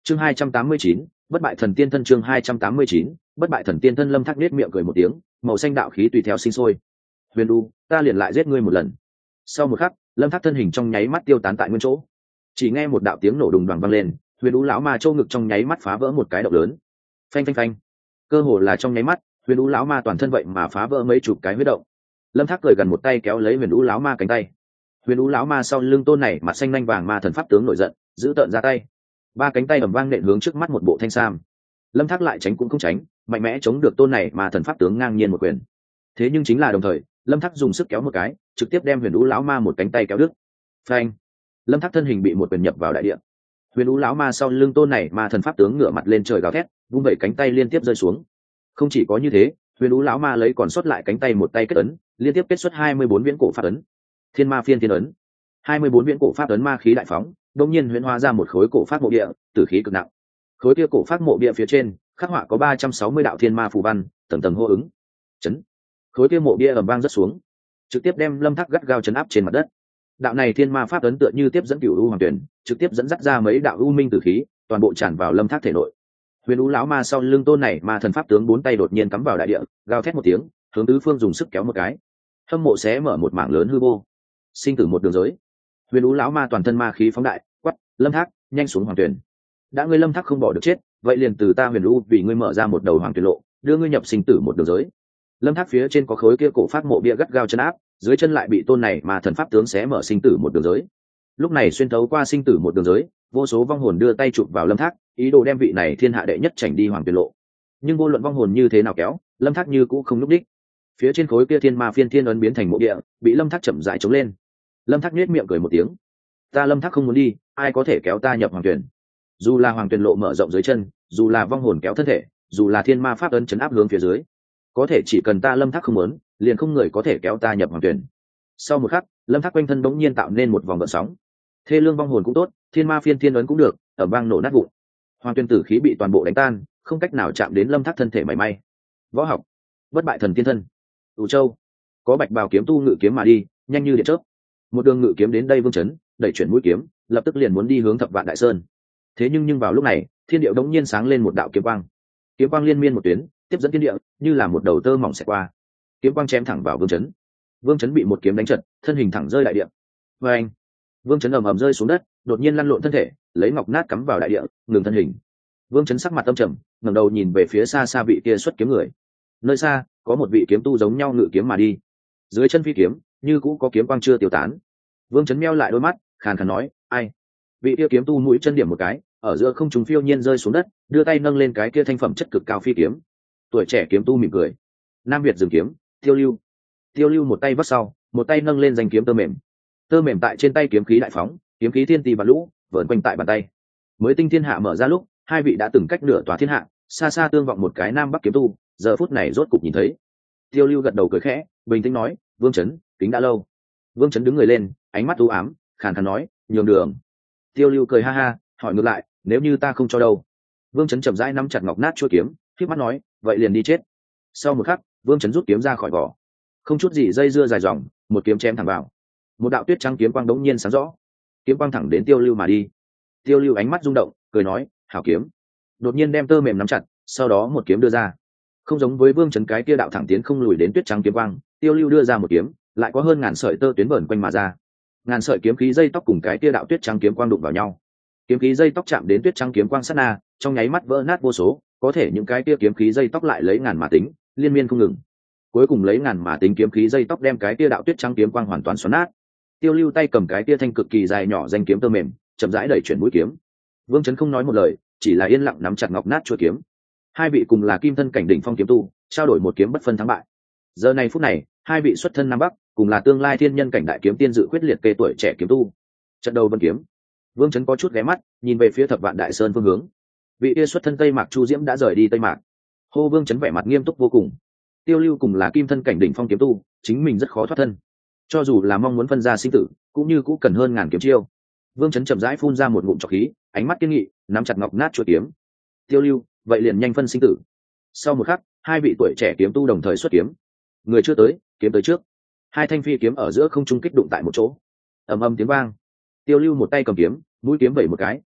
chương 289, bất bại thần tiên thân. chương 289, bất bại thần tiên thân. Lâm Thác nết miệng cười một tiếng, màu xanh đạo khí tùy theo sinh sôi. Huyền U, ta liền lại giết ngươi một lần. Sau một khắc, Lâm Thác thân hình trong nháy mắt tiêu tán tại nguyên chỗ. Chỉ nghe một đạo tiếng nổ đùng đoàng vang lên, Huyền U lão ma châu ngực trong nháy mắt phá vỡ một cái động lớn. Phanh phanh phanh. Cơ hồ là trong nháy mắt, Huyền U lão ma toàn thân vậy mà phá vỡ mấy chục cái huyết động. Lâm Thác cười gần một tay kéo lấy Huyền U lão ma cánh tay. Huyền U lão ma sau lưng tôn này mặt xanh nhanh vàng ma thần pháp tướng nổi giận, giữ tợn ra tay. Ba cánh tay ầm vang nện hướng trước mắt một bộ thanh sam. Lâm Thác lại tránh cũng không tránh, mạnh mẽ chống được tôn này mà thần pháp tướng ngang nhiên một quyền. Thế nhưng chính là đồng thời, Lâm Thác dùng sức kéo một cái, trực tiếp đem Huyền U lão ma một cánh tay kéo đứt. Phanh! Lâm Thác thân hình bị một quyền nhập vào đại địa. Huyền U lão ma sau lưng tôn này mà thần pháp tướng ngửa mặt lên trời gào thét, vung vẩy cánh tay liên tiếp rơi xuống. Không chỉ có như thế, Huyền U lão ma lấy còn sót lại cánh tay một tay kết ấn, liên tiếp kết xuất 24 viễn cổ pháp ấn. Thiên Ma Phiên Thiên ấn. 24 viễn cổ pháp ấn ma khí đại phóng, đột nhiên huyễn hóa ra một khối cổ pháp mộ địa, tử khí cực nặng. Khối kia cổ pháp mộ địa phía trên, khắc họa có 360 đạo thiên ma phù văn, tầng tầng hô ứng. Chấn. Khối kia mộ địa ầm vang rất xuống, trực tiếp đem Lâm Thác gắt gao chấn áp trên mặt đất. Đạo này thiên ma pháp ấn tựa như tiếp dẫn cửu u hoàng tuyển, trực tiếp dẫn dắt ra mấy đạo u minh tử khí, toàn bộ tràn vào Lâm Thác thể nội. Huyền U lão ma sau lưng tôn này ma thần pháp tướng bốn tay đột nhiên cắm vào đại địa, gào thét một tiếng, hướng tứ phương dùng sức kéo một cái. Hâm mộ xé mở một mảng lớn hư vô. Sinh tử một đường giới. Huyền U lão ma toàn thân ma khí phóng đại, quát: Lâm Thác, nhanh xuống hoàng tuyển. Đã ngươi Lâm Thác không bỏ được chết, vậy liền từ ta Huyền U vì ngươi mở ra một đầu hoàng tuyển lộ, đưa ngươi nhập sinh tử một đường giới. Lâm Thác phía trên có khối kia cổ pháp mộ bia gắt gao chân áp, dưới chân lại bị tôn này mà thần pháp tướng xé mở sinh tử một đường giới. Lúc này xuyên thấu qua sinh tử một đường giới, vô số vong hồn đưa tay chụp vào Lâm Thác, ý đồ đem vị này thiên hạ đệ nhất chảnh đi hoàng tuyển lộ. Nhưng vô luận vong hồn như thế nào kéo, Lâm Thác như cũ không lúc đích. Phía trên khối kia thiên ma phiên thiên ấn biến thành mộ địa, bị Lâm Thác chậm rãi chống lên. Lâm Thác nhếch miệng cười một tiếng, ta Lâm Thác không muốn đi, ai có thể kéo ta nhập hoàng tuyển? Dù là hoàng tuyển lộ mở rộng dưới chân, dù là vong hồn kéo thân thể, dù là thiên ma pháp ấn chấn áp hướng phía dưới, có thể chỉ cần ta Lâm Thác không muốn, liền không người có thể kéo ta nhập hoàng tuyển. Sau một khắc, Lâm Thác quanh thân bỗng nhiên tạo nên một vòng gợn sóng. Thê lương vong hồn cũng tốt, thiên ma phiên thiên ấn cũng được, ầm vang nổ nát vụn. Hoàng tuyển tử khí bị toàn bộ đánh tan, không cách nào chạm đến Lâm Thác thân thể mảy may. Võ học, bất bại thần tiên thân. Ủ Châu, có bạch bào kiếm tu ngự kiếm mà đi, nhanh như điện chớp. Một đường ngự kiếm đến đây Vương Chấn, đẩy chuyển mũi kiếm, lập tức liền muốn đi hướng Thập Vạn Đại Sơn. Thế nhưng vào lúc này, thiên điệu đống nhiên sáng lên một đạo kiếm quang. Kiếm quang liên miên một tuyến, tiếp dẫn thiên địa, như là một đầu tơ mỏng xẹt qua. Kiếm quang chém thẳng vào Vương Chấn. Vương Chấn bị một kiếm đánh trật, thân hình thẳng rơi đại địa. Và anh, Vương Chấn ầm ầm rơi xuống đất, đột nhiên lăn lộn thân thể, lấy ngọc nát cắm vào đại địa, ngừng thân hình. Vương Chấn sắc mặt âm trầm, ngẩng đầu nhìn về phía xa xa vị kia xuất kiếm người. Nơi xa, có một vị kiếm tu giống nhau ngự kiếm mà đi. Dưới chân phi kiếm, như cũ có kiếm quang chưa tiêu tán. Vương Chấn meo lại đôi mắt, khàn khàn nói, ai? Vị kia kiếm tu mũi chân điểm một cái, ở giữa không trung phiêu nhiên rơi xuống đất, đưa tay nâng lên cái kia thanh phẩm chất cực cao phi kiếm. Tuổi trẻ kiếm tu mỉm cười. Nam Việt dừng kiếm, Tiêu Lưu. Tiêu Lưu một tay vắt sau, một tay nâng lên danh kiếm tơ mềm. Tơ mềm tại trên tay kiếm khí đại phóng, kiếm khí thiên tì bạt lũ, vờn quanh tại bàn tay. Mới tinh thiên hạ mở ra lúc, hai vị đã từng cách nửa tòa thiên hạ, xa xa tương vọng một cái nam bắc kiếm tu, giờ phút này rốt cục nhìn thấy. Tiêu Lưu gật đầu cười khẽ, bình tĩnh nói, Vương Chấn, kính đã lâu. Vương Chấn đứng người lên, ánh mắt u ám, khàn khàn nói, nhường đường. Tiêu Lưu cười ha ha, hỏi ngược lại, nếu như ta không cho đâu? Vương Chấn chậm rãi nắm chặt ngọc nát chuôi kiếm, khép mắt nói, vậy liền đi chết. Sau một khắc, Vương Chấn rút kiếm ra khỏi vỏ, không chút gì dây dưa dài dòng, một kiếm chém thẳng vào. Một đạo tuyết trắng kiếm quang đống nhiên sáng rõ, kiếm quang thẳng đến Tiêu Lưu mà đi. Tiêu Lưu ánh mắt rung động, cười nói, hảo kiếm. Đột nhiên đem tơ mềm nắm chặt, sau đó một kiếm đưa ra. Không giống với Vương Chấn cái kia đạo thẳng tiến không lùi đến tuyết trắng kiếm quang, Tiêu Lưu đưa ra một kiếm, lại có hơn ngàn sợi tơ tuyến vờn quanh mà ra. Ngàn sợi kiếm khí dây tóc cùng cái kia đạo tuyết trắng kiếm quang đụng vào nhau. Kiếm khí dây tóc chạm đến tuyết trắng kiếm quang sát na, trong nháy mắt vỡ nát vô số, có thể những cái kia kiếm khí dây tóc lại lấy ngàn mà tính, liên miên không ngừng. Cuối cùng lấy ngàn mà tính kiếm khí dây tóc đem cái kia đạo tuyết trắng kiếm quang hoàn toàn xoắn nát. Tiêu Lưu tay cầm cái kia thanh cực kỳ dài nhỏ danh kiếm tơ mềm, chậm rãi đẩy chuyển mũi kiếm. Vương Chấn không nói một lời, chỉ là yên lặng nắm chặt ngọc nát chuôi kiếm. Hai vị cùng là kim thân cảnh đỉnh phong kiếm tu, trao đổi một kiếm bất phân thắng bại. Giờ này phút này, hai vị xuất thân nam bắc, cùng là tương lai thiên nhân cảnh đại kiếm tiên dự quyết liệt kê tuổi trẻ kiếm tu. Trận đầu vân kiếm. Vương Chấn có chút ghé mắt, nhìn về phía Thập Vạn Đại Sơn phương hướng. Vị kia xuất thân Tây Mạc Chu Diễm đã rời đi Tây Mạc. Hô Vương Chấn vẻ mặt nghiêm túc vô cùng. Tiêu Lưu cùng là kim thân cảnh đỉnh phong kiếm tu, chính mình rất khó thoát thân. Cho dù là mong muốn phân ra sinh tử, cũng như cũng cần hơn ngàn kiếm chiêu. Vương Chấn chậm rãi phun ra một ngụm trọc khí, ánh mắt kiên nghị, nắm chặt ngọc nát chuôi kiếm. Tiêu Lưu, vậy liền nhanh phân sinh tử. Sau một khắc, hai vị tuổi trẻ kiếm tu đồng thời xuất kiếm. Người chưa tới, kiếm tới trước. Hai thanh phi kiếm ở giữa không trung kích đụng tại một chỗ. Ầm ầm tiếng vang. Tiêu Lưu một tay cầm kiếm, mũi kiếm vẩy một cái,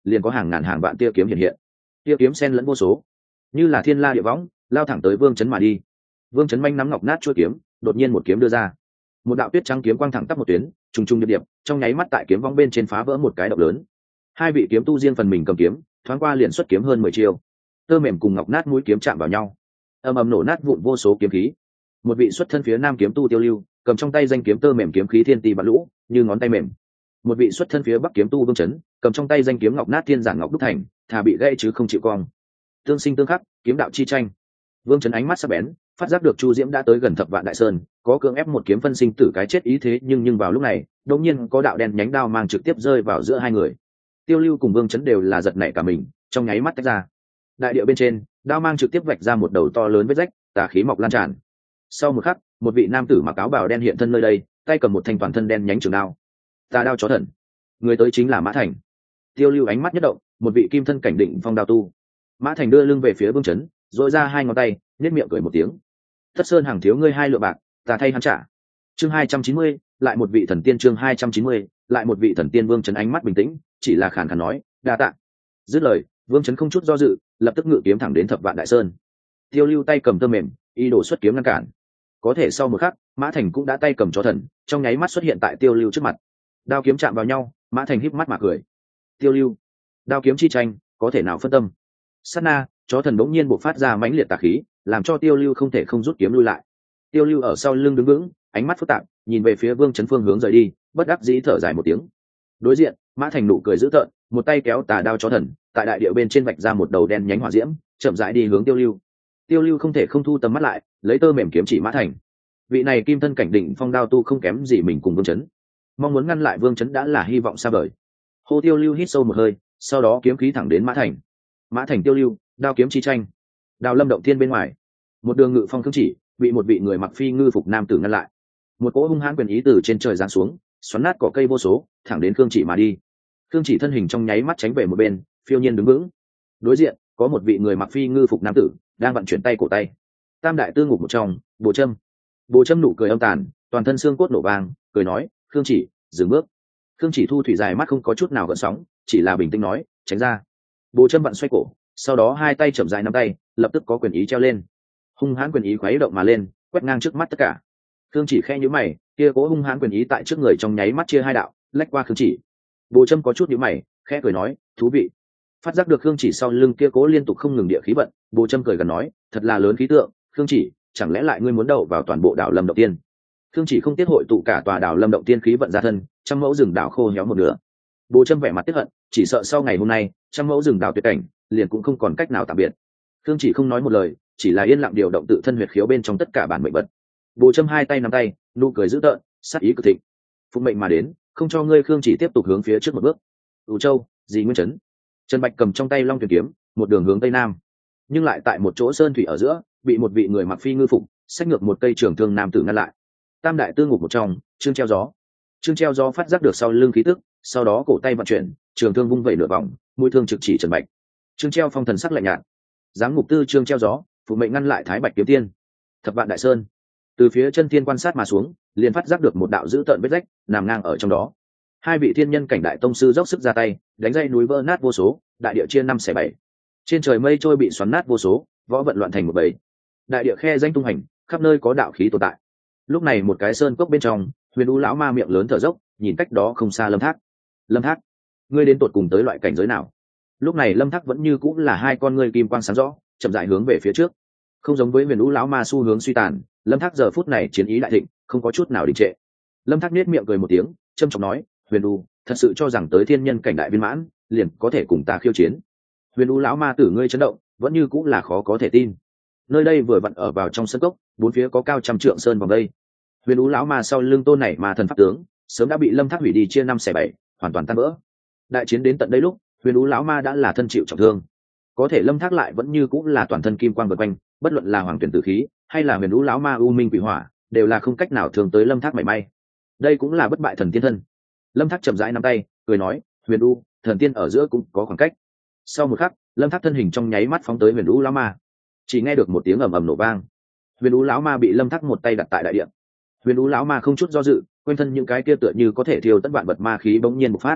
liền có hàng ngàn hàng vạn tia kiếm hiện hiện. Tia kiếm xen lẫn vô số, như là thiên la địa võng, lao thẳng tới Vương Chấn mà đi. Vương Chấn manh nắm ngọc nát chuôi kiếm, đột nhiên một kiếm đưa ra, một đạo tuyết trắng kiếm quang thẳng tắp một tuyến, trùng trùng điệp điệp, trong nháy mắt tại kiếm vong bên trên phá vỡ một cái động lớn. Hai vị kiếm tu riêng phần mình cầm kiếm, thoáng qua liền xuất kiếm hơn 10 chiêu. Tơ mềm cùng ngọc nát mũi kiếm chạm vào nhau, ầm ầm nổ nát vụn vô số kiếm khí. Một vị xuất thân phía nam kiếm tu Tiêu Lưu, cầm trong tay danh kiếm tơ mềm kiếm khí thiên ti bạt lũ, như ngón tay mềm. Một vị xuất thân phía bắc kiếm tu Vương Chấn, cầm trong tay danh kiếm ngọc nát thiên giản ngọc đúc thành, thà bị gãy chứ không chịu cong. Tương sinh tương khắc, kiếm đạo chi tranh. Vương Chấn ánh mắt sắc bén, phát giác được Chu Diễm đã tới gần Thập Vạn Đại Sơn, có cưỡng ép một kiếm phân sinh tử cái chết ý thế, nhưng vào lúc này, đột nhiên có đạo đen nhánh đao mang trực tiếp rơi vào giữa hai người. Tiêu Lưu cùng Vương Chấn đều là giật nảy cả mình, trong nháy mắt tách ra. Đại địa bên trên, đao mang trực tiếp vạch ra một đầu to lớn vết rách, tà khí mọc lan tràn. Sau một khắc, một vị nam tử mặc áo bào đen hiện thân nơi đây, tay cầm một thanh toàn thân đen nhánh trường đao. Tà đao chó thần. Người tới chính là Mã Thành. Tiêu Lưu ánh mắt nhất động, một vị kim thân cảnh định phong đao tu. Mã Thành đưa lưng về phía Vương Chấn, dội ra hai ngón tay, nhếch miệng cười một tiếng. Thất Sơn hàng thiếu ngươi 2 lượng bạc, ta thay hắn trả. Chương 290, lại một vị thần tiên. Chương 290, lại một vị thần tiên. Vương Chấn ánh mắt bình tĩnh, chỉ là khàn khàn nói, đa tạ. Dứt lời, Vương Chấn không chút do dự, lập tức ngự kiếm thẳng đến Thập Vạn Đại Sơn. Tiêu Lưu tay cầm tơ mềm, ý đồ xuất kiếm ngăn cản. Có thể sau một khắc, Mã Thành cũng đã tay cầm chó thần, trong nháy mắt xuất hiện tại Tiêu Lưu trước mặt. Đao kiếm chạm vào nhau, Mã Thành híp mắt mà cười. Tiêu Lưu, đao kiếm chi tranh, có thể nào phân tâm? Sát na, chó thần bỗng nhiên bộc phát ra mãnh liệt tà khí, làm cho Tiêu Lưu không thể không rút kiếm lui lại. Tiêu Lưu ở sau lưng đứng vững, ánh mắt phức tạp, nhìn về phía Vương Chấn phương hướng rời đi, bất đắc dĩ thở dài một tiếng. Đối diện, Mã Thành nụ cười dữ tợn, một tay kéo tà đao chó thần, tại đại địa bên trên vạch ra một đầu đen nhánh hỏa diễm, chậm rãi đi hướng Tiêu Lưu. Tiêu Lưu không thể không thu tầm mắt lại, lấy tơ mềm kiếm chỉ Mã Thành. Vị này kim thân cảnh định phong đao tu không kém gì mình cùng Vương Chấn, mong muốn ngăn lại Vương Chấn đã là hy vọng xa vời. Hô. Tiêu Lưu hít sâu một hơi, sau đó kiếm khí thẳng đến Mã Thành. Mã Thành Tiêu Lưu, đao kiếm chi tranh. Đào Lâm động thiên bên ngoài, một đường ngự phong thương chỉ bị một vị người mặc phi ngư phục nam tử ngăn lại. Một cỗ hung hãn quyền ý từ trên trời giáng xuống, xoắn nát cỏ cây vô số, thẳng đến Khương Chỉ mà đi. Khương Chỉ thân hình trong nháy mắt tránh về một bên, phiêu nhiên đứng vững. Đối diện có một vị người mặc phi ngư phục nam tử đang vận chuyển tay cổ tay. Tam đại tư ngục một trong, Bồ Trâm. Bồ Trâm nụ cười âm tàn, toàn thân xương cốt nổ vang, cười nói, Khương Chỉ, dừng bước. Khương Chỉ thu thủy dài mắt không có chút nào gợn sóng, chỉ là bình tĩnh nói, tránh ra. Bồ Trâm vặn xoay cổ, sau đó hai tay chậm rãi nắm tay, lập tức có quyền ý treo lên. Hung hãn quyền ý khuấy động mà lên, quét ngang trước mắt tất cả. Khương Chỉ khẽ nhíu mày, kia cố hung hãn quyền ý tại trước người trong nháy mắt chia hai đạo, lách qua Khương Chỉ. Bồ Trâm có chút nhíu mày, khẽ cười nói, thú vị. Phát giác được Khương Chỉ sau lưng kia cố liên tục không ngừng địa khí vận, Bồ Trâm cười gần nói, thật là lớn khí tượng, Khương Chỉ, chẳng lẽ lại ngươi muốn đậu vào toàn bộ đảo Lâm Động Tiên? Khương Chỉ không tiết hội tụ cả tòa đảo Lâm Động Tiên khí vận ra thân, trăm mẫu rừng đảo khô héo một nửa. Bồ Trâm vẻ mặt tiếc hận, chỉ sợ sau ngày hôm nay, trăm mẫu rừng đảo tuyệt cảnh, liền cũng không còn cách nào tạm biệt. Khương Chỉ không nói một lời, chỉ là yên lặng điều động tự thân huyệt khiếu bên trong tất cả bản mệnh vật. Bồ Trâm hai tay nắm tay, nụ cười dữ tợn, sát ý cực thịnh. Phụng mệnh mà đến, không cho ngươi Khương Chỉ tiếp tục hướng phía trước một bước. Ủ Châu, Dì Nguyên Trấn. Trần Bạch cầm trong tay Long Tuyển kiếm, một đường hướng tây nam, nhưng lại tại một chỗ sơn thủy ở giữa, bị một vị người mặc phi ngư phục, xách ngược một cây trường thương nam tử ngăn lại. Tam đại tư ngục một trong, Trương Treo Gió. Trương Treo Gió phát giác được sau lưng khí tức, sau đó cổ tay vận chuyển, trường thương vung vẩy nửa vòng, mũi thương trực chỉ Trần Bạch. Trương Treo phong thần sắc lạnh nhạt. Giáng ngục tư Trương Treo Gió, phụ mệnh ngăn lại Thái Bạch kiếm tiên. Thập Vạn Đại Sơn. Từ phía chân thiên quan sát mà xuống, liền phát giác được một đạo dữ tợn vết rách nằm ngang ở trong đó. Hai vị thiên nhân cảnh đại tông sư dốc sức ra tay, đánh dây núi vỡ nát vô số, đại địa chia 5/7. Trên trời mây trôi bị xoắn nát vô số, võ vận loạn thành một bầy. Đại địa khe danh tung hành, khắp nơi có đạo khí tồn tại. Lúc này một cái sơn cốc bên trong, Huyền U lão ma miệng lớn thở dốc, nhìn cách đó không xa Lâm Thác. Lâm Thác, ngươi đến tột cùng tới loại cảnh giới nào? Lúc này Lâm Thác vẫn như cũng là hai con ngươi kim quang sáng rõ, chậm rãi hướng về phía trước. Không giống với Huyền U lão ma xu hướng suy tàn, Lâm Thác giờ phút này chiến ý đại thịnh, không có chút nào đình trệ. Lâm Thác nhếch miệng cười một tiếng, trâm trọng nói, Huyền U, thật sự cho rằng tới thiên nhân cảnh đại viên mãn, liền có thể cùng ta khiêu chiến? Huyền U lão ma tử ngươi chấn động, vẫn như cũng là khó có thể tin. Nơi đây vừa vặn ở vào trong sân cốc, bốn phía có cao trăm trượng sơn vòng đây. Huyền U lão ma sau lưng tôn này mà thần pháp tướng, sớm đã bị Lâm Thác hủy đi chia 5/7, hoàn toàn tan vỡ. Đại chiến đến tận đây lúc, Huyền U lão ma đã là thân chịu trọng thương, có thể Lâm Thác lại vẫn như cũng là toàn thân kim quang vượt quanh, bất luận là hoàng tuyển tử khí hay là Huyền U lão ma u minh quỷ hỏa, đều là không cách nào thương tới Lâm Thác mảy may. Đây cũng là bất bại thần tiên thân. Lâm Thác chậm rãi nắm tay, cười nói, Huyền U, thần tiên ở giữa cũng có khoảng cách. Sau một khắc, Lâm Thác thân hình trong nháy mắt phóng tới Huyền U lão ma. Chỉ nghe được một tiếng ầm ầm nổ vang, Huyền U lão ma bị Lâm Thác một tay đặt tại đại địa. Huyền U lão ma không chút do dự, quanh thân những cái kia tựa như có thể thiêu tất vạn vật ma khí bỗng nhiên bộc phát.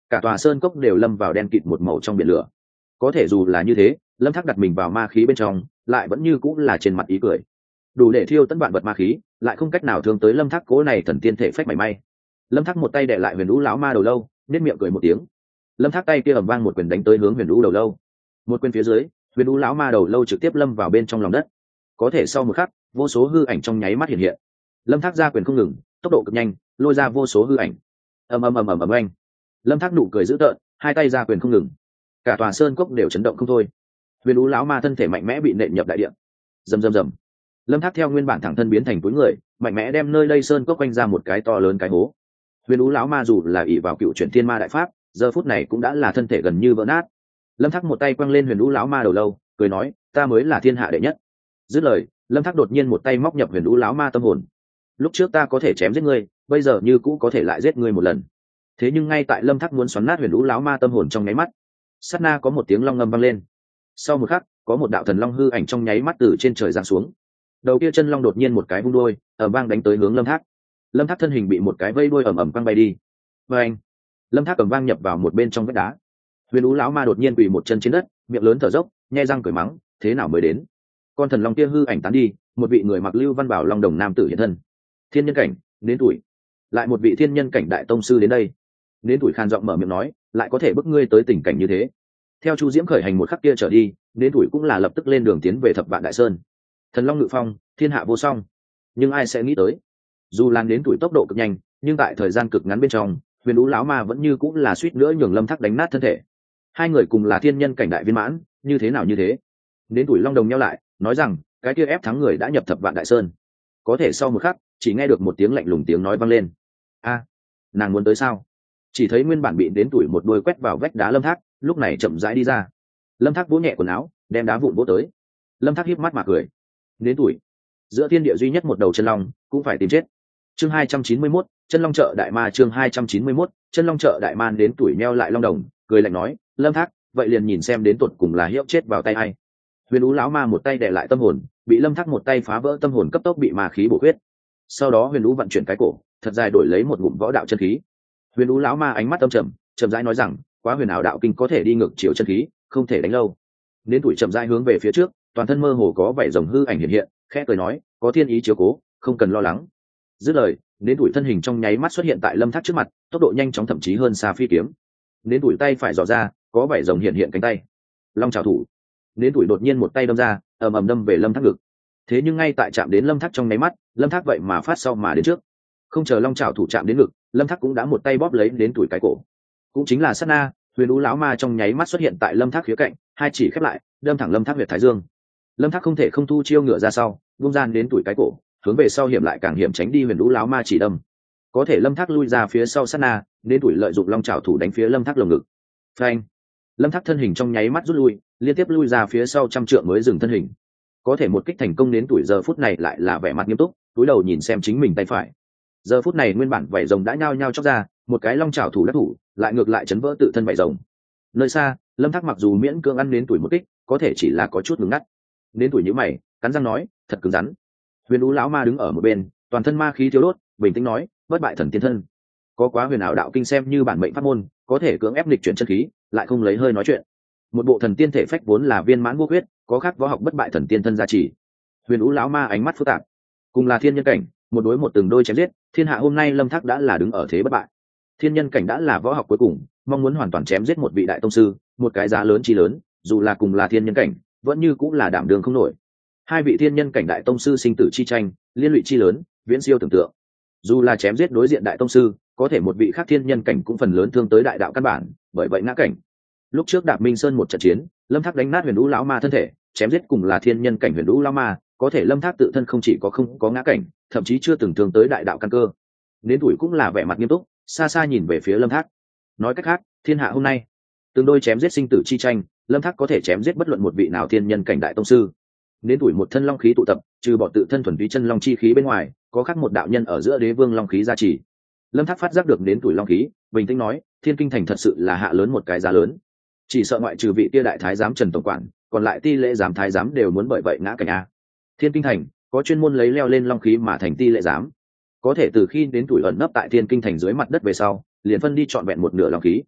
cả tòa sơn cốc đều lâm vào đen kịt một màu trong biển lửa. Có thể dù là như thế, lâm thác đặt mình vào ma khí bên trong lại vẫn như cũng là trên mặt ý cười, đủ để thiêu tận vạn vật ma khí lại không cách nào thương tới lâm thác cố này thần tiên thể phách mảy may. Lâm thác một tay đè lại huyền lũ lão ma đầu lâu, nét miệng cười một tiếng. Lâm thác tay kia ầm vang một quyền đánh tới hướng huyền lũ đầu lâu. Một quyền phía dưới, huyền lũ lão ma đầu lâu trực tiếp lâm vào bên trong lòng đất. Có thể sau một khắc, vô số hư ảnh trong nháy mắt hiện hiện. Lâm thác ra quyền không ngừng, tốc độ cực nhanh, lôi ra vô số hư ảnh. Ầm ầm ầm ầm ầm anh. Lâm thác nụ cười dữ tợn, hai tay ra quyền không ngừng, cả tòa sơn cốc đều chấn động không thôi. Huyền lũ lão ma thân thể mạnh mẽ bị nện nhập đại địa. Rầm rầm rầm. Lâm thác theo nguyên bản thẳng thân biến thành túi người, mạnh mẽ đem nơi đây sơn cốc quanh ra một cái to lớn cái hố. Huyền lũ lão ma dù là ỷ vào cựu chuyển thiên ma đại pháp, giờ phút này cũng đã là thân thể gần như vỡ nát. Lâm thác một tay quăng lên huyền lũ lão ma đầu lâu, cười nói, ta mới là thiên hạ đệ nhất. Dứt lời, Lâm thác đột nhiên một tay móc nhập huyền lũ lão ma tâm hồn. Lúc trước ta có thể chém giết ngươi, bây giờ như cũ có thể lại giết ngươi một lần. Thế nhưng ngay tại Lâm thác muốn xoắn nát huyền lũ lão ma tâm hồn trong nháy mắt, sát na có một tiếng long ngâm vang lên. Sau một khắc, có một đạo thần long hư ảnh trong nháy mắt từ trên trời giáng xuống. Đầu kia chân long đột nhiên một cái vung đuôi, ầm vang đánh tới hướng Lâm thác. Lâm thác thân hình bị một cái vây đuôi ầm ầm văng bay đi. Và anh, Lâm thác cầm vang nhập vào một bên trong vách đá. Huyền Ú lão ma đột nhiên quỳ một chân trên đất, miệng lớn thở dốc, nhe răng cười mắng, thế nào mới đến? Con thần long kia hư ảnh tán đi, một vị người mặc lưu văn bảo long đồng nam tử hiện thân. Thiên nhân cảnh, đến tuổi. Lại một vị thiên nhân cảnh đại tông sư đến đây. Đến tuổi khan giọng mở miệng nói, lại có thể bức ngươi tới tình cảnh như thế. Theo Chu Diễm khởi hành một khắc kia trở đi, đến tuổi cũng là lập tức lên đường tiến về Thập Vạn Đại Sơn. Thần long ngự phong, thiên hạ vô song. Nhưng ai sẽ nghĩ tới, dù lan đến tuổi tốc độ cực nhanh, nhưng tại thời gian cực ngắn bên trong, Huyền Ú lão ma vẫn như cũng là suýt nữa nhường Lâm Thác đánh nát thân thể. Hai người cùng là thiên nhân cảnh đại viên mãn, như thế nào như thế? Đến tuổi long đồng nhau lại, nói rằng, cái kia ép thắng người đã nhập Thập Vạn Đại Sơn. Có thể sau một khắc, chỉ nghe được một tiếng lạnh lùng tiếng nói vang lên. A, nàng muốn tới sao? Chỉ thấy nguyên bản bị đến tuổi một đuôi quét vào vách đá Lâm Thác, lúc này chậm rãi đi ra. Lâm Thác vỗ nhẹ quần áo, đem đá vụn vỗ tới. Lâm Thác híp mắt mà cười. Đến tuổi, giữa thiên địa duy nhất một đầu chân long, cũng phải tìm chết. Chương 291, chân long chợ đại ma. Chương 291, chân long chợ đại man. Đến tuổi meo lại long đồng, cười lạnh nói, Lâm Thác, vậy liền nhìn xem đến tuột cùng là hiếp chết vào tay ai. Huyền Ú lão ma một tay đè lại tâm hồn, bị Lâm Thác một tay phá vỡ tâm hồn, cấp tốc bị ma khí bổ huyết. Sau đó Huyền Ú vận chuyển cái cổ, thật dài đổi lấy một ngụm võ đạo chân khí. Huyền Ú lão ma ánh mắt âm trầm, chậm rãi nói rằng, quá huyền ảo đạo kinh có thể đi ngược chiều chân khí, không thể đánh lâu. Đến tuổi chậm rãi hướng về phía trước, toàn thân mơ hồ có vảy rồng hư ảnh hiện hiện, khẽ cười nói, có thiên ý chiếu cố, không cần lo lắng. Dứt lời, đến tuổi thân hình trong nháy mắt xuất hiện tại Lâm Thác trước mặt, tốc độ nhanh chóng thậm chí hơn xa phi kiếm. Đến tuổi tay phải dò ra, có vảy rồng hiện hiện cánh tay. Long trảo thủ. Đến tuổi đột nhiên một tay đâm ra, ầm ầm đâm về Lâm Thác ngực. Thế nhưng ngay tại chạm đến Lâm Thác trong nháy mắt, Lâm Thác vậy mà phát sau mà đến trước. Không chờ long trảo thủ chạm đến ngực, Lâm Thác cũng đã một tay bóp lấy đến tuổi cái cổ. Cũng chính là sát na, Huyền Ú lão ma trong nháy mắt xuất hiện tại Lâm Thác khía cạnh, hai chỉ khép lại, đâm thẳng Lâm Thác huyệt thái dương. Lâm Thác không thể không thu chiêu ngựa ra sau, vung gian đến tuổi cái cổ, hướng về sau hiểm lại càng hiểm tránh đi Huyền Ú lão ma chỉ đâm. Có thể Lâm Thác lui ra phía sau sát na, đến tuổi lợi dụng long trảo thủ đánh phía Lâm Thác lồng ngực. Phanh! Lâm Thác thân hình trong nháy mắt rút lui, liên tiếp lui ra phía sau trăm trượng mới dừng thân hình. Có thể một kích thành công, đến tuổi giờ phút này lại là vẻ mặt nghiêm túc, cúi đầu nhìn xem chính mình tay phải. Giờ phút này nguyên bản vảy rồng đã nhao nhao chóc ra, một cái long trảo thủ đắc thủ, lại ngược lại chấn vỡ tự thân vảy rồng. Nơi xa, Lâm Thác mặc dù miễn cưỡng ăn đến tuổi một kích, có thể chỉ là có chút ngừng ngắt. Đến tuổi nhíu mày, cắn răng nói, thật cứng rắn. Huyền Ú lão ma đứng ở một bên, toàn thân ma khí thiếu đốt, bình tĩnh nói, bất bại thần tiên thân. Có quá huyền ảo đạo kinh xem như bản mệnh pháp môn, có thể cưỡng ép nghịch chuyển chân khí, lại không lấy hơi nói chuyện. Một bộ thần tiên thể phách vốn là viên mãn vô huyết, có khác võ học bất bại thần tiên thân gia trì. Huyền Ú lão ma ánh mắt phức tạp, cùng là thiên nhân cảnh, một đối một từng đôi chém giết, thiên hạ hôm nay Lâm Thác đã là đứng ở thế bất bại. Thiên nhân cảnh đã là võ học cuối cùng, mong muốn hoàn toàn chém giết một vị đại tông sư, một cái giá lớn chi lớn, dù là cùng là thiên nhân cảnh, vẫn như cũng là đảm đường không nổi. Hai vị thiên nhân cảnh đại tông sư sinh tử chi tranh, liên lụy chi lớn, viễn siêu tưởng tượng. Dù là chém giết đối diện đại tông sư, có thể một vị khác thiên nhân cảnh cũng phần lớn thương tới đại đạo căn bản, bởi vậy ngã cảnh. Lúc trước Đạp Minh Sơn một trận chiến, Lâm Thác đánh nát Huyền Ú lão ma thân thể, chém giết cùng là thiên nhân cảnh Huyền Ú lão ma, có thể Lâm Thác tự thân không chỉ có không có ngã cảnh, thậm chí chưa từng thương tới đại đạo căn cơ. Đến tuổi cũng là vẻ mặt nghiêm túc, xa xa nhìn về phía Lâm Thác. Nói cách khác, thiên hạ hôm nay, từng đôi chém giết sinh tử chi tranh, Lâm Thác có thể chém giết bất luận một vị nào thiên nhân cảnh đại tông sư. Đến tuổi một thân long khí tụ tập, trừ bỏ tự thân thuần túy chân long chi khí bên ngoài, có khác một đạo nhân ở giữa đế vương long khí gia trì. Lâm Thác phát giác được đến tuổi long khí, bình tĩnh nói, Thiên Kinh Thành thật sự là hạ lớn một cái giá lớn. Chỉ sợ ngoại trừ vị kia đại thái giám Trần tổng quản, còn lại ti lễ giám thái giám đều muốn bởi vậy ngã cảnh a. Thiên Kinh Thành có chuyên môn lấy leo lên long khí mà thành ti lễ giám, có thể từ khi đến tuổi ẩn nấp tại Thiên Kinh Thành dưới mặt đất về sau, liền phân đi trọn vẹn một nửa long khí.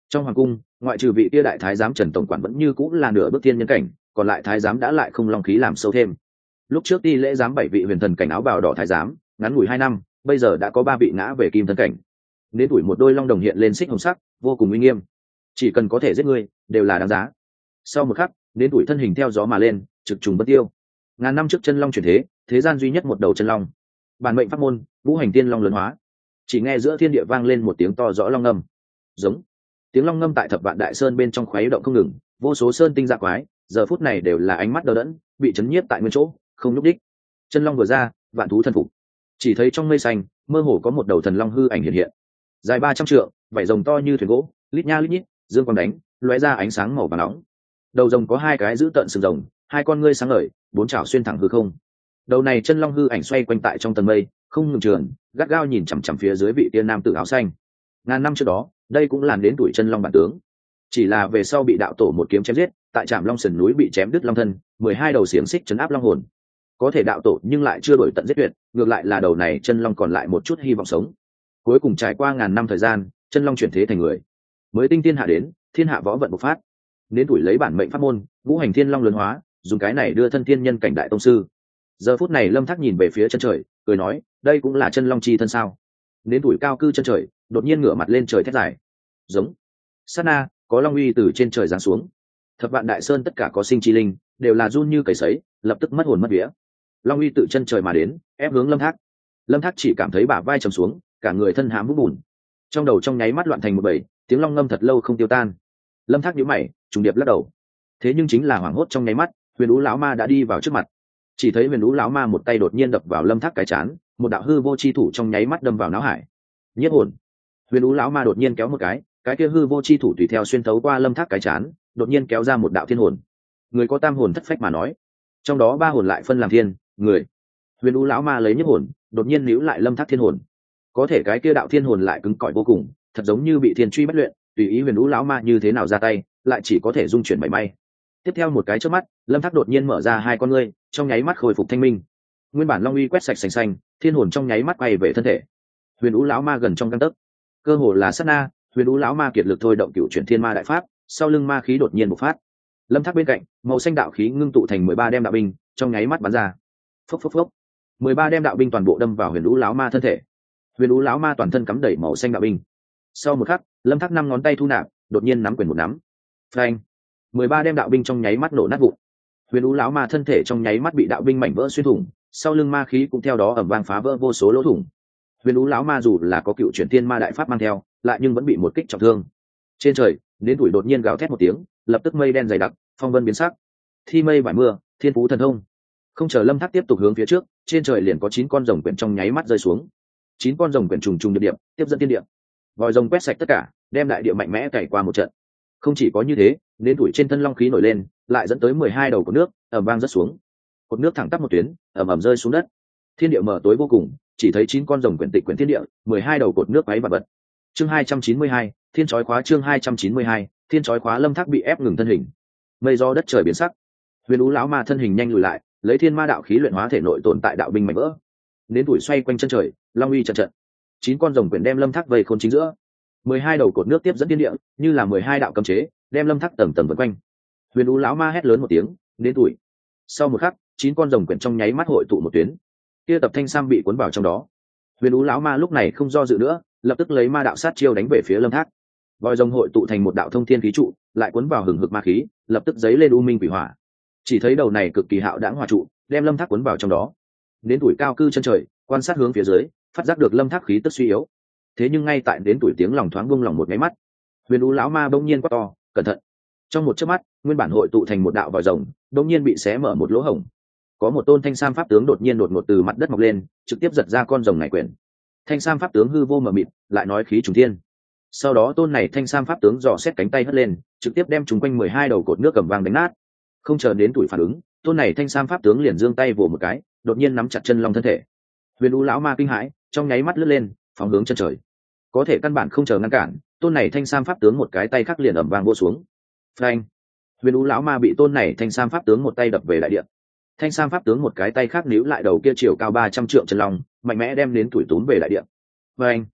Trong hoàng cung, ngoại trừ vị kia đại thái giám Trần tổng quản vẫn như cũng là nửa bước thiên nhân cảnh, còn lại thái giám đã lại không long khí làm sâu thêm. Lúc trước ti lễ giám 7 vị huyền thần cảnh áo bào đỏ thái giám, ngắn ngủi 2 năm, bây giờ đã có 3 vị ngã về kim thân cảnh. Đến tuổi một đôi long đồng hiện lên xích hồng sắc, vô cùng uy nghiêm. Chỉ cần có thể giết ngươi, đều là đáng giá. Sau một khắc, đến tuổi thân hình theo gió mà lên, trực trùng bất tiêu. Ngàn năm trước chân long chuyển thế, thế gian duy nhất một đầu chân long. Bản mệnh pháp môn, Ngũ Hành Tiên Long lớn hóa. Chỉ nghe giữa thiên địa vang lên một tiếng to rõ long ngâm. Giống. Tiếng long ngâm tại Thập Vạn Đại Sơn bên trong khuấy động không ngừng, vô số sơn tinh dạ quái, giờ phút này đều là ánh mắt đờ đẫn, bị chấn nhiếp tại nguyên chỗ, không nhúc đích. Chân long vừa ra, vạn thú thân phục. Chỉ thấy trong mây xanh, mơ hồ có một đầu thần long hư ảnh hiện hiện. Dài 300 trượng, vảy rồng to như thuyền gỗ, lít nha lít nhít, dương quang đánh, lóe ra ánh sáng màu vàng nóng. Đầu rồng có 2 cái giữ tận sừng rồng, 2 con ngươi sáng ngời, 4 chảo xuyên thẳng hư không. Đầu này chân long hư ảnh xoay quanh tại trong tầng mây, không ngừng trườn, gắt gao nhìn chằm chằm phía dưới vị tiên nam tử áo xanh. Ngàn năm trước đó, đây cũng làm đến tuổi chân long bản tướng. Chỉ là về sau bị đạo tổ một kiếm chém giết, tại Trạm Long sườn núi bị chém đứt long thân, 12 đầu xiềng xích trấn áp long hồn. Có thể đạo tổ nhưng lại chưa đổi tận giết tuyệt, ngược lại là đầu này chân long còn lại một chút hy vọng sống. Cuối cùng trải qua ngàn năm thời gian, chân long chuyển thế thành người, mới tinh tiên hạ đến, thiên hạ võ vận bộc phát. Đến tuổi lấy bản mệnh pháp môn, Ngũ Hành Thiên Long lớn hóa, dùng cái này đưa thân thiên nhân cảnh đại tông sư. Giờ phút này Lâm Thác nhìn về phía chân trời, cười nói, đây cũng là chân long chi thân sao? Đến tuổi cao cư chân trời, đột nhiên ngửa mặt lên trời thét dài. Giống. Sát na, có long uy từ trên trời giáng xuống. Thập Vạn Đại Sơn tất cả có sinh chi linh, đều là run như cầy sấy, lập tức mất hồn mất vía. Long uy tự chân trời mà đến, ép hướng Lâm Thác. Lâm Thác chỉ cảm thấy bả vai trầm xuống, cả người thân hãm vũng bùn. Trong đầu trong nháy mắt loạn thành một bầy, tiếng long ngâm thật lâu không tiêu tan. Lâm Thác nhíu mày, trùng điệp lắc đầu. Thế nhưng chính là hoảng hốt trong nháy mắt, Huyền Vũ lão ma đã đi vào trước mặt. Chỉ thấy Huyền Vũ lão ma một tay đột nhiên đập vào Lâm Thác cái chán, một đạo hư vô chi thủ trong nháy mắt đâm vào não hải. Nhiếp hồn. Huyền Vũ lão ma đột nhiên kéo một cái kia hư vô chi thủ tùy theo xuyên thấu qua Lâm Thác cái chán, đột nhiên kéo ra một đạo thiên hồn. Người có tam hồn thất phách mà nói, trong đó 3 hồn lại phân làm thiên, người. Huyền Vũ lão ma lấy nhiếp hồn, đột nhiên níu lại Lâm Thác thiên hồn. Có thể cái kia đạo thiên hồn lại cứng cỏi vô cùng, thật giống như bị thiên truy bất luyện, tùy ý Huyền Vũ lão ma như thế nào ra tay, lại chỉ có thể dung chuyển mảy may. Tiếp theo một cái chớp mắt, Lâm Thác đột nhiên mở ra 2 con ngươi, trong nháy mắt khôi phục thanh minh. Nguyên bản long uy quét sạch sành xanh, thiên hồn trong nháy mắt quay về thân thể. Huyền Vũ lão ma gần trong gang tấc, cơ hồ là sát na, Huyền Vũ lão ma kiệt lực thôi động Cửu Chuyển Thiên Ma đại pháp, sau lưng ma khí đột nhiên bộc phát. Lâm Thác bên cạnh, màu xanh đạo khí ngưng tụ thành 13 đem đạo binh, trong nháy mắt bắn ra. Phốc phốc phốc. 13 đem đạo binh toàn bộ đâm vào Huyền Vũ lão ma thân thể. Huyền Vũ lão ma toàn thân cắm đầy màu xanh đạo binh. Sau một khắc, Lâm Thác 5 ngón tay thu nạp, đột nhiên nắm quyền một nắm. Phanh. 13 đem đạo binh trong nháy mắt nổ nát vụn. Huyền Vũ lão ma thân thể trong nháy mắt bị đạo binh mảnh vỡ xuyên thủng, sau lưng ma khí cũng theo đó ầm vang phá vỡ vô số lỗ thủng. Huyền Vũ lão ma dù là có Cựu Chuyển Thiên Ma đại pháp mang theo, lại nhưng vẫn bị một kích trọng thương. Trên trời, đến tuổi đột nhiên gào thét một tiếng, lập tức mây đen dày đặc, phong vân biến sắc. Thi mây vải mưa, thiên phú thần thông. Không chờ Lâm Thác tiếp tục hướng phía trước, trên trời liền có 9 con rồng quyển trong nháy mắt rơi xuống. 9 con rồng quyển trùng trùng điệp điệp, tiếp dẫn thiên địa. Vòi rồng quét sạch tất cả, đem đại địa mạnh mẽ cày qua một trận. Không chỉ có như thế, đến tuổi trên thân long khí nổi lên, lại dẫn tới 12 đầu cột nước ầm vang rớt xuống. Cột nước thẳng tắp một tuyến, ầm ầm rơi xuống đất. Thiên địa mở tối vô cùng, chỉ thấy 9 con rồng quyển tịch quyển thiên địa, 12 đầu cột nước váy và vật. Chương 292, thiên chói khóa. Chương 292, thiên chói khóa. Lâm Thác bị ép ngừng thân hình. Mây do đất trời biến sắc. Huyền Vũ lão ma thân hình nhanh lùi lại, lấy thiên ma đạo khí luyện hóa thể nội tồn tại đạo binh mảnh vỡ. Đến tuổi xoay quanh chân trời, long uy trận trận. 9 con rồng quyển đem Lâm Thác vây khốn chính giữa. 12 đầu cột nước tiếp dẫn thiên địa, như là 12 đạo cấm chế, đem Lâm Thác tầng tầng vây quanh. Huyền Vũ lão ma hét lớn một tiếng, đến tuổi. Sau một khắc, 9 con rồng quyển trong nháy mắt hội tụ một tuyến. Kia tập thanh sam bị cuốn vào trong đó. Huyền Vũ lão ma lúc này không do dự nữa, lập tức lấy ma đạo sát chiêu đánh về phía Lâm Thác. Vòi rồng hội tụ thành một đạo thông thiên khí trụ, lại cuốn vào hừng hực ma khí, lập tức giấy lên u minh quỷ hỏa. Chỉ thấy đầu này cực kỳ hạo đãng hỏa trụ, đem Lâm Thác cuốn vào trong đó. Đến tuổi cao cư chân trời, quan sát hướng phía dưới, phát giác được Lâm Thác khí tức suy yếu. Thế nhưng ngay tại đến tuổi tiếng lòng thoáng buông lòng một cái mắt, Huyền Vũ lão ma bỗng nhiên quát to, cẩn thận. Trong một chớp mắt, nguyên bản hội tụ thành một đạo vòi rồng, bỗng nhiên bị xé mở một lỗ hổng. Có một tôn thanh sam pháp tướng đột nhiên đột ngột từ mặt đất mọc lên, trực tiếp giật ra con rồng này quyển. Thanh sam pháp tướng hư vô mờ mịt, lại nói khí trùng thiên. Sau đó tôn này thanh sam pháp tướng dò xét cánh tay hất lên, trực tiếp đem chúng quanh 12 đầu cột nước cầm vang đánh nát. Không chờ đến tuổi phản ứng, tôn này thanh sam pháp tướng liền giương tay vồ một cái, đột nhiên nắm chặt chân long thân thể. Huyền Vũ lão ma kinh hãi, trong nháy mắt lướt lên, phóng hướng chân trời. Có thể căn bản không chờ ngăn cản, tôn này thanh sam pháp tướng một cái tay khác liền ầm vang vỗ xuống. Phanh! Huyền Vũ lão ma bị tôn này thanh sam pháp tướng một tay đập về đại địa. Thanh sam pháp tướng một cái tay khác níu lại đầu kia chiều cao 300 trượng chân long, mạnh mẽ đem đến tuổi túm về đại địa. Phanh!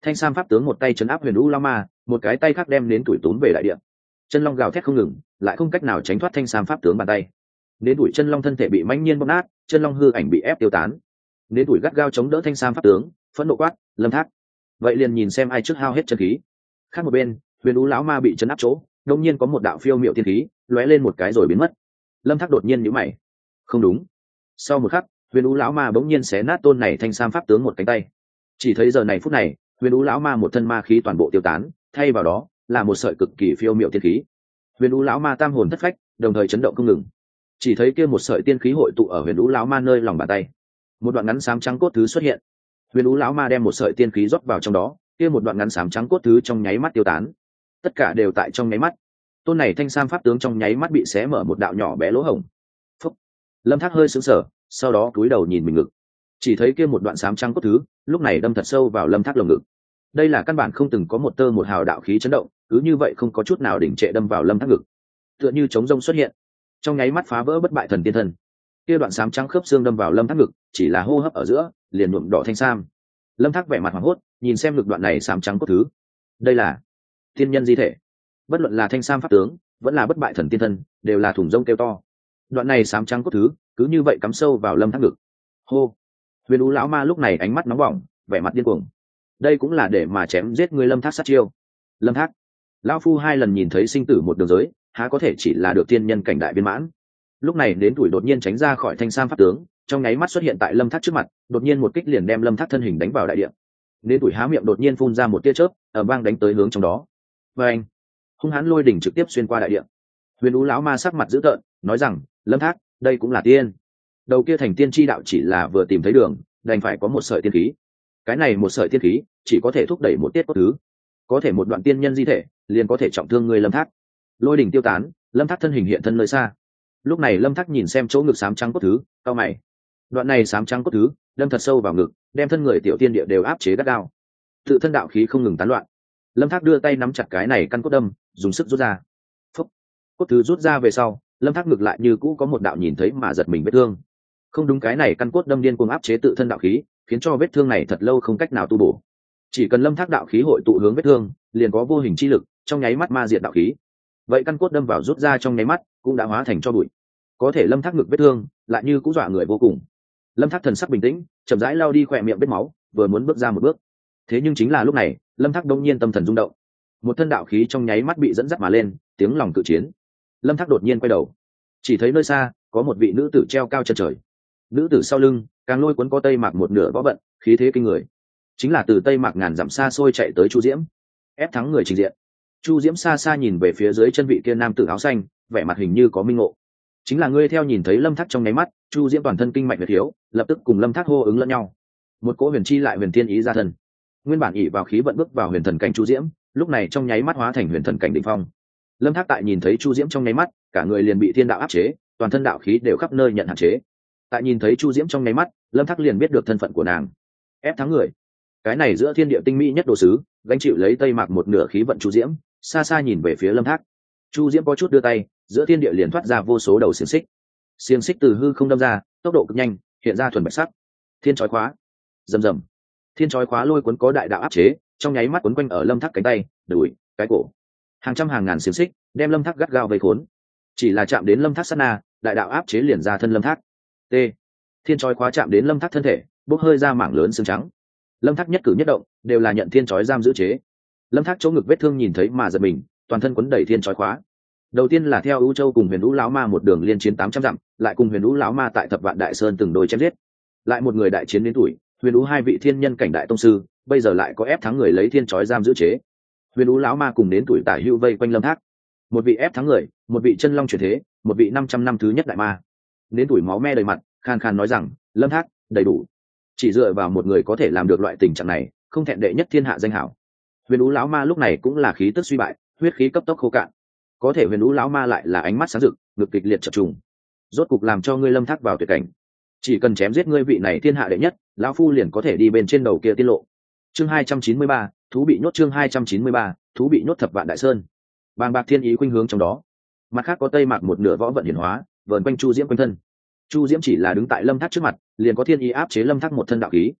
Thanh sam pháp tướng một tay chấn áp huyền u lão ma, một cái tay khác đem đến tuổi tốn về đại địa. Chân long gào thét không ngừng, lại không cách nào tránh thoát thanh sam pháp tướng bàn tay. Đến tuổi chân long thân thể bị mãnh nhiên bóp nát, chân long hư ảnh bị ép tiêu tán. Đến tuổi gắt gao chống đỡ thanh sam pháp tướng, phẫn nộ quát, Lâm Thác. Vậy liền nhìn xem ai trước hao hết chân khí. Khác một bên, huyền u lão ma bị chấn áp chỗ, đột nhiên có một đạo phiêu miệu tiên khí lóe lên một cái rồi biến mất. Lâm Thác đột nhiên nhíu mày. Không đúng. Sau một khắc, huyền u lão ma bỗng nhiên xé nát tôn này thanh sam pháp tướng một cánh tay. Chỉ thấy giờ này phút này, huyền u lão ma một thân ma khí toàn bộ tiêu tán, thay vào đó là một sợi cực kỳ phiêu miệu tiên khí. Huyền u lão ma tam hồn thất phách, đồng thời chấn động không ngừng. Chỉ thấy kia một sợi tiên khí hội tụ ở huyền u lão ma nơi lòng bàn tay. Một đoạn ngắn xám trắng cốt thứ xuất hiện. Huyền u lão ma đem một sợi tiên khí rót vào trong đó, kia một đoạn ngắn xám trắng cốt thứ trong nháy mắt tiêu tán. Tất cả đều tại trong nháy mắt. Tôn này thanh sam pháp tướng trong nháy mắt bị xé mở một đạo nhỏ bé lỗ hổng. Phúc. Lâm Thác hơi sững sờ, sau đó cúi đầu nhìn mình ngực. Chỉ thấy kia một đoạn xám trắng cốt thứ, lúc này đâm thật sâu vào Lâm Thác lồng ngực. Đây là căn bản không từng có một tơ một hào đạo khí chấn động, cứ như vậy không có chút nào đỉnh trệ đâm vào Lâm Thác ngực. Tựa như trống rông xuất hiện, trong nháy mắt phá vỡ bất bại thần tiên thân. Kia đoạn xám trắng khớp xương đâm vào Lâm Thác ngực, chỉ là hô hấp ở giữa, liền nhuộm đỏ thanh sam. Lâm Thác vẻ mặt hoảng hốt, nhìn xem ngực đoạn này xám trắng cốt thứ. Đây là tiên nhân di thể. Bất luận là thanh sam pháp tướng, vẫn là bất bại thần tiên thân, đều là thủng rông kêu to. Đoạn này xám trắng cốt thứ, cứ như vậy cắm sâu vào Lâm Thác ngực. Hô. Huyền U lão ma lúc này ánh mắt nóng bỏng, vẻ mặt điên cuồng. Đây cũng là để mà chém giết người Lâm Thác sát chiêu. Lâm Thác, lão phu 2 lần nhìn thấy sinh tử một đường giới, há có thể chỉ là được tiên nhân cảnh đại viên mãn. Lúc này đến tuổi đột nhiên tránh ra khỏi thanh sam pháp tướng, trong nháy mắt xuất hiện tại Lâm Thác trước mặt, đột nhiên một kích liền đem Lâm Thác thân hình đánh vào đại địa. Đến tuổi há miệng đột nhiên phun ra một tia chớp, ở vang đánh tới hướng trong đó. Và anh, hung hãn lôi đỉnh trực tiếp xuyên qua đại địa. Huyền U lão ma sắc mặt dữ tợn, nói rằng, Lâm Thác, đây cũng là tiên. Đầu kia thành tiên chi đạo chỉ là vừa tìm thấy đường, đành phải có một sợi tiên khí. Cái này một sợi tiên khí, chỉ có thể thúc đẩy một tiết cốt thứ, có thể một đoạn tiên nhân di thể, liền có thể trọng thương người Lâm Thác. Lôi đỉnh tiêu tán, Lâm Thác thân hình hiện thân nơi xa. Lúc này Lâm Thác nhìn xem chỗ ngực xám trắng cốt thứ, cau mày. Đoạn này xám trắng cốt thứ, đâm thật sâu vào ngực, đem thân người tiểu tiên địa đều áp chế gắt gao. Tự thân đạo khí không ngừng tán loạn. Lâm Thác đưa tay nắm chặt cái này căn cốt đâm, dùng sức rút ra. Phúc. Cốt thứ rút ra về sau, Lâm Thác ngực lại như cũ có một đạo nhìn thấy mà giật mình vết thương. Không đúng, cái này căn cốt đâm điên cuồng áp chế tự thân đạo khí, khiến cho vết thương này thật lâu không cách nào tu bổ. Chỉ cần Lâm Thác đạo khí hội tụ hướng vết thương, liền có vô hình chi lực trong nháy mắt ma diệt đạo khí. Vậy căn cốt đâm vào rút ra trong nháy mắt, cũng đã hóa thành cho bụi. Có thể Lâm Thác ngực vết thương lại như cũng dọa người vô cùng. Lâm Thác thần sắc bình tĩnh, chậm rãi lau đi khỏe miệng vết máu, vừa muốn bước ra một bước. Thế nhưng chính là lúc này, Lâm Thác đột nhiên tâm thần rung động. Một thân đạo khí trong nháy mắt bị dẫn dắt mà lên, tiếng lòng cự chiến. Lâm Thác đột nhiên quay đầu, chỉ thấy nơi xa có một vị nữ tử treo cao chân trời. Nữ tử sau lưng càng lôi cuốn có tây mạc một nửa võ vận, khí thế kinh người. Chính là từ tây mạc ngàn dặm xa xôi chạy tới Chu Diễm, ép thắng người trình diện. Chu Diễm xa xa nhìn về phía dưới chân vị kia nam tử áo xanh, vẻ mặt hình như có minh ngộ. Chính là ngươi. Theo nhìn thấy Lâm Thác trong nháy mắt, Chu Diễm toàn thân kinh mạch huyết thiếu, lập tức cùng Lâm Thác hô ứng lẫn nhau. Một cỗ huyền chi lại huyền thiên ý ra thân. Nguyên bản ỷ vào khí vận bước vào huyền thần cảnh Chu Diễm, lúc này trong nháy mắt hóa thành huyền thần cảnh đỉnh phong. Lâm Thác tại nhìn thấy Chu Diễm trong nháy mắt, cả người liền bị thiên đạo áp chế, toàn thân đạo khí đều khắp nơi nhận hạn chế. Tại nhìn thấy Chu Diễm trong nháy mắt, Lâm Thác liền biết được thân phận của nàng. Ép thắng người. Cái này giữa thiên địa tinh mỹ nhất đồ sứ, gánh chịu lấy tây mạc một nửa khí vận Chu Diễm, xa xa nhìn về phía Lâm Thác. Chu Diễm có chút đưa tay, giữa thiên địa liền thoát ra vô số đầu xiềng xích. Xiềng xích từ hư không đâm ra, tốc độ cực nhanh, hiện ra thuần bạch sắc. Thiên chói khóa. Rầm rầm. Thiên chói khóa lôi cuốn có đại đạo áp chế, trong nháy mắt cuốn quanh ở Lâm Thác cánh tay, đùi, cái cổ. Hàng trăm hàng ngàn xiềng xích đem Lâm Thác gắt gao vây khốn. Chỉ là chạm đến Lâm Thác sát na, đại đạo áp chế liền ra thân Lâm Thác. T. Thiên chói khóa chạm đến Lâm Thác thân thể, bốc hơi ra mảng lớn xương trắng. Lâm Thác nhất cử nhất động đều là nhận thiên chói giam giữ chế. Lâm Thác chỗ ngực vết thương nhìn thấy mà giật mình, toàn thân quấn đầy thiên chói khóa. Đầu tiên là theo U Châu cùng Huyền Vũ lão ma một đường liên chiến 800 dặm, lại cùng Huyền Vũ lão ma tại Thập Vạn Đại Sơn từng đôi chém giết. Lại một người đại chiến đến tuổi, Huyền Vũ 2 vị thiên nhân cảnh đại tông sư, bây giờ lại có ép thắng người lấy thiên chói giam giữ chế. Huyền Vũ lão ma cùng đến tuổi tả hữu vây quanh Lâm Thác. Một vị ép thắng người, một vị chân long chuyển thế, một vị 500 năm thứ nhất đại ma. Đến tuổi máu me đầy mặt, khan khan nói rằng, Lâm Thác, đầy đủ. Chỉ dựa vào một người có thể làm được loại tình trạng này, không thẹn đệ nhất thiên hạ danh hảo. Huyền Vũ lão ma lúc này cũng là khí tức suy bại, huyết khí cấp tốc khô cạn. Có thể Huyền Vũ lão ma lại là ánh mắt sáng rực, ngực kịch liệt chập trùng. Rốt cục làm cho ngươi Lâm Thác vào tuyệt cảnh. Chỉ cần chém giết ngươi vị này thiên hạ đệ nhất, lão phu liền có thể đi bên trên đầu kia tiên lộ. Chương 293, thú bị nhốt. Chương 293, thú bị nhốt. Thập Vạn Đại Sơn. Bàng bạc thiên ý khuynh hướng trong đó. Mặt khác có tây mạc một nửa võ vận hiển hóa, vờn quanh Chu Diễm quanh thân. Chu Diễm chỉ là đứng tại Lâm Thác trước mặt, liền có thiên ý áp chế Lâm Thác một thân đạo khí.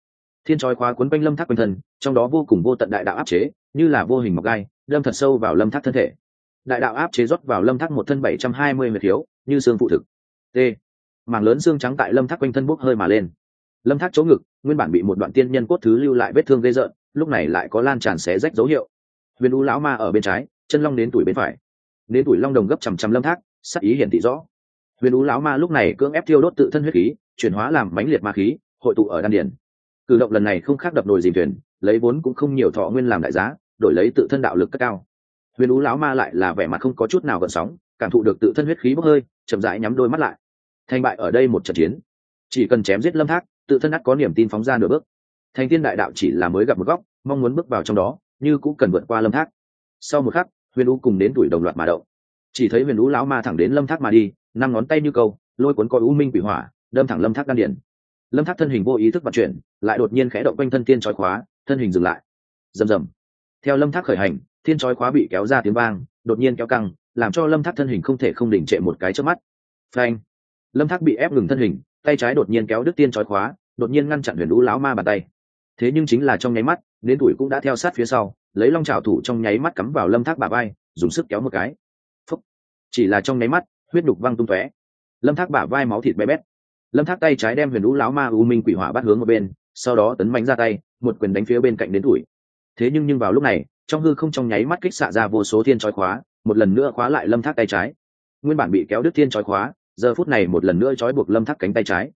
thiên trói khóa quấn quanh lâm thác quanh thân, trong đó vô cùng vô tận đại đạo áp chế như là vô hình mọc gai đâm thật sâu vào lâm thác thân thể. Đại đạo áp chế rót vào lâm thác một thân 720 huyệt thiếu như xương phụ thực. T. Mảng lớn xương trắng tại lâm thác quanh thân bốc hơi mà lên. Lâm thác chỗ ngực nguyên bản bị một đoạn tiên nhân cốt thứ lưu lại vết thương ghê rợn, lúc này lại có lan tràn xé rách dấu hiệu. Huyền U lão ma ở bên trái, chân long đến tuổi bên phải. Đến tuổi long đồng gấp chằm chằm lâm thác, sắc ý hiển thị rõ. Huyền U lão ma lúc này cưỡng ép thiêu đốt tự thân huyết khí, chuyển hóa làm mãnh liệt ma khí, hội tụ ở đan điền. Cử động lần này không khác đập nồi dìm thuyền, lấy vốn cũng không nhiều thọ nguyên làm đại giá, đổi lấy tự thân đạo lực cất cao. Huyền U lão ma lại là vẻ mặt không có chút nào gợn sóng, cảm thụ được tự thân huyết khí bốc hơi, chậm rãi nhắm đôi mắt lại. Thành bại ở đây một trận chiến, chỉ cần chém giết lâm thác, tự thân ắt có niềm tin phóng ra nửa bước. Thành thiên đại đạo chỉ là mới gặp một góc, mong muốn bước vào trong đó, như cũng cần vượt qua lâm thác. Sau một khắc, Huyền U cùng đến tuổi đồng loạt mà động. Chỉ thấy Huyền U lão ma thẳng đến lâm thác mà đi, năm ngón tay như câu, lôi cuốn coi u minh quỷ hỏa, đâm thẳng lâm thác đan điền. Lâm thác thân hình vô ý thức vận chuyển, lại đột nhiên khẽ động quanh thân tiên chói khóa, thân hình dừng lại. Rầm rầm. Theo lâm thác khởi hành, thiên chói khóa bị kéo ra tiếng vang, đột nhiên kéo căng, làm cho lâm thác thân hình không thể không đình trệ một cái chớp mắt. Phanh. Lâm thác bị ép ngừng thân hình, tay trái đột nhiên kéo đứt tiên chói khóa, đột nhiên ngăn chặn Huyền U lão ma bàn tay. Thế nhưng chính là trong nháy mắt, đến tuổi cũng đã theo sát phía sau, lấy long trảo thủ trong nháy mắt cắm vào lâm thác bả vai, dùng sức kéo một cái. Phúc. Chỉ là trong nháy mắt, huyết đục văng tung tóe. Lâm thác bả vai máu thịt bé bét. Lâm thác tay trái đem Huyền U lão ma u minh quỷ hỏa bắt hướng một bên, sau đó tấn mạnh ra tay, một quyền đánh phía bên cạnh đến tuổi. Thế nhưng vào lúc này, trong hư không trong nháy mắt kích xạ ra vô số thiên chói khóa, một lần nữa khóa lại lâm thác tay trái. Nguyên bản bị kéo đứt thiên chói khóa, giờ phút này một lần nữa trói buộc lâm thác cánh tay trái.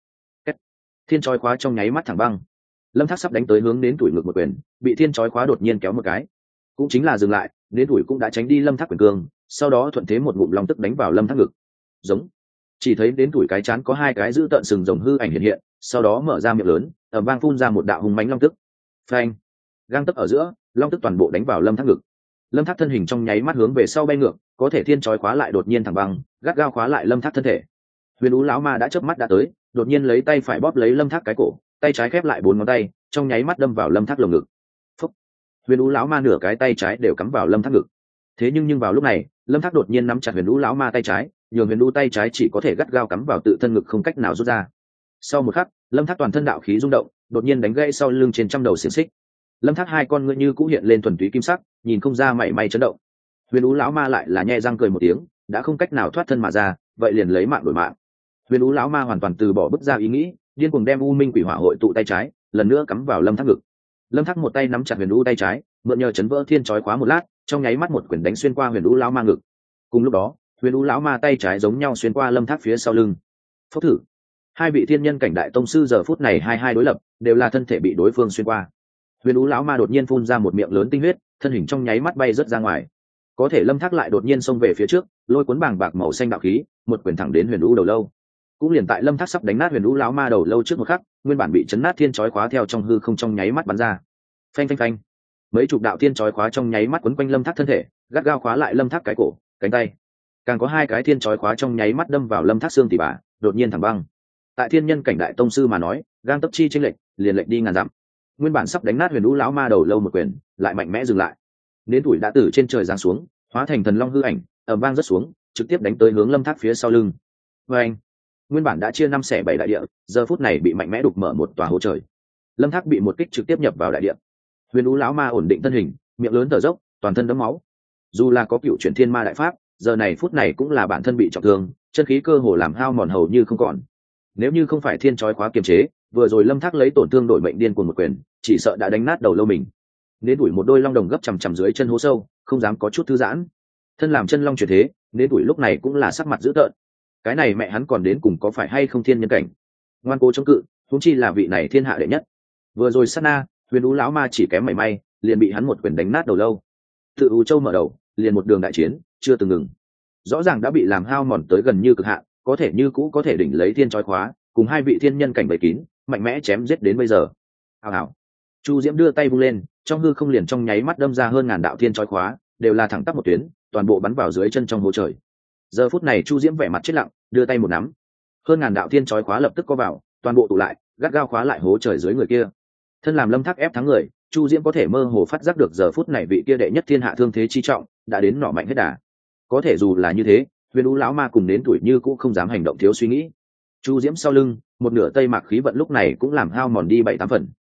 Thiên chói khóa trong nháy mắt thẳng băng. Lâm thác sắp đánh tới hướng đến tuổi ngược một quyền, bị thiên chói khóa đột nhiên kéo một cái, cũng chính là dừng lại, đến tuổi cũng đã tránh đi lâm thác quyền cương, sau đó thuận thế một ngụm long tức đánh vào lâm thác ngực. Giống. Chỉ thấy đến tuổi cái chán có hai cái giữ tợn sừng rồng hư ảnh hiện hiện, sau đó mở ra miệng lớn, ầm vang phun ra một đạo hùng mãnh long tức. Phanh. Gang tấc ở giữa, long tức toàn bộ đánh vào lâm thác ngực. Lâm thác thân hình trong nháy mắt hướng về sau bay ngược, có thể thiên chói khóa lại đột nhiên thẳng băng, gắt gao khóa lại lâm thác thân thể. Huyền U lão ma đã chớp mắt đã tới, đột nhiên lấy tay phải bóp lấy lâm thác cái cổ, tay trái khép lại 4 ngón tay, trong nháy mắt đâm vào lâm thác lồng ngực. Phúc. Huyền U lão ma nửa cái tay trái đều cắm vào lâm thác ngực. Thế nhưng vào lúc này, lâm thác đột nhiên nắm chặt Huyền U lão ma tay trái, nhường Huyền U tay trái chỉ có thể gắt gao cắm vào tự thân ngực không cách nào rút ra. Sau một khắc, lâm thác toàn thân đạo khí rung động, đột nhiên đánh gãy sau lưng trên trăm đầu xiềng xích. Lâm thác hai con ngươi như cũ hiện lên thuần túy kim sắc, nhìn không ra mảy may chấn động. Huyền U lão ma lại là nhe răng cười một tiếng, đã không cách nào thoát thân mà ra, vậy liền lấy mạng đổi mạng. Huyền U lão ma hoàn toàn từ bỏ bức ra ý nghĩ, điên cuồng đem u minh quỷ hỏa hội tụ tay trái, lần nữa cắm vào lâm thác ngực. Lâm thác một tay nắm chặt Huyền U tay trái, mượn nhờ chấn vỡ thiên chói khóa một lát, trong nháy mắt một quyền đánh xuyên qua Huyền U lão ma ngực. Cùng lúc đó, Huyền U lão ma tay trái giống nhau xuyên qua lâm thác phía sau lưng. Phốc thử. Hai vị thiên nhân cảnh đại tông sư giờ phút này hai đối lập, đều là thân thể bị đối phương xuyên qua. Huyền U lão ma đột nhiên phun ra một miệng lớn tinh huyết, thân hình trong nháy mắt bay rớt ra ngoài. Có thể lâm thác lại đột nhiên xông về phía trước, lôi cuốn bàng bạc màu xanh đạo khí, một quyền thẳng đến Huyền U đầu lâu. Cũng liền tại lâm thác sắp đánh nát Huyền U lão ma đầu lâu trước một khắc, nguyên bản bị chấn nát thiên chói khóa theo trong hư không trong nháy mắt bắn ra. Phanh phanh phanh. Mấy chục đạo thiên chói khóa trong nháy mắt quấn quanh lâm thác thân thể, gắt gao khóa lại lâm thác cái cổ, cánh tay. Càng có hai cái thiên chói khóa trong nháy mắt đâm vào lâm thác xương tỉ bà, đột nhiên thẳng băng. Tại thiên nhân cảnh đại tông sư mà nói, gang tấc chi chênh lệch, liền lệch đi ngàn dặm. Nguyên bản sắp đánh nát Huyền U lão ma đầu lâu một quyền, lại mạnh mẽ dừng lại. Đến tuổi đã từ trên trời giáng xuống, hóa thành thần long hư ảnh, ầm vang rớt xuống, trực tiếp đánh tới hướng lâm thác phía sau lưng. Oeng! Nguyên bản đã chia 5 xẻ 7 đại địa, giờ phút này bị mạnh mẽ đục mở một tòa hố trời. Lâm thác bị một kích trực tiếp nhập vào đại địa. Huyền U lão ma ổn định thân hình, miệng lớn thở dốc, toàn thân đẫm máu. Dù là có cựu chuyển thiên ma đại pháp, giờ này phút này cũng là bản thân bị trọng thương, chân khí cơ hồ làm hao mòn hầu như không còn. Nếu như không phải thiên chói khóa kiềm chế, vừa rồi lâm thác lấy tổn thương đổi mệnh điên cuồng một quyền, chỉ sợ đã đánh nát đầu lâu mình. Nên đuổi một đôi long đồng gấp chằm dưới chân hố sâu, không dám có chút thư giãn. Thân làm chân long chuyển thế, nên đuổi lúc này cũng là sắc mặt dữ tợn. Cái này mẹ hắn còn đến cùng có phải hay không thiên nhân cảnh? Ngoan cố chống cự, huống chi là vị này thiên hạ đệ nhất. Vừa rồi sát na, Huyền U lão ma chỉ kém mảy may, liền bị hắn một quyền đánh nát đầu lâu. Tự U Châu mở đầu, liền một đường đại chiến, chưa từng ngừng. Rõ ràng đã bị làm hao mòn tới gần như cực hạn, có thể như cũ có thể đỉnh lấy thiên chói khóa, cùng hai vị thiên nhân cảnh bầy kín, mạnh mẽ chém giết đến bây giờ. Hào hào. Chu Diễm đưa tay vung lên, trong hư không liền trong nháy mắt đâm ra hơn ngàn đạo thiên chói khóa, đều là thẳng tắp một tuyến, toàn bộ bắn vào dưới chân trong hố trời. Giờ phút này Chu Diễm vẻ mặt chết lặng, đưa tay một nắm, hơn ngàn đạo thiên chói khóa lập tức có vào, toàn bộ tụ lại, gắt gao khóa lại hố trời dưới người kia. Thân làm lâm thác ép thắng người, Chu Diễm có thể mơ hồ phát giác được giờ phút này vị kia đệ nhất thiên hạ thương thế chi trọng, đã đến nỏ mạnh hết đà. Có thể dù là như thế, Huyền U lão ma cùng đến tuổi như cũ không dám hành động thiếu suy nghĩ. Chu Diễm sau lưng, một nửa tây mạc khí vận lúc này cũng làm hao mòn đi 7-8 phần.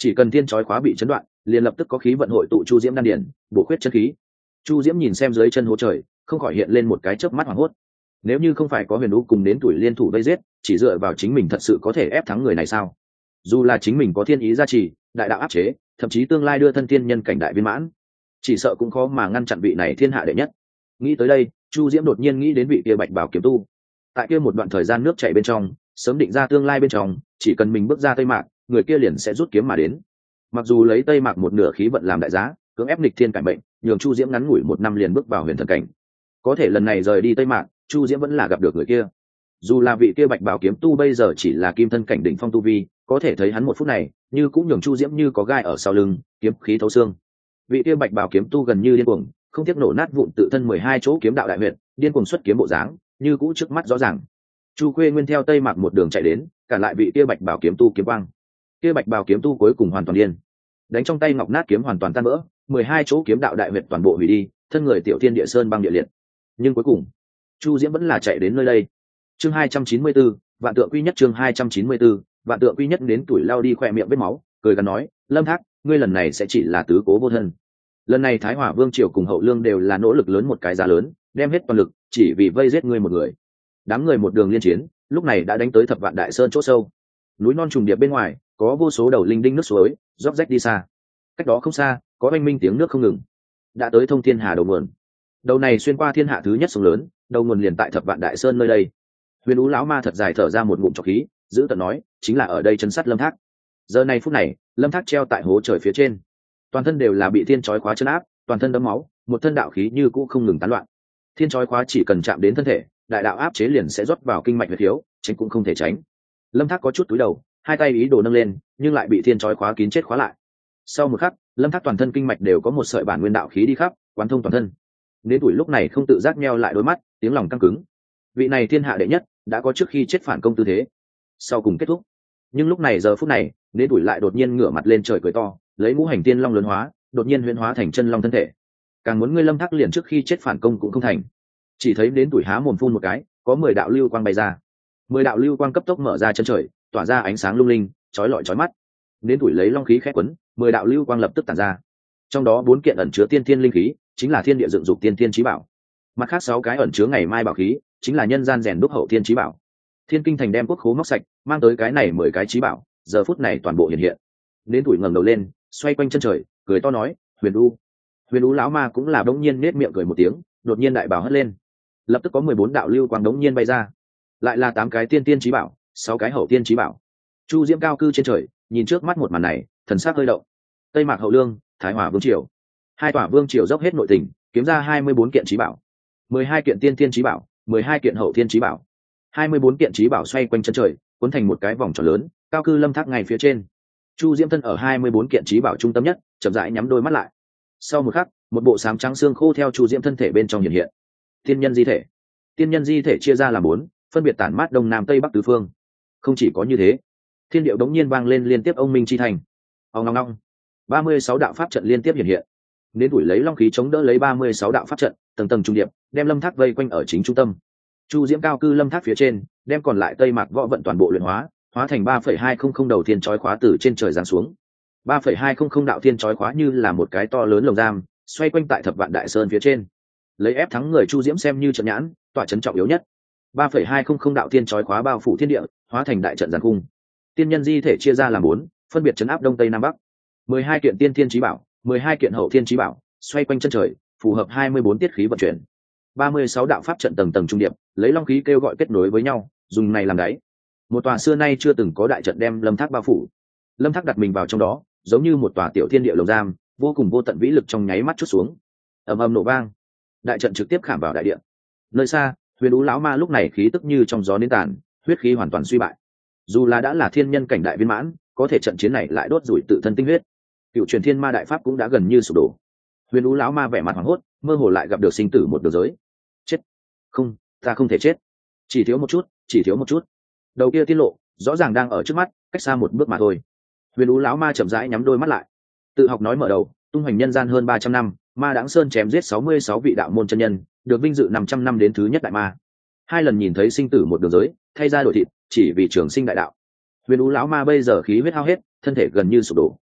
chỉ cần thiên chói khóa bị chấn đoạn, liền lập tức có khí vận hội tụ chu diễm đan điển, bổ khuyết chân khí. Chu diễm nhìn xem dưới chân hố trời, không khỏi hiện lên một cái chớp mắt hoảng hốt. Nếu như không phải có Huyền Vũ cùng đến tuổi liên thủ vây giết, chỉ dựa vào chính mình thật sự có thể ép thắng người này sao? Dù là chính mình có thiên ý gia trì, đại đạo áp chế, thậm chí tương lai đưa thân thiên nhân cảnh đại viên mãn, chỉ sợ cũng khó mà ngăn chặn vị này thiên hạ đệ nhất. Nghĩ tới đây, Chu diễm đột nhiên nghĩ đến vị kia Bạch Bảo kiếm tu. Tại kia một đoạn thời gian nước chảy bên trong, sớm định ra tương lai bên trong, chỉ cần mình bước ra Tây Mạc, người kia liền sẽ rút kiếm mà đến. Mặc dù lấy Tây Mạc một nửa khí vận làm đại giá, cưỡng ép nghịch thiên cải mệnh, nhường Chu diễm ngắn ngủi 1 năm liền bước vào huyền thần cảnh. Có thể lần này rời đi Tây Mạc, Chu diễm vẫn là gặp được người kia. Dù là vị kia Bạch Bảo kiếm tu bây giờ chỉ là kim thân cảnh đỉnh phong tu vi, có thể thấy hắn một phút này, như cũng nhường Chu diễm như có gai ở sau lưng, kiếm khí thấu xương. Vị kia Bạch Bảo kiếm tu gần như điên cuồng, không tiếc nổ nát vụn tự thân 12 chỗ kiếm đạo đại huyệt, điên cuồng xuất kiếm bộ dáng, như cũ trước mắt rõ ràng. Chu Quê Nguyên theo Tây Mạc một đường chạy đến, cản lại vị kia Bạch Bảo kiếm tu kiếm quang. Kia Bạch Bảo kiếm tu cuối cùng hoàn toàn điên, đánh trong tay ngọc nát kiếm hoàn toàn tan vỡ, 12 chỗ kiếm đạo đại huyệt toàn bộ hủy đi, thân người tiểu thiên địa sơn băng địa liệt. Nhưng cuối cùng, Chu diễm vẫn là chạy đến nơi đây. Chương 294, vạn tượng quy nhất. Chương 294, vạn tượng quy nhất. Đến tuổi lao đi khỏe miệng vết máu, cười gần nói, Lâm Thác, ngươi lần này sẽ chỉ là tứ cố vô thân. Lần này Thái Hỏa Vương triều cùng Hậu Lương đều là nỗ lực lớn một cái giá lớn, đem hết toàn lực, chỉ vì vây giết ngươi một người. Đám người một đường liên chiến, lúc này đã đánh tới Thập Vạn Đại Sơn chỗ sâu. Núi non trùng điệp bên ngoài, có vô số đầu linh đinh nước suối, róc rách đi xa. Cách đó không xa, có oanh minh tiếng nước không ngừng. Đã tới Thông Thiên Hà đầu nguồn. Đầu này xuyên qua thiên hạ thứ nhất sông lớn, đầu nguồn liền tại Thập Vạn Đại Sơn nơi đây. Huyền Ú lão ma thật dài thở ra một ngụm trọc khí, giữ tận nói, chính là ở đây chấn sát Lâm Thác. Giờ này phút này, Lâm Thác treo tại hố trời phía trên, toàn thân đều là bị thiên chói khóa chấn áp, toàn thân đẫm máu, một thân đạo khí như cũ không ngừng tán loạn. Thiên chói khóa chỉ cần chạm đến thân thể, đại đạo áp chế liền sẽ rót vào kinh mạch huyệt khiếu, tránh cũng không thể tránh. Lâm Thác có chút cúi đầu, hai tay ý đồ nâng lên, nhưng lại bị thiên chói khóa kín chết khóa lại. Sau một khắc, Lâm Thác toàn thân kinh mạch đều có một sợi bản nguyên đạo khí đi khắp, quán thông toàn thân. Đến tuổi lúc này không tự giác nheo lại đôi mắt, tiếng lòng căng cứng. Vị này thiên hạ đệ nhất đã có trước khi chết phản công tư thế, sau cùng kết thúc. Nhưng lúc này giờ phút này, đến tuổi lại đột nhiên ngửa mặt lên trời cười to, lấy ngũ hành tiên long lớn hóa, đột nhiên huyễn hóa thành chân long thân thể. Càng muốn ngươi Lâm Thác liền trước khi chết phản công cũng không thành. Chỉ thấy đến tuổi há mồm phun một cái, có 10 đạo lưu quang bay ra. 10 đạo lưu quang cấp tốc mở ra chân trời, tỏa ra ánh sáng lung linh, chói lọi chói mắt. Đến tuổi lấy long khí khẽ quấn, 10 đạo lưu quang lập tức tản ra. Trong đó 4 kiện ẩn chứa tiên thiên linh khí, chính là thiên địa dựng dục tiên thiên chí bảo. Mặt khác 6 cái ẩn chứa ngày mai bảo khí, chính là nhân gian rèn đúc hậu thiên chí bảo. Thiên Kinh Thành đem quốc khố móc sạch, mang tới cái này 10 cái chí bảo, giờ phút này toàn bộ hiện hiện. Đến tuổi ngẩng đầu lên, xoay quanh chân trời, cười to nói, Huyền U. Huyền U lão ma cũng là đống nhiên nết miệng cười một tiếng, đột nhiên đại bảo hất lên. Lập tức có 14 đạo lưu quang đống nhiên bay ra. Lại là 8 cái tiên tiên chí bảo, 6 cái hậu tiên chí bảo. Chu diễm cao cư trên trời, nhìn trước mắt một màn này, thần sắc hơi động. Tây Mạc Hậu Lương, Thái Hỏa Vương triều. Hai tòa vương triều dốc hết nội tình, kiếm ra 24 kiện chí bảo. 12 kiện tiên tiên chí bảo, 12 kiện hậu tiên chí bảo. 24 kiện chí bảo xoay quanh chân trời, cuốn thành một cái vòng tròn lớn, cao cư Lâm Thác ngay phía trên. Chu diễm thân ở 24 kiện chí bảo trung tâm nhất, chậm rãi nhắm đôi mắt lại. Sau một khắc, một bộ sám trắng xương khô theo Chu diễm thân thể bên trong hiện hiện. Tiên nhân di thể. Tiên nhân di thể chia ra làm 4, phân biệt tản mát đông nam tây bắc tứ phương. Không chỉ có như thế, thiên điệu đống nhiên vang lên liên tiếp ông minh chi thành. Ong ong ong. 36 đạo pháp trận liên tiếp hiện hiện. Đến tuổi lấy long khí chống đỡ lấy 36 đạo pháp trận, tầng tầng trung điệp, đem Lâm Thác vây quanh ở chính trung tâm. Chu diễm cao cư Lâm Thác phía trên, đem còn lại Tây Mạc võ vận toàn bộ luyện hóa, hóa thành 3,200 đầu thiên chói khóa từ trên trời giáng xuống. 3,200 đạo thiên chói khóa như là một cái to lớn lồng giam, xoay quanh tại Thập Vạn Đại Sơn phía trên. Lấy ép thắng người Chu diễm xem như trận nhãn, tỏa trấn trọng yếu nhất. 3,200 đạo thiên chói khóa bao phủ thiên địa, hóa thành đại trận giàn cung. Tiên nhân di thể chia ra làm 4, phân biệt trấn áp đông tây nam bắc. 12 kiện tiên thiên chí bảo, 12 kiện hậu thiên chí bảo, xoay quanh chân trời, phù hợp 24 tiết khí vận chuyển. 36 đạo pháp trận tầng tầng trung điệp, lấy long khí kêu gọi kết nối với nhau, dùng này làm đáy. Một tòa xưa nay chưa từng có đại trận đem Lâm Thác bao phủ. Lâm Thác đặt mình vào trong đó, giống như một tòa tiểu thiên địa lồng giam, vô cùng vô tận vĩ lực trong nháy mắt chút xuống. Ầm ầm nổ vang, đại trận trực tiếp khảm vào đại địa. Nơi xa, Huyền Ú lão ma lúc này khí tức như trong gió nến tàn, huyết khí hoàn toàn suy bại. Dù là đã là thiên nhân cảnh đại viên mãn, có thể trận chiến này lại đốt rủi tự thân tinh huyết. Cựu truyền thiên ma đại pháp cũng đã gần như sụp đổ. Huyền Ú lão ma vẻ mặt hoảng hốt, mơ hồ lại gặp được sinh tử một đường giới. Chết? Không, ta không thể chết. Chỉ thiếu một chút, chỉ thiếu một chút. Đầu kia tiết lộ, rõ ràng đang ở trước mắt, cách xa một bước mà thôi. Huyền Ú lão ma chậm rãi nhắm đôi mắt lại. Tự học nói mở đầu, tung hoành nhân gian hơn 300 năm, Ma Đãng Sơn chém giết 66 vị đạo môn chân nhân, được vinh dự 500 năm đến thứ nhất đại ma. 2 lần nhìn thấy sinh tử một đường giới, thay ra đổi thịt, chỉ vì trường sinh đại đạo. Huyền Ú lão ma bây giờ khí huyết hao hết, thân thể gần như sụp đổ.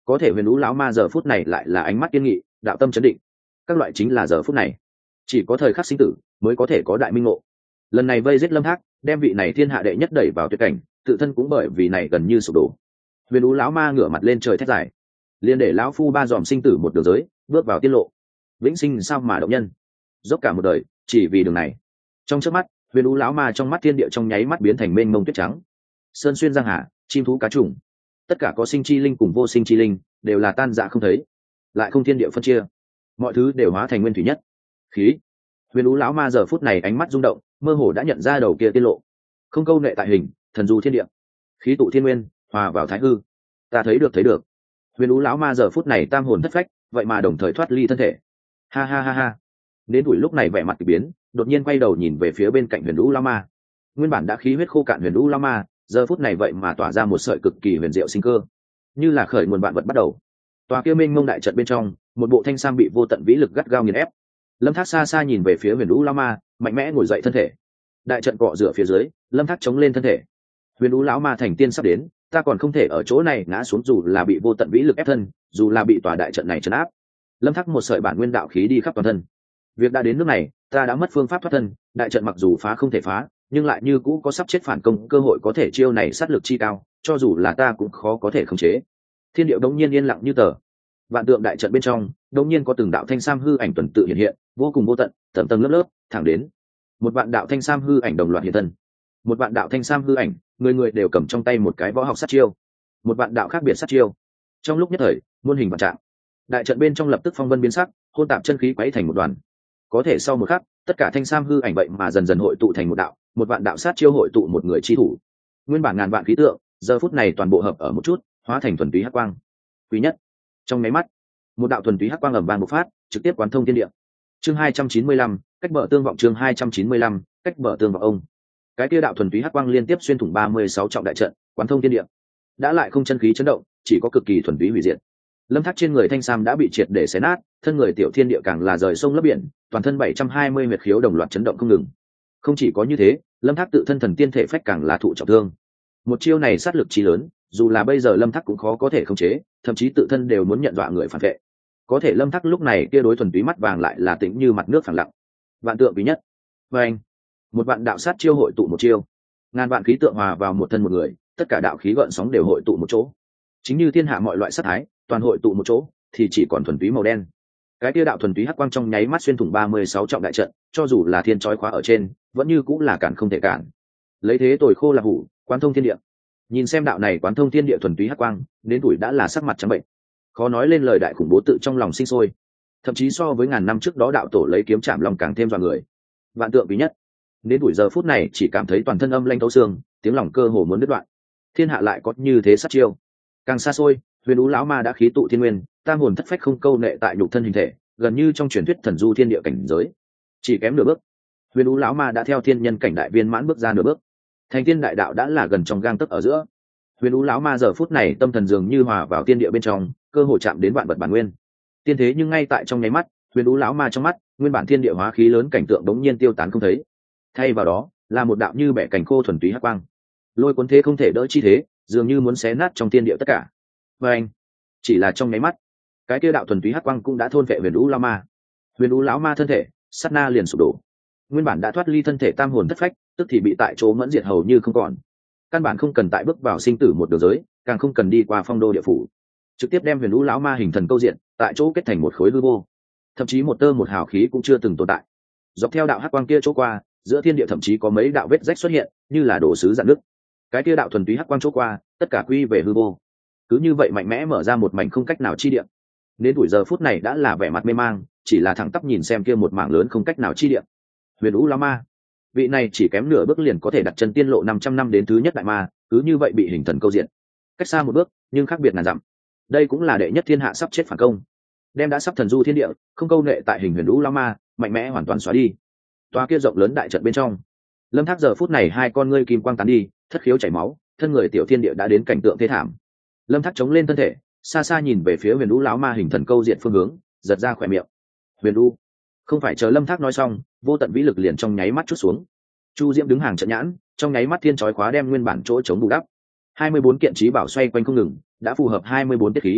có thể huyền lũ lão ma giờ phút này lại là ánh mắt kiên nghị, đạo tâm chấn định. Các loại chính là giờ phút này chỉ có thời khắc sinh tử mới có thể có đại minh ngộ. Lần này vây giết Lâm Thác, đem vị này thiên hạ đệ nhất đẩy vào tuyệt cảnh, tự thân cũng bởi vì này gần như sụp đổ. Huyền lũ lão ma ngửa mặt lên trời thét dài, liền để lão phu ba dòm sinh tử một đường giới, bước vào tiết lộ, vĩnh sinh sao mà động nhân, dốc cả một đời chỉ vì đường này. Trong chớp mắt, huyền lũ lão ma trong mắt thiên địa trong nháy mắt biến thành mênh mông tuyết trắng. Sơn xuyên giang hà, chim thú cá trùng, tất cả có sinh chi linh cùng vô sinh chi linh đều là tan rã không thấy, lại không thiên địa phân chia, mọi thứ đều hóa thành nguyên thủy nhất khí. Huyền lũ lão ma giờ phút này ánh mắt rung động, mơ hồ đã nhận ra đầu kia tiết lộ, không câu nệ tại hình, thần du thiên địa, khí tụ thiên nguyên, hòa vào thái hư. Ta thấy được. Huyền lũ lão ma giờ phút này tam hồn thất phách, vậy mà đồng thời thoát ly thân thể. Ha ha ha ha. Đến tuổi lúc này vẻ mặt kỳ biến, đột nhiên quay đầu nhìn về phía bên cạnh huyền lũ lão ma. Nguyên bản đã khí huyết khô cạn huyền lũ lão ma, giờ phút này vậy mà tỏa ra một sợi cực kỳ huyền diệu sinh cơ, như là khởi nguồn vạn vật bắt đầu. Tòa kia mênh mông đại trận bên trong, một bộ thanh sam bị vô tận vĩ lực gắt gao nghiền ép. Lâm Thác xa xa nhìn về phía huyền lũ lão ma, mạnh mẽ ngồi dậy thân thể. Đại trận cọ rửa phía dưới, Lâm Thác chống lên thân thể. Huyền lũ lão ma thành tiên sắp đến, ta còn không thể ở chỗ này ngã xuống, dù là bị vô tận vĩ lực ép thân, dù là bị tòa đại trận này trấn áp. Lâm Thác một sợi bản nguyên đạo khí đi khắp toàn thân. Việc đã đến nước này, ta đã mất phương pháp thoát thân, đại trận mặc dù phá không thể phá, nhưng lại như cũ có sắp chết phản công cơ hội, có thể chiêu này sát lực chi cao, cho dù là ta cũng khó có thể khống chế. Thiên điệu đống nhiên yên lặng như tờ. Vạn tượng đại trận bên trong, đống nhiên có từng đạo thanh sam hư ảnh tuần tự hiện hiện, vô cùng vô tận, tầng tầng lớp lớp, thẳng đến một vạn đạo thanh sam hư ảnh đồng loạt hiện thân. Một vạn đạo thanh sam hư ảnh, người người đều cầm trong tay một cái võ học sát chiêu. Một vạn đạo khác biệt sát chiêu. Trong lúc nhất thời, muôn hình vạn trạng. Đại trận bên trong lập tức phong vân biến sắc, hôn tạp chân khí quấy thành một đoàn. Có thể sau một khắc, tất cả thanh sam hư ảnh vậy mà dần dần hội tụ thành một đạo, một vạn đạo sát chiêu hội tụ một người chi thủ. Nguyên bản ngàn vạn khí tượng, giờ phút này toàn bộ hợp ở một chút, hóa thành thuần túy hắc quang. Quý nhất. Trong mấy mắt, một đạo thuần túy hắc quang ầm vang bộc phát, trực tiếp quán thông thiên địa. Chương 295, cách bờ tương vọng. Chương 295, cách bờ tương vọng. Ông. Cái kia đạo thuần túy hắc quang liên tiếp xuyên thủng 36 trọng đại trận, quán thông thiên địa. Đã lại không chân khí chấn động, chỉ có cực kỳ thuần túy hủy diệt. Lâm Thác trên người thanh sam đã bị triệt để xé nát, thân người tiểu thiên địa càng là rời sông lấp biển, toàn thân 720 huyệt khiếu đồng loạt chấn động không ngừng. Không chỉ có như thế, Lâm Thác tự thân thần tiên thể phách càng là thụ trọng thương. Một chiêu này sát lực chí lớn, dù là bây giờ Lâm Thác cũng khó có thể khống chế, thậm chí tự thân đều muốn nhận dọa người phản vệ. Có thể Lâm Thác lúc này kia đối thuần túy mắt vàng lại là tĩnh như mặt nước phẳng lặng. Vạn tượng quý nhất. Và anh, một vạn đạo sát chiêu hội tụ một chiêu, ngàn vạn khí tượng hòa vào một thân một người, tất cả đạo khí gợn sóng đều hội tụ một chỗ. Chính như thiên hạ mọi loại sát thái, toàn hội tụ một chỗ, thì chỉ còn thuần túy màu đen. Cái kia đạo thuần túy hắc quang trong nháy mắt xuyên thủng 36 trọng đại trận, cho dù là thiên chói khóa ở trên, vẫn như cũng là cản không thể cản. Lấy thế tồi khô là hủ, quán thông thiên địa. Nhìn xem đạo này quán thông thiên địa thuần túy hắc quang, đến tuổi đã là sắc mặt trắng bệnh, khó nói lên lời, đại khủng bố tự trong lòng sinh sôi, thậm chí so với ngàn năm trước đó đạo tổ lấy kiếm chạm lòng càng thêm dọa người. Vạn tượng quý nhất. Đến tuổi giờ phút này chỉ cảm thấy toàn thân âm lanh thấu xương, tiếng lòng cơ hồ muốn đứt đoạn. Thiên hạ lại có như thế sát chiêu. Càng xa xôi, huyền ú lão ma đã khí tụ thiên nguyên, tam hồn thất phách không câu nệ tại nhục thân hình thể, gần như trong truyền thuyết thần du thiên địa cảnh giới. Chỉ kém nửa bước, huyền ú lão ma đã theo thiên nhân cảnh đại viên mãn bước ra nửa bước, thành thiên đại đạo đã là gần trong gang tấc ở giữa. Huyền ú lão ma giờ phút này tâm thần dường như hòa vào thiên địa bên trong, cơ hồ chạm đến vạn vật bản nguyên. Tiên thế nhưng ngay tại trong nháy mắt, huyền ú lão ma trong mắt, nguyên bản thiên địa hóa khí lớn cảnh tượng đống nhiên tiêu tán không thấy. Thay vào đó, là một đạo như bẻ cành khô thuần túy hắc quang. Lôi cuốn thế không thể đỡ chi thế, dường như muốn xé nát trong thiên địa tất cả. Và anh, chỉ là trong nháy mắt, cái kia đạo thuần túy hắc quang cũng đã thôn vệ huyền ú lão ma. Huyền ú lão ma thân thể sát na liền sụp đổ, nguyên bản đã thoát ly thân thể tam hồn thất phách, tức thì bị tại chỗ mẫn diệt hầu như không còn. Căn bản không cần tại bước vào sinh tử một đường giới, càng không cần đi qua phong đô địa phủ, trực tiếp đem huyền ú lão ma hình thần câu diện, tại chỗ kết thành một khối hư vô, thậm chí một tơ một hào khí cũng chưa từng tồn tại. Dọc theo đạo hắc quang kia chỗ qua, giữa thiên địa thậm chí có mấy đạo vết rách xuất hiện, như là đồ sứ dạn nước. Cái kia đạo thuần túy hắc quang chỗ qua, tất cả quy về hư vô. Cứ như vậy mạnh mẽ mở ra một mảnh không cách nào chi địa. Đến tuổi giờ phút này đã là vẻ mặt mê mang, chỉ là thẳng tắp nhìn xem kia một mảng lớn không cách nào chi địa. Huyền ú lão ma, vị này chỉ kém nửa bước liền có thể đặt chân tiên lộ 500 năm đến thứ nhất đại ma, cứ như vậy bị hình thần câu diện. Cách xa một bước, nhưng khác biệt ngàn dặm. Đây cũng là đệ nhất thiên hạ sắp chết phản công, đem đã sắp thần du thiên địa, không câu nệ tại hình huyền ú lão ma, mạnh mẽ hoàn toàn xóa đi. Toa kia rộng lớn đại trận bên trong, Lâm Thác giờ phút này hai con ngươi kim quang tán đi, thất khiếu chảy máu, thân người tiểu thiên địa đã đến cảnh tượng thế thảm. Lâm Thác chống lên thân thể, xa xa nhìn về phía huyền ú lão ma hình thần câu diện phương hướng, giật ra khỏe miệng. Huyền ú, không phải chờ Lâm Thác nói xong, vô tận vĩ lực liền trong nháy mắt chút xuống. Chu Diễm đứng hàng trận nhãn, trong nháy mắt thiên chói khóa đem nguyên bản chỗ chống bù đắp. 24 kiện trí bảo xoay quanh không ngừng, đã phù hợp 24 tiết khí.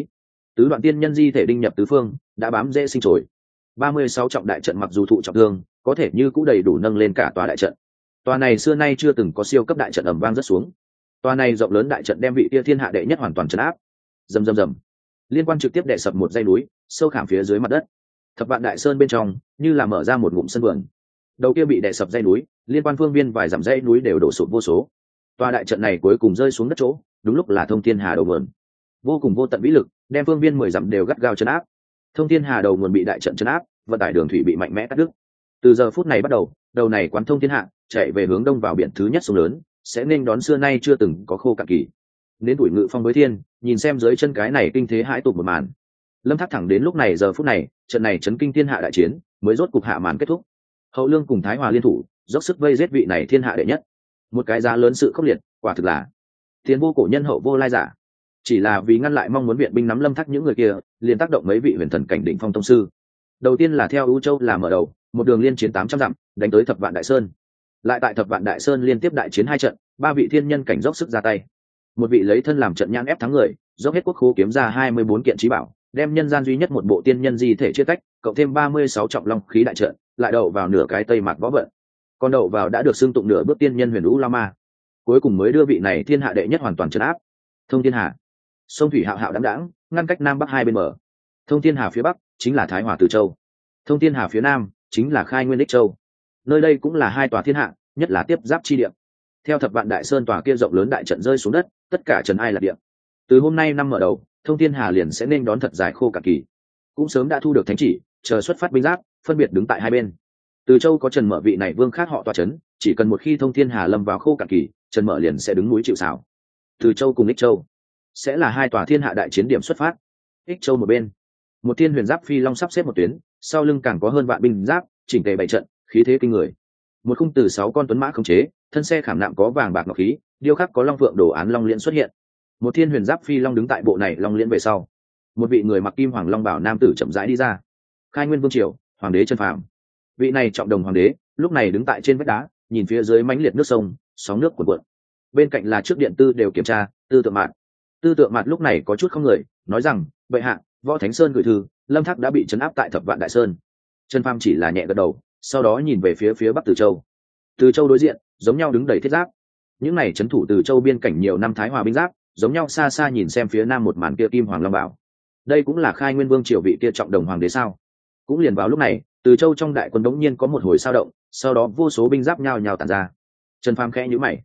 Tứ đoạn tiên nhân di thể đinh nhập tứ phương, đã bám dễ sinh trồi. 36 trọng đại trận mặc dù thụ trọng thương, có thể như cũ đầy đủ nâng lên cả tòa đại trận. Tòa này xưa nay chưa từng có siêu cấp đại trận ầm vang rất xuống. Tòa này rộng lớn đại trận đem vị kia thiên hạ đệ nhất hoàn toàn trấn áp. Rầm rầm rầm. Liên quan trực tiếp đè sập một dãy núi, sâu khảm phía dưới mặt đất. Thập Vạn Đại Sơn bên trong, như là mở ra một ngụm sân vườn. Đầu kia bị đè sập dãy núi, liên quan phương viên vài dặm dãy núi đều đổ sụp vô số. Tòa đại trận này cuối cùng rơi xuống đất chỗ, đúng lúc là Thông Thiên Hà đầu nguồn. Vô cùng vô tận vĩ lực, đem phương viên 10 dặm đều gắt gao trấn áp. Thông Thiên Hà đầu nguồn bị đại trận trấn áp, vận tải đường thủy bị mạnh mẽ cắt đứt. Từ giờ phút này bắt đầu, đầu này quán thông thiên hạ, chạy về hướng đông vào biển thứ nhất sông lớn, sẽ nên đón xưa nay chưa từng có khô cạn kỳ. Đến tuổi ngự phong với thiên, nhìn xem dưới chân cái này kinh thế hãi tụt một màn. Lâm Thác thẳng đến lúc này giờ phút này, trận này chấn kinh thiên hạ đại chiến, mới rốt cục hạ màn kết thúc. Hậu Lương cùng Thái Hòa liên thủ, dốc sức vây giết vị này thiên hạ đệ nhất. Một cái giá lớn sự khốc liệt, quả thực là tiền vô cổ nhân hậu vô lai giả. Chỉ là vì ngăn lại mong muốn viện binh nắm Lâm Thác những người kia, liền tác động mấy vị huyền thần cảnh đỉnh phong tông sư. Đầu tiên là theo U Châu làm mở đầu, một đường liên chiến 800 dặm, đánh tới Thập Vạn Đại Sơn. Lại tại Thập Vạn Đại Sơn liên tiếp đại chiến 2 trận, 3 vị thiên nhân cảnh dốc sức ra tay. Một vị lấy thân làm trận nhãn ép thắng người, dốc hết quốc khố kiếm ra 24 kiện chí bảo, đem nhân gian duy nhất một bộ tiên nhân di thể chia tách, cộng thêm 36 trọng long khí đại trận, lại đậu vào nửa cái tây mạc võ vận. Còn đậu vào đã được xưng tụng nửa bước tiên nhân Huyền Vũ La Ma. Cuối cùng mới đưa vị này thiên hạ đệ nhất hoàn toàn trấn áp. Thông Thiên Hà, sông thủy hạo hạo đãng đãng, ngăn cách nam bắc hai bên bờ. Thông Thiên Hà phía bắc chính là Thái Hòa Từ Châu, Thông Thiên Hà phía nam chính là Khai Nguyên Đích Châu. Nơi đây cũng là hai tòa thiên hạ, nhất là tiếp giáp chi địa. Theo Thập Vạn Đại Sơn tòa kia rộng lớn đại trận rơi xuống đất, tất cả trần ai lạc địa. Từ hôm nay năm mở đầu, Thông Thiên Hà liền sẽ nên đón thật dài khô cả kỳ. Cũng sớm đã thu được thánh chỉ, chờ xuất phát binh giáp, phân biệt đứng tại hai bên. Từ Châu có Trần Mở vị này vương khác họ tòa trấn, chỉ cần một khi Thông Thiên Hà lâm vào khô cả kỳ, Trần Mở liền sẽ đứng núi chịu sào. Từ Châu cùng Ích Châu sẽ là hai tòa thiên hạ đại chiến điểm xuất phát. Ích Châu một bên, một thiên huyền giáp phi long sắp xếp một tuyến, sau lưng càng có hơn vạn binh giáp chỉnh tề bày trận, khí thế kinh người. Một khung từ 6 con tuấn mã khống chế, thân xe khảm nạm có vàng bạc ngọc khí, điêu khắc có long phượng đồ án long liễn xuất hiện. Một thiên huyền giáp phi long đứng tại bộ này long liễn về sau. Một vị người mặc kim hoàng long bảo nam tử chậm rãi đi ra. Khai Nguyên Vương triều, hoàng đế Chân Phàm. Vị này trọng đồng hoàng đế, lúc này đứng tại trên vách đá, nhìn phía dưới mãnh liệt nước sông, sóng nước cuồn cuộn. Bên cạnh là trước điện tư đều kiểm tra, Tư Tượng Mạt. Tư Tượng Mạt lúc này có chút không người, nói rằng: "Bệ hạ, Võ Thánh Sơn gửi thư, Lâm Thác đã bị trấn áp tại Thập Vạn Đại Sơn." Chân Phàm chỉ là nhẹ gật đầu, sau đó nhìn về phía bắc Từ Châu. Từ Châu đối diện, giống nhau đứng đầy thiết giáp. Những này trấn thủ Từ Châu biên cảnh nhiều năm Thái Hòa binh giáp, giống nhau xa xa nhìn xem phía nam một màn kia kim hoàng long bảo. Đây cũng là Khai Nguyên Vương triều vị kia trọng đồng hoàng đế sao? Cũng liền vào lúc này, Từ Châu trong đại quân đống nhiên có một hồi sao động, sau đó vô số binh giáp nhao nhao tản ra. Trần Phàm khẽ nhíu mày,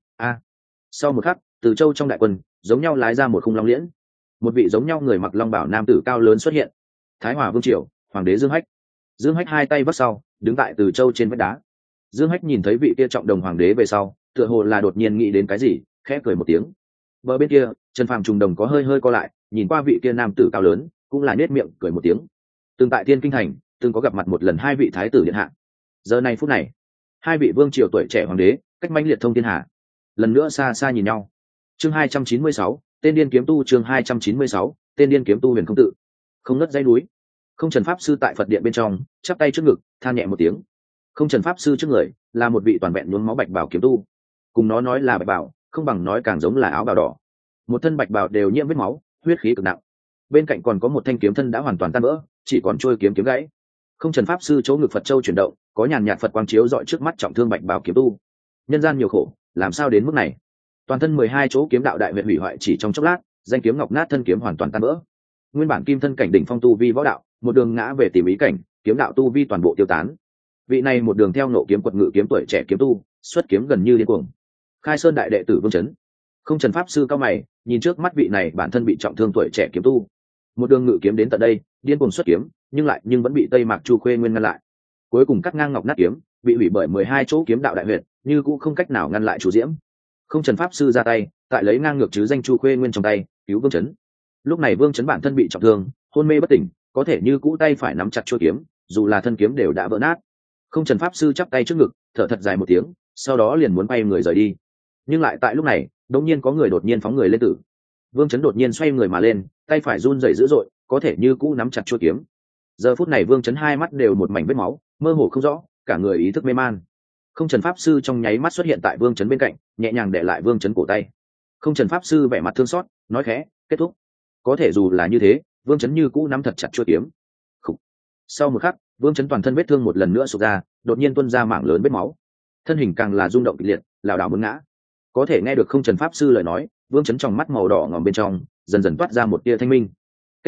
Sau một khắc, Từ Châu trong đại quân, giống nhau lái ra một khung long liễn. Một vị giống nhau người mặc long bảo nam tử cao lớn xuất hiện. Thái Hòa Vương triều, hoàng đế Dương Hách. Dương Hách hai tay vắt sau, đứng tại Từ Châu trên vách đá. Dương Hách nhìn thấy vị kia trọng đồng hoàng đế về sau, tựa hồ là đột nhiên nghĩ đến cái gì, khẽ cười một tiếng. Bờ bên kia, Trần Phàm trùng đồng có hơi hơi co lại, nhìn qua vị kia nam tử cao lớn, cũng là nết miệng cười một tiếng. Từng tại Thiên Kinh thành, từng có gặp mặt một lần hai vị thái tử điện hạ. Giờ này phút này, hai vị vương triều tuổi trẻ hoàng đế, cách mãnh liệt thông thiên hạ, lần nữa xa xa nhìn nhau. Chương 296, tên điên kiếm tu. Chương 296, tên điên kiếm tu huyền không tự. Không nứt dãy núi. Không Trần pháp sư tại Phật điện bên trong, chắp tay trước ngực, than nhẹ một tiếng. Không Trần pháp sư trước người là một vị toàn vẹn nhuốm máu bạch bào kiếm tu. Cùng nó nói là bạch bào, không bằng nói càng giống là áo bào đỏ. Một thân bạch bào đều nhiễm vết máu, huyết khí cực nặng. Bên cạnh còn có một thanh kiếm thân đã hoàn toàn tan vỡ, chỉ còn trôi kiếm gãy. Không Trần pháp sư chỗ ngực Phật châu chuyển động, có nhàn nhạt Phật quang chiếu dọi trước mắt trọng thương bạch bào kiếm tu. Nhân gian nhiều khổ, làm sao đến mức này? Toàn thân 12 chỗ kiếm đạo đại huyệt hủy hoại chỉ trong chốc lát, danh kiếm ngọc nát, thân kiếm hoàn toàn tan vỡ. Nguyên bản kim thân cảnh đỉnh phong tu vi võ đạo, một đường ngã về tìm ý cảnh, kiếm đạo tu vi toàn bộ tiêu tán. Vị này một đường theo nộ kiếm quật ngự kiếm tuổi trẻ kiếm tu, xuất kiếm gần như điên cuồng. Khai Sơn đại đệ tử Vương Chấn. Không Trần pháp sư cao mày, nhìn trước mắt vị này bản thân bị trọng thương tuổi trẻ kiếm tu. Một đường ngự kiếm đến tận đây, điên cuồng xuất kiếm, nhưng vẫn bị Tây Mạc Chu Khuê Nguyên ngăn lại. Cuối cùng cắt ngang ngọc nát kiếm, bị hủy bởi 12 chỗ kiếm đạo đại huyệt, như cũng không cách nào ngăn lại chủ diễm. Không Trần pháp sư ra tay, tại lấy ngang ngược chứ danh Chu Khuê Nguyên trong tay, cứu Vương Chấn. Lúc này Vương Chấn bản thân bị trọng thương, hôn mê bất tỉnh, có thể như cũ tay phải nắm chặt chuôi kiếm, dù là thân kiếm đều đã vỡ nát. Không Trần pháp sư chắp tay trước ngực, thở thật dài một tiếng, sau đó liền muốn bay người rời đi. Nhưng lại tại lúc này, đột nhiên có người đột nhiên phóng người lên tử. Vương Chấn đột nhiên xoay người mà lên, tay phải run rẩy dữ dội, có thể như cũ nắm chặt chuôi kiếm. Giờ phút này Vương Chấn hai mắt đều một mảnh vết máu, mơ hồ không rõ, cả người ý thức mê man. Không Trần pháp sư trong nháy mắt xuất hiện tại Vương Chấn bên cạnh, nhẹ nhàng để lại Vương Chấn cổ tay. Không Trần pháp sư vẻ mặt thương xót, nói khẽ, kết thúc. Có thể dù là như thế, Vương Chấn như cũ nắm thật chặt chuôi kiếm. Khủ. Sau một khắc, Vương Chấn toàn thân vết thương một lần nữa sụp ra, đột nhiên tuôn ra mảng lớn vết máu, thân hình càng là rung động kịch liệt, lảo đảo muốn ngã. Có thể nghe được Không Trần pháp sư lời nói, Vương Chấn trong mắt màu đỏ ngòm bên trong dần dần toát ra một tia thanh minh.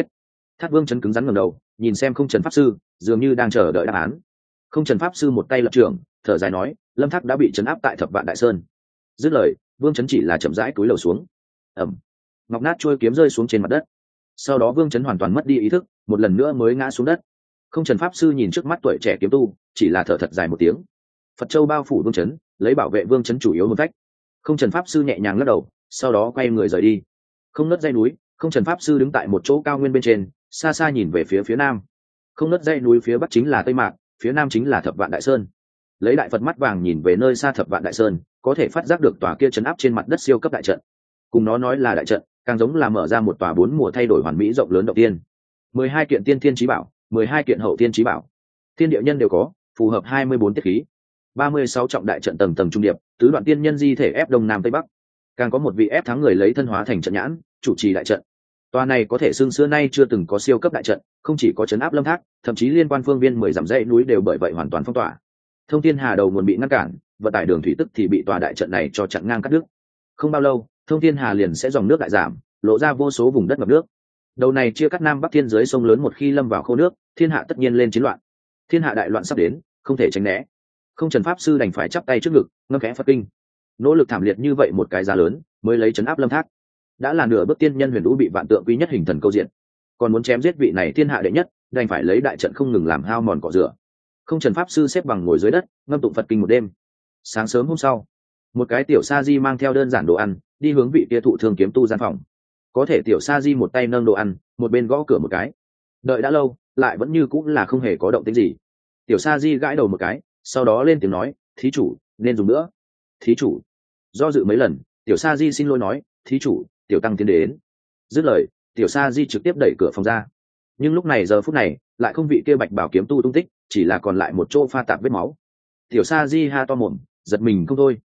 Thác Vương Chấn cứng rắn ngẩng đầu, nhìn xem Không Trần pháp sư, dường như đang chờ đợi đáp án. Không Trần pháp sư một tay lập trường, thở dài nói, Lâm Thác đã bị trấn áp tại Thập Vạn Đại Sơn. Dứt lời, Vương Chấn chỉ là chậm rãi cúi đầu xuống. Ầm, ngọc nát trôi kiếm rơi xuống trên mặt đất. Sau đó Vương Chấn hoàn toàn mất đi ý thức, một lần nữa mới ngã xuống đất. Không Trần pháp sư nhìn trước mắt tuổi trẻ kiếm tu, chỉ là thở thật dài một tiếng. Phật châu bao phủ Vương Chấn, lấy bảo vệ Vương Chấn chủ yếu hồn phách. Không Trần pháp sư nhẹ nhàng lắc đầu, sau đó quay người rời đi. Không nứt dây núi, Không Trần pháp sư đứng tại một chỗ cao nguyên bên trên, xa xa nhìn về phía nam. Không nứt dây núi phía bắc chính là Tây Mạc, phía nam chính là Thập Vạn Đại Sơn. Lấy đại Phật mắt vàng nhìn về nơi xa Thập Vạn Đại Sơn, có thể phát giác được tòa kia trấn áp trên mặt đất siêu cấp đại trận. Cùng nó nói là đại trận, càng giống là mở ra một tòa 4 mùa thay đổi hoàn mỹ rộng lớn động tiên. 12 kiện tiên thiên chí bảo, 12 kiện hậu thiên chí bảo, thiên địa nhân đều có, phù hợp 24 tiết khí. 36 trọng đại trận tầng tầng trung điệp, tứ đoạn tiên nhân di thể ép đông nam tây bắc. Càng có một vị ép thắng người lấy thân hóa thành trận nhãn, chủ trì đại trận. Tòa này có thể xương xưa nay chưa từng có siêu cấp đại trận, không chỉ có trấn áp Lâm Thác, thậm chí liên quan phương viên 10 dặm dãy núi đều bởi vậy hoàn toàn phong tỏa. Thông Thiên Hà đầu nguồn bị ngăn cản, vận tải đường thủy tức thì bị tòa đại trận này cho chặn ngang cắt đứt. Không bao lâu, Thông Thiên Hà liền sẽ dòng nước đại giảm, lộ ra vô số vùng đất ngập nước. Đầu này chia cắt nam bắc thiên giới sông lớn một khi lâm vào khô nước, thiên hạ tất nhiên lên chiến loạn. Thiên hạ đại loạn sắp đến, không thể tránh né. Không Trần pháp sư đành phải chắp tay trước ngực, ngâm khẽ Phật kinh. Nỗ lực thảm liệt như vậy một cái giá lớn, mới lấy trấn áp Lâm Thác. Đã là nửa bước tiên nhân huyền vũ bị vạn tượng quy nhất hình thần câu diện, còn muốn chém giết vị này thiên hạ đệ nhất, đành phải lấy đại trận không ngừng làm hao mòn cỏ rửa. Không Trần pháp sư xếp bằng ngồi dưới đất, ngâm tụng Phật kinh một đêm. Sáng sớm hôm sau, một cái tiểu sa di mang theo đơn giản đồ ăn, đi hướng vị kia thụ thương kiếm tu gian phòng. Có thể tiểu sa di một tay nâng đồ ăn, một bên gõ cửa một cái. Đợi đã lâu, lại vẫn như cũng là không hề có động tĩnh gì. Tiểu sa di gãi đầu một cái, sau đó lên tiếng nói, thí chủ nên dùng nữa. Thí chủ. Do dự mấy lần, tiểu sa di xin lỗi nói, thí chủ, tiểu tăng tiến đến. Dứt lời, tiểu sa di trực tiếp đẩy cửa phòng ra. Nhưng lúc này giờ phút này, lại không vị kia bạch bảo kiếm tu tung tích, chỉ là còn lại một chỗ pha tạp vết máu. Tiểu sa di ha to mồm, giật mình không thôi.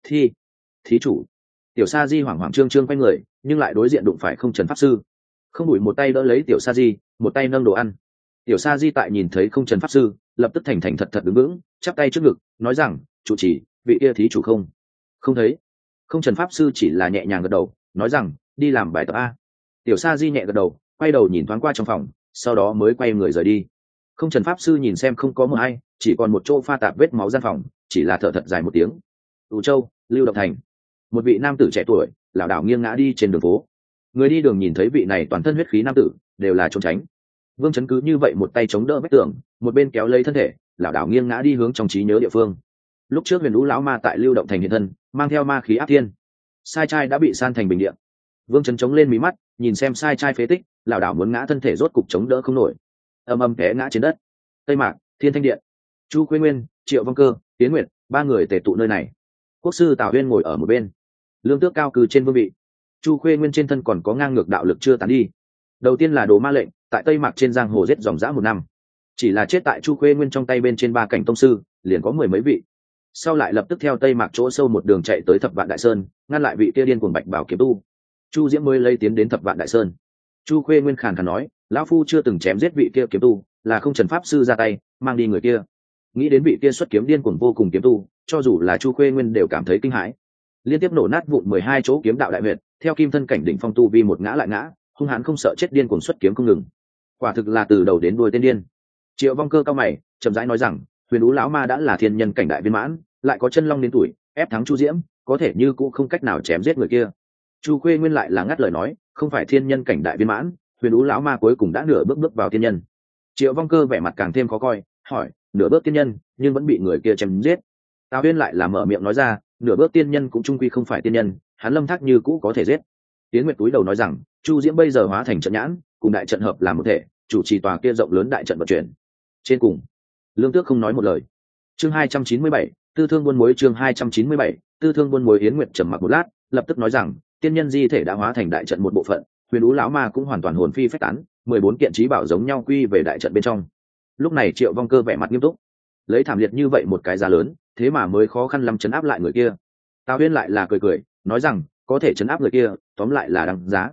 Thí chủ. Tiểu sa di hoảng hoảng trương trương quay người, nhưng lại đối diện đụng phải Không Trần pháp sư. Không đủi một tay đỡ lấy tiểu sa di, một tay nâng đồ ăn. Tiểu sa di tại nhìn thấy Không Trần pháp sư, lập tức thành thành thật thật đứng vững, chắp tay trước ngực, nói rằng, chủ chỉ, vị kia thí chủ không thấy. Không Trần pháp sư chỉ là nhẹ nhàng gật đầu, nói rằng, đi làm bài tập a. Tiểu sa di nhẹ gật đầu, quay đầu nhìn thoáng qua trong phòng, sau đó mới quay người rời đi. Không Trần pháp sư nhìn xem không có một ai, chỉ còn một chỗ pha tạp vết máu gian phòng, chỉ là thở thật dài một tiếng. Ủ Châu, Lưu Động Thành. Một vị nam tử trẻ tuổi lảo đảo nghiêng ngã đi trên đường phố. Người đi đường nhìn thấy vị này toàn thân huyết khí nam tử, đều là trốn tránh. Vương Chấn cứ như vậy một tay chống đỡ vách tường, một bên kéo lấy thân thể, lảo đảo nghiêng ngã đi hướng trong trí nhớ địa phương. Lúc trước Huyền Vũ lão ma tại Lưu Động Thành hiện thân, mang theo ma khí áp thiên. Sai trai đã bị san thành bình địa. Vương Chấn chống lên mí mắt, nhìn xem sai trai phế tích, lảo đảo muốn ngã thân thể rốt cục chống đỡ không nổi, ầm té ngã trên đất. Tây Mạc, Thiên Thanh Điện. Chu Quế Nguyên, Triệu Vong Cơ, Tiến Nguyệt, ba người tề tụ nơi này. Quốc sư Tào Huyên ngồi ở một bên, lương tước cao cư trên vương vị. Chu Khuê Nguyên trên thân còn có ngang ngược đạo lực chưa tán đi. Đầu tiên là Đồ Ma lệnh, tại Tây Mạc trên giang hồ giết dòng dã 1 năm, chỉ là chết tại Chu Khuê Nguyên trong tay bên trên 3 cảnh tông sư, liền có 10 mấy vị. Sau lại lập tức theo Tây Mạc chỗ sâu một đường chạy tới Thập Vạn Đại Sơn, ngăn lại vị kia điên cuồng bạch bảo kiếm tu. Chu Diễm mới lấy tiến đến Thập Vạn Đại Sơn. Chu Khuê Nguyên khàn khàn nói, lão phu chưa từng chém giết vị kia kiếm tu, là Không Trần pháp sư ra tay mang đi người kia. Nghĩ đến vị kia xuất kiếm điên cuồng vô cùng kiếm tu, cho dù là Chu Khuê Nguyên đều cảm thấy kinh hãi. Liên tiếp nổ nát vụn 12 chỗ kiếm đạo đại huyệt, theo kim thân cảnh đỉnh phong tu vi một ngã lại ngã, hung hãn không sợ chết điên cuồng xuất kiếm không ngừng. Quả thực là từ đầu đến đuôi tên điên. Triệu Vong Cơ cao mày, chậm rãi nói rằng, Huyền Vũ lão ma đã là thiên nhân cảnh đại viên mãn, lại có chân long đến tuổi, ép thắng Chu Diễm, có thể như cũng không cách nào chém giết người kia. Chu Khuê Nguyên lại là ngắt lời nói, không phải thiên nhân cảnh đại viên mãn, Huyền Vũ lão ma cuối cùng đã nửa bước vào thiên nhân. Triệu Vong Cơ vẻ mặt càng thêm khó coi, hỏi, nửa bước tiên nhân, nhưng vẫn bị người kia chém giết. Tào Huyên lại là mở miệng nói ra, nửa bước tiên nhân cũng trung quy không phải tiên nhân, hắn Lâm Thác như cũ có thể giết. Tiến Nguyệt túi đầu nói rằng, Chu Diễm bây giờ hóa thành trận nhãn, cùng đại trận hợp làm một thể, chủ trì tòa kia rộng lớn đại trận vận chuyển. Trên cùng, Lương Tước không nói một lời. Chương 297, Tư thương buôn mối. Chương 297, Tư thương buôn mối. Yến Nguyệt trầm mặc một lát, lập tức nói rằng, tiên nhân di thể đã hóa thành đại trận một bộ phận, Huyền Vũ lão ma cũng hoàn toàn hồn phi phách tán, 14 kiện chí bảo giống nhau quy về đại trận bên trong. Lúc này Triệu Vong Cơ vẻ mặt nghiêm túc, lấy thảm liệt như vậy một cái giá lớn, thế mà mới khó khăn lắm chấn áp lại người kia. Tào Huyên lại là cười cười, nói rằng, có thể chấn áp người kia, tóm lại là đáng giá.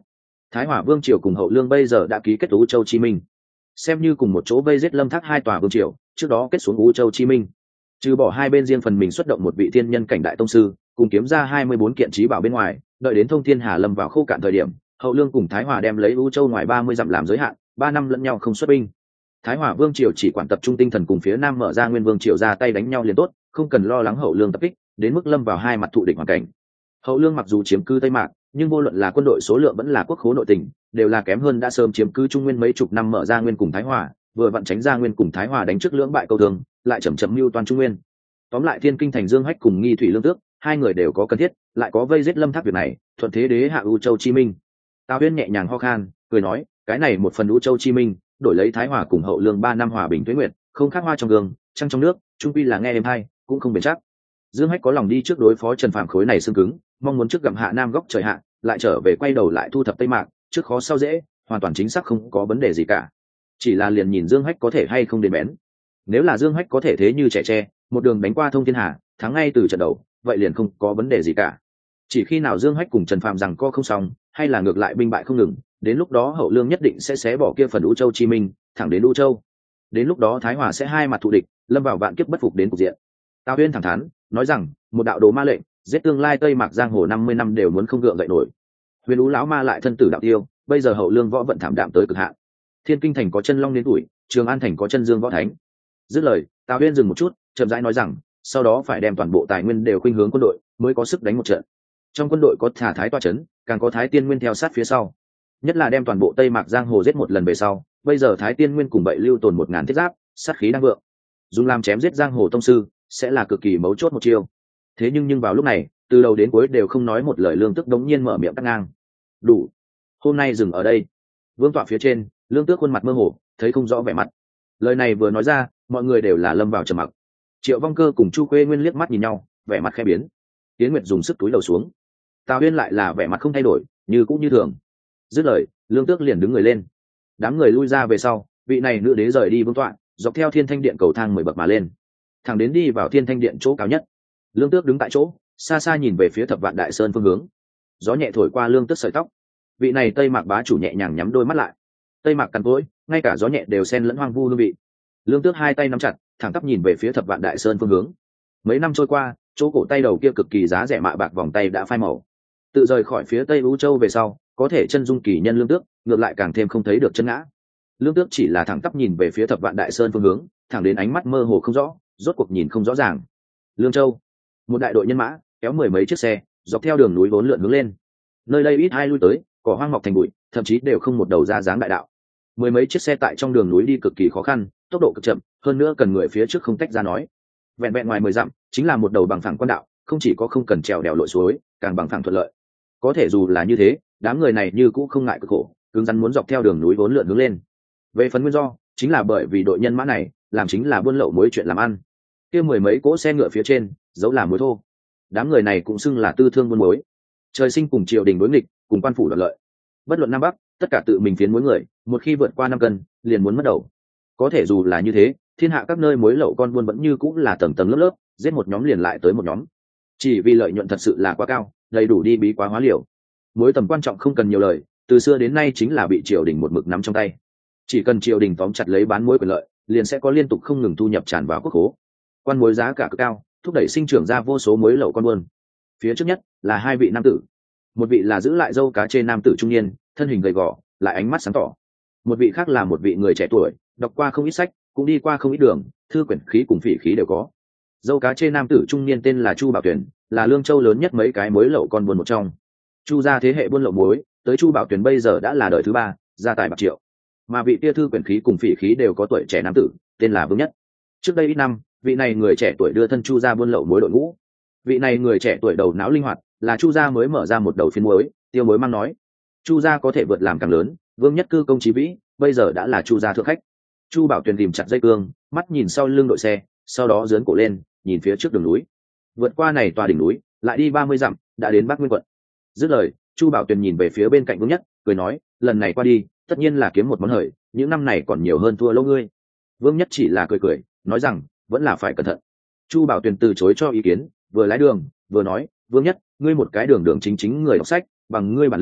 Thái Hỏa Vương triều cùng Hậu Lương bây giờ đã ký kết U Châu Chi Minh, xem như cùng một chỗ vây giết Lâm Thác hai tòa vương triều, trước đó kết xuống U Châu Chi Minh. Trừ bỏ hai bên riêng phần mình xuất động một vị thiên nhân cảnh đại tông sư, cùng kiếm ra 24 kiện chí bảo bên ngoài, đợi đến Thông Thiên Hà lâm vào khô cạn thời điểm, Hậu Lương cùng Thái Hỏa đem lấy U Châu ngoài 30 dặm làm giới hạn, 3 năm lẫn nhau không xuất binh. Thái Hỏa Vương triều chỉ quản tập trung tinh thần cùng phía Nam mở ra Nguyên Vương triều ra tay đánh nhau liền tốt, không cần lo lắng Hậu Lương tập kích, đến mức lâm vào hai mặt thụ địch hoàn cảnh. Hậu Lương mặc dù chiếm cư Tây Mạc, nhưng vô luận là quân đội số lượng vẫn là quốc khố nội tình, đều là kém hơn đã sớm chiếm cư Trung Nguyên mấy chục năm mở ra Nguyên cùng Thái Hỏa, vừa vặn tránh ra Nguyên cùng Thái Hỏa đánh trước lưỡng bại câu thương, lại chậm chậm mưu toàn Trung Nguyên. Tóm lại Thiên Kinh thành Dương Hách cùng Nghi Thủy Lương Tước, hai người đều có cần thiết, lại có vây giết Lâm Thác việc này, thuận thế đế hạ U Châu Chi Minh. Tào Huyên nhẹ nhàng ho khan, cười nói, cái này một phần U Châu Chi Minh, đổi lấy Thái Hỏa cùng Hậu Lương 3 năm hòa bình tuế nguyệt, không khác hoa trong gương, trăng trong nước, chung quy là nghe êm hay, cũng không bền chắc. Dương Hách có lòng đi trước đối phó Trần Phạm khối này xương cứng, mong muốn trước gặm hạ Nam góc trời hạ, lại trở về quay đầu lại thu thập Tây Mạc, trước khó sau dễ, hoàn toàn chính xác không có vấn đề gì cả. Chỉ là liền nhìn Dương Hách có thể hay không đến bén. Nếu là Dương Hách có thể thế như trẻ tre, một đường đánh qua Thông Thiên Hà, thắng ngay từ trận đầu, vậy liền không có vấn đề gì cả. Chỉ khi nào Dương Hách cùng Trần Phạm rằng co không xong, hay là ngược lại binh bại không ngừng, đến lúc đó Hậu Lương nhất định sẽ xé bỏ kia phần U Châu Chi Minh, thẳng đến U Châu. Đến lúc đó Thái Hỏa sẽ hai mặt thù địch, lâm vào vạn kiếp bất phục đến cục diện. Tào Huyên thẳng thắn nói rằng, một đạo đồ ma lệnh, giết tương lai Tây Mạc giang hồ 50 năm đều muốn không gượng dậy nổi. Huyền Ú lão ma lại thân tử đạo tiêu, bây giờ Hậu Lương võ vận thảm đạm tới cực hạn. Thiên Kinh thành có chân long đến tuổi, Trường An thành có chân dương võ thánh. Dứt lời, Tào Huyên dừng một chút, chậm rãi nói rằng, sau đó phải đem toàn bộ tài nguyên đều khuynh hướng quân đội, mới có sức đánh một trận. Trong quân đội có Thả Thái tọa chấn, càng có Thái Tiên Nguyên theo sát phía sau. Nhất là đem toàn bộ Tây Mạc giang hồ giết một lần về sau, bây giờ Thái Tiên Nguyên cùng Bậy lưu tồn 1000 thiết giáp, sát khí đang vượng. Dùng làm chém giết giang hồ tông sư, sẽ là cực kỳ mấu chốt một chiêu. Thế nhưng vào lúc này, từ đầu đến cuối đều không nói một lời, Lương Tước đống nhiên mở miệng cắt ngang. Đủ, hôm nay dừng ở đây. Vương tọa phía trên, Lương Tước khuôn mặt mơ hồ, thấy không rõ vẻ mặt. Lời này vừa nói ra, mọi người đều là lâm vào trầm mặc. Triệu Vong Cơ cùng Chu Quê Nguyên liếc mắt nhìn nhau, vẻ mặt khẽ biến. Tiến Nguyệt dùng sức túi đầu xuống. Tào Huyên lại là vẻ mặt không thay đổi, như cũ như thường. Dứt lời, Lương Tước liền đứng người lên. Đám người lui ra về sau, vị này nữ đế rời đi vương tọa, dọc theo Thiên Thanh Điện cầu thang 10 bậc mà lên, thẳng đến đi vào Thiên Thanh Điện chỗ cao nhất. Lương Tước đứng tại chỗ, xa xa nhìn về phía Thập Vạn Đại Sơn phương hướng. Gió nhẹ thổi qua Lương Tước sợi tóc. Vị này Tây Mạc bá chủ nhẹ nhàng nhắm đôi mắt lại. Tây Mạc cằn cỗi, ngay cả gió nhẹ đều xen lẫn hoang vu hương vị. Lương Tước hai tay nắm chặt, thẳng tắp nhìn về phía Thập Vạn Đại Sơn phương hướng. Mấy năm trôi qua, chỗ cổ tay đầu kia cực kỳ giá rẻ mạ bạc vòng tay đã phai màu. Tự rời khỏi phía Tây U Châu về sau, có thể chân dung kỳ nhân Lương Tước, ngược lại càng thêm không thấy được chân ngã. Lương Tước chỉ là thẳng tắp nhìn về phía Thập Vạn Đại Sơn phương hướng, thẳng đến ánh mắt mơ hồ không rõ, rốt cuộc nhìn không rõ ràng. Lương Châu, một đại đội nhân mã kéo 10 mấy chiếc xe, dọc theo đường núi vốn lượn hướng lên. Nơi đây ít ai lui tới, cỏ hoang mọc thành bụi, thậm chí đều không một đầu ra dáng đại đạo. 10 mấy chiếc xe tại trong đường núi đi cực kỳ khó khăn, tốc độ cực chậm, hơn nữa cần người phía trước không tách ra nói. Vẹn vẹn ngoài 10 dặm, chính là một đầu bằng phẳng quan đạo, không chỉ có không cần trèo đèo lội suối, càng bằng phẳng thuận lợi. Có thể dù là như thế, đám người này như cũ không ngại cực khổ, cứng rắn muốn dọc theo đường núi vốn lượn hướng lên. Về phần nguyên do, chính là bởi vì đội nhân mã này làm chính là buôn lậu muối chuyện làm ăn. Kia 10 mấy cỗ xe ngựa phía trên giấu là muối thô. Đám người này cũng xưng là tư thương buôn muối. Trời sinh cùng triều đình đối nghịch, cùng quan phủ đoạt lợi. Bất luận nam bắc, tất cả tự mình phiến muối người, một khi vượt qua 5 cân, liền muốn mất đầu. Có thể dù là như thế, thiên hạ các nơi muối lậu con buôn vẫn như cũng là tầng tầng lớp lớp, giết một nhóm liền lại tới một nhóm. Chỉ vì lợi nhuận thật sự là quá cao, đầy đủ đi bí quá hóa liều. Muối tầm quan trọng không cần nhiều lời, từ xưa đến nay chính là bị triều đình một mực nắm trong tay. Chỉ cần triều đình tóm chặt lấy bán muối quyền lợi, liền sẽ có liên tục không ngừng thu nhập tràn vào quốc khố. Quan muối giá cả cực cao, thúc đẩy sinh trưởng ra vô số muối lậu con buôn. Phía trước nhất là hai vị nam tử, một vị là giữ lại dâu cá chê nam tử trung niên, thân hình gầy gò, lại ánh mắt sáng tỏ. Một vị khác là một vị người trẻ tuổi, đọc qua không ít sách, cũng đi qua không ít đường, thư quyển khí cùng phỉ khí đều có. Dâu cá chê nam tử trung niên tên là Chu Bảo Tuyển, là Lương Châu lớn nhất mấy cái muối lậu con buôn một trong. Chu gia thế hệ buôn lậu muối, tới Chu Bảo Tuyển bây giờ đã là đời thứ 3, gia tài bạc triệu. Mà vị tia thư quyển khí cùng phỉ khí đều có tuổi trẻ nam tử, tên là Vương Nhất. Trước đây ít năm, vị này người trẻ tuổi đưa thân Chu gia buôn lậu muối đội ngũ. Vị này người trẻ tuổi đầu não linh hoạt, là Chu gia mới mở ra một đầu phiên muối, tiêu muối mang nói. Chu gia có thể vượt làm càng lớn, Vương Nhất cư công chí vĩ, bây giờ đã là Chu gia thượng khách. Chu Bảo Tuyền tìm chặt dây cương, mắt nhìn sau lưng đội xe, sau đó giớn cổ lên, nhìn phía trước đường núi. Vượt qua này tòa đỉnh núi, lại đi 30 dặm, đã đến Bắc Nguyên quận. Dứt lời, Chu Bảo Tuyền nhìn về phía bên cạnh Vương Nhất, cười nói, lần này qua đi, tất nhiên là kiếm một món hời, những năm này còn nhiều hơn thua lỗ ngươi. Vương Nhất chỉ là cười cười, nói rằng, vẫn là phải cẩn thận. Chu Bảo Tuyền từ chối cho ý kiến, vừa lái đường, vừa nói, Vương Nhất, ngươi một cái đường đường chính chính người đọc sách, bằng ngươi bản lĩnh,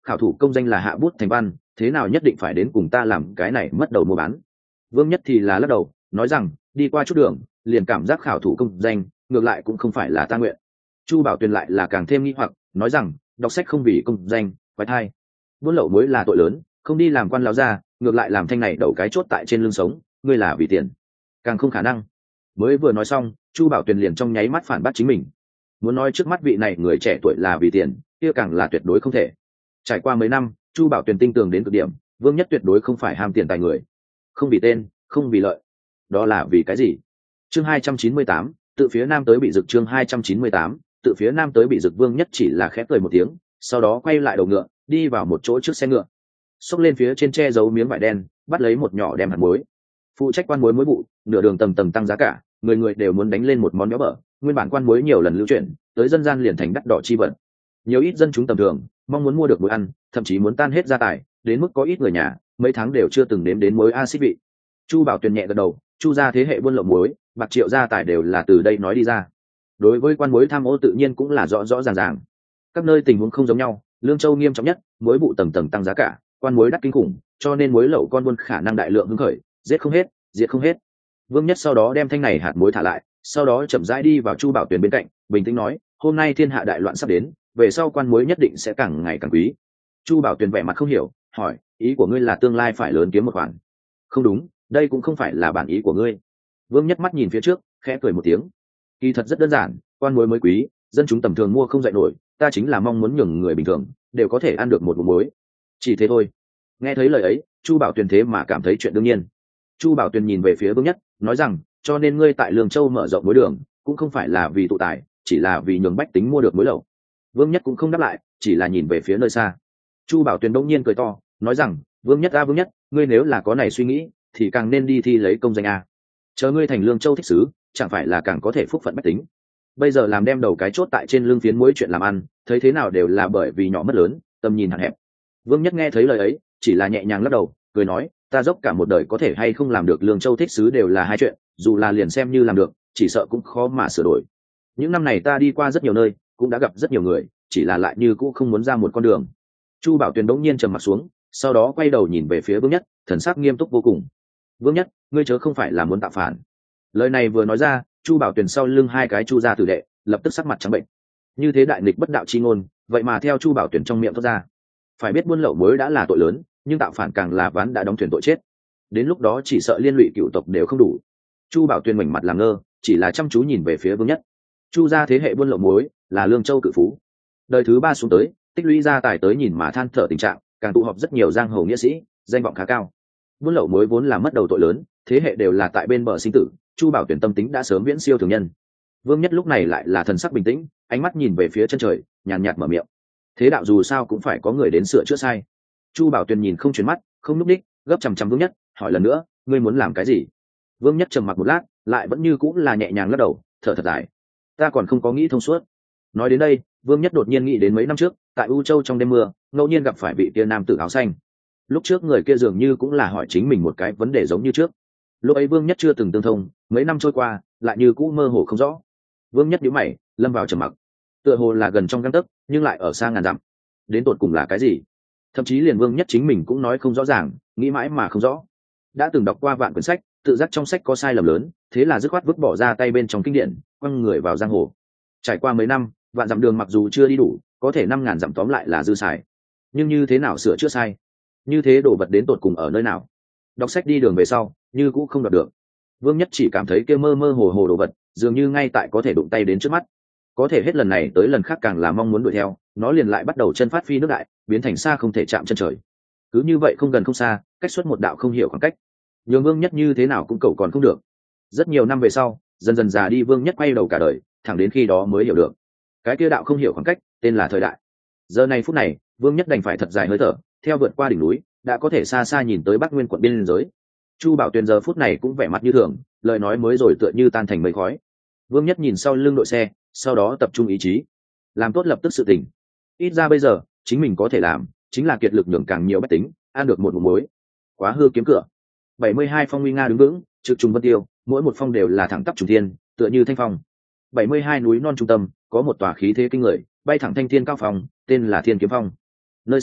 khảo thủ công danh là hạ bút thành văn, thế nào nhất định phải đến cùng ta làm cái này mất đầu mua bán. Vương Nhất thì là lắc đầu nói rằng đi qua chút đường liền cảm giác khảo thủ công danh ngược lại cũng không phải là ta nguyện. Chu Bảo Tuyền lại là càng thêm nghi hoặc nói rằng đọc sách không vì công danh quái thai, buôn lậu muối là tội lớn, không đi làm quan lão gia ngược lại làm thanh này đầu cái chốt tại trên lưng sống, ngươi là vì tiền, càng không khả năng. Mới vừa nói xong Chu Bảo Tuyền liền trong nháy mắt phản bác chính mình, muốn nói trước mắt vị này người trẻ tuổi là vì tiền kia càng là tuyệt đối không thể. Trải qua mấy năm Chu Bảo Tuyền tinh tường đến cực điểm, Vương Nhất tuyệt đối không phải ham tiền tài người, không vì tên không vì lợi, đó là vì cái gì? Chương 298, tự phía nam tới bị rực. Chương 298, tự phía nam tới bị rực. Vương Nhất chỉ là khẽ cười một tiếng, sau đó quay lại đầu ngựa đi vào một chỗ trước xe ngựa, xốc lên phía trên che giấu miếng vải đen, bắt lấy một nhỏ đem hạt muối. Phụ trách quan muối muối vụ nửa đường tầng tầng tăng giá cả, người người đều muốn đánh lên một món béo bở. Nguyên bản quan muối nhiều lần lưu chuyển tới dân gian liền thành đắt đỏ chi vật, nhiều ít dân chúng tầm thường mong muốn mua được muối ăn thậm chí muốn tan hết gia tài, đến mức có ít người nhà mấy tháng đều chưa từng nếm đến muối axit vị. Chu Bảo Tuyền nhẹ gật đầu, Chu gia thế hệ buôn lậu muối bạc triệu gia tài đều là từ đây nói đi ra. Đối với quan muối tham ô tự nhiên cũng là rõ rõ ràng ràng. Các nơi tình huống không giống nhau, Lương Châu nghiêm trọng nhất, muối vụ tầng tầng tăng giá cả, quan muối đắt kinh khủng, cho nên muối lậu con buôn khả năng đại lượng hứng khởi, giết không hết, diệt không hết. Vương Nhất sau đó đem thanh này hạt muối thả lại, sau đó chậm rãi đi vào Chu Bảo Tuyền bên cạnh, bình tĩnh nói, hôm nay thiên hạ đại loạn sắp đến, về sau quan muối nhất định sẽ càng ngày càng quý. Chu Bảo Tuyền vẻ mặt không hiểu, hỏi, ý của ngươi là tương lai phải lớn kiếm một khoản? Không đúng, đây cũng không phải là bản ý của ngươi. Vương Nhất mắt nhìn phía trước, khẽ cười một tiếng, kỳ thật rất đơn giản, quan muối mới quý, dân chúng tầm thường mua không dậy nổi, ta chính là mong muốn nhường người bình thường đều có thể ăn được một vụ muối, chỉ thế thôi. Nghe thấy lời ấy Chu Bảo Tuyền thế mà cảm thấy chuyện đương nhiên. Chu Bảo Tuyền nhìn về phía Vương Nhất nói rằng, cho nên ngươi tại Lương Châu mở rộng muối đường cũng không phải là vì tụ tài, chỉ là vì nhường bách tính mua được muối lậu. Vương Nhất cũng không đáp lại, chỉ là nhìn về phía nơi xa. Chu Bảo Tuyền đông nhiên cười to nói rằng, Vương Nhất Vương Nhất, ngươi nếu là có này suy nghĩ thì càng nên đi thi lấy công danh a, chờ ngươi thành Lương Châu thích sứ chẳng phải là càng có thể phúc phận bách tính. Bây giờ làm đem đầu cái chốt tại trên lưng phiến muối chuyện làm ăn, thấy thế nào đều là bởi vì nhỏ mất lớn, tầm nhìn hạn hẹp. Vương Nhất nghe thấy lời ấy chỉ là nhẹ nhàng lắc đầu cười nói, ta dốc cả một đời có thể hay không làm được Lương Châu thích sứ đều là hai chuyện, dù là liền xem như làm được chỉ sợ cũng khó mà sửa đổi. Những năm này ta đi qua rất nhiều nơi, cũng đã gặp rất nhiều người, chỉ là lại như cũng không muốn ra một con đường. Chu Bảo Tuyền đống nhiên trầm mặt xuống, sau đó quay đầu nhìn về phía Vương Nhất, thần sắc nghiêm túc vô cùng. Vương Nhất, ngươi chớ không phải là muốn tạo phản? Lời này vừa nói ra Chu Bảo Tuyền sau lưng hai cái Chu gia tử đệ lập tức sắc mặt trắng bệnh. Như thế đại nghịch bất đạo chi ngôn vậy mà theo Chu Bảo Tuyền trong miệng thoát ra. Phải biết buôn lậu muối đã là tội lớn, nhưng tạo phản càng là ván đã đóng thuyền tội chết, đến lúc đó chỉ sợ liên lụy cựu tộc đều không đủ. Chu Bảo Tuyền mảnh mặt làm ngơ, chỉ là chăm chú nhìn về phía Vương Nhất. Chu gia thế hệ buôn lậu muối là Lương Châu cự phú, đời thứ ba xuống tới tích lũy gia tài tới nhìn mà than thở tình trạng, càng tụ họp rất nhiều giang hồ nghĩa sĩ, danh vọng khá cao. Buôn lậu muối vốn là mất đầu tội lớn, thế hệ đều là tại bên bờ sinh tử, Chu Bảo Tuyền tâm tính đã sớm viễn siêu thường nhân. Vương Nhất lúc này lại là thần sắc bình tĩnh, ánh mắt nhìn về phía chân trời, nhàn nhạt mở miệng, thế đạo dù sao cũng phải có người đến sửa chữa sai. Chu Bảo Tuyền nhìn không chuyển mắt, không núp đích, gấp chằm chằm Vương Nhất, hỏi lần nữa, ngươi muốn làm cái gì? Vương Nhất trầm mặc một lát, lại vẫn như cũng là nhẹ nhàng lắc đầu, thở thật dài, ta còn không có nghĩ thông suốt. Nói đến đây Vương Nhất đột nhiên nghĩ đến mấy năm trước tại U Châu trong đêm mưa ngẫu nhiên gặp phải vị kia nam tử áo xanh. Lúc trước người kia dường như cũng là hỏi chính mình một cái vấn đề giống như trước, lúc ấy Vương Nhất chưa từng tương thông, mấy năm trôi qua lại như cũ mơ hồ không rõ. Vương Nhất nhíu mày lâm vào trầm mặc, tựa hồ là gần trong gang tấc nhưng lại ở xa ngàn dặm, đến tột cùng là cái gì thậm chí liền Vương Nhất chính mình cũng nói không rõ ràng, nghĩ mãi mà không rõ. Đã từng đọc qua vạn quyển sách, tự giác trong sách có sai lầm lớn, thế là dứt khoát vứt bỏ ra tay bên trong kinh điển, quăng người vào giang hồ. Trải qua mấy năm, vạn dặm đường mặc dù chưa đi đủ, có thể 5.000 dặm tóm lại là dư xài. Nhưng như thế nào sửa chữa sai, như thế đồ vật đến tột cùng ở nơi nào? Đọc sách đi đường về sau như cũ không đọc được. Vương Nhất chỉ cảm thấy kia mơ mơ hồ hồ đồ vật dường như ngay tại có thể đụng tay đến trước mắt, có thể hết lần này tới lần khác càng là mong muốn đuổi theo nó liền lại bắt đầu chân phát phi nước đại, biến thành xa không thể chạm chân trời. Cứ như vậy không gần không xa, cách xuất một đạo không hiểu khoảng cách, nhường Vương Nhất như thế nào cũng cầu còn không được. Rất nhiều năm về sau dần dần già đi, Vương Nhất quay đầu cả đời, thẳng đến khi đó mới hiểu được cái kia đạo không hiểu khoảng cách tên là thời đại. Giờ này phút này Vương Nhất đành phải thật dài hơi thở, theo vượt qua đỉnh núi đã có thể xa xa nhìn tới Bắc Nguyên quận biên giới. Chu Bảo Tuyền giờ phút này cũng vẻ mặt như thường, lời nói mới rồi tựa như tan thành mây khói. Vương Nhất nhìn sau lưng đội xe, sau đó tập trung ý chí làm tốt lập tức sự tình. Ít ra bây giờ chính mình có thể làm chính là kiệt lực nhường càng nhiều bách tính ăn được một ngụm muối. Quá hư kiếm cửa 72 phong nguy nga đứng vững, trực trùng vân tiêu, mỗi một phong đều là thẳng tắp trùng thiên, tựa như thanh phong. 72 núi non trung tâm có một tòa khí thế kinh người bay thẳng thanh thiên cao phong, tên là Thiên Kiếm Phong. Nơi xa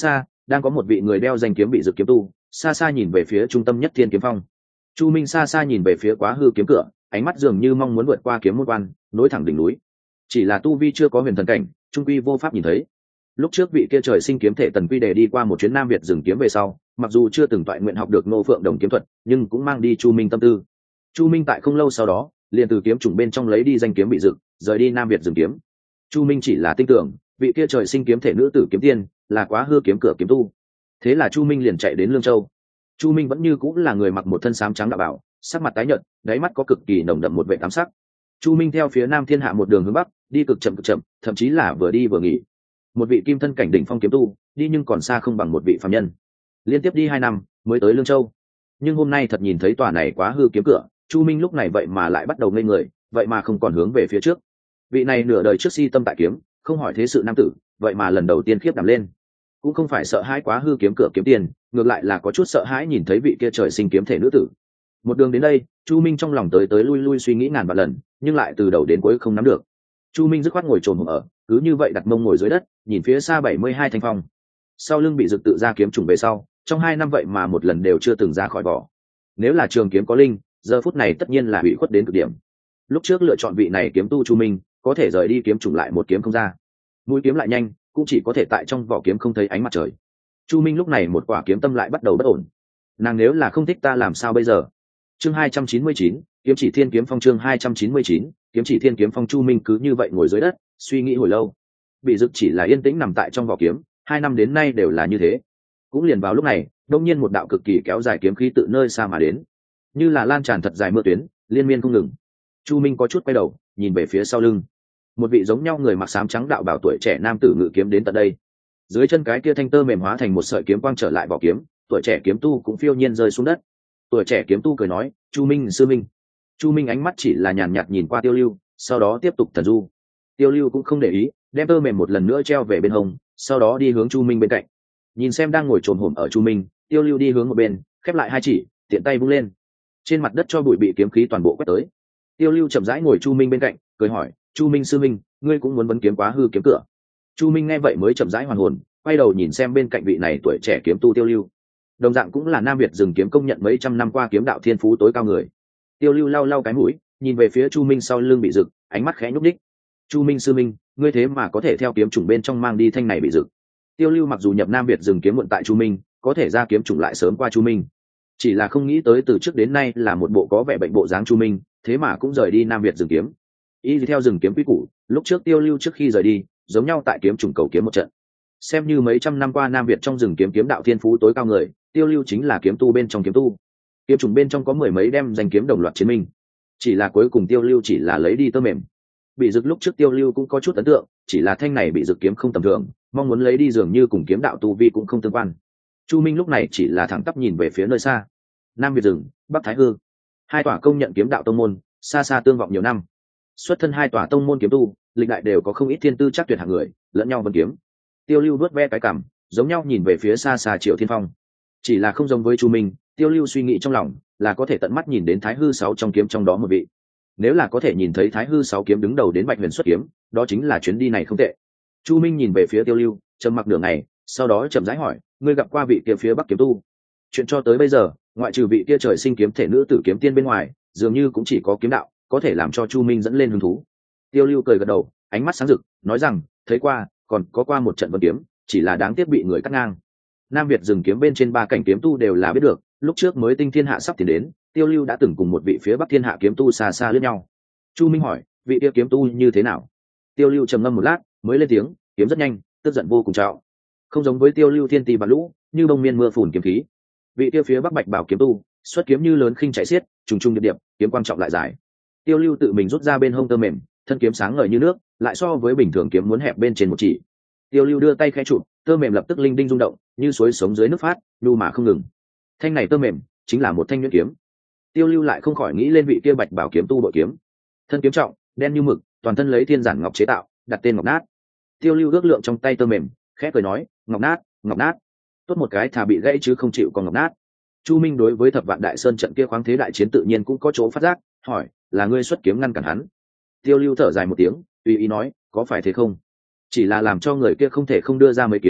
đang có một vị người đeo danh kiếm bị dực kiếm tu xa xa nhìn về phía trung tâm nhất thiên kiếm phong. Chu Minh xa xa nhìn về phía quá hư kiếm cửa, ánh mắt dường như mong muốn vượt qua kiếm môn quan, nối thẳng đỉnh núi. Chỉ là tu vi chưa có huyền thần cảnh, trung quy vô pháp nhìn thấy. Lúc trước vị kia trời sinh kiếm thể Tần Quy Đề đi qua một chuyến Nam Việt rừng kiếm về sau, mặc dù chưa từng toại nguyện học được Ngô Phượng Đồng kiếm thuật, nhưng cũng mang đi Chu Minh tâm tư. Chu Minh tại không lâu sau đó, liền từ kiếm trùng bên trong lấy đi danh kiếm bị dực, rời đi Nam Việt rừng kiếm. Chu Minh chỉ là tin tưởng, vị kia trời sinh kiếm thể nữ tử kiếm tiên, là quá hư kiếm cửa kiếm tu. Thế là Chu Minh liền chạy đến Lương Châu. Chu Minh vẫn như cũng là người mặc một thân xám trắng đạo bảo, sắc mặt tái nhợt, đáy mắt có cực kỳ nồng đậm một vẻ ám sắc. Chu Minh theo phía Nam Thiên Hạ một đường hướng bắc, đi cực chậm, thậm chí là vừa đi vừa nghỉ. Một vị kim thân cảnh đỉnh phong kiếm tu, đi nhưng còn xa không bằng một vị phàm nhân. Liên tiếp đi 2 năm mới tới Lương Châu. Nhưng hôm nay thật nhìn thấy tòa này quá hư kiếm cửa, Chu Minh lúc này vậy mà lại bắt đầu ngây người, vậy mà không còn hướng về phía trước. Vị này nửa đời trước si tâm tại kiếm, không hỏi thế sự nam tử, vậy mà lần đầu tiên khiếp đảm lên. Cũng không phải sợ hãi quá hư kiếm cửa kiếm tiền, ngược lại là có chút sợ hãi nhìn thấy vị kia trời sinh kiếm thể nữ tử. Một đường đến đây, Chu Minh trong lòng tới tới lui lui suy nghĩ ngàn vạn lần, nhưng lại từ đầu đến cuối không nắm được. Chu Minh dứt khoát ngồi trồm hổm ở, cứ như vậy đặt mông ngồi dưới đất, nhìn phía xa 72 thanh phong. Sau lưng bị dực tự ra kiếm trùng về sau, trong 2 năm vậy mà một lần đều chưa từng ra khỏi vỏ. Nếu là trường kiếm có linh, giờ phút này tất nhiên là bị khuất đến cực điểm. Lúc trước lựa chọn vị này kiếm tu Chu Minh, có thể rời đi kiếm trùng lại một kiếm không ra. Mũi kiếm lại nhanh, cũng chỉ có thể tại trong vỏ kiếm không thấy ánh mặt trời. Chu Minh lúc này một quả kiếm tâm lại bắt đầu bất ổn. Nàng nếu là không thích ta làm sao bây giờ? Chương 299, kiếm chỉ thiên kiếm phong. Chương 299, kiếm chỉ thiên kiếm phong. Chu Minh cứ như vậy ngồi dưới đất, suy nghĩ hồi lâu. Bị dực chỉ là yên tĩnh nằm tại trong vỏ kiếm, 2 năm đến nay đều là như thế. Cũng liền vào lúc này, đột nhiên một đạo cực kỳ kéo dài kiếm khí tự nơi xa mà đến, như là lan tràn thật dài mưa tuyến, liên miên không ngừng. Chu Minh có chút quay đầu, nhìn về phía sau lưng. Một vị giống nhau người mặc xám trắng đạo bảo tuổi trẻ nam tử ngự kiếm đến tận đây. Dưới chân cái kia thanh tơ mềm hóa thành một sợi kiếm quang trở lại vỏ kiếm, tuổi trẻ kiếm tu cũng phiêu nhiên rơi xuống đất. Tuổi trẻ kiếm tu cười nói, Chu Minh sư minh. Chu Minh ánh mắt chỉ là nhàn nhạt nhìn qua Tiêu Lưu, sau đó tiếp tục thần du. Tiêu Lưu cũng không để ý, đem tơ mềm một lần nữa treo về bên hông, sau đó đi hướng Chu Minh bên cạnh. Nhìn xem đang ngồi trồm hổm ở Chu Minh, Tiêu Lưu đi hướng một bên, khép lại 2 chỉ, tiện tay vung lên. Trên mặt đất cho bụi bị kiếm khí toàn bộ quét tới. Tiêu Lưu chậm rãi ngồi Chu Minh bên cạnh, cười hỏi, Chu Minh sư minh, ngươi cũng muốn vấn kiếm quá hư kiếm cửa? Chu Minh nghe vậy mới chậm rãi hoàn hồn, quay đầu nhìn xem bên cạnh vị này tuổi trẻ kiếm tu Tiêu Lưu. Đồng dạng cũng là Nam Việt rừng kiếm công nhận mấy trăm năm qua kiếm đạo thiên phú tối cao người. Tiêu Lưu lau lau cái mũi, nhìn về phía Chu Minh sau lưng bị rực, ánh mắt khẽ nhúc nhích. Chu Minh sư minh, ngươi thế mà có thể theo kiếm chủng bên trong mang đi thanh này bị rực. Tiêu Lưu mặc dù nhập Nam Việt rừng kiếm muộn tại Chu Minh, có thể ra kiếm chủng lại sớm qua Chu Minh. Chỉ là không nghĩ tới từ trước đến nay là một bộ có vẻ bệnh bộ dáng Chu Minh, thế mà cũng rời đi Nam Việt rừng kiếm. Y theo rừng kiếm quy củ, lúc trước Tiêu Lưu trước khi rời đi, giống nhau tại kiếm chủng cầu kiếm một trận. Xem như mấy trăm năm qua Nam Việt trong rừng kiếm kiếm đạo thiên phú tối cao người, Tiêu Lưu chính là kiếm tu bên trong kiếm tu. Kiếm chủng bên trong có 10 mấy đem danh kiếm đồng loạt chiến minh. Chỉ là cuối cùng Tiêu Lưu chỉ là lấy đi tơ mềm. Bị dực lúc trước Tiêu Lưu cũng có chút ấn tượng, chỉ là thanh này bị dực kiếm không tầm thường, mong muốn lấy đi dường như cùng kiếm đạo tu vi cũng không tương quan. Chu Minh lúc này chỉ là thẳng tắp nhìn về phía nơi xa. Nam Việt rừng, Bắc Thái Hư. 2 tòa công nhận kiếm đạo tông môn, xa xa tương vọng nhiều năm. Xuất thân 2 tòa tông môn kiếm tu, lịch đại đều có không ít thiên tư chắc tuyệt hạng người, lẫn nhau vân kiếm. Tiêu Lưu vuốt ve cái cằm, giống nhau nhìn về phía xa xa Triệu Thiên Phong. Chỉ là không giống với Chu Minh, Tiêu Lưu suy nghĩ trong lòng là có thể tận mắt nhìn đến Thái Hư 6 trong kiếm trong đó một vị. Nếu là có thể nhìn thấy Thái Hư 6 kiếm đứng đầu đến Bạch Huyền xuất kiếm, đó chính là chuyến đi này không tệ. Chu Minh nhìn về phía Tiêu Lưu, trầm mặc nửa ngày, sau đó chậm rãi hỏi, ngươi gặp qua vị kia phía Bắc kiếm tu? Chuyện cho tới bây giờ, ngoại trừ vị kia trời sinh kiếm thể nữ tử kiếm tiên bên ngoài, dường như cũng chỉ có kiếm đạo có thể làm cho Chu Minh dẫn lên hứng thú. Tiêu Lưu cười gật đầu, ánh mắt sáng rực, nói rằng, thấy qua, còn có qua một trận vân kiếm, chỉ là đáng tiếc bị người cắt ngang. Nam Việt rừng kiếm bên trên 3 cảnh kiếm tu đều là biết được, lúc trước mới tinh thiên hạ sắp tiến đến, Tiêu Lưu đã từng cùng một vị phía Bắc thiên hạ kiếm tu xa xa lướt nhau. Chu Minh hỏi, vị kia kiếm tu như thế nào? Tiêu Lưu trầm ngâm một lát, mới lên tiếng, kiếm rất nhanh, tức giận vô cùng trạo. Không giống với Tiêu Lưu thiên tỷ bạt lũ, như bông miên mưa phùn kiếm khí. Vị kia phía Bắc Bạch Bảo kiếm tu, xuất kiếm như lớn khinh chạy xiết, trùng trùng điệp điệp, kiếm quan trọng lại dài. Tiêu Lưu tự mình rút ra bên hông tơ mềm, thân kiếm sáng ngời như nước, lại so với bình thường kiếm muốn hẹp bên trên một chỉ. Tiêu Lưu đưa tay khẽ chụp, tơ mềm lập tức linh đinh rung động, như suối sống dưới nước phát, nhu mà không ngừng. Thanh này tơ mềm, chính là một thanh nhuyễn kiếm. Tiêu Lưu lại không khỏi nghĩ lên vị kia Bạch Bảo kiếm tu bội kiếm. Thân kiếm trọng, đen như mực, toàn thân lấy thiên giản ngọc chế tạo, đặt tên Ngọc Nát. Tiêu Lưu ước lượng trong tay tơ mềm, khẽ cười nói, Ngọc Nát, Ngọc Nát. Tốt một cái thà bị gãy chứ không chịu còn Ngọc Nát. Chu Minh đối với Thập Vạn Đại Sơn trận kia khoáng thế đại chiến tự nhiên cũng có chỗ phát giác, hỏi, là ngươi xuất kiếm ngăn cản hắn? Tiêu Lưu thở dài một tiếng, tùy ý nói, có phải thế không? Chỉ là làm cho người kia không thể không đưa ra mấy kiếm,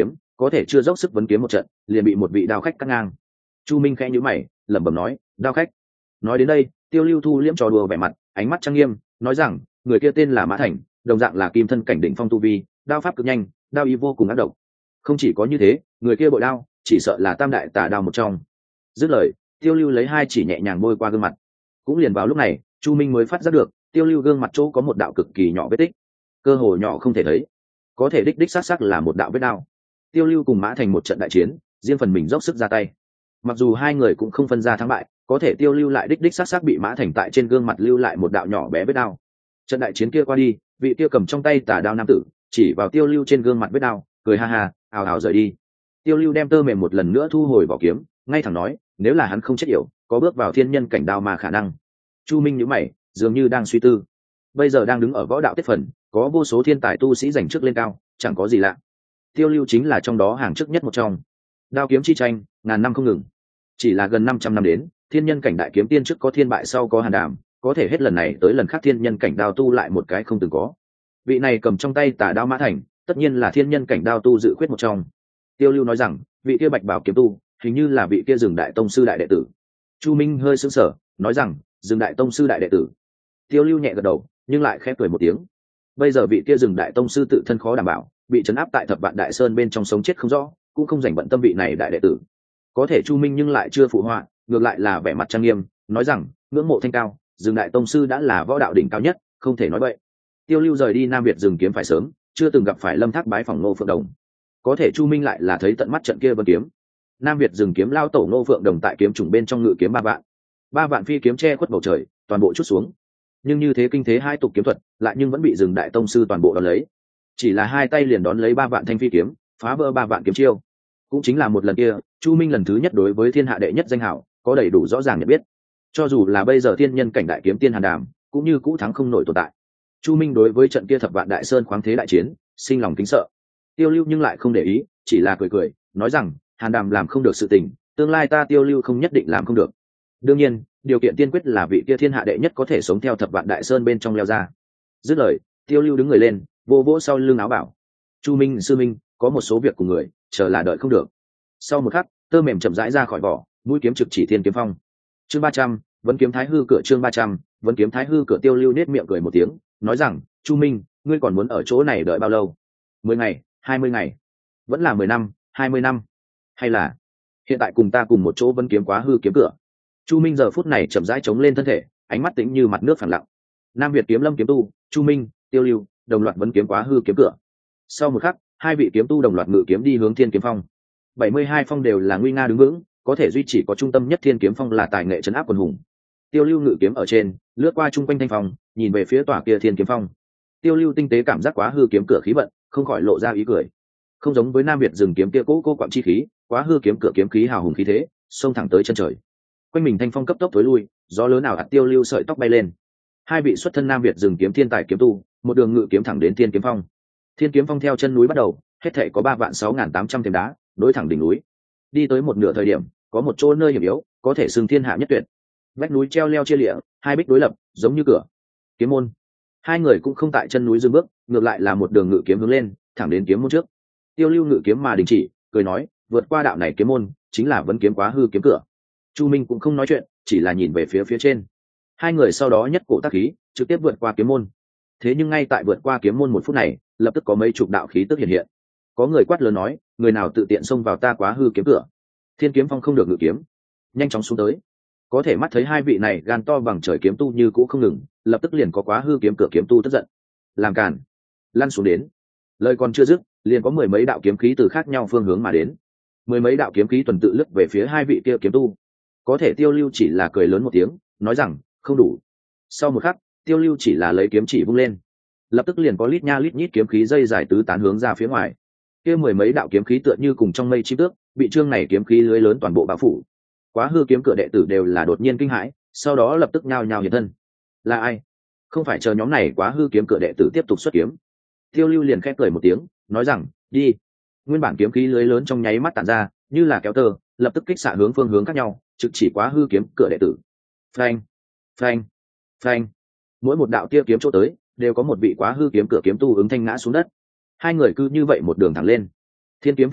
có thể chưa dốc sức vấn kiếm một trận liền bị một vị đao khách cắt ngang. Chu Minh khẽ nhíu mày, lẩm bẩm nói, đao khách. Nói đến đây, Tiêu Lưu thu liễm trò đùa vẻ mặt, ánh mắt trang nghiêm, nói rằng, người kia tên là Mã Thành, đồng dạng là kim thân cảnh đỉnh phong tu vi, đao pháp cực nhanh, đao ý vô cùng ác độc. Không chỉ có như thế, người kia bội đao chỉ sợ là tam đại tà đao một trong. Dứt lời, Tiêu Lưu lấy hai chỉ nhẹ nhàng bôi qua gương mặt. Cũng liền vào lúc này, Chu Minh mới phát giác được, Tiêu Lưu gương mặt chỗ có một đạo cực kỳ nhỏ vết tích, cơ hồ nhỏ không thể thấy, có thể đích xác xác là một đạo vết đao. Tiêu Lưu cùng Mã Thành một trận đại chiến, riêng phần mình dốc sức ra tay. Mặc dù hai người cũng không phân ra thắng bại, có thể Tiêu Lưu lại đích xác bị Mã Thành tại trên gương mặt lưu lại một đạo nhỏ bé vết đao. Trận đại chiến kia qua đi, vị kia cầm trong tay tà đao nam tử chỉ vào Tiêu Lưu trên gương mặt vết đao, cười ha ha, ào ào rời đi. Tiêu Lưu đem tơ mềm một lần nữa thu hồi vỏ kiếm, ngay thẳng nói, nếu là hắn không chết yểu, có bước vào thiên nhân cảnh đao mà khả năng. Chu Minh nhíu mày, dường như đang suy tư. Bây giờ đang đứng ở võ đạo tiết phần, có vô số thiên tài tu sĩ giành trước lên cao, chẳng có gì lạ. Tiêu Lưu chính là trong đó hàng trước nhất một trong. Đao kiếm chi tranh, ngàn năm không ngừng. Chỉ là gần 500 năm đến, thiên nhân cảnh đại kiếm tiên trước có thiên bại sau có hàn đàm, có thể hết lần này tới lần khác thiên nhân cảnh đao tu lại một cái không từng có. Vị này cầm trong tay tà đao Mã Thành, tất nhiên là thiên nhân cảnh đao tu dự khuyết một trong. Tiêu Lưu nói rằng, vị kia bạch bảo kiếm tu, hình như là vị kia Dừng Đại Tông sư đại đệ tử. Chu Minh hơi sững sờ, nói rằng, Dừng Đại Tông sư đại đệ tử. Tiêu Lưu nhẹ gật đầu, nhưng lại khẽ cười một tiếng. Bây giờ vị kia Dừng Đại Tông sư tự thân khó đảm bảo, bị trấn áp tại Thập Vạn Đại Sơn bên trong sống chết không rõ, cũng không dành bận tâm vị này đại đệ tử. Có thể Chu Minh nhưng lại chưa phụ họa, ngược lại là vẻ mặt trang nghiêm, nói rằng, ngưỡng mộ thanh cao, Dừng Đại Tông sư đã là võ đạo đỉnh cao nhất, không thể nói vậy. Tiêu Lưu rời đi Nam Việt Rừng Kiếm phải sớm, chưa từng gặp phải Lâm Thác bái phỏng Ngô Phượng Đồng. Có thể Chu Minh lại là thấy tận mắt trận kia vân kiếm. Nam Việt Rừng Kiếm lao tổ Ngô Phượng Đồng tại kiếm trùng bên trong ngự kiếm 3 vạn phi kiếm che khuất bầu trời, toàn bộ chút xuống. Nhưng như thế kinh thế hai tục kiếm thuật, lại nhưng vẫn bị Dừng Đại Tông sư toàn bộ đón lấy. Chỉ là hai tay liền đón lấy 3 vạn thanh phi kiếm, phá vỡ 3 vạn kiếm chiêu. Cũng chính là một lần kia, Chu Minh lần thứ nhất đối với thiên hạ đệ nhất danh hảo có đầy đủ rõ ràng nhận biết. Cho dù là bây giờ thiên nhân cảnh đại kiếm tiên Hàn Đàm, cũng như cũ thắng không nổi tồn tại. Chu Minh đối với trận kia Thập Vạn Đại Sơn khoáng thế đại chiến, sinh lòng kính sợ. Tiêu Lưu nhưng lại không để ý, chỉ là cười cười, nói rằng, Hàn Đàm làm không được sự tình, tương lai ta Tiêu Lưu không nhất định làm không được. Đương nhiên, điều kiện tiên quyết là vị kia thiên hạ đệ nhất có thể sống theo Thập Vạn Đại Sơn bên trong leo ra. Dứt lời, Tiêu Lưu đứng người lên, vô vỗ sau lưng áo bảo. Chu Minh sư minh, có một số việc cùng người, chờ là đợi không được. Sau một khắc, tơ mềm chậm rãi ra khỏi vỏ, mũi kiếm trực chỉ Thiên Kiếm Phong. Chương 300, vẫn kiếm Thái Hư cửa. Chương 300, vẫn kiếm Thái Hư cửa. Tiêu Lưu nét miệng cười một tiếng, nói rằng, Chu Minh, ngươi còn muốn ở chỗ này đợi bao lâu? 10 ngày, 20 ngày, vẫn là 10 năm, 20 năm, hay là hiện tại cùng ta cùng một chỗ vẫn kiếm quá hư kiếm cửa? Chu Minh giờ phút này chậm rãi chống lên thân thể, ánh mắt tĩnh như mặt nước phẳng lặng. Nam Việt Kiếm Lâm kiếm tu, Chu Minh, Tiêu Lưu, đồng loạt vẫn kiếm quá hư kiếm cửa. Sau một khắc, hai vị kiếm tu đồng loạt ngự kiếm đi hướng Thiên Kiếm Phong. 72 phong đều là nguy nga đứng vững, có thể duy trì có trung tâm nhất Thiên Kiếm Phong là tài nghệ trấn áp quần hùng. Tiêu Lưu ngự kiếm ở trên, lướt qua trung quanh thanh phong, nhìn về phía tòa kia Thiên Kiếm Phong. Tiêu Lưu tinh tế cảm giác quá hư kiếm cửa khí vận, không khỏi lộ ra ý cười. Không giống với Nam Việt Rừng Kiếm kia cố quặng chi khí, quá hư kiếm cửa kiếm khí hào hùng khí thế, xông thẳng tới chân trời. Quanh mình thanh phong cấp tốc tối lui, gió lớn ảo ạt Tiêu Lưu sợi tóc bay lên. Hai vị xuất thân Nam Việt Rừng Kiếm thiên tài kiếm tu, một đường ngự kiếm thẳng đến Thiên Kiếm Phong. Thiên Kiếm Phong theo chân núi bắt đầu, hết thảy có 3.6.800 thềm đá, nối thẳng đỉnh núi. Đi tới một nửa thời điểm, có một chỗ nơi hiểm yếu, có thể xưng thiên hạ nhất tuyệt. Vách núi treo leo chia lịa, hai bích đối lập, giống như cửa. Kiếm môn. Hai người cũng không tại chân núi dừng bước, ngược lại là một đường ngự kiếm hướng lên, thẳng đến kiếm môn trước. Tiêu Lưu ngự kiếm mà đình chỉ, cười nói, vượt qua đạo này kiếm môn, chính là vấn kiếm quá hư kiếm cửa. Chu Minh cũng không nói chuyện, chỉ là nhìn về phía trên. Hai người sau đó nhất cổ tác khí, trực tiếp vượt qua kiếm môn. Thế nhưng ngay tại vượt qua kiếm môn 1 phút này, lập tức có mấy chục đạo khí tức hiện hiện. Có người quát lớn nói, người nào tự tiện xông vào ta quá hư kiếm cửa? Thiên Kiếm Phong không được ngự kiếm, nhanh chóng xuống tới. Có thể mắt thấy hai vị này gan to bằng trời kiếm tu như cũ không ngừng, lập tức liền có quá hư kiếm cửa kiếm tu tức giận, làm cản, lăn xuống đến. Lời còn chưa dứt, liền có 10 mấy đạo kiếm khí từ khác nhau phương hướng mà đến. 10 mấy đạo kiếm khí tuần tự lướt về phía hai vị kia kiếm tu. Có thể Tiêu Lưu chỉ là cười lớn một tiếng, nói rằng, không đủ. Sau một khắc, Tiêu Lưu chỉ là lấy kiếm chỉ vung lên, lập tức liền có lít nha lít nhít kiếm khí dây dài tứ tán hướng ra phía ngoài. Kia 10 mấy đạo kiếm khí tựa như cùng trong mây chim tước, bị chương này kiếm khí lưới lớn toàn bộ bao phủ. Quá hư kiếm cửa đệ tử đều là đột nhiên kinh hãi, sau đó lập tức nhao nhao hiện thân. Là ai? Không phải chờ nhóm này quá hư kiếm cửa đệ tử tiếp tục xuất kiếm. Tiêu Lưu liền khẽ cười một tiếng, nói rằng, đi. Nguyên bản kiếm khí lưới lớn trong nháy mắt tản ra, như là kéo tơ, lập tức kích xạ hướng phương hướng khác nhau, trực chỉ quá hư kiếm cửa đệ tử. Phanh, phanh, phanh. Mỗi một đạo tia kiếm chỗ tới, đều có một vị quá hư kiếm cửa kiếm tu ứng thanh ngã xuống đất. Hai người cứ như vậy một đường thẳng lên. Thiên Kiếm Phong đỉnh,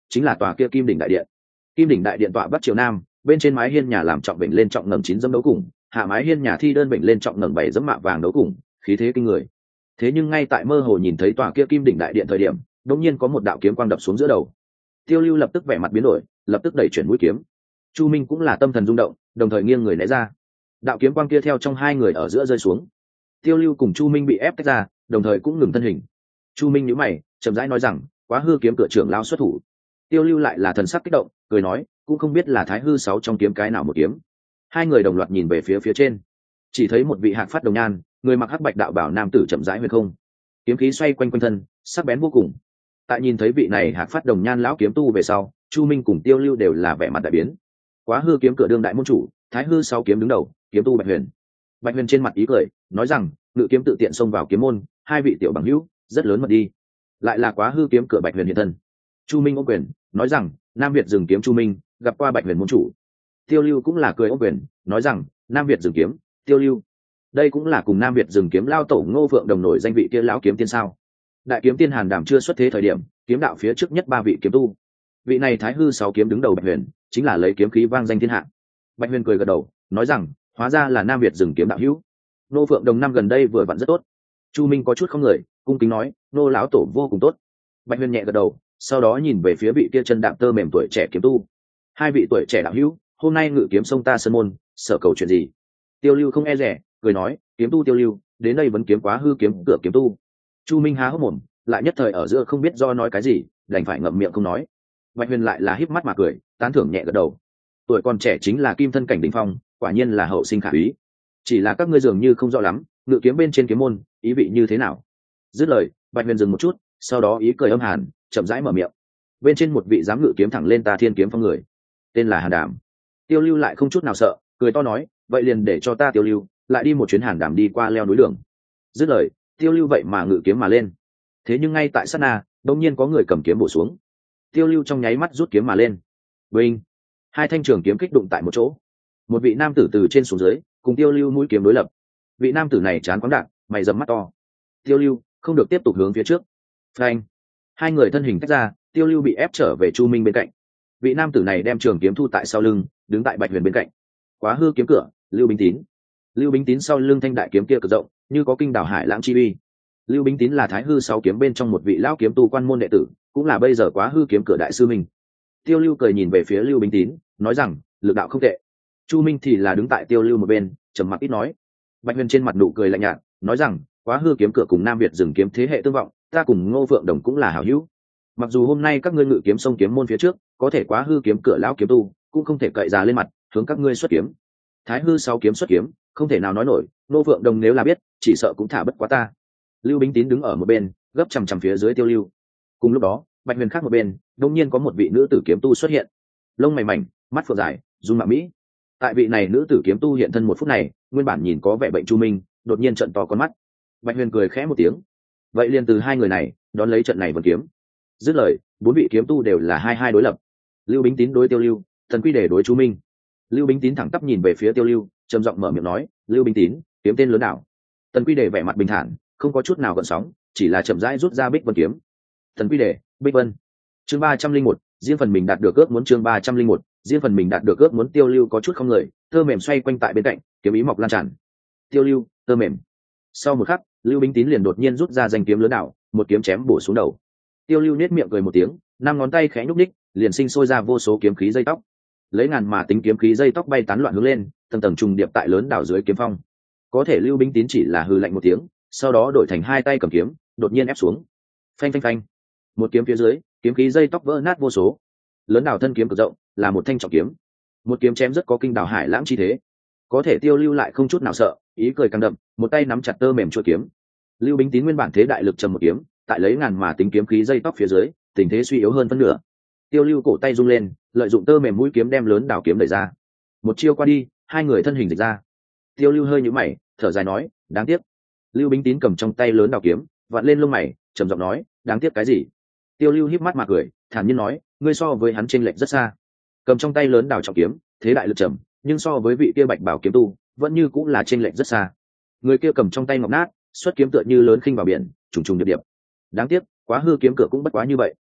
chính là tòa kia kim đỉnh đại điện. Kim đỉnh đại điện tọa bắc triều nam, bên trên mái hiên nhà làm trọng bệnh lên trọng ngẩng 9 dẫm đấu cùng, hạ mái hiên nhà thi đơn bệnh lên trọng ngẩng 7 dẫm mạ vàng đấu cùng, khí thế kinh người. Thế nhưng ngay tại mơ hồ nhìn thấy tòa kia kim đỉnh đại điện thời điểm, đột nhiên có một đạo kiếm quang đập xuống giữa đầu. Tiêu Lưu lập tức vẻ mặt biến đổi, lập tức đẩy chuyển mũi kiếm. Chu Minh cũng là tâm thần rung động, đồng thời nghiêng người né ra. Đạo kiếm quang kia theo trong hai người ở giữa rơi xuống. Tiêu Lưu cùng Chu Minh bị ép tách ra, đồng thời cũng ngừng thân hình. Chu Minh nhíu mày, chậm rãi nói rằng, quá hư kiếm cửa trưởng lao xuất thủ. Tiêu Lưu lại là thần sắc kích động, cười nói, cũng không biết là thái hư 6 trong kiếm cái nào một kiếm. Hai người đồng loạt nhìn về phía trên, chỉ thấy một vị hạc phát đồng nhan, người mặc hắc bạch đạo bảo nam tử chậm rãi huyền không, kiếm khí xoay quanh quanh thân, sắc bén vô cùng. Tại nhìn thấy vị này hạc phát đồng nhan lão kiếm tu về sau, Chu Minh cùng Tiêu Lưu đều là vẻ mặt đại biến. Quá hư kiếm cửa đương đại môn chủ, thái hư 6 kiếm đứng đầu, kiếm tu Bạch Huyền. Bạch Huyền trên mặt ý cười, nói rằng, ngự kiếm tự tiện xông vào kiếm môn, hai vị tiểu bằng hữu, rất lớn mật đi. Lại là quá hư kiếm cửa Bạch Huyền hiện thân. Chu Minh ôm quyền, nói rằng, Nam Việt dừng kiếm Chu Minh, gặp qua Bạch Huyền môn chủ. Tiêu Lưu cũng là cười ôm quyền, nói rằng, Nam Việt dừng kiếm, Tiêu Lưu. Đây cũng là cùng Nam Việt dừng kiếm lao tổ Ngô Phượng đồng nổi danh vị kia lão kiếm tiên sao? Đại kiếm tiên Hàn Đảm chưa xuất thế thời điểm, kiếm đạo phía trước nhất 3 vị kiếm tu. Vị này thái hư 6 kiếm đứng đầu Bạch Huyền, chính là lấy kiếm khí vang danh thiên hạ. Bạch Huyền cười gật đầu, nói rằng, hóa ra là Nam Việt dừng kiếm đạo hữu. Ngô Phượng đồng năm gần đây vừa vặn rất tốt. Chu Minh có chút không người, cung kính nói, Ngô lão tổ vô cùng tốt. Bạch Huyền nhẹ gật đầu, sau đó nhìn về phía vị kia chân đạm tơ mềm tuổi trẻ kiếm tu. Hai vị tuổi trẻ đạo hữu, hôm nay ngự kiếm sông ta sơn môn, sở cầu chuyện gì? Tiêu Lưu không e rẻ, cười nói, kiếm tu Tiêu Lưu, đến đây vẫn kiếm quá hư kiếm cửa kiếm tu. Chu Minh há hốc mồm, lại nhất thời ở giữa không biết do nói cái gì, đành phải ngậm miệng không nói. Bạch Huyền lại là híp mắt mà cười, tán thưởng nhẹ gật đầu. Tuổi còn trẻ chính là kim thân cảnh đỉnh phong, quả nhiên là hậu sinh khả úy. Chỉ là các ngươi dường như không rõ lắm, ngự kiếm bên trên kiếm môn, ý vị như thế nào? Dứt lời, Bạch Huyền dừng một chút, sau đó ý cười âm hàn, chậm rãi mở miệng. Bên trên một vị dám ngự kiếm thẳng lên ta Thiên Kiếm Phong người, tên là Hàn Đảm. Tiêu Lưu lại không chút nào sợ, cười to nói, vậy liền để cho ta Tiêu Lưu lại đi một chuyến Hàn Đảm đi qua leo núi đường. Dứt lời, Tiêu Lưu vậy mà ngự kiếm mà lên. Thế nhưng ngay tại sát na, đột nhiên có người cầm kiếm bổ xuống. Tiêu Lưu trong nháy mắt rút kiếm mà lên. Binh! Hai thanh trường kiếm kích đụng tại một chỗ. Một vị nam tử từ trên xuống dưới, cùng Tiêu Lưu mũi kiếm đối lập. Vị nam tử này trán quáng đạn, mày rậm mắt to. Tiêu Lưu không được tiếp tục hướng phía trước. Phanh! Hai người thân hình tách ra, Tiêu Lưu bị ép trở về Chu Minh bên cạnh. Vị nam tử này đem trường kiếm thu tại sau lưng, đứng tại Bạch Huyền bên cạnh. Quá hư kiếm cửa, Lưu Bính Tín. Lưu Bính Tín sau lưng thanh đại kiếm kia cực rộng, như có kinh đảo hải lãng chi uy. Lưu Bính Tín là thái hư 6 kiếm bên trong một vị lão kiếm tu quan môn đệ tử, cũng là bây giờ quá hư kiếm cửa đại sư minh. Tiêu Lưu cười nhìn về phía Lưu Bính Tín, nói rằng, lực đạo không tệ. Chu Minh thì là đứng tại Tiêu Lưu một bên, trầm mặc ít nói. Bạch Huyền trên mặt nụ cười lạnh nhạt, nói rằng, quá hư kiếm cửa cùng Nam Việt dừng kiếm thế hệ tương vọng, ta cùng Ngô Phượng Đồng cũng là hảo hữu. Mặc dù hôm nay các ngươi ngự kiếm sông kiếm môn phía trước, có thể quá hư kiếm cửa lão kiếm tu, cũng không thể cậy già lên mặt, hướng các ngươi xuất kiếm. Thái hư 6 kiếm xuất kiếm, không thể nào nói nổi, Ngô Phượng Đồng nếu là biết, chỉ sợ cũng thả bất quá ta. Lưu Bính Tín đứng ở một bên, gấp chằm chằm phía dưới Tiêu Lưu. Cùng lúc đó, Bạch Huyền khác một bên, đột nhiên có một vị nữ tử kiếm tu xuất hiện. Lông mày mảnh, mắt phượng dài, dung mạo mỹ. Tại vị này nữ tử kiếm tu hiện thân một phút này, nguyên bản nhìn có vẻ bệnh Chu Minh, đột nhiên trợn to con mắt. Bạch Huyền cười khẽ một tiếng. Vậy liền từ hai người này, đón lấy trận này vần kiếm. Dứt lời, 4 vị kiếm tu đều là hai đối lập. Lưu Bính Tín đối Tiêu Lưu, Thần Quy Đề đối Chu Minh. Lưu Bính Tín thẳng tắp nhìn về phía Tiêu Lưu, trầm giọng mở miệng nói, Lưu Bính Tín, kiếm tên lớn nào? Thần Quy Đề vẻ mặt bình thản, không có chút nào gợn sóng, chỉ là chậm rãi rút ra Bích Vân kiếm. Thần Quy Đề, Bích Vân. Chương 301, riêng phần mình đạt được ước muốn. Chương 301, riêng phần mình đạt được ước muốn. Tiêu Lưu có chút không người, thơ mềm xoay quanh tại bên cạnh, kiếm ý mọc lan tràn. Tiêu Lưu, thơ mềm. Sau một khắc, Lưu Bính Tín liền đột nhiên rút ra danh kiếm lớn nào, một kiếm chém bổ xuống đầu. Tiêu Lưu nhếch miệng cười một tiếng, 5 ngón tay khẽ nhúc nhích, liền sinh sôi ra vô số kiếm khí dây tóc. Lấy ngàn mà tính kiếm khí dây tóc bay tán loạn hướng lên, tầng tầng trùng điệp tại lớn đảo dưới kiếm phong. Có thể Lưu Bính Tín chỉ là hừ lạnh một tiếng, sau đó đổi thành hai tay cầm kiếm, đột nhiên ép xuống. Phanh phanh phanh. Một kiếm phía dưới, kiếm khí dây tóc vỡ nát vô số. Lớn đảo thân kiếm cực rộng, là một thanh trọng kiếm. Một kiếm chém rất có kinh đảo hải lãng chi thế. Có thể Tiêu Lưu lại không chút nào sợ, ý cười càng đậm, một tay nắm chặt tơ mềm chuôi kiếm. Lưu Bính Tín nguyên bản thế đại lực trầm một kiếm, tại lấy ngàn mà tính kiếm khí dây tóc phía dưới, tình thế suy yếu hơn phân nửa. Tiêu Lưu cổ tay rung lên, lợi dụng tơ mềm mũi kiếm đem lớn đảo kiếm đẩy ra. Một chiêu qua đi, hai người thân hình dịch ra. Tiêu Lưu hơi nhíu mày, thở dài nói, đáng tiếc. Lưu Bính Tín cầm trong tay lớn đảo kiếm, vặn lên lông mày, trầm giọng nói, đáng tiếc cái gì? Tiêu Lưu híp mắt mà cười, thản nhiên nói, ngươi so với hắn chênh lệch rất xa. Cầm trong tay lớn đảo trọng kiếm, thế đại lực trầm, nhưng so với vị kia bạch bảo kiếm tu, vẫn như cũng là chênh lệch rất xa. Người kia cầm trong tay ngọc nát, xuất kiếm tựa như lớn khinh vào biển, trùng trùng điệp điệp. Đáng tiếc, quá hư kiếm cửa cũng bất quá như vậy.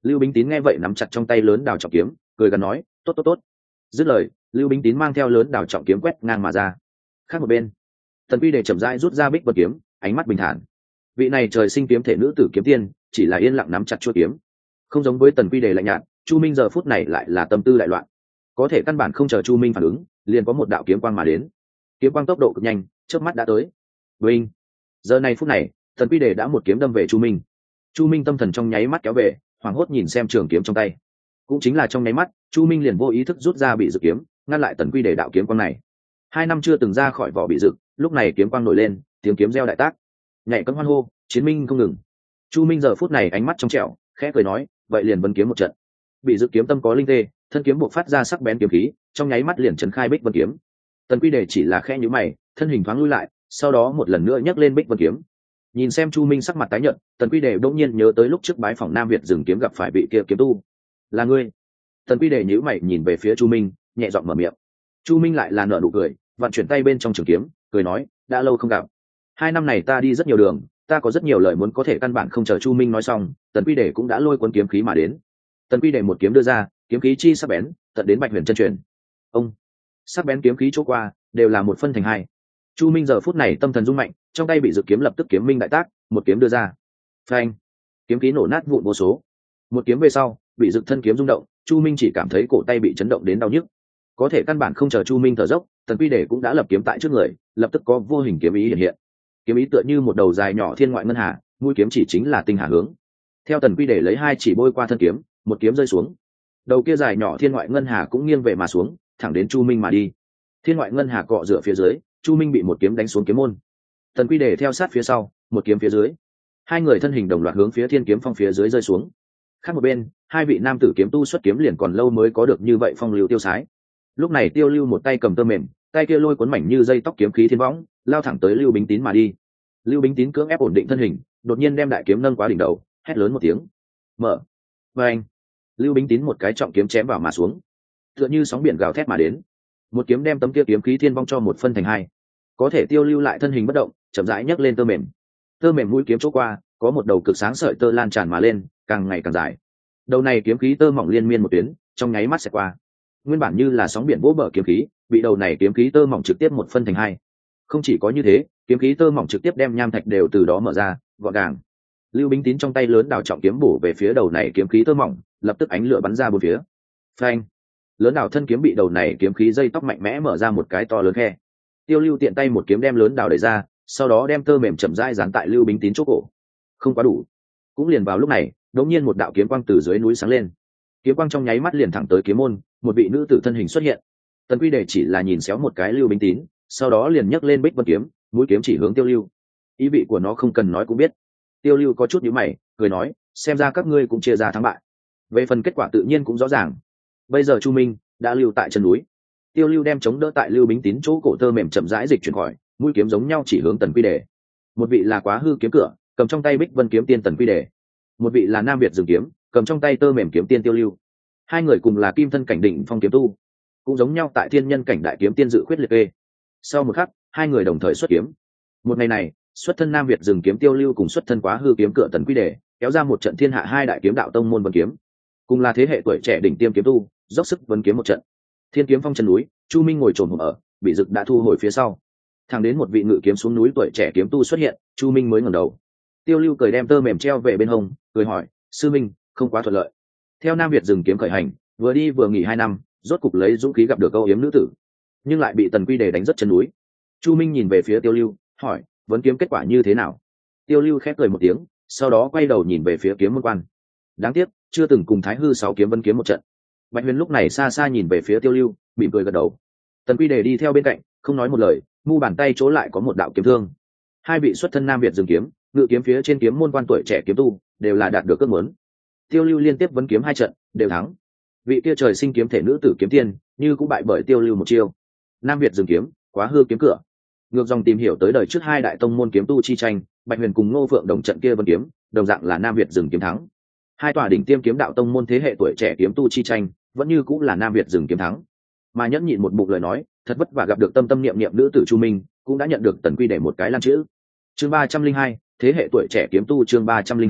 Lưu Bính Tín nghe vậy nắm chặt trong tay lớn đào trọng kiếm, cười gần nói, tốt tốt tốt. Dứt lời, Lưu Bính Tín mang theo lớn đào trọng kiếm quét ngang mà ra. Khác một bên, Tần Quy Đề chậm rãi rút ra bích vân kiếm, ánh mắt bình thản. Vị này trời sinh kiếm thể nữ tử kiếm tiên, chỉ là yên lặng nắm chặt chuôi kiếm. Không giống với Tần Quy Đề lạnh nhạt, Chu Minh giờ phút này lại là tâm tư đại loạn. Có thể căn bản không chờ Chu Minh phản ứng, liền có một đạo kiếm quang mà đến. Kiếm quang tốc độ cực nhanh, chớp mắt đã tới. Vinh. Giờ này phút này, Tần Quy Đề đã một kiếm đâm về Chu Minh. Chu Minh tâm thần trong nháy mắt kéo về, hoảng hốt nhìn xem trường kiếm trong tay. Cũng chính là trong nháy mắt, Chu Minh liền vô ý thức rút ra bị dự kiếm, ngăn lại Tần Quy Đề đạo kiếm quang này. 2 năm chưa từng ra khỏi vỏ bị dự, lúc này kiếm quang nổi lên, tiếng kiếm reo đại tác. Nhảy cẫng hoan hô, chiến minh không ngừng. Chu Minh giờ phút này ánh mắt trong trẻo, khẽ cười nói, vậy liền vân kiếm một trận. Bị dự kiếm tâm có linh tê, thân kiếm buộc phát ra sắc bén kiếm khí, trong nháy mắt liền trấn khai bích vân kiếm. Tần Quy Đề chỉ là khẽ nhíu mày, thân hình thoáng lui lại, sau đó một lần nữa nhấc lên bích vân kiếm. Nhìn xem Chu Minh sắc mặt tái nhợt, Tần Quy Đề đột nhiên nhớ tới lúc trước bái phỏng Nam Việt dừng kiếm gặp phải vị kia kiếm tu. Là ngươi? Tần Quy Đề nhíu mày nhìn về phía Chu Minh, nhẹ giọng mở miệng. Chu Minh lại là nở nụ cười, vặn chuyển tay bên trong trường kiếm, cười nói, đã lâu không gặp. 2 năm này ta đi rất nhiều đường, ta có rất nhiều lời muốn có thể căn bản không chờ Chu Minh nói xong, Tần Quy Đề cũng đã lôi cuốn kiếm khí mà đến. Tần Quy Đề một kiếm đưa ra, kiếm khí chi sắc bén, tận đến Bạch Huyền chân truyền. Ông, sắc bén kiếm khí chỗ qua, đều là một phân thành hai. Chu Minh giờ phút này tâm thần rung mạnh, trong tay bị dự kiếm lập tức kiếm minh đại tác, một kiếm đưa ra. Phanh, kiếm khí nổ nát vụn vô số. Một kiếm về sau, bị dự thân kiếm rung động, Chu Minh chỉ cảm thấy cổ tay bị chấn động đến đau nhức. Có thể căn bản không chờ Chu Minh thở dốc, Tần Quy Đề cũng đã lập kiếm tại trước người, lập tức có vô hình kiếm ý hiện hiện. Kiếm ý tựa như một đầu dài nhỏ thiên ngoại ngân hà, mũi kiếm chỉ chính là tinh hà hướng. Theo Tần Quy Đề lấy hai chỉ bôi qua thân kiếm, một kiếm rơi xuống. Đầu kia dài nhỏ thiên ngoại ngân hà cũng nghiêng về mà xuống, thẳng đến Chu Minh mà đi. Thiên ngoại ngân hà cọ rửa phía dưới, Chu Minh bị một kiếm đánh xuống kiếm môn. Tần Quy Đề theo sát phía sau, một kiếm phía dưới. Hai người thân hình đồng loạt hướng phía Thiên Kiếm Phong phía dưới rơi xuống. Khác một bên, hai vị nam tử kiếm tu xuất kiếm liền còn lâu mới có được như vậy phong lưu tiêu sái. Lúc này Tiêu Lưu một tay cầm tơ mềm, tay kia lôi cuốn mảnh như dây tóc kiếm khí thiên võng, lao thẳng tới Lưu Bính Tín mà đi. Lưu Bính Tín cưỡng ép ổn định thân hình, đột nhiên đem đại kiếm nâng quá đỉnh đầu, hét lớn một tiếng. Mở. Và anh. Lưu Bính Tín một cái trọng kiếm chém vào mà xuống, tựa như sóng biển gào thét mà đến. Một kiếm đem tấm kia kiếm khí thiên vong cho một phân thành hai. Có thể Tiêu Lưu lại thân hình bất động, chậm rãi nhấc lên tơ mềm. Tơ mềm mũi kiếm chỗ qua, có một đầu cực sáng sợi tơ lan tràn mà lên, càng ngày càng dài. Đầu này kiếm khí tơ mỏng liên miên một tuyến, trong nháy mắt sẽ qua. Nguyên bản như là sóng biển vỗ bờ kiếm khí, bị đầu này kiếm khí tơ mỏng trực tiếp một phân thành hai. Không chỉ có như thế, kiếm khí tơ mỏng trực tiếp đem nham thạch đều từ đó mở ra, gọn gàng. Lưu Bính Tín trong tay lớn đào trọng kiếm bổ về phía đầu này kiếm khí tơ mỏng, lập tức ánh lửa bắn ra bốn phía. Phanh! Lớn đào thân kiếm bị đầu này kiếm khí dây tóc mạnh mẽ mở ra một cái to lớn khe. Tiêu Lưu tiện tay một kiếm đem lớn đào đẩy ra, sau đó đem tơ mềm chậm rãi dán tại Lưu Bính Tín chỗ cổ. Không quá đủ. Cũng liền vào lúc này, đột nhiên một đạo kiếm quang từ dưới núi sáng lên. Kiếm quang trong nháy mắt liền thẳng tới kiếm môn, một vị nữ tử thân hình xuất hiện. Tần Quy Đề chỉ là nhìn xéo một cái Lưu Bính Tín, sau đó liền nhấc lên Bích Vân kiếm, mũi kiếm chỉ hướng Tiêu Lưu. Ý vị của nó không cần nói cũng biết. Tiêu Lưu có chút nhíu mày, cười nói, xem ra các ngươi cũng chia ra thắng bại. Về phần kết quả tự nhiên cũng rõ ràng. Bây giờ Chu Minh đã lưu tại chân núi. Tiêu Lưu đem chống đỡ tại Lưu Bính Tín chỗ cổ tơ mềm chậm rãi dịch chuyển khỏi, mũi kiếm giống nhau chỉ hướng Tần Quy Đề. Một vị là Quá Hư kiếm cửa, cầm trong tay Bích Vân kiếm tiên Tần Quy Đề. Một vị là Nam Việt dừng kiếm, cầm trong tay tơ mềm kiếm tiên Tiêu Lưu. Hai người cùng là kim thân cảnh đỉnh phong kiếm tu, cũng giống nhau tại thiên nhân cảnh đại kiếm tiên dự khuyết liệt kê. Sau một khắc, hai người đồng thời xuất kiếm. Một ngày này, xuất thân Nam Việt dừng kiếm Tiêu Lưu cùng xuất thân Quá Hư kiếm cửa Tần Quy Đề, kéo ra một trận thiên hạ hai đại kiếm đạo tông môn vân kiếm. Cùng là thế hệ tuổi trẻ đỉnh tiêm kiếm tu, dốc sức vân kiếm một trận. Thiên Kiếm Phong chân núi, Chu Minh ngồi trồn hổm ở, bị Dực đã thu hồi phía sau. Thẳng đến một vị ngự kiếm xuống núi tuổi trẻ kiếm tu xuất hiện, Chu Minh mới ngẩng đầu. Tiêu Lưu cười đem tơ mềm treo về bên hông, cười hỏi, sư minh, không quá thuận lợi. Theo Nam Việt dừng kiếm khởi hành, vừa đi vừa nghỉ 2 năm, rốt cục lấy dũng khí gặp được âu yếm nữ tử, nhưng lại bị Tần Quy Đề đánh rất chân núi. Chu Minh nhìn về phía Tiêu Lưu, hỏi, vấn kiếm kết quả như thế nào? Tiêu Lưu khép cười một tiếng, sau đó quay đầu nhìn về phía kiếm môn quan. Đáng tiếc, chưa từng cùng Thái Hư 6 kiếm vân kiếm một trận. Bạch Huyền lúc này xa xa nhìn về phía Tiêu Lưu, mỉm cười gật đầu. Tần Quy Đề đi theo bên cạnh, không nói một lời, mu bàn tay chỗ lại có một đạo kiếm thương. Hai vị xuất thân Nam Việt dừng kiếm, ngự kiếm phía trên kiếm môn quan tuổi trẻ kiếm tu, đều là đạt được ước muốn. Tiêu Lưu liên tiếp vấn kiếm 2 trận, đều thắng. Vị kia trời sinh kiếm thể nữ tử kiếm tiên, như cũng bại bởi Tiêu Lưu một chiêu. Nam Việt dừng kiếm, Quá Hư kiếm cửa. Ngược dòng tìm hiểu tới đời trước hai đại tông môn kiếm tu chi tranh, Bạch Huyền cùng Ngô Phượng đồng trận kia vân kiếm, đồng dạng là Nam Việt dừng kiếm thắng. Hai tòa đỉnh tiêm kiếm đạo tông môn thế hệ tuổi trẻ kiếm tu chi tranh, vẫn như cũng là Nam Việt dừng kiếm thắng. Mà nhẫn nhịn một bụng lời nói, thật vất vả gặp được tâm tâm niệm niệm nữ tử Chu Minh, cũng đã nhận được Tần Quy Đề một cái lan chữ. Chương 302, thế hệ tuổi trẻ kiếm tu chương 302,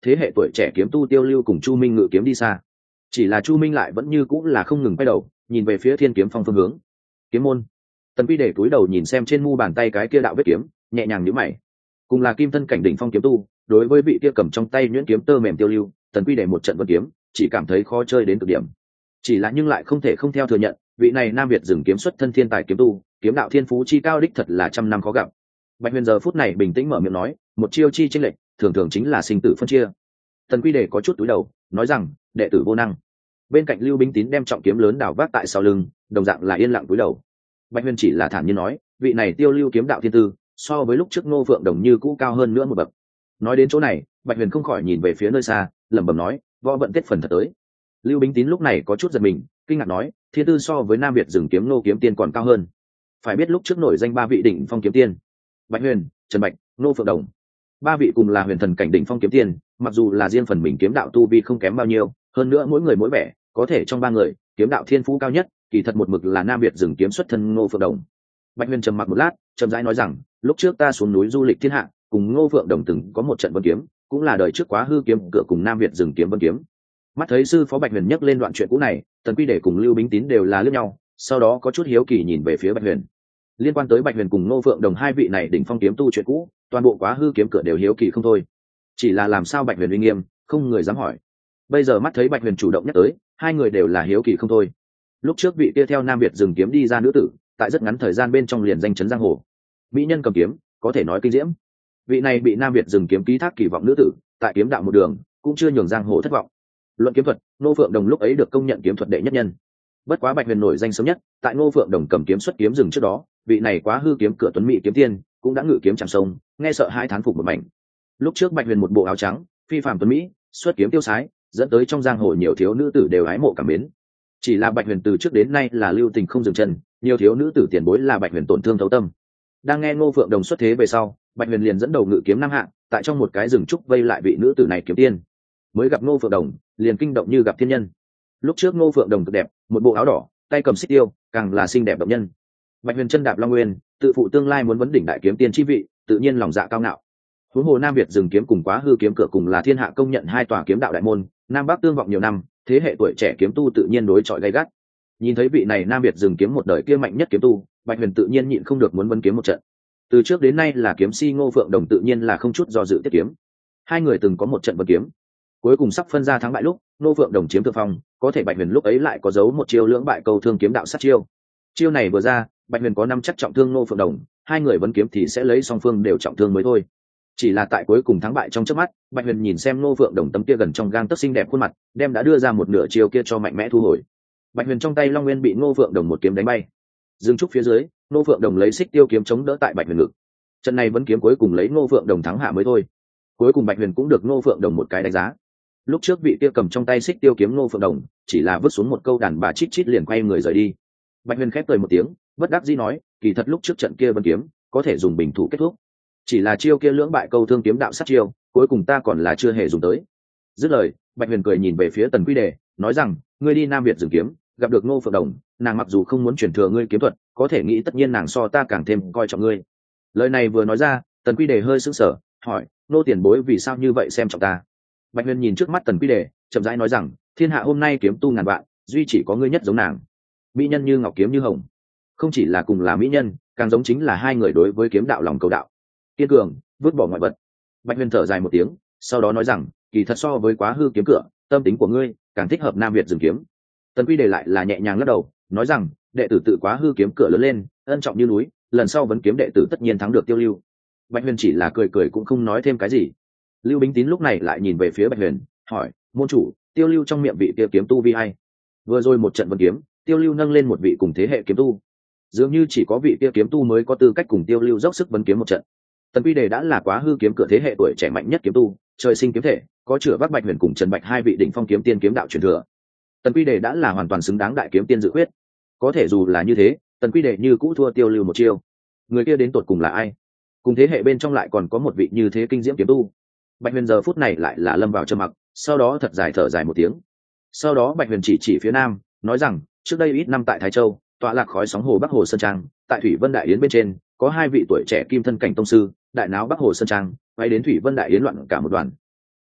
thế hệ tuổi trẻ kiếm tu Tiêu Lưu cùng Chu Minh ngự kiếm đi xa. Chỉ là Chu Minh lại vẫn như cũng là không ngừng quay đầu nhìn về phía Thiên Kiếm Phong phương hướng. Kiếm môn. Tần Quy để cúi đầu nhìn xem trên mu bàn tay cái kia đạo vết kiếm, nhẹ nhàng nhíu mày. Cùng là kim thân cảnh đỉnh phong kiếm tu, đối với vị kia cầm trong tay nhuyễn kiếm tơ mềm Tiêu Lưu, Tần Quy để một trận vân kiếm, chỉ cảm thấy khó chơi đến cực điểm. Chỉ là nhưng lại không thể không theo thừa nhận, vị này Nam Việt rừng kiếm xuất thân thiên tài kiếm tu, kiếm đạo thiên phú chi cao đích thật là trăm năm khó gặp. Bạch Huyền giờ phút này bình tĩnh mở miệng nói, một chiêu chi chênh lệch, thường thường chính là sinh tử phân chia. Tần Quy để có chút túi đầu, nói rằng, đệ tử vô năng. Bên cạnh Lưu Bính Tín đem trọng kiếm lớn đảo vác tại sau lưng, đồng dạng là yên lặng túi đầu. Bạch Huyền chỉ là thản nhiên nói, vị này Tiêu Lưu kiếm đạo thiên tư, so với lúc trước Ngô Phượng Đồng như cũ cao hơn nữa một bậc. Nói đến chỗ này, Bạch Huyền không khỏi nhìn về phía nơi xa, lẩm bẩm nói, võ vận tết phần thật tới. Lưu Bính Tín lúc này có chút giật mình, kinh ngạc nói, thiên tư so với Nam Việt rừng kiếm Ngô kiếm tiên còn cao hơn. Phải biết lúc trước nổi danh ba vị đỉnh phong kiếm tiên, Bạch Huyền, Trần Bạch, Ngô Phượng Đồng, ba vị cùng là huyền thần cảnh đỉnh phong kiếm tiên, mặc dù là riêng phần mình kiếm đạo tu vi không kém bao nhiêu, hơn nữa mỗi người mỗi vẻ, có thể trong ba người, kiếm đạo thiên phú cao nhất, kỳ thật một mực là Nam Việt rừng kiếm xuất thân Ngô Phượng Đồng. Bạch Huyền trầm mặc một lát, chậm rãi nói rằng, lúc trước ta xuống núi du lịch thiên hạ, cùng Ngô Phượng Đồng từng có một trận vân kiếm, cũng là đời trước quá hư kiếm cửa cùng Nam Việt rừng kiếm vân kiếm. Mắt thấy sư phó Bạch Huyền nhắc lên đoạn chuyện cũ này, Tần Quy để cùng Lưu Bính Tín đều là liếc nhau, sau đó có chút hiếu kỳ nhìn về phía Bạch Huyền. Liên quan tới Bạch Huyền cùng Ngô Phượng Đồng hai vị này đỉnh phong kiếm tu chuyện cũ, toàn bộ quá hư kiếm cửa đều hiếu kỳ không thôi. Chỉ là làm sao Bạch Huyền uy nghiêm, không người dám hỏi. Bây giờ mắt thấy Bạch Huyền chủ động nhắc tới, hai người đều là hiếu kỳ không thôi. Lúc trước vị kia theo Nam Việt rừng kiếm đi ra nữ tử, tại rất ngắn thời gian bên trong liền danh chấn giang hồ. Mỹ nhân cầm kiếm, có thể nói kinh diễm. Vị này bị Nam Việt rừng kiếm ký thác kỳ vọng nữ tử, tại kiếm đạo một đường, cũng chưa nhường giang hồ thất vọng. Luận kiếm thuật, Ngô Phượng Đồng lúc ấy được công nhận kiếm thuật đệ nhất nhân. Bất quá Bạch Huyền nổi danh sớm nhất, tại Ngô Phượng Đồng cầm kiếm xuất kiếm rừng trước đó, vị này quá hư kiếm cửa tuấn mỹ kiếm tiên, cũng đã ngự kiếm chẳng sông, nghe sợ hai thán phục một mảnh. Lúc trước Bạch Huyền một bộ áo trắng, phi phàm tuấn mỹ, xuất kiếm tiêu sái, dẫn tới trong giang hồ nhiều thiếu nữ tử đều ái mộ cảm mến. Chỉ là Bạch Huyền từ trước đến nay là lưu tình không dừng chân, nhiều thiếu nữ tử tiền bối là Bạch Huyền tổn thương thấu tâm. Đang nghe Ngô Phượng Đồng xuất thế về sau, Bạch Huyền liền dẫn đầu ngự kiếm nam hạng, tại trong một cái rừng trúc vây lại vị nữ tử này kiếm tiên. Mới gặp Ngô Phượng Đồng, liền kinh động như gặp thiên nhân. Lúc trước Ngô Phượng Đồng cực đẹp, một bộ áo đỏ, tay cầm xích tiêu, càng là xinh đẹp động nhân. Bạch Huyền chân đạp long nguyên, tự phụ tương lai muốn vấn đỉnh đại kiếm tiên chi vị, tự nhiên lòng dạ cao ngạo. Huống hồ Nam Việt rừng kiếm cùng quá hư kiếm cửa cùng là thiên hạ công nhận hai tòa kiếm đạo đại môn, Nam Bắc tương vọng nhiều năm, thế hệ tuổi trẻ kiếm tu tự nhiên đối chọi gay gắt. Nhìn thấy vị này Nam Việt rừng kiếm một đời kia mạnh nhất kiếm tu, Bạch Huyền tự nhiên nhịn không được muốn vấn kiếm một trận. Từ trước đến nay là kiếm si Ngô Phượng Đồng tự nhiên là không chút do dự tiếp kiếm. Hai người từng có một trận vấn kiếm, cuối cùng sắp phân ra thắng bại lúc, Ngô Phượng Đồng chiếm thượng phong, có thể Bạch Huyền lúc ấy lại có giấu một chiêu lưỡng bại câu thương kiếm đạo sát chiêu. Chiêu này vừa ra, Bạch Huyền có năm chắc trọng thương Ngô Phượng Đồng, hai người vấn kiếm thì sẽ lấy song phương đều trọng thương mới thôi. Chỉ là tại cuối cùng thắng bại trong chớp mắt, Bạch Huyền nhìn xem Ngô Phượng Đồng tấm kia gần trong gang tấc xinh đẹp khuôn mặt, đem đã đưa ra một nửa chiêu kia cho mạnh mẽ thu hồi. Bạch Huyền trong tay Long Nguyên bị Ngô Phượng Đồng một kiếm đánh bay. Dương trúc phía dưới, Ngô Phượng Đồng lấy xích tiêu kiếm chống đỡ tại Bạch Huyền ngực. Trận này vẫn kiếm cuối cùng lấy Ngô Phượng Đồng thắng hạ mới thôi. Cuối cùng Bạch Huyền cũng được Ngô Phượng Đồng một cái đánh giá. Lúc trước vị kia cầm trong tay xích tiêu kiếm Ngô Phượng Đồng, chỉ là vứt xuống một câu đàn bà chít chít liền quay người rời đi. Bạch Huyền khép cười một tiếng, bất đắc dĩ nói, kỳ thật lúc trước trận kia vân kiếm, có thể dùng bình thủ kết thúc. Chỉ là chiêu kia lưỡng bại câu thương kiếm đạo sát chiêu, cuối cùng ta còn là chưa hề dùng tới. Dứt lời, Bạch Huyền cười nhìn về phía Tần Quy Đề, nói rằng, ngươi đi Nam Việt rừng kiếm, gặp được Ngô Phượng Đồng, nàng mặc dù không muốn truyền thừa ngươi kiếm thuật, có thể nghĩ tất nhiên nàng so ta càng thêm coi trọng ngươi. Lời này vừa nói ra, Tần Quy Đề hơi sững sờ, hỏi, nô tiền bối vì sao như vậy xem trọng ta? Bạch Huyền nhìn trước mắt Tần Quy Đề, chậm rãi nói rằng, thiên hạ hôm nay kiếm tu ngàn vạn, duy chỉ có ngươi nhất giống nàng. Mỹ nhân như ngọc, kiếm như hồng. Không chỉ là cùng là mỹ nhân, càng giống chính là hai người đối với kiếm đạo lòng cầu đạo. Kiên cường, vứt bỏ ngoại vật. Bạch Huyền thở dài một tiếng, sau đó nói rằng, kỳ thật so với quá hư kiếm cửa, tâm tính của ngươi càng thích hợp Nam Việt rừng kiếm. Tần Quy Đề lại là nhẹ nhàng lắc đầu, nói rằng, đệ tử tự quá hư kiếm cửa lớn lên, ân trọng như núi, lần sau vấn kiếm đệ tử tất nhiên thắng được Tiêu Lưu. Bạch Huyền chỉ là cười cười cũng không nói thêm cái gì. Lưu Bính Tín lúc này lại nhìn về phía Bạch Huyền, hỏi, môn chủ, Tiêu Lưu trong miệng vị kia kiếm tu vi hay? Vừa rồi một trận vấn kiếm, Tiêu Lưu nâng lên một vị cùng thế hệ kiếm tu, dường như chỉ có vị kia kiếm tu mới có tư cách cùng Tiêu Lưu dốc sức vấn kiếm một trận. Tần Quy Đề đã là quá hư kiếm cửa thế hệ tuổi trẻ mạnh nhất kiếm tu, trời sinh kiếm thể, có chữa Bắc Bạch Huyền cùng Trần Bạch hai vị đỉnh phong kiếm tiên kiếm đạo truyền thừa. Tần Quy Đề đã là hoàn toàn xứng đáng đại kiếm tiên dự khuyết. Có thể dù là như thế, Tần Quy Đề như cũ thua Tiêu Lưu một chiêu. Người kia đến tột cùng là ai? Cùng thế hệ bên trong lại còn có một vị như thế kinh diễm kiếm tu. Bạch Huyền giờ phút này lại là lâm vào trầm mặc, sau đó thật dài thở dài một tiếng. Sau đó Bạch Huyền chỉ phía nam, nói rằng, trước đây ít năm tại Thái Châu, tọa lạc khói sóng hồ Bắc Hồ Sơn Trang, tại Thủy Vân Đại Yến bên trên, có hai vị tuổi trẻ kim thân cảnh tông sư, đại náo Bắc Hồ Sơn Trang, bay đến Thủy Vân Đại Yến loạn cả một đoàn.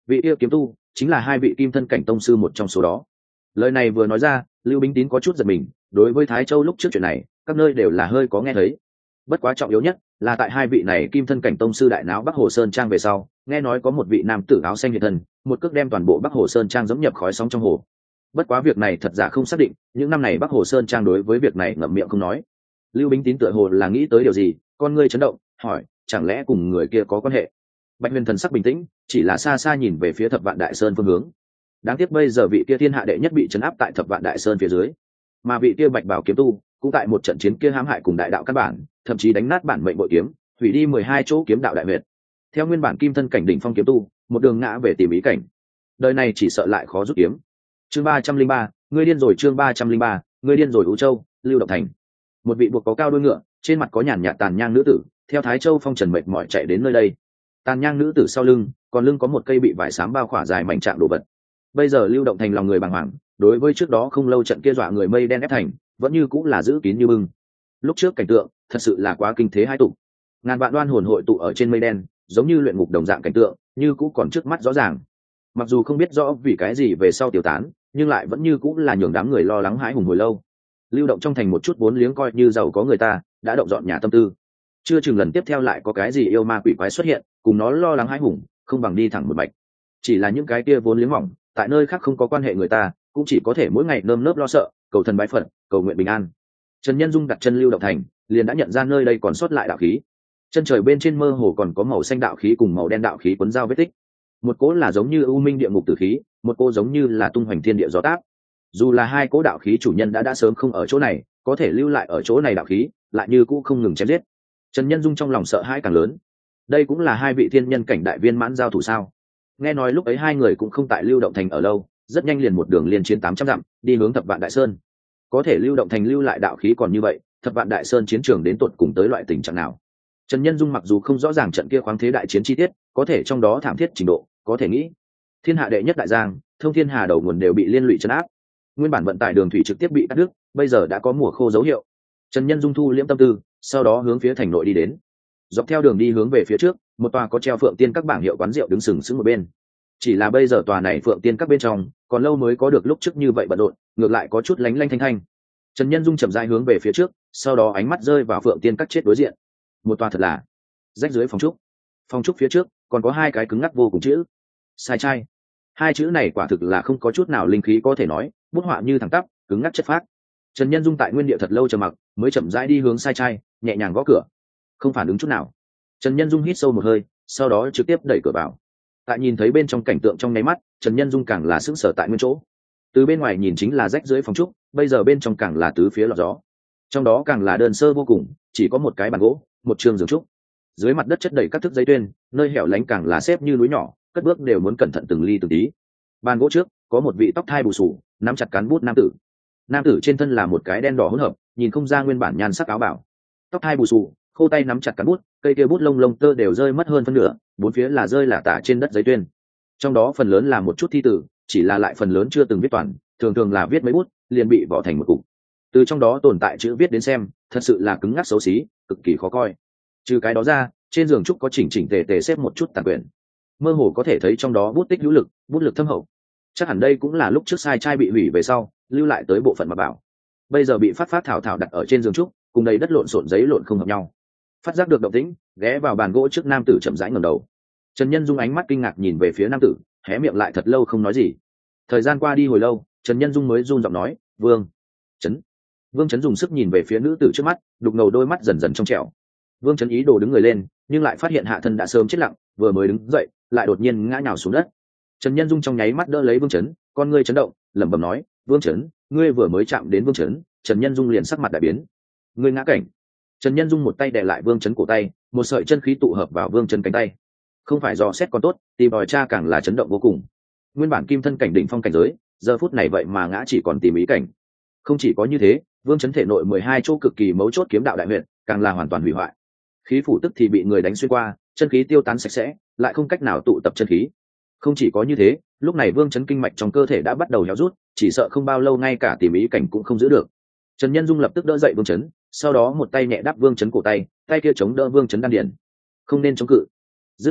vị yêu kiếm tu chính là hai vị kim thân cảnh tông sư một trong số đó. Lời này vừa nói ra, Lưu Bính Tín có chút giật mình, đối với Thái Châu lúc trước chuyện này các nơi đều là hơi có nghe thấy. Bất quá trọng yếu nhất là tại hai vị này kim thân cảnh tông sư đại náo Bắc Hồ Sơn Trang về sau, nghe nói có một vị nam tử áo xanh hiện thân, một cước đem toàn bộ Bắc Hồ Sơn Trang giẫm nhập khói sóng trong hồ. Bất quá việc này thật giả không xác định, những năm này Bắc Hồ Sơn Trang đối với việc này ngậm miệng không nói. Lưu Bính Tín tựa hồ là nghĩ tới điều gì, con ngươi chấn động, hỏi, chẳng lẽ cùng người kia có quan hệ? Bạch Huyền thần sắc bình tĩnh, chỉ là xa xa nhìn về phía Thập Vạn Đại Sơn phương hướng. Đáng tiếc bây giờ vị kia thiên hạ đệ nhất bị trấn áp tại Thập Vạn Đại Sơn phía dưới, mà vị kia Bạch Bảo kiếm tu cũng tại một trận chiến kia hãm hại cùng đại đạo căn bản, thậm chí đánh nát bản mệnh bội kiếm, hủy đi 12 chỗ kiếm đạo đại huyệt. Theo nguyên bản kim thân cảnh đỉnh phong kiếm tu, một đường ngã về tìm ý cảnh. Đời này chỉ sợ lại khó rút kiếm. Chương 303, ngươi điên rồi. Chương 303, ngươi điên rồi. Ú Châu, Lưu Động Thành. Một vị buộc có cao đuôi ngựa, trên mặt có nhàn nhạt tàn nhang nữ tử, theo Thái Châu phong trần mệt mỏi chạy đến nơi đây. Tàn nhang nữ tử sau lưng, còn lưng có một cây bị vải xám bao khỏa dài mảnh trạng đồ vật. Bây giờ Lưu Động Thành lòng người bàng hoàng, đối với trước đó không lâu trận kia dọa người mây đen ép thành, vẫn như cũng là giữ kín như bưng. Lúc trước cảnh tượng thật sự là quá kinh thế hai tụ, ngàn vạn đoan hồn hội tụ ở trên mây đen, giống như luyện ngục đồng dạng cảnh tượng, như cũng còn trước mắt rõ ràng. Mặc dù không biết rõ vì cái gì về sau tiêu tán, nhưng lại vẫn như cũng là nhường đám người lo lắng hãi hùng hồi lâu. Lưu Động trong thành một chút vốn liếng coi như giàu có người ta đã động dọn nhà tâm tư, chưa chừng lần tiếp theo lại có cái gì yêu ma quỷ quái xuất hiện, cùng nó lo lắng hãi hùng, không bằng đi thẳng một mạch. Chỉ là những cái kia vốn liếng mỏng, tại nơi khác không có quan hệ người ta, cũng chỉ có thể mỗi ngày nơm nớp lo sợ, cầu thần bái Phật, cầu nguyện bình an. Trần Nhân Dung đặt chân Lưu Động thành, liền đã nhận ra nơi đây còn sót lại đạo khí. Chân trời bên trên mơ hồ còn có màu xanh đạo khí cùng màu đen đạo khí quấn giao vết tích. Một cỗ là giống như u minh địa ngục tử khí, một cỗ giống như là tung hoành thiên địa gió táp. Dù là hai cỗ đạo khí chủ nhân đã sớm không ở chỗ này, có thể lưu lại ở chỗ này đạo khí, lại như cũ không ngừng chém giết. Trần Nhân Dung trong lòng sợ hãi càng lớn. Đây cũng là hai vị thiên nhân cảnh đại viên mãn giao thủ sao? Nghe nói lúc ấy hai người cũng không tại Lưu Động thành ở lâu, rất nhanh liền một đường liên chiến 800 dặm, đi hướng Thập Vạn Đại Sơn. Có thể Lưu Động thành lưu lại đạo khí còn như vậy, Thập Vạn Đại Sơn chiến trường đến tột cùng tới loại tình trạng nào? Trần Nhân Dung mặc dù không rõ ràng trận kia khoáng thế đại chiến chi tiết, có thể trong đó thảm thiết trình độ, có thể nghĩ. Thiên hạ đệ nhất đại giang, thông thiên hà đầu nguồn đều bị liên lụy trấn áp. Nguyên bản vận tải đường thủy trực tiếp bị cắt đứt, bây giờ đã có mùa khô dấu hiệu. Trần Nhân Dung thu liễm tâm tư, sau đó hướng phía thành nội đi đến. Dọc theo đường đi hướng về phía trước, một tòa có treo Phượng Tiên các bảng hiệu quán rượu đứng sừng sững một bên. Chỉ là bây giờ tòa này Phượng Tiên các bên trong, còn lâu mới có được lúc trước như vậy bận rộn, ngược lại có chút lánh lanh thanh thanh. Trần Nhân Dung chậm rãi hướng về phía trước, sau đó ánh mắt rơi vào Phượng Tiên các chết đối diện. Một tòa thật là rách dưới phòng trúc. Phòng trúc phía trước còn có hai cái cứng ngắc vô cùng chữ: sai trai. Hai chữ này quả thực là không có chút nào linh khí có thể nói, bút họa như thẳng tắp, cứng ngắc chất phác. Trần Nhân Dung tại nguyên địa thật lâu trầm mặc, mới chậm rãi đi hướng sai trai, nhẹ nhàng gõ cửa. Không phản ứng chút nào. Trần Nhân Dung hít sâu một hơi, sau đó trực tiếp đẩy cửa vào. Tại nhìn thấy bên trong cảnh tượng trong nháy mắt, Trần Nhân Dung càng là sững sờ tại nguyên chỗ. Từ bên ngoài nhìn chính là rách dưới phòng trúc, bây giờ bên trong càng là tứ phía lọt gió. Trong đó càng là đơn sơ vô cùng, chỉ có một cái bàn gỗ, một trường giường trúc. Dưới mặt đất chất đầy các thước giấy tuyên, nơi hẻo lánh càng là xếp như núi nhỏ, cất bước đều muốn cẩn thận từng ly từng tí. Bàn gỗ trước có một vị tóc thai bù sù, nắm chặt cán bút nam tử. Nam tử trên thân là một cái đen đỏ hỗn hợp, nhìn không ra nguyên bản nhan sắc áo bảo. Tóc thai bù sù, khô tay nắm chặt cán bút, cây kia bút lông lông tơ đều rơi mất hơn phân nửa, bốn phía là rơi lả tả trên đất giấy tuyên. Trong đó phần lớn là một chút thi tử, chỉ là lại phần lớn chưa từng viết toàn, thường thường là viết mấy bút liền bị vỏ thành một cục. Từ trong đó tồn tại chữ viết đến xem, thật sự là cứng ngắc xấu xí, cực kỳ khó coi. Trừ cái đó ra, trên giường trúc có chỉnh chỉnh tề tề xếp một chút tàn quyển, mơ hồ có thể thấy trong đó bút tích hữu lực, bút lực thâm hậu. Chắc hẳn đây cũng là lúc trước sai trai bị hủy về sau lưu lại tới bộ phận mà bảo, bây giờ bị phát thảo thảo đặt ở trên giường trúc, cùng đầy đất lộn xộn giấy lộn không hợp nhau. Phát giác được động tĩnh, ghé vào bàn gỗ trước nam tử chậm rãi ngẩng đầu. Trần Nhân Dung ánh mắt kinh ngạc nhìn về phía nam tử, hé miệng lại thật lâu không nói gì. Thời gian qua đi hồi lâu, Trần Nhân Dung mới run giọng nói: Vương Chấn. Vương Chấn dùng sức nhìn về phía nữ tử trước mắt, đục ngầu đôi mắt dần dần trong trẻo. Vương Chấn ý đồ đứng người lên, nhưng lại phát hiện hạ thân đã sớm chết lặng, vừa mới đứng dậy lại đột nhiên ngã nhào xuống đất. Trần Nhân Dung trong nháy mắt đỡ lấy Vương Chấn, con ngươi chấn động, lẩm bẩm nói: Vương Chấn, ngươi vừa mới chạm đến Vương Chấn. Trần Nhân Dung liền sắc mặt đại biến: ngươi ngã cảnh. Trần Nhân Dung một tay đè lại Vương Chấn cổ tay, một sợi chân khí tụ hợp vào Vương Chấn cánh tay. Không phải dò xét còn tốt, tìm đòi cha càng là chấn động vô cùng. Nguyên bản kim thân cảnh đỉnh phong cảnh giới, giờ phút này vậy mà ngã chỉ còn tìm ý cảnh. Không chỉ có như thế, Vương Chấn thể nội 12 chỗ cực kỳ mấu chốt kiếm đạo đại huyệt, càng là hoàn toàn hủy hoại. Khí phủ tức thì bị người đánh xuyên qua, chân khí tiêu tán sạch sẽ, lại không cách nào tụ tập chân khí. Không chỉ có như thế, lúc này Vương Chấn kinh mạch trong cơ thể đã bắt đầu héo rút, chỉ sợ không bao lâu ngay cả tìm ý cảnh cũng không giữ được. Trần Nhân Dung lập tức đỡ dậy Vương Chấn, sau đó một tay nhẹ đắp Vương Chấn cổ tay, tay kia chống đỡ Vương Chấn đan điền. Không nên chống cự. Dứt lời,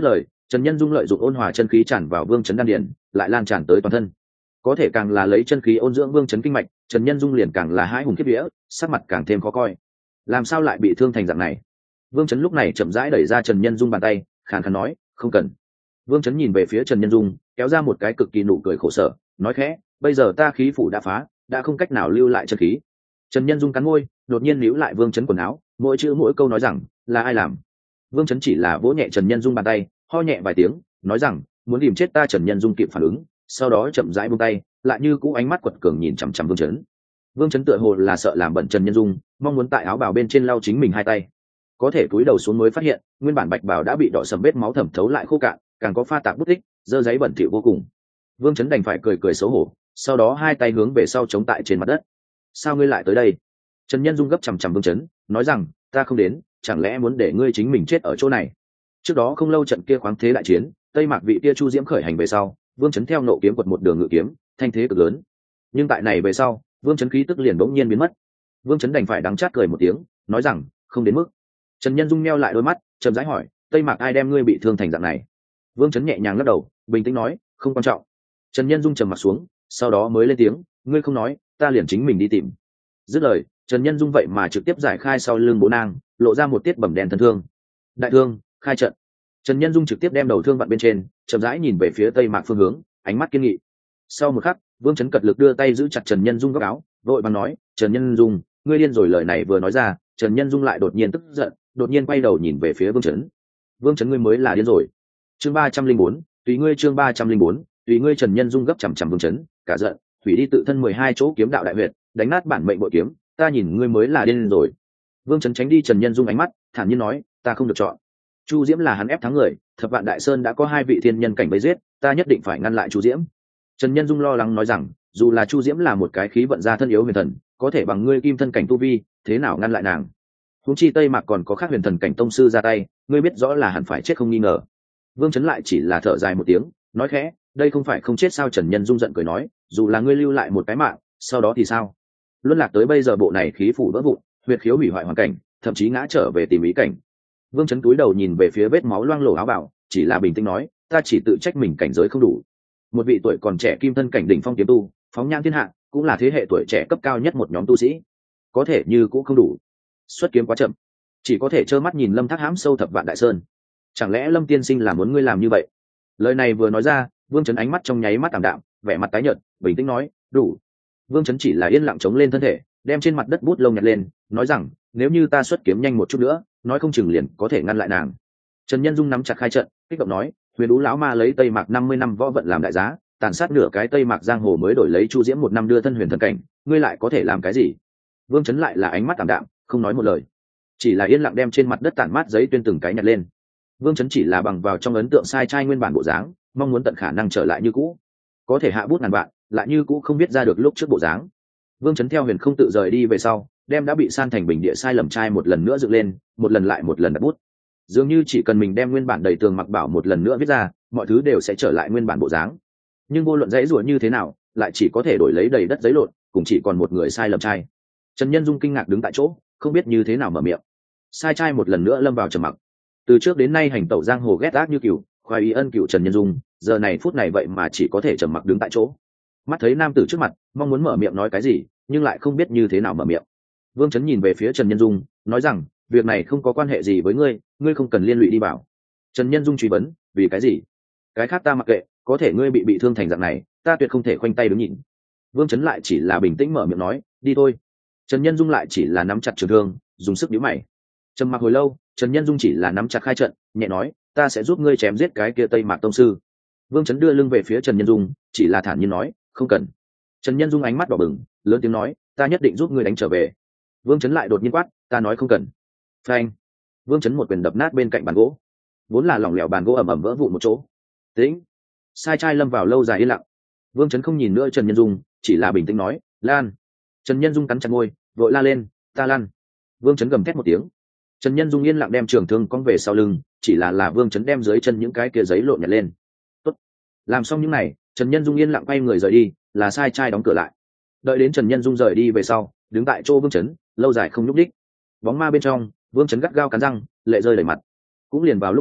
Trần Nhân Dung lợi dụng ôn hòa chân khí tràn vào Vương Chấn đan điền, lại lan tràn tới toàn thân. Có thể càng là lấy chân khí ôn dưỡng Vương Chấn kinh mạch, Trần Nhân Dung liền càng là hãi hùng khiếp vía, sắc mặt càng thêm khó coi. Làm sao lại bị thương thành dạng này? Vương Chấn lúc này chậm rãi đẩy ra Trần Nhân Dung bàn tay, khàn khàn nói, "Không cần." Vương Chấn nhìn về phía Trần Nhân Dung, kéo ra một cái cực kỳ nụ cười khổ sở, nói khẽ, "Bây giờ ta khí phủ đã phá, đã không cách nào lưu lại chân khí." Trần Nhân Dung cắn môi, đột nhiên níu lại Vương Chấn quần áo, mỗi chữ mỗi câu nói rằng, "Là ai làm?" Vương Chấn chỉ là vỗ nhẹ Trần Nhân Dung bàn tay, ho nhẹ vài tiếng, nói rằng, "Muốn tìm chết ta." Trần Nhân Dung kịp phản ứng, sau đó chậm rãi buông tay, lại như cũ ánh mắt quật cường nhìn chằm chằm Vương Chấn. Vương Chấn tựa hồ là sợ làm bẩn Trần Nhân Dung, mong muốn tại áo bào bên trên lau chính mình hai tay. Có thể cúi đầu xuống mới phát hiện, nguyên bản bạch bào đã bị đỏ sầm vết máu thẩm thấu lại khô cạn, càng có pha tạp bút tích, dơ giấy bẩn thỉu vô cùng. Vương Chấn đành phải cười cười xấu hổ, sau đó hai tay hướng về sau chống tại trên mặt đất. "Sao ngươi lại tới đây?" Trần Nhân Dung gấp chằm chằm Vương Chấn, nói rằng, "Ta không đến, chẳng lẽ muốn để ngươi chính mình chết ở chỗ này?" Trước đó không lâu trận kia khoáng thế đại chiến, Tây Mạc vị kia Chu Diễm khởi hành về sau, Vương Chấn theo nộ kiếm quật một đường ngự kiếm, thanh thế cực lớn. Nhưng tại này về sau, Vương Chấn khí tức liền bỗng nhiên biến mất. Vương Chấn đành phải đắng chát cười một tiếng, nói rằng, "Không đến mức." Trần Nhân Dung meo lại đôi mắt, chậm rãi hỏi, "Tây Mạc ai đem ngươi bị thương thành dạng này?" Vương Chấn nhẹ nhàng lắc đầu, bình tĩnh nói, "Không quan trọng." Trần Nhân Dung trầm mặt xuống, sau đó mới lên tiếng, "Ngươi không nói, ta liền chính mình đi tìm." Dứt lời, Trần Nhân Dung vậy mà trực tiếp giải khai sau lưng bố nang, lộ ra một tiết bầm đen thân thương. "Đại thương, khai trận." Trần Nhân Dung trực tiếp đem đầu thương vặn bên trên, chậm rãi nhìn về phía Tây Mạc phương hướng, ánh mắt kiên nghị. Sau một khắc, Vương Chấn cật lực đưa tay giữ chặt Trần Nhân Dung góc áo, vội vàng nói, "Trần Nhân Dung, ngươi điên rồi." Lời này vừa nói ra, Trần Nhân Dung lại đột nhiên tức giận, đột nhiên quay đầu nhìn về phía Vương Chấn. "Vương Chấn, ngươi mới là điên rồi." Chương 304, tùy ngươi. Chương 304, tùy ngươi. Trần Nhân Dung gấp chằm chằm Vương Chấn, cả giận, hủy đi tự thân 12 chỗ kiếm đạo đại huyệt, đánh nát bản mệnh bội kiếm, "Ta nhìn ngươi mới là điên rồi." Vương Chấn tránh đi Trần Nhân Dung ánh mắt, thản nhiên nói, "Ta không được chọn. Chu Diễm là hắn ép thắng người, Thập Vạn Đại Sơn đã có 2 vị thiên nhân cảnh vây giết, ta nhất định phải ngăn lại Chu Diễm." Trần Nhân Dung lo lắng nói rằng, dù là Chu Diễm là một cái khí vận gia thân yếu huyền thần, có thể bằng ngươi kim thân cảnh tu vi, thế nào ngăn lại nàng? Huống chi Tây Mạc còn có khác huyền thần cảnh tông sư ra tay, ngươi biết rõ là hẳn phải chết không nghi ngờ. Vương Chấn lại chỉ là thở dài một tiếng, nói khẽ, "Đây không phải không chết sao?" Trần Nhân Dung giận cười nói, "Dù là ngươi lưu lại một cái mạng, sau đó thì sao? Luân lạc tới bây giờ bộ này khí phủ vỡ vụn, huyệt khiếu hủy hoại hoàn cảnh, thậm chí ngã trở về tìm ý cảnh." Vương Chấn cúi đầu nhìn về phía vết máu loang lổ áo bào, chỉ là bình tĩnh nói, "Ta chỉ tự trách mình cảnh giới không đủ." Một vị tuổi còn trẻ kim thân cảnh đỉnh phong kiếm tu, phóng nhãn thiên hạ, cũng là thế hệ tuổi trẻ cấp cao nhất một nhóm tu sĩ, có thể như cũng không đủ. Xuất kiếm quá chậm, chỉ có thể trơ mắt nhìn Lâm Thác hãm sâu Thập Vạn Đại Sơn. Chẳng lẽ Lâm tiên sinh là muốn ngươi làm như vậy? Lời này vừa nói ra, Vương Chấn ánh mắt trong nháy mắt ảm đạm, vẻ mặt tái nhợt, bình tĩnh nói, "Đủ." Vương Chấn chỉ là yên lặng chống lên thân thể, đem trên mặt đất bút lông nhặt lên, nói rằng, "Nếu như ta xuất kiếm nhanh một chút nữa, nói không chừng liền có thể ngăn lại nàng." Trần Nhân Dung nắm chặt khai trận, kích động nói, "Huyền Đũ lão ma lấy Tây Mạc 50 năm võ vận làm đại giá, tàn sát nửa cái Tây Mạc giang hồ mới đổi lấy Chu Diễm 1 năm đưa thân huyền thần cảnh, ngươi lại có thể làm cái gì?" Vương Chấn lại là ánh mắt tạm đạm, không nói một lời, chỉ là yên lặng đem trên mặt đất tản mát giấy tuyên từng cái nhặt lên. Vương Chấn chỉ là bằng vào trong ấn tượng sai trai nguyên bản bộ dáng, mong muốn tận khả năng trở lại như cũ, có thể hạ bút ngàn vạn, lại như cũ không biết ra được lúc trước bộ dáng. Vương Chấn theo Huyền không tự rời đi về sau, đem đã bị san thành bình địa sai lầm trai một lần nữa dựng lên, một lần lại một lần đặt bút. Dường như chỉ cần mình đem nguyên bản đầy tường mặc bảo một lần nữa viết ra, mọi thứ đều sẽ trở lại nguyên bản bộ dáng. Nhưng vô luận dãy rủa như thế nào, lại chỉ có thể đổi lấy đầy đất giấy lộn, cũng chỉ còn một người sai lầm trai. Trần Nhân Dung kinh ngạc đứng tại chỗ, không biết như thế nào mở miệng. Sai trai một lần nữa lâm vào trầm mặc. Từ trước đến nay hành tẩu giang hồ ghét ác như cừu, khoái ý ân cừu Trần Nhân Dung, giờ này phút này vậy mà chỉ có thể trầm mặc đứng tại chỗ. Mắt thấy nam tử trước mặt, mong muốn mở miệng nói cái gì, nhưng lại không biết như thế nào mở miệng. Vương Chấn nhìn về phía Trần Nhân Dung, nói rằng, "Việc này không có quan hệ gì với ngươi, ngươi không cần liên lụy đi vào." Trần Nhân Dung truy vấn, "Vì cái gì?" "Cái khác ta mặc kệ, có thể ngươi bị thương thành dạng này, ta tuyệt không thể khoanh tay đứng nhìn." Vương Chấn lại chỉ là bình tĩnh mở miệng nói, "Đi thôi." Trần Nhân Dung lại chỉ là nắm chặt trường thương, dùng sức nhíu mày. Trầm mặc hồi lâu, Trần Nhân Dung chỉ là nắm chặt khai trận, nhẹ nói, "Ta sẽ giúp ngươi chém giết cái kia Tây Mạc tông sư." Vương Chấn đưa lưng về phía Trần Nhân Dung, chỉ là thản nhiên nói, "Không cần." Trần Nhân Dung ánh mắt đỏ bừng, lớn tiếng nói, "Ta nhất định giúp ngươi đánh trở về." Vương Chấn lại đột nhiên quát, "Ta nói không cần." Phanh! Vương Chấn một quyền đập nát bên cạnh bàn gỗ, vốn là lỏng lẻo bàn gỗ ầm ầm vỡ vụn một chỗ. Tĩnh! Sai trai lâm vào lâu dài yên lặng. Vương Chấn không nhìn nữa Trần Nhân Dung, chỉ là bình tĩnh nói, "Lan." Trần Nhân Dung cắn chặt môi, vội la lên, "Ta lăn." Vương Chấn gầm thét một tiếng. Trần Nhân Dung yên lặng đem trường thương cong về sau lưng, chỉ là Vương Chấn đem dưới chân những cái kia giấy lộn nhặt lên. Tốt. Làm xong những này, Trần Nhân Dung yên lặng quay người rời đi, là sai trai đóng cửa lại. Đợi đến Trần Nhân Dung rời đi về sau, đứng tại chỗ Vương Chấn, lâu dài không nhúc đích. Bóng ma bên trong, Vương Chấn gắt gao cắn răng, lệ rơi đầy mặt. Cũng liền vào lúc này,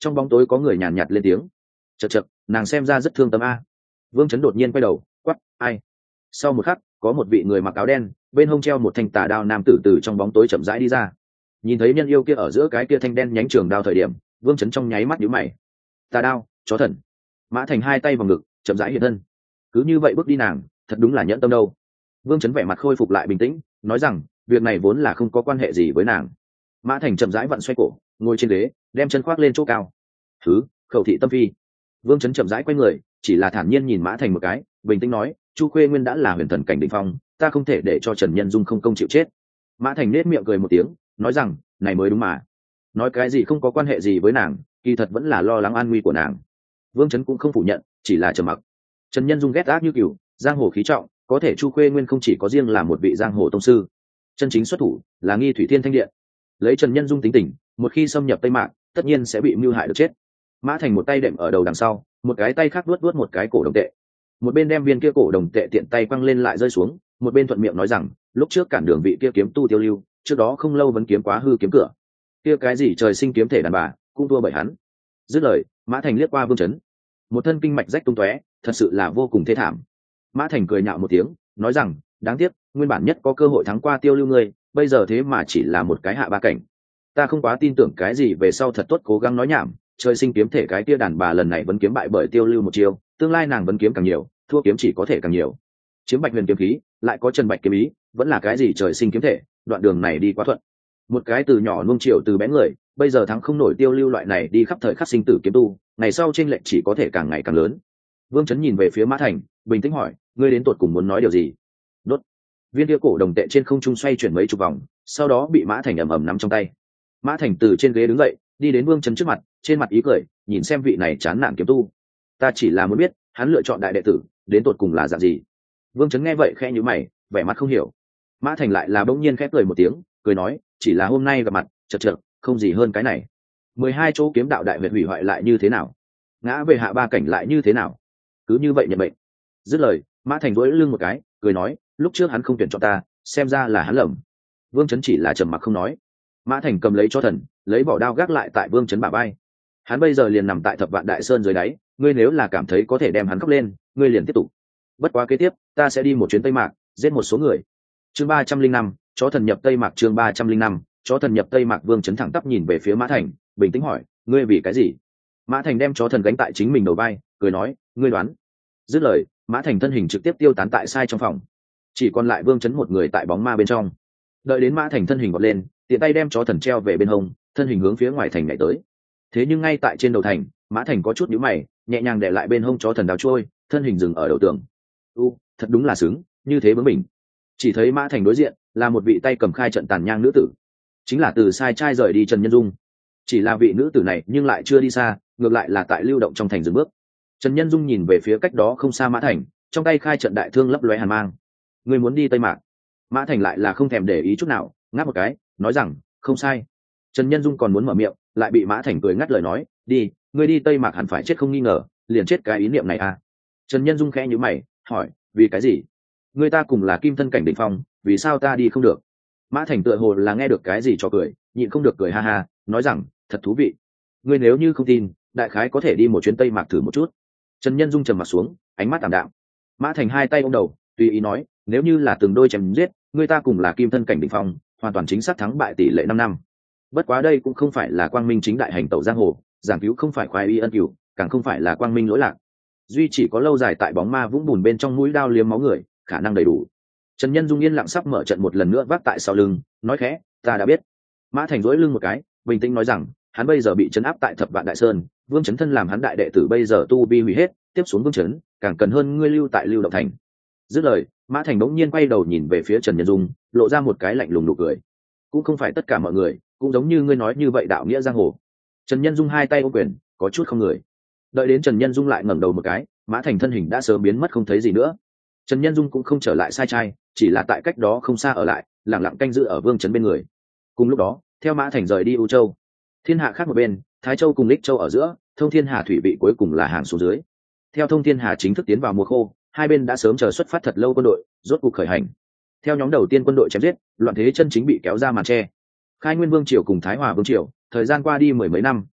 trong bóng tối có người nhàn nhạt lên tiếng. Chật chật, nàng xem ra rất thương tâm a. Vương Chấn đột nhiên quay đầu quắp, ai? Sau một khắc, có một vị người mặc áo đen, bên hông treo một thanh tà đao nam tử từ trong bóng tối chậm rãi đi ra. Nhìn thấy nhân yêu kia ở giữa cái kia thanh đen nhánh trường đao thời điểm, Vương Chấn trong nháy mắt nhíu mày. Tà đao, chó thần. Mã Thành hai tay vào ngực, chậm rãi hiện thân. Cứ như vậy bước đi nàng, thật đúng là nhẫn tâm đâu. Vương Chấn vẻ mặt khôi phục lại bình tĩnh, nói rằng việc này vốn là không có quan hệ gì với nàng. Mã Thành chậm rãi vặn xoay cổ, ngồi trên ghế, đem chân khoác lên chỗ cao. Thứ, khẩu thị tâm phi. Vương Chấn chậm rãi quay người, chỉ là thản nhiên nhìn Mã Thành một cái, bình tĩnh nói, Chu Khuê Nguyên đã là huyền thần cảnh đỉnh phong, ta không thể để cho Trần Nhân Dung không công chịu chết. Mã Thành nết miệng cười một tiếng, nói rằng, này mới đúng mà. Nói cái gì không có quan hệ gì với nàng, kỳ thật vẫn là lo lắng an nguy của nàng. Vương Chấn cũng không phủ nhận, chỉ là trầm mặc. Trần Nhân Dung ghét ác như cừu, giang hồ khí trọng, có thể Chu Khuê Nguyên không chỉ có riêng là một vị giang hồ tông sư, chân chính xuất thủ là Nghi Thủy Thiên Thanh Điện. Lấy Trần Nhân Dung tính tình, một khi xâm nhập Tây Mạc, tất nhiên sẽ bị mưu hại được chết. Mã Thành một tay đệm ở đầu đằng sau, một cái tay khác vuốt một cái cổ đồng tệ, một bên đem viên kia cổ đồng tệ tiện tay quăng lên lại rơi xuống, một bên thuận miệng nói rằng, lúc trước cản đường vị kia kiếm tu Tiêu Lưu, trước đó không lâu vẫn kiếm quá hư kiếm cửa, kia cái gì trời sinh kiếm thể đàn bà, cũng thua bởi hắn. Dứt lời, Mã Thành liếc qua Vương Chấn, một thân kinh mạch rách tung tóe, thật sự là vô cùng thê thảm. Mã Thành cười nhạo một tiếng, nói rằng, đáng tiếc, nguyên bản nhất có cơ hội thắng qua Tiêu Lưu ngươi, bây giờ thế mà chỉ là một cái hạ ba cảnh. Ta không quá tin tưởng cái gì về sau thật tốt cố gắng nói nhảm, trời sinh kiếm thể cái kia đàn bà lần này vẫn kiếm bại bởi Tiêu Lưu một chiêu, tương lai nàng vẫn kiếm càng nhiều, thua kiếm chỉ có thể càng nhiều. Chiếm Bạch Huyền kiếm khí, lại có Trần Bạch kiếm ý, vẫn là cái gì trời sinh kiếm thể, đoạn đường này đi quá thuận. Một cái từ nhỏ nuông chiều từ bé người, bây giờ thắng không nổi Tiêu Lưu loại này đi khắp thời khắc sinh tử kiếm tu, ngày sau chênh lệch chỉ có thể càng ngày càng lớn. Vương Chấn nhìn về phía Mã Thành, bình tĩnh hỏi, ngươi đến tột cùng muốn nói điều gì? Đốt. Viên kia cổ đồng tệ trên không trung xoay chuyển mấy chục vòng, sau đó bị Mã Thành ầm ầm nắm trong tay. Mã Thành từ trên ghế đứng dậy, đi đến Vương Chấn trước mặt, trên mặt ý cười, nhìn xem vị này chán nản kiếm tu. Ta chỉ là muốn biết, hắn lựa chọn đại đệ tử, đến tột cùng là dạng gì? Vương Chấn nghe vậy khẽ nhíu mày, vẻ mặt không hiểu. Mã Thành lại là bỗng nhiên khẽ cười một tiếng, cười nói, chỉ là hôm nay gặp mặt, chật chật, không gì hơn cái này. 12 chỗ kiếm đạo đại huyệt hủy hoại lại như thế nào? Ngã về hạ ba cảnh lại như thế nào? Cứ như vậy nhận bệnh. Dứt lời, Mã Thành duỗi lưng một cái, cười nói, lúc trước hắn không tuyển chọn ta, xem ra là hắn lầm. Vương Chấn chỉ là trầm mặc không nói. Mã Thành cầm lấy cho thần, lấy vỏ đao gác lại tại Vương Chấn bả vai. Hắn bây giờ liền nằm tại Thập Vạn Đại Sơn dưới đáy, ngươi nếu là cảm thấy có thể đem hắn khóc lên, ngươi liền tiếp tục. Bất quá kế tiếp, ta sẽ đi một chuyến Tây Mạc, giết một số người. Chương 305, chó thần nhập Tây Mạc. Chương 305, chó thần nhập Tây Mạc. Vương Chấn thẳng tắp nhìn về phía Mã Thành, bình tĩnh hỏi, ngươi vì cái gì? Mã Thành đem chó thần gánh tại chính mình đầu vai, cười nói, ngươi đoán. Dứt lời, Mã Thành thân hình trực tiếp tiêu tán tại sai trong phòng, chỉ còn lại Vương Chấn một người tại bóng ma bên trong. Đợi đến Mã Thành thân hình vọt lên, tiện tay đem chó thần treo về bên hông, thân hình hướng phía ngoài thành nhảy tới. Thế nhưng ngay tại trên đầu thành, Mã Thành có chút nhíu mày, nhẹ nhàng để lại bên hông chó thần đào trôi, thân hình dừng ở đầu tường. Thật đúng là sướng, như thế bướng mình. Chỉ thấy Mã Thành đối diện là một vị tay cầm khai trận tàn nhang nữ tử, chính là từ sai trai rời đi Trần Nhân Dung. Chỉ là vị nữ tử này nhưng lại chưa đi xa, ngược lại là tại lưu động trong thành dừng bước. Trần Nhân Dung nhìn về phía cách đó không xa Mã Thành, trong tay khai trận đại thương lấp lóe hàn mang. Người muốn đi Tây Mạc? Mã Thành lại là không thèm để ý chút nào, ngáp một cái, nói rằng, không sai. Trần Nhân Dung còn muốn mở miệng, lại bị Mã Thành cười ngắt lời nói, đi, ngươi đi Tây Mạc hẳn phải chết không nghi ngờ, liền chết cái ý niệm này à? Trần Nhân Dung khẽ nhíu mày, hỏi, vì cái gì? Người ta cùng là kim thân cảnh đỉnh phong, vì sao ta đi không được? Mã Thành tựa hồ là nghe được cái gì cho cười, nhịn không được cười ha ha, nói rằng, thật thú vị. Ngươi nếu như không tin, đại khái có thể đi một chuyến Tây Mạc thử một chút. Trần Nhân Dung trầm mặt xuống, ánh mắt ảm đạm. Mã Thành hai tay ôm đầu, tùy ý nói, nếu như là từng đôi chém giết, người ta cùng là kim thân cảnh đỉnh phong, hoàn toàn chính xác thắng bại tỷ lệ 5-5. Bất quá đây cũng không phải là quang minh chính đại hành tẩu giang hồ, giảng cứu không phải khoái y ân cửu, càng không phải là quang minh lỗi lạc. Duy chỉ có lâu dài tại bóng ma vũng bùn bên trong mũi đao liếm máu người, khả năng đầy đủ. Trần Nhân Dung yên lặng sắp mở trận một lần nữa vác tại sau lưng, nói khẽ, ta đã biết. Mã Thành duỗi lưng một cái, bình tĩnh nói rằng, hắn bây giờ bị trấn áp tại Thập Vạn Đại Sơn, Vương Chấn thân làm hắn đại đệ tử bây giờ tu vi hủy hết, tiếp xuống Vương Chấn, càng cần hơn ngươi lưu tại Lưu Động Thành. Dứt lời, Mã Thành bỗng nhiên quay đầu nhìn về phía Trần Nhân Dung, lộ ra một cái lạnh lùng nụ cười. Cũng không phải tất cả mọi người, cũng giống như ngươi nói như vậy đạo nghĩa giang hồ. Trần Nhân Dung hai tay ôm quyền, có chút không người. Đợi đến Trần Nhân Dung lại ngẩng đầu một cái, Mã Thành thân hình đã sớm biến mất không thấy gì nữa. Trần Nhân Dung cũng không trở lại sai trai, chỉ là tại cách đó không xa ở lại, lặng lặng canh giữ ở Vương Chấn bên người. Cùng lúc đó, theo Mã Thành rời đi U Châu, thiên hạ khác một bên, Thái Châu cùng Lích Châu ở giữa, Thông Thiên Hà thủy vị cuối cùng là hàng xuống dưới. Theo Thông Thiên Hà chính thức tiến vào mùa khô, hai bên đã sớm chờ xuất phát thật lâu quân đội, rốt cuộc khởi hành. Theo nhóm đầu tiên quân đội chém giết, loạn thế chân chính bị kéo ra màn che. Khai Nguyên Vương triều cùng Thái Hòa Vương triều, thời gian qua đi mười mấy năm,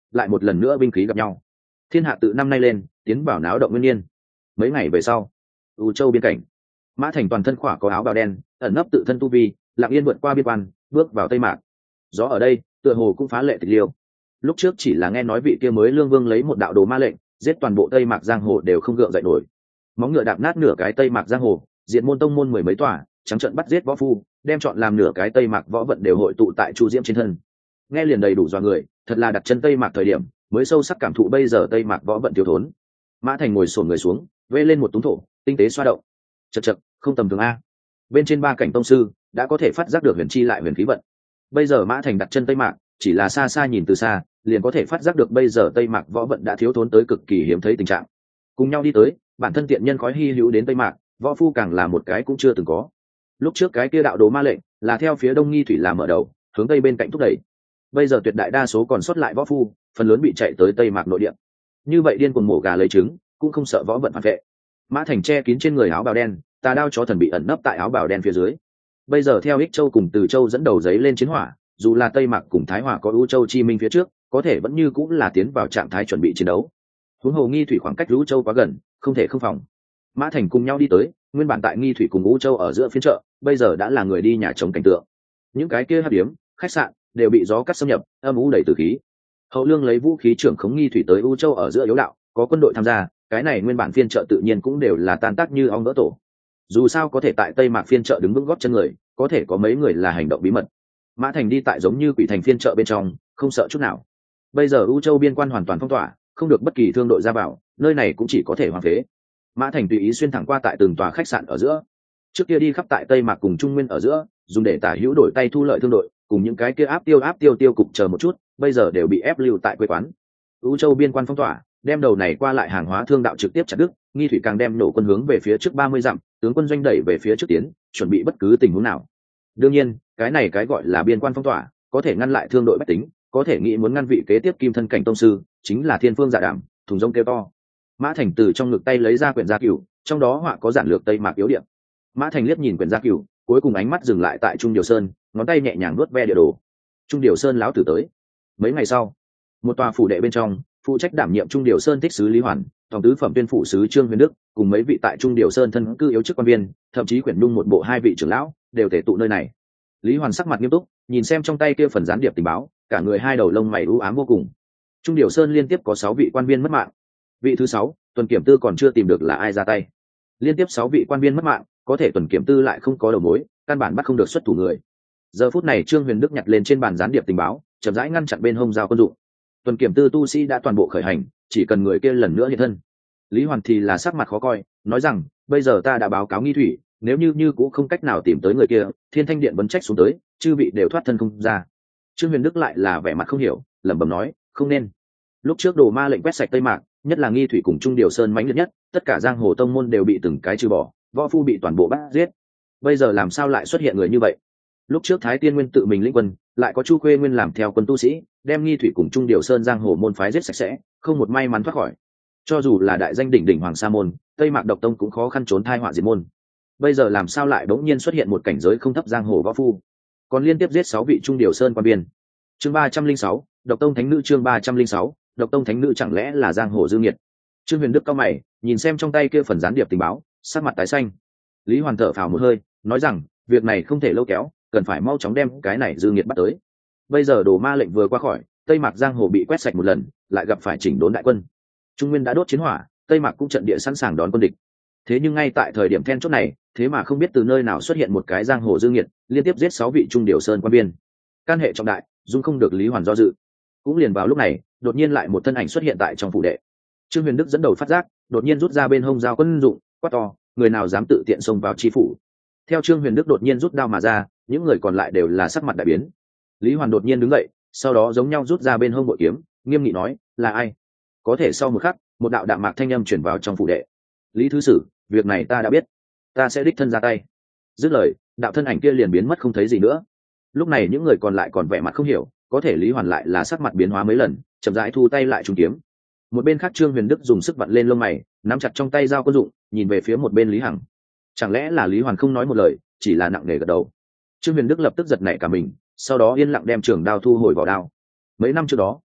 lại một lần nữa binh khí gặp nhau. Thiên hạ tự năm nay lên, tiến vào náo động nguyên niên. Mấy ngày về sau, U Châu biên cảnh, Mã Thành toàn thân khỏa có áo bào đen, ẩn nấp tự thân tu vi, lặng yên vượt qua biên quan, bước vào Tây Mạc. Gió ở đây, tựa hồ cũng phá lệ tịch liêu. Lúc trước chỉ là nghe nói vị kia mới lương vương lấy một đạo đồ ma lệnh, giết toàn bộ Tây Mạc giang hồ đều không gượng dậy nổi. Móng ngựa đạp nát nửa cái Tây Mạc giang hồ, diện môn tông môn mười mấy tòa, trắng trợn bắt giết võ phu, đem chọn làm nửa cái Tây Mạc võ vận đều hội tụ tại Chu Diễm trên thân. Nghe liền đầy đủ dọa người, thật là đặt chân Tây Mạc thời điểm, mới sâu sắc cảm thụ bây giờ Tây Mạc võ vận thiếu thốn. Mã Thành ngồi xổm người xuống, vê lên một túng thổ, tinh tế xoa động. Chậc chậc, không tầm thường a. Bên trên ba cảnh tông sư đã có thể phát giác được huyền chi lại huyền khí vận. Bây giờ Mã Thành đặt chân Tây Mạc, chỉ là xa xa nhìn từ xa, liền có thể phát giác được bây giờ Tây Mạc võ vận đã thiếu thốn tới cực kỳ hiếm thấy tình trạng. Cùng nhau đi tới, bản thân tiện nhân khói hy hữu đến Tây Mạc, võ phu càng là một cái cũng chưa từng có. Lúc trước cái kia đạo đồ ma lệnh là theo phía đông nghi thủy làm mở đầu, hướng tây bên cạnh thúc đẩy. Bây giờ tuyệt đại đa số còn sót lại võ phu, phần lớn bị chạy tới Tây Mạc nội địa. Như vậy điên cuồng mổ gà lấy trứng, cũng không sợ võ vận phản vệ. Mã Thành che kín trên người áo bào đen, tà đao chó thần bị ẩn nấp tại áo bào đen phía dưới. Bây giờ theo Ích Châu cùng Từ Châu dẫn đầu giấy lên chiến hỏa, dù là Tây Mạc cùng Thái Hòa có U Châu chi minh phía trước, có thể vẫn như cũng là tiến vào trạng thái chuẩn bị chiến đấu. Huống hồ nghi thủy khoảng cách U Châu quá gần, không thể không phòng. Mã Thành cùng nhau đi tới, nguyên bản tại nghi thủy cùng U Châu ở giữa phiên chợ, bây giờ đã là người đi nhà chống cảnh tượng. Những cái kia hạp điếm, khách sạn đều bị gió cắt xâm nhập, âm u đầy tử khí. Hậu Lương lấy vũ khí trưởng khống nghi thủy tới U Châu ở giữa yếu đạo, có quân đội tham gia, cái này nguyên bản phiên chợ tự nhiên cũng đều là tan tác như ong vỡ tổ. Dù sao có thể tại Tây Mạc phiên chợ đứng vững gót chân người, có thể có mấy người là hành động bí mật. Mã Thành đi tại giống như quỷ thành phiên chợ bên trong, không sợ chút nào. Bây giờ U Châu biên quan hoàn toàn phong tỏa, không được bất kỳ thương đội ra vào, nơi này cũng chỉ có thể hoang phế. Mã Thành tùy ý xuyên thẳng qua tại từng tòa khách sạn ở giữa. Trước kia đi khắp tại Tây Mạc cùng Trung Nguyên ở giữa, dùng để tả hữu đổi tay thu lợi thương đội, cùng những cái kia áp tiêu cục chờ một chút, bây giờ đều bị ép lưu tại quê quán. U Châu biên quan phong tỏa, đem đầu này qua lại hàng hóa thương đạo trực tiếp chặt đứt, nghi thủy càng đem nổ quân hướng về phía trước 30 dặm, tướng quân doanh đẩy về phía trước tiến, chuẩn bị bất cứ tình huống nào. Đương nhiên, cái này cái gọi là biên quan phong tỏa, có thể ngăn lại thương đội bách tính, có thể nghĩ muốn ngăn vị kế tiếp kim thân cảnh tông sư, chính là thiên phương dạ đảm, thùng rông kêu to. Mã Thành từ trong ngực tay lấy ra quyển gia cửu, trong đó họa có giản lược Tây Mạc yếu điểm. Mã Thành liếc nhìn quyển gia cửu, cuối cùng ánh mắt dừng lại tại Trung Điều Sơn, ngón tay nhẹ nhàng nuốt ve địa đồ. Trung Điều Sơn láo tử tới. Mấy ngày sau, một tòa phủ đệ bên trong, phụ trách đảm nhiệm Trung Điều Sơn thích sứ Lý Hoàn, tổng tứ phẩm tuyên phủ sứ Trương Huyền Đức, cùng mấy vị tại Trung Điều Sơn thân cư yếu chức quan viên, thậm chí quyển nhung một bộ hai vị trưởng lão, đều thể tụ nơi này. Lý Hoàn sắc mặt nghiêm túc, nhìn xem trong tay kia phần gián điệp tình báo, cả người hai đầu lông mày u ám vô cùng. Trung Điều Sơn liên tiếp có 6 vị quan viên mất mạng. Vị thứ 6, Tuần Kiểm Tư còn chưa tìm được là ai ra tay. Liên tiếp 6 vị quan viên mất mạng, có thể Tuần Kiểm Tư lại không có đầu mối, căn bản bắt không được xuất thủ người. Giờ phút này Trương Huyền Đức nhặt lên trên bàn gián điệp tình báo, chậm rãi ngăn chặn bên hông dao quân dụng. Tuần Kiểm Tư tu sĩ đã toàn bộ khởi hành, chỉ cần người kia lần nữa hiện thân. Lý Hoàn thì là sắc mặt khó coi, nói rằng, bây giờ ta đã báo cáo nghi thủy, nếu như cũng không cách nào tìm tới người kia, Thiên Thanh Điện vấn trách xuống tới, chư vị đều thoát thân không ra. Trương Huyền Đức lại là vẻ mặt không hiểu, lẩm bẩm nói, không nên. Lúc trước đồ ma lệnh quét sạch Tây Mạc, nhất là nghi thủy cùng Trung Điều Sơn mãnh liệt nhất, tất cả giang hồ tông môn đều bị từng cái trừ bỏ, võ phu bị toàn bộ bắt giết. Bây giờ làm sao lại xuất hiện người như vậy? Lúc trước Thái Tiên Nguyên tự mình lĩnh quân, lại có Chu Khuê Nguyên làm theo quân tu sĩ, đem nghi thủy cùng Trung Điều Sơn giang hồ môn phái giết sạch sẽ, không một may mắn thoát khỏi. Cho dù là đại danh đỉnh đỉnh Hoàng Sa môn, Tây Mạc độc tông cũng khó khăn trốn tai họa diệt môn. Bây giờ làm sao lại bỗng nhiên xuất hiện một cảnh giới không thấp giang hồ võ phu, còn liên tiếp giết 6 vị Trung Điều Sơn quan biên. Chương 306, Độc Tông Thánh Nữ. Chương 306, Độc Tông Thánh Nữ chẳng lẽ là giang hồ dư nghiệt? Trương Huyền Đức cao mày, nhìn xem trong tay kia phần gián điệp tình báo, sắc mặt tái xanh. Lý Hoàn thở phào một hơi, nói rằng, việc này không thể lâu kéo, cần phải mau chóng đem cái này dư nghiệt bắt tới. Bây giờ đồ ma lệnh vừa qua khỏi, Tây Mạc giang hồ bị quét sạch một lần, lại gặp phải chỉnh đốn đại quân. Trung Nguyên đã đốt chiến hỏa, Tây Mạc cũng trận địa sẵn sàng đón quân địch. Thế nhưng ngay tại thời điểm then chốt này, thế mà không biết từ nơi nào xuất hiện một cái giang hồ dư nghiệt, liên tiếp giết 6 vị Trung Điều Sơn quan biên. Can hệ trọng đại, dung không được Lý Hoàn do dự. Cũng liền vào lúc này, đột nhiên lại một thân ảnh xuất hiện tại trong phủ đệ. Trương Huyền Đức dẫn đầu phát giác, đột nhiên rút ra bên hông dao quân dụng, quát to, người nào dám tự tiện xông vào chi phủ. Theo Trương Huyền Đức đột nhiên rút đao mà ra, những người còn lại đều là sắc mặt đại biến. Lý Hoàn đột nhiên đứng dậy, sau đó giống nhau rút ra bên hông bội kiếm, nghiêm nghị nói, là ai? Có thể sau một khắc, một đạo đạm mạc thanh âm truyền vào trong phủ đệ. Lý thứ sử, việc này ta đã biết, ta sẽ đích thân ra tay. Dứt lời, đạo thân ảnh kia liền biến mất không thấy gì nữa. Lúc này những người còn lại còn vẻ mặt không hiểu, có thể Lý Hoàn lại là sắc mặt biến hóa mấy lần, chậm rãi thu tay lại trùng kiếm. Một bên khác Trương Huyền Đức dùng sức vặn lên lông mày, nắm chặt trong tay dao quân dụng, nhìn về phía một bên Lý Hằng. Chẳng lẽ là Lý Hoàn không nói một lời, chỉ là nặng nề gật đầu. Trương Huyền Đức lập tức giật nảy cả mình, sau đó yên lặng đem trường đao thu hồi vào đao. Mấy năm trước đó,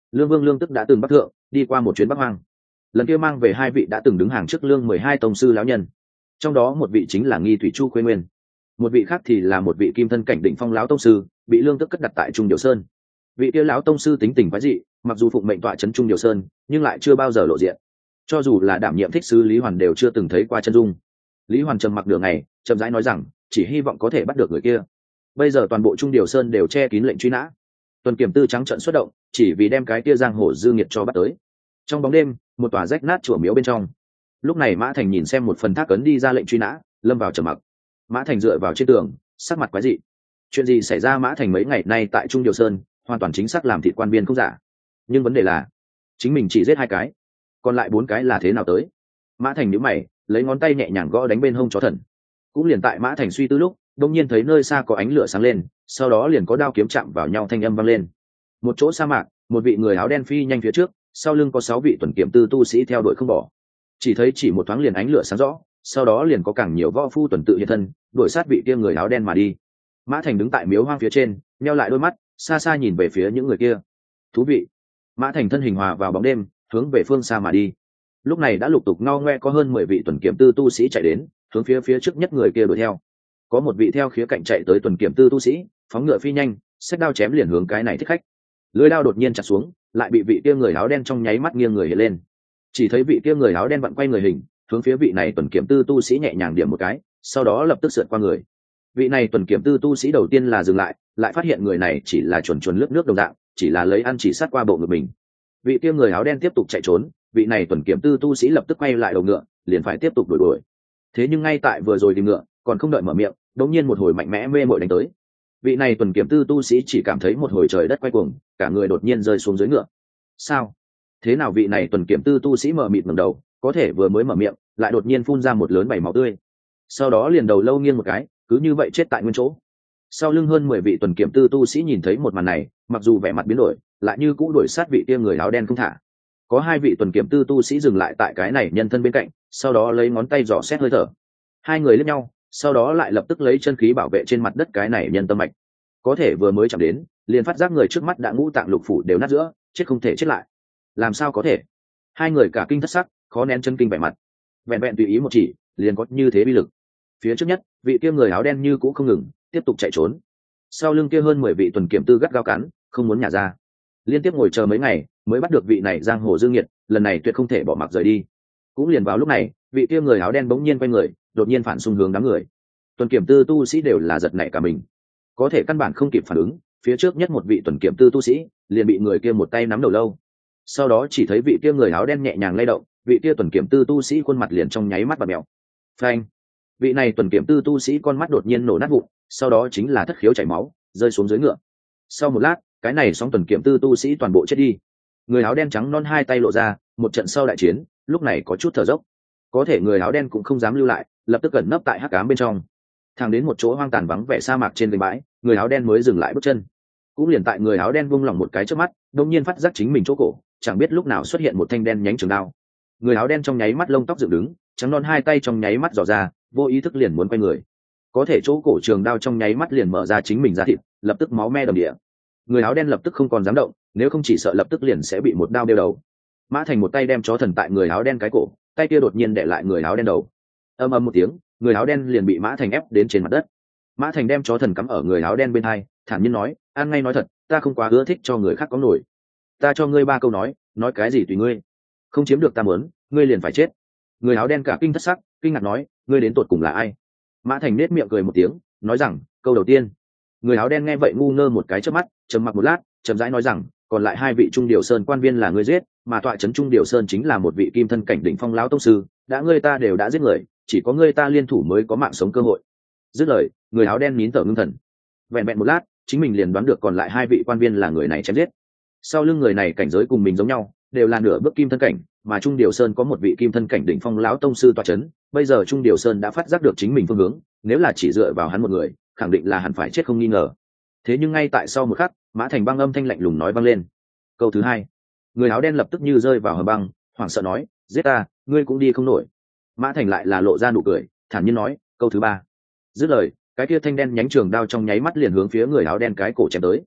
Lương Vương Lương Tức đã từng bắc thượng, đi qua một chuyến Bắc Hoang. Lần kia mang về hai vị đã từng đứng hàng trước Lương 12 tông sư lão nhân, trong đó một vị chính là Nghi Thủy Chu Khuê Nguyên, một vị khác thì là một vị kim thân cảnh đỉnh phong lão tông sư, bị Lương Tức cất đặt tại Trung Điều Sơn. Vị kia lão tông sư tính tình quái dị, mặc dù phụng mệnh tọa trấn Trung Điều Sơn, nhưng lại chưa bao giờ lộ diện. Cho dù là đảm nhiệm thích sứ Lý Hoàn đều chưa từng thấy qua chân dung. Lý Hoàn trầm mặc nửa ngày, chậm rãi nói rằng, chỉ hy vọng có thể bắt được người kia. Bây giờ toàn bộ Trung Điều Sơn đều che kín lệnh truy nã. Tuần kiểm tư trắng trận xuất động, chỉ vì đem cái kia giang hồ dư nghiệt cho bắt tới. Trong bóng đêm, một tòa rách nát chùa miếu bên trong. Lúc này Mã Thành nhìn xem một phần thác ấn đi ra lệnh truy nã, lâm vào trầm mặc. Mã Thành dựa vào trên tường, sắc mặt quái dị. Chuyện gì xảy ra? Mã Thành mấy ngày nay tại Trung Điều Sơn, hoàn toàn chính xác làm thịt quan viên không giả. Nhưng vấn đề là, chính mình chỉ giết 2 cái, còn lại 4 cái là thế nào tới? Mã Thành nhíu mày, lấy ngón tay nhẹ nhàng gõ đánh bên hông chó thần. Cũng liền tại Mã Thành suy tư lúc, đột nhiên thấy nơi xa có ánh lửa sáng lên, sau đó liền có đao kiếm chạm vào nhau thanh âm vang lên. Một chỗ sa mạc, một vị người áo đen phi nhanh phía trước, sau lưng có 6 vị tuần kiểm tư tu sĩ theo đuổi không bỏ. Chỉ thấy chỉ một thoáng liền ánh lửa sáng rõ, sau đó liền có càng nhiều võ phu tuần tự hiện thân, đuổi sát vị kia người áo đen mà đi. Mã Thành đứng tại miếu hoang phía trên, nheo lại đôi mắt, xa xa nhìn về phía những người kia. Thú vị. Mã Thành thân hình hòa vào bóng đêm, hướng về phương xa mà đi. Lúc này đã lục tục ngao ngoe có hơn 10 vị tuần kiểm tư tu sĩ chạy đến, hướng phía trước nhất người kia đuổi theo. Có một vị theo khía cạnh chạy tới tuần kiểm tư tu sĩ, phóng ngựa phi nhanh, xách đao chém liền hướng cái này thích khách. Lưỡi đao đột nhiên chặt xuống, lại bị vị kia người áo đen trong nháy mắt nghiêng người hiện lên. Chỉ thấy vị kia người áo đen vặn quay người hình, hướng phía vị này tuần kiểm tư tu sĩ nhẹ nhàng điểm một cái, sau đó lập tức sượt qua người. Vị này tuần kiểm tư tu sĩ đầu tiên là dừng lại, lại phát hiện người này chỉ là chuẩn lướt nước đồng dạng, chỉ là lấy ăn chỉ sát qua bộ ngực mình. Vị kia người áo đen tiếp tục chạy trốn, vị này tuần kiểm tư tu sĩ lập tức quay lại đầu ngựa, liền phải tiếp tục đuổi. Thế nhưng ngay tại vừa rồi thì ngựa còn không đợi mở miệng, đột nhiên một hồi mạnh mẽ mê mội đánh tới. Vị này tuần kiểm tư tu sĩ chỉ cảm thấy một hồi trời đất quay cuồng, cả người đột nhiên rơi xuống dưới ngựa. Sao? Thế nào? Vị này tuần kiểm tư tu sĩ mờ mịt ngẩng đầu, có thể vừa mới mở miệng, lại đột nhiên phun ra một lớn bảy máu tươi. Sau đó liền đầu lâu nghiêng một cái, cứ như vậy chết tại nguyên chỗ. Sau lưng hơn 10 vị tuần kiểm tư tu sĩ nhìn thấy một màn này, mặc dù vẻ mặt biến đổi, lại như cũ đuổi sát vị kia người áo đen không thả. Có 2 vị tuần kiểm tư tu sĩ dừng lại tại cái này nhân thân bên cạnh, sau đó lấy ngón tay dò xét hơi thở. 2 người liếc nhau, sau đó lại lập tức lấy chân khí bảo vệ trên mặt đất cái này nhân tâm mạch. Có thể vừa mới chạm đến, liền phát giác người trước mắt đã ngũ tạng lục phủ đều nát giữa, chết không thể chết lại. Làm sao có thể? 2 người cả kinh thất sắc, khó nén chân kinh vẻ mặt. Vẹn vẹn tùy ý một chỉ, liền có như thế uy lực. Phía trước nhất, vị kia người áo đen như cũ không ngừng, tiếp tục chạy trốn. Sau lưng kia hơn 10 vị tuần kiểm tư gắt gao cắn, không muốn nhả ra. Liên tiếp ngồi chờ mấy ngày, mới bắt được vị này giang hồ dương nghiệt, lần này tuyệt không thể bỏ mặc rời đi. Cũng liền vào lúc này, vị kia người áo đen bỗng nhiên quay người, đột nhiên phản xung hướng đám người. Tuần kiểm tư tu sĩ đều là giật nảy cả mình, có thể căn bản không kịp phản ứng, phía trước nhất một vị tuần kiểm tư tu sĩ liền bị người kia một tay nắm đầu lâu. Sau đó chỉ thấy vị kia người áo đen nhẹ nhàng lay động, vị kia tuần kiểm tư tu sĩ khuôn mặt liền trong nháy mắt bật mèo. Phanh! Vị này tuần kiểm tư tu sĩ con mắt đột nhiên nổ nát vụn, sau đó chính là thất khiếu chảy máu, rơi xuống dưới ngựa. Sau một lát, cái này sóng tuần kiểm tư tu sĩ toàn bộ chết đi. Người áo đen trắng non 2 tay lộ ra, một trận sau đại chiến, lúc này có chút thở dốc. Có thể người áo đen cũng không dám lưu lại, lập tức gần nấp tại hắc ám bên trong. Thang đến một chỗ hoang tàn vắng vẻ sa mạc trên gành bãi, người áo đen mới dừng lại bước chân. Cũng liền tại người áo đen buông lỏng một cái trước mắt, đột nhiên phát giác chính mình chỗ cổ, chẳng biết lúc nào xuất hiện một thanh đen nhánh trường đao. Người áo đen trong nháy mắt lông tóc dựng đứng, trắng non 2 tay trong nháy mắt dò ra, vô ý thức liền muốn quay người. Có thể chỗ cổ trường đao trong nháy mắt liền mở ra chính mình ra thịt, lập tức máu me đầm địa. Người áo đen lập tức không còn dám động, nếu không chỉ sợ lập tức liền sẽ bị một đao đeo đầu. Mã Thành một tay đem chó thần tại người áo đen cái cổ, tay kia đột nhiên đè lại người áo đen đầu. Ầm ầm một tiếng, người áo đen liền bị Mã Thành ép đến trên mặt đất. Mã Thành đem chó thần cắm ở người áo đen bên hai, thản nhiên nói, ăn ngay nói thật, ta không quá ưa thích cho người khác có nổi. Ta cho ngươi 3 câu nói cái gì tùy ngươi. Không chiếm được ta muốn, ngươi liền phải chết. Người áo đen cả kinh thất sắc, kinh ngạc nói, ngươi đến tột cùng là ai? Mã Thành nết miệng cười một tiếng, nói rằng, câu đầu tiên. Người áo đen nghe vậy ngu ngơ một cái chớp mắt, trầm mặc một lát, chậm rãi nói rằng, còn lại 2 vị Trung Điều Sơn quan viên là ngươi giết, mà tọa trấn Trung Điều Sơn chính là một vị kim thân cảnh đỉnh phong lão tông sư, đã ngươi ta đều đã giết người, chỉ có ngươi ta liên thủ mới có mạng sống cơ hội. Dứt lời, người áo đen nín thở ngưng thần. Vẹn vẹn một lát, chính mình liền đoán được còn lại 2 vị quan viên là người này chém giết. Sau lưng người này cảnh giới cùng mình giống nhau, đều là nửa bước kim thân cảnh, mà Trung Điều Sơn có một vị kim thân cảnh đỉnh phong lão tông sư tọa trấn, bây giờ Trung Điều Sơn đã phát giác được chính mình phương hướng, nếu là chỉ dựa vào hắn một người, khẳng định là hẳn phải chết không nghi ngờ. Thế nhưng ngay tại sau một khắc, Mã Thành băng âm thanh lạnh lùng nói vang lên. Câu thứ 2. Người áo đen lập tức như rơi vào hầm băng, hoảng sợ nói, giết ta, ngươi cũng đi không nổi. Mã Thành lại là lộ ra nụ cười, thản nhiên nói, câu thứ 3. Dứt lời, cái kia thanh đen nhánh trường đao trong nháy mắt liền hướng phía người áo đen cái cổ chém tới.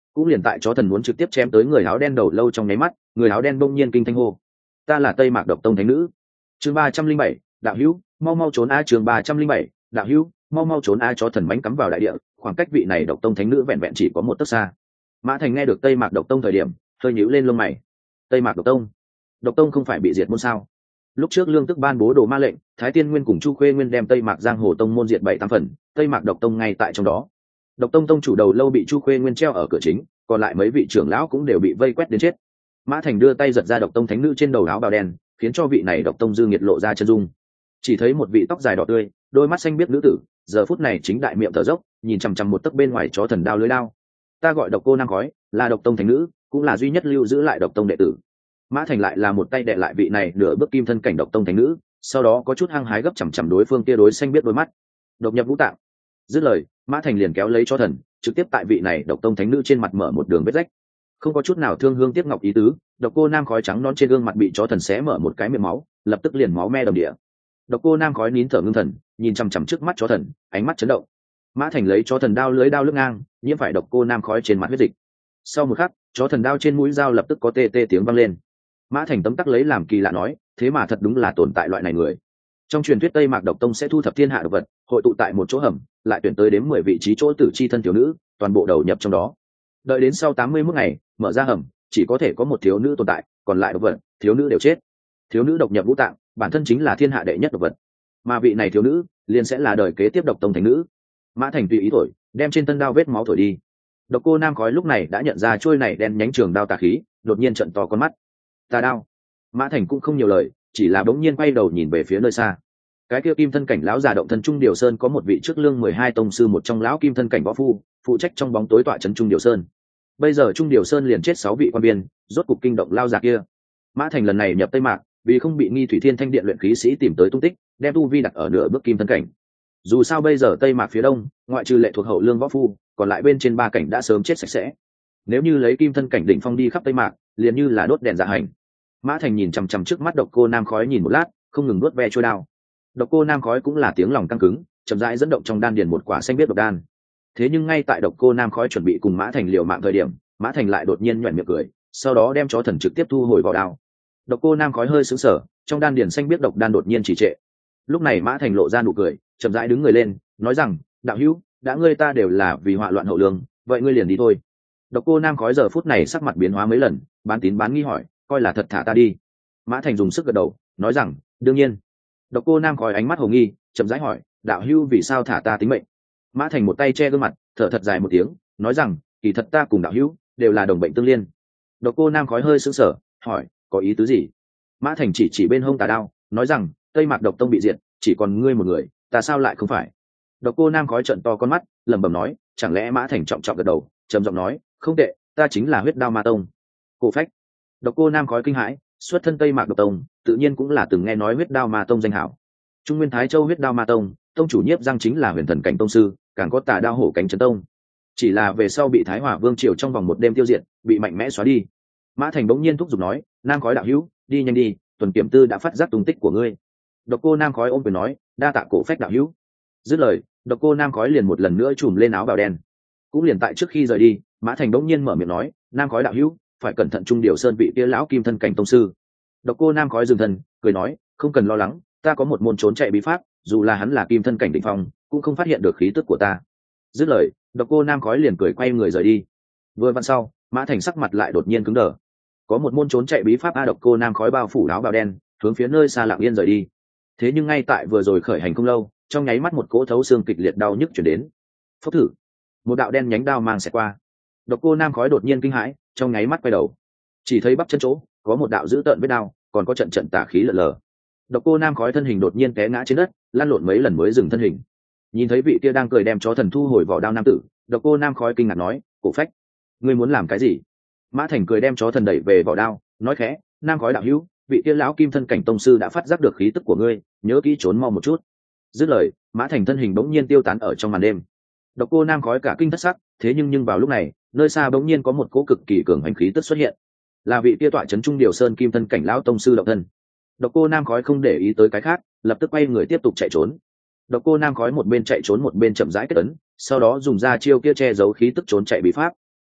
cũng liền tại chó thần muốn trực tiếp chém tới người áo đen đầu lâu trong nháy mắt, người áo đen bỗng nhiên kinh thanh hô: ta là Tây Mạc Độc Tông thánh nữ. Chương 307, đạo hữu, mau mau trốn a. Chương 307, đạo hữu, mau mau trốn a. Chó thần mánh cắm vào đại địa, khoảng cách vị này Độc Tông thánh nữ vẹn vẹn chỉ có một tấc xa. Mã Thành nghe được Tây Mạc Độc Tông thời điểm, hơi nhíu lên lông mày. Tây Mạc Độc Tông? Độc Tông không phải bị diệt môn sao? Lúc trước Lương Tức ban bố đồ ma lệnh, Thái Tiên Nguyên cùng Chu Khuê Nguyên đem Tây Mạc Giang Hồ Tông môn diệt 7-8 phần, Tây Mạc Độc Tông ngay tại trong đó. Độc Tông tông chủ đầu lâu bị Chu Khuê Nguyên treo ở cửa chính, còn lại mấy vị trưởng lão cũng đều bị vây quét đến chết. Mã Thành đưa tay giật ra Độc Tông thánh nữ trên đầu áo bào đen, khiến cho vị này Độc Tông dư nghiệt lộ ra chân dung. Chỉ thấy một vị tóc dài đỏ tươi, đôi mắt xanh biếc nữ tử, giờ phút này chính đại miệng thở dốc, nhìn chằm chằm một tấc bên ngoài chó thần đao lưới đao. Ta gọi Độc Cô Nam Khói, là Độc Tông thánh nữ, cũng là duy nhất lưu giữ lại Độc Tông đệ tử. Mã Thành lại là một tay đè lại vị này nửa bước kim thân cảnh Độc Tông thánh nữ, sau đó có chút hăng hái gấp chằm chằm đối phương kia đối xanh biết đôi mắt. Độc nhập ngũ tạng. Dứt lời, Mã Thành liền kéo lấy chó thần, trực tiếp tại vị này Độc Tông thánh nữ trên mặt mở một đường vết rách. Không có chút nào thương hương tiếc ngọc ý tứ, Độc Cô Nam Khói trắng non trên gương mặt bị chó thần xé mở một cái miệng máu, lập tức liền máu me đầm địa. Độc Cô Nam Khói nín thở ngưng thần, nhìn chằm chằm trước mắt chó thần, ánh mắt chấn động. Mã Thành lấy chó thần đao lưới đao lướt ngang, nhiễm phải Độc Cô Nam Khói trên mặt huyết dịch. Sau một khắc, chó thần đao trên mũi dao lập tức có tê tê tiếng vang lên. Mã Thành tấm tắc lấy làm kỳ lạ nói, thế mà thật đúng là tồn tại loại này người. Trong truyền thuyết Tây Mạc Độc Tông sẽ thu thập thiên hạ độc vật, hội tụ tại một chỗ hầm, lại tuyển tới đến 10 vị trí chỗ tử chi thân thiếu nữ, toàn bộ đầu nhập trong đó. Đợi đến sau 81 ngày, mở ra hầm, chỉ có thể có một thiếu nữ tồn tại, còn lại độc vật, thiếu nữ đều chết. Thiếu nữ độc nhập ngũ tạng, bản thân chính là thiên hạ đệ nhất độc vật. Mà vị này thiếu nữ, liền sẽ là đời kế tiếp Độc Tông thánh nữ. Mã Thành tùy ý thổi, đem trên thân đao vết máu thổi đi. Độc Cô Nam Khói lúc này đã nhận ra trôi này đen nhánh trường đao tà khí, đột nhiên trợn to con mắt. Tà đao. Mã Thành cũng không nhiều lời, chỉ là bỗng nhiên quay đầu nhìn về phía nơi xa. Cái kia kim thân cảnh lão già động thân Trung Điều Sơn có một vị trước lương 12 tông sư, một trong lão kim thân cảnh võ phu, phụ trách trong bóng tối tọa trấn Trung Điều Sơn. Bây giờ Trung Điều Sơn liền chết 6 vị quan viên, rốt cục kinh động lao già kia. Mã Thành lần này nhập Tây Mạc, vì không bị Nghi Thủy Thiên Thanh Điện luyện khí sĩ tìm tới tung tích, đem tu vi đặt ở nửa bước kim thân cảnh. Dù sao bây giờ Tây Mạc phía đông, ngoại trừ lệ thuộc hậu lương võ phu, còn lại bên trên 3 cảnh đã sớm chết sạch sẽ. Nếu như lấy kim thân cảnh đỉnh phong đi khắp Tây Mạc, liền như là đốt đèn dạ hành. Mã Thành nhìn chằm chằm trước mắt Độc Cô Nam Khói nhìn một lát, không ngừng nuốt ve trôi đao. Độc Cô Nam Khói cũng là tiếng lòng căng cứng, chậm rãi dẫn động trong đan điền một quả xanh biết độc đan. Thế nhưng ngay tại Độc Cô Nam Khói chuẩn bị cùng Mã Thành liều mạng thời điểm, Mã Thành lại đột nhiên nhếch miệng cười, sau đó đem chó thần trực tiếp thu hồi vào đao. Độc Cô Nam Khói hơi sững sờ, trong đan điền xanh biết độc đan đột nhiên trì trệ. Lúc này Mã Thành lộ ra nụ cười, chậm rãi đứng người lên, nói rằng: đạo hữu, đã ngươi ta đều là vì họa loạn hậu lương, vậy ngươi liền đi thôi. Độc Cô Nam Khói giờ phút này sắc mặt biến hóa mấy lần, bán tín bán nghi hỏi: coi là thật thả ta đi? Mã Thành dùng sức gật đầu, nói rằng: đương nhiên. Độc Cô Nam Khói ánh mắt hồ nghi, chậm rãi hỏi: đạo hữu vì sao thả ta tính mệnh? Mã Thành một tay che gương mặt, thở thật dài một tiếng, nói rằng: kỳ thật ta cùng đạo hữu đều là đồng bệnh tương liên. Độc Cô Nam Khói hơi sững sờ, hỏi: có ý tứ gì? Mã Thành chỉ bên hông tà đao, nói rằng: Tây Mạc Độc Tông bị diệt, chỉ còn ngươi một người, ta sao lại không phải? Độc Cô Nam Khói trợn to con mắt, lẩm bẩm nói: chẳng lẽ? Mã Thành trọng trọng gật đầu, trầm giọng nói: không tệ, ta chính là Huyết Đao Ma Tông. Cổ phách. Độc Cô Nam Khói kinh hãi, xuất thân Tây Mạc Độc Tông, tự nhiên cũng là từng nghe nói Huyết Đao Ma Tông danh hảo. Trung Nguyên Thái Châu Huyết Đao Ma Tông, tông chủ Nhiếp Giang chính là huyền thần cảnh tông sư, càng có Tà Đao Hổ Cánh Chấn Tông. Chỉ là về sau bị Thái Hỏa Vương triều trong vòng một đêm tiêu diệt, bị mạnh mẽ xóa đi. Mã Thành bỗng nhiên thúc giục nói: Nam Khói đạo hữu, đi nhanh đi, tuần kiểm tư đã phát giác tung tích của ngươi. Độc Cô Nam Khói ôm quyền nói: đa tạ cổ phách đạo hữu. Dứt lời, Độc Cô Nam Khói liền một lần nữa trùm lên áo bào đen. Cũng liền tại trước khi rời đi, Mã Thành bỗng nhiên mở miệng nói: Nam Khói đạo hữu, phải cẩn thận Trung Điều Sơn vị kia lão kim thân cảnh tông sư. Độc Cô Nam Khói dừng thân, cười nói: không cần lo lắng, ta có một môn trốn chạy bí pháp, dù là hắn là kim thân cảnh đỉnh phong, cũng không phát hiện được khí tức của ta. Dứt lời, Độc Cô Nam Khói liền cười quay người rời đi. Vừa vặn sau, Mã Thành sắc mặt lại đột nhiên cứng đờ. Có một môn trốn chạy bí pháp a. Độc Cô Nam Khói bao phủ áo bào đen, hướng phía nơi xa lặng yên rời đi. Thế nhưng ngay tại vừa rồi khởi hành không lâu, trong nháy mắt một cỗ thấu xương kịch liệt đau nhức chuyển đến. Phốc thử, một đạo đen nhánh đao mang xẹt qua. Độc Cô Nam Khói đột nhiên kinh hãi, trong nháy mắt quay đầu, chỉ thấy bắp chân chỗ có một đạo dữ tợn vết đao, còn có trận tà khí lờ lờ. Độc Cô Nam Khói thân hình đột nhiên té ngã trên đất, lăn lộn mấy lần mới dừng thân hình. Nhìn thấy vị kia đang cười đem chó thần thu hồi vỏ đao nam tử, Độc Cô Nam Khói kinh ngạc nói: cổ phách, ngươi muốn làm cái gì? Mã Thành cười đem chó thần đẩy về vỏ đao, nói khẽ: Nam Khói đạo hữu, vị kia lão kim thân cảnh tông sư đã phát giác được khí tức của ngươi, nhớ kỹ trốn mau một chút. Dứt lời, Mã Thành thân hình bỗng nhiên tiêu tán ở trong màn đêm. Độc Cô Nam Khói cả kinh thất sắc, thế nhưng vào lúc này, nơi xa bỗng nhiên có một cỗ cực kỳ cường hành khí tức xuất hiện, là vị kia tọa trấn Trung Điều Sơn kim thân cảnh lão tông sư động thân. Độc Cô Nam Khói không để ý tới cái khác, lập tức quay người tiếp tục chạy trốn. Độc Cô Nam Khói một bên chạy trốn một bên chậm rãi kết ấn, sau đó dùng ra chiêu kia che giấu khí tức trốn chạy bí pháp.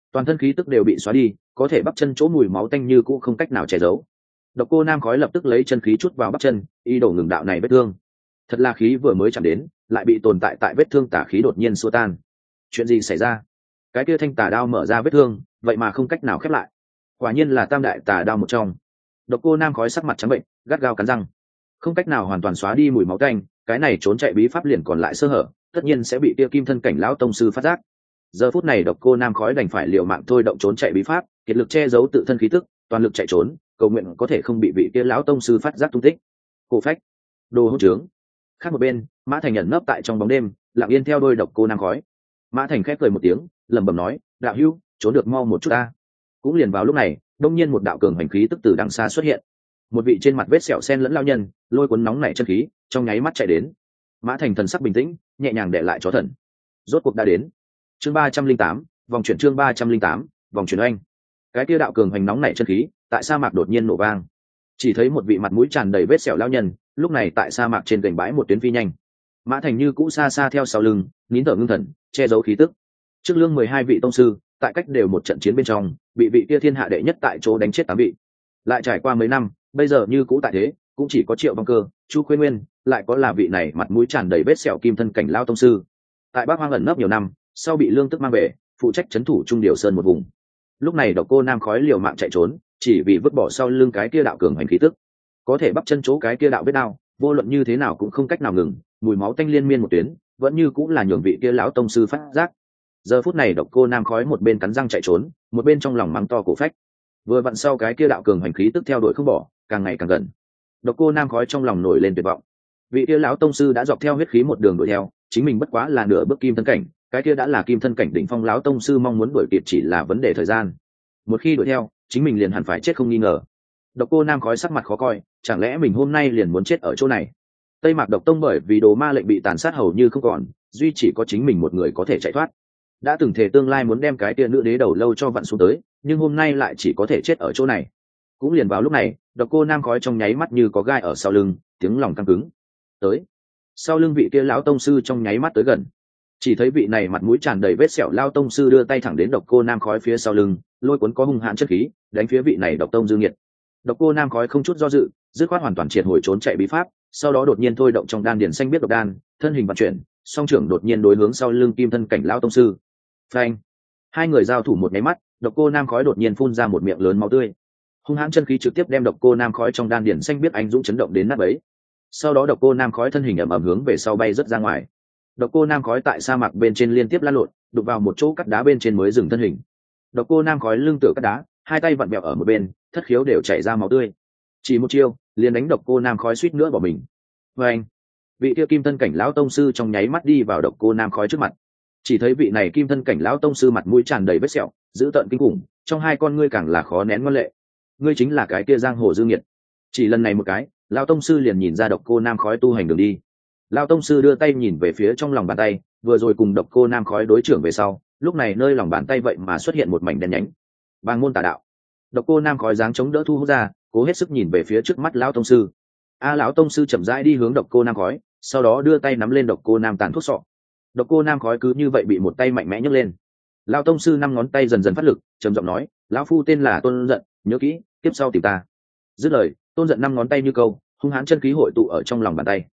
toàn thân khí tức đều bị xóa đi, có thể bắp chân chỗ mùi máu tanh như cũ không cách nào che giấu. Độc Cô Nam Khói lập tức lấy chân khí chút vào bắp chân, ý đồ ngừng đạo này vết thương. Thật là khí vừa mới chạm đến, lại bị tồn tại tại vết thương tà khí đột nhiên xua tan. Chuyện gì xảy ra? Cái kia thanh tà đao mở ra vết thương, vậy mà không cách nào khép lại. Quả nhiên là tam đại tà đao một trong. Độc Cô Nam Khói sắc mặt trắng bệnh, gắt gao cắn răng, không cách nào hoàn toàn xóa đi mùi máu tanh, cái này trốn chạy bí pháp liền còn lại sơ hở, tất nhiên sẽ bị kia kim thân cảnh lão tông sư phát giác. Giờ phút này Độc Cô Nam Khói đành phải liều mạng thôi động trốn chạy bí pháp, kiệt lực che giấu tự thân khí tức, toàn lực chạy trốn, cầu nguyện có thể không bị vị kia lão tông sư phát giác tung tích. Cổ phách, đồ hỗn trướng. Khác một bên, Mã Thành nhận nấp tại trong bóng đêm, lặng yên theo đôi Độc Cô Nam Khói. Mã Thành khép cười một tiếng, lẩm bẩm nói, đạo hữu, trốn được mau một chút ta. Cũng liền vào lúc này, đông nhiên một đạo cường hành khí tức từ đằng xa xuất hiện. Một vị trên mặt vết sẹo sen lẫn lao nhân, lôi cuốn nóng nảy chân khí, trong nháy mắt chạy đến. Mã Thành thần sắc bình tĩnh, nhẹ nhàng để lại chó thần. Rốt cuộc đã đến. Chương 308, vòng chuyển chương 308, vòng chuyển oanh. Cái kia đạo cường hành nóng nảy chân khí, tại sa mạc đột nhiên nổ vang. Chỉ thấy một vị mặt mũi tràn đầy vết sẹo lao nhân, lúc này tại sa mạc trên gành bãi một tuyến phi nhanh. Mã Thành như cũ xa xa theo sau lưng, nín thở ngưng thần, che giấu khí tức. Trước lương 12 vị tông sư, tại cách đều một trận chiến bên trong, bị vị kia thiên hạ đệ nhất tại chỗ đánh chết 8 vị. Lại trải qua mấy năm, bây giờ như cũ tại thế, cũng chỉ có Triệu Văn Cơ, Chu Khuyên Nguyên, lại có là vị này mặt mũi tràn đầy vết sẹo kim thân cảnh lao tông sư. Tại Bắc Hoang ẩn nấp nhiều năm, sau bị Lương Tức mang về, phụ trách trấn thủ Trung Điều Sơn một vùng. Lúc này Độc Cô Nam Khói liều mạng chạy trốn, chỉ vì vứt bỏ sau lưng cái kia đạo cường hành khí tức. Có thể bắp chân chỗ cái kia đạo vết đao, vô luận như thế nào cũng không cách nào ngừng, mùi máu tanh liên miên một tuyến, vẫn như cũng là nhường vị kia lão tông sư phát giác. Giờ phút này Độc Cô Nam Khói một bên cắn răng chạy trốn, một bên trong lòng mắng to cổ phách. Vừa vặn sau cái kia đạo cường hành khí tức theo đuổi không bỏ, càng ngày càng gần. Độc Cô Nam Khói trong lòng nổi lên tuyệt vọng. Vị kia lão tông sư đã dọc theo huyết khí một đường đuổi theo, chính mình bất quá là nửa bước kim thân cảnh, cái kia đã là kim thân cảnh đỉnh phong lão tông sư mong muốn đuổi kịp chỉ là vấn đề thời gian. Một khi đuổi theo, chính mình liền hẳn phải chết không nghi ngờ. Độc Cô Nam Khói sắc mặt khó coi, chẳng lẽ mình hôm nay liền muốn chết ở chỗ này? Tây Mạc Độc Tông bởi vì đồ ma lệnh bị tàn sát hầu như không còn, duy chỉ có chính mình một người có thể chạy thoát. Đã từng thể tương lai muốn đem cái tia nữ đế đầu lâu cho vặn xuống tới, nhưng hôm nay lại chỉ có thể chết ở chỗ này. Cũng liền vào lúc này, Độc Cô Nam Khói trong nháy mắt như có gai ở sau lưng, tiếng lòng căng cứng. Tới. Sau lưng vị kia lão tông sư trong nháy mắt tới gần. Chỉ thấy vị này mặt mũi tràn đầy vết sẹo lao tông sư đưa tay thẳng đến Độc Cô Nam Khói phía sau lưng, lôi cuốn có hung hãn chất khí, đánh phía vị này Độc Tông Dương Nghiệt. Độc Cô Nam Khói không chút do dự, dứt khoát hoàn toàn triệt hồi trốn chạy bí pháp, sau đó đột nhiên thôi động trong đan điền xanh biết độc đan, thân hình vận chuyển, song trưởng đột nhiên đối hướng sau lưng kim thân cảnh lão tông sư. Phanh! Hai người giao thủ một cái mắt, Độc Cô Nam Khói đột nhiên phun ra một miệng lớn máu tươi. Hung hãn chân khí trực tiếp đem Độc Cô Nam Khói trong đan điền xanh biết anh dũng chấn động đến nát bấy. Sau đó Độc Cô Nam Khói thân hình ầm ầm hướng về sau bay rất ra ngoài. Độc Cô Nam Khói tại sa mạc bên trên liên tiếp lăn lộn, đụng vào một chỗ cắt đá bên trên mới dừng thân hình. Độc Cô Nam Khói lưng tựa cắt đá, hai tay vặn vẹo ở một bên, thất khiếu đều chảy ra máu tươi. Chỉ một chiêu, liền đánh Độc Cô Nam Khói suýt nữa bỏ mình. Anh, vị kia kim thân cảnh lão tông sư trong nháy mắt đi vào Độc Cô Nam Khói trước mặt. Chỉ thấy vị này kim thân cảnh lão tông sư mặt mũi tràn đầy vết sẹo, dữ tợn kinh khủng, trong hai con ngươi càng là khó nén ngoan lệ. Ngươi chính là cái kia giang hồ Dương Nghiệt. Chỉ lần này một cái, lão tông sư liền nhìn ra Độc Cô Nam Khói tu hành đường đi. Lão tông sư đưa tay nhìn về phía trong lòng bàn tay, vừa rồi cùng Độc Cô Nam Khói đối trưởng về sau, lúc này nơi lòng bàn tay vậy mà xuất hiện một mảnh đen nhánh. Bàng môn tà đạo. Độc Cô Nam Khói dáng chống đỡ thu hút ra, cố hết sức nhìn về phía trước mắt lão tông sư. Lão tông sư chậm rãi đi hướng Độc Cô Nam Khói, sau đó đưa tay nắm lên Độc Cô Nam tàn thuốc sọ. Độc Cô Nam Khói cứ như vậy bị một tay mạnh mẽ nhấc lên. Lão tông sư năm ngón tay dần dần phát lực, trầm giọng nói, lão phu tên là Tôn Giận, nhớ kỹ, tiếp sau tìm ta. Dứt lời, Tôn Giận năm ngón tay như câu, hung hãn chân khí hội tụ ở trong lòng bàn tay.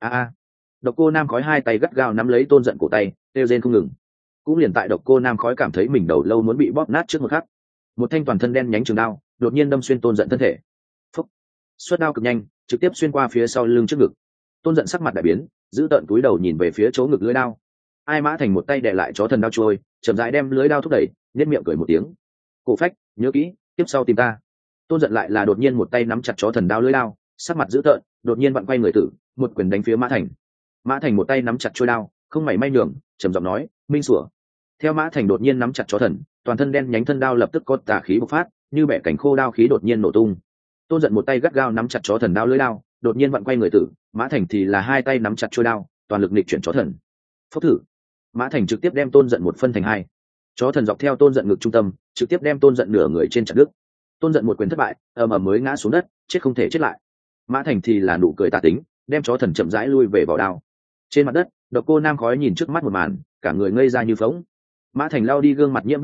Độc Cô Nam Khói hai tay gắt gao nắm lấy Tôn Giận cổ tay, kêu rên không ngừng. Cũng liền tại Độc Cô Nam Khói cảm thấy mình đầu lâu muốn bị bóp nát trước một khắc, một thanh toàn thân đen nhánh trường đao đột nhiên đâm xuyên Tôn Giận thân thể. Phúc! Xuất đao cực nhanh, trực tiếp xuyên qua phía sau lưng trước ngực. Tôn Giận sắc mặt đại biến, giữ tợn túi đầu nhìn về phía chỗ ngực lưỡi đao. Ai Mã Thành một tay đè lại chó thần đao trôi, chậm rãi đem lưỡi đao thúc đẩy, nhếch miệng cười một tiếng. Cổ phách, nhớ kỹ, tiếp sau tìm ta. Tôn Giận lại là đột nhiên một tay nắm chặt chó thần đao lưỡi đao, sắc mặt dữ tợn, đột nhiên vặn quay người tử, một quyền đánh phía Mã Thành. Mã Thành một tay nắm chặt trôi đao, không mảy may nhường, trầm giọng nói, minh sủa. Theo Mã Thành đột nhiên nắm chặt chó thần, toàn thân đen nhánh thân đao lập tức có tà khí bộc phát, như bẻ cảnh khô đao khí đột nhiên nổ tung. Tôn Giận một tay gắt gao nắm chặt chó thần đao lưỡi đao, đột nhiên vặn quay người tử, Mã Thành thì là hai tay nắm chặt trôi đao, toàn lực nghịch chuyển chó thần. Phốc thử. Mã Thành trực tiếp đem Tôn Giận một phân thành hai. Chó thần dọc theo Tôn Giận ngực trung tâm, trực tiếp đem Tôn Giận nửa người trên chặt đứt. Tôn Giận một quyền thất bại, ầm ầm mới ngã xuống đất, chết không thể chết lại. Mã Thành thì là nụ cười tà tính, đem chó thần chậm rãi lui về vỏ đao. Trên mặt đất, Độc Cô Nam Khói nhìn trước mắt một màn, cả người ngây ra như phỗng. Mã Thành lao đi gương mặt nhiễm vết máu,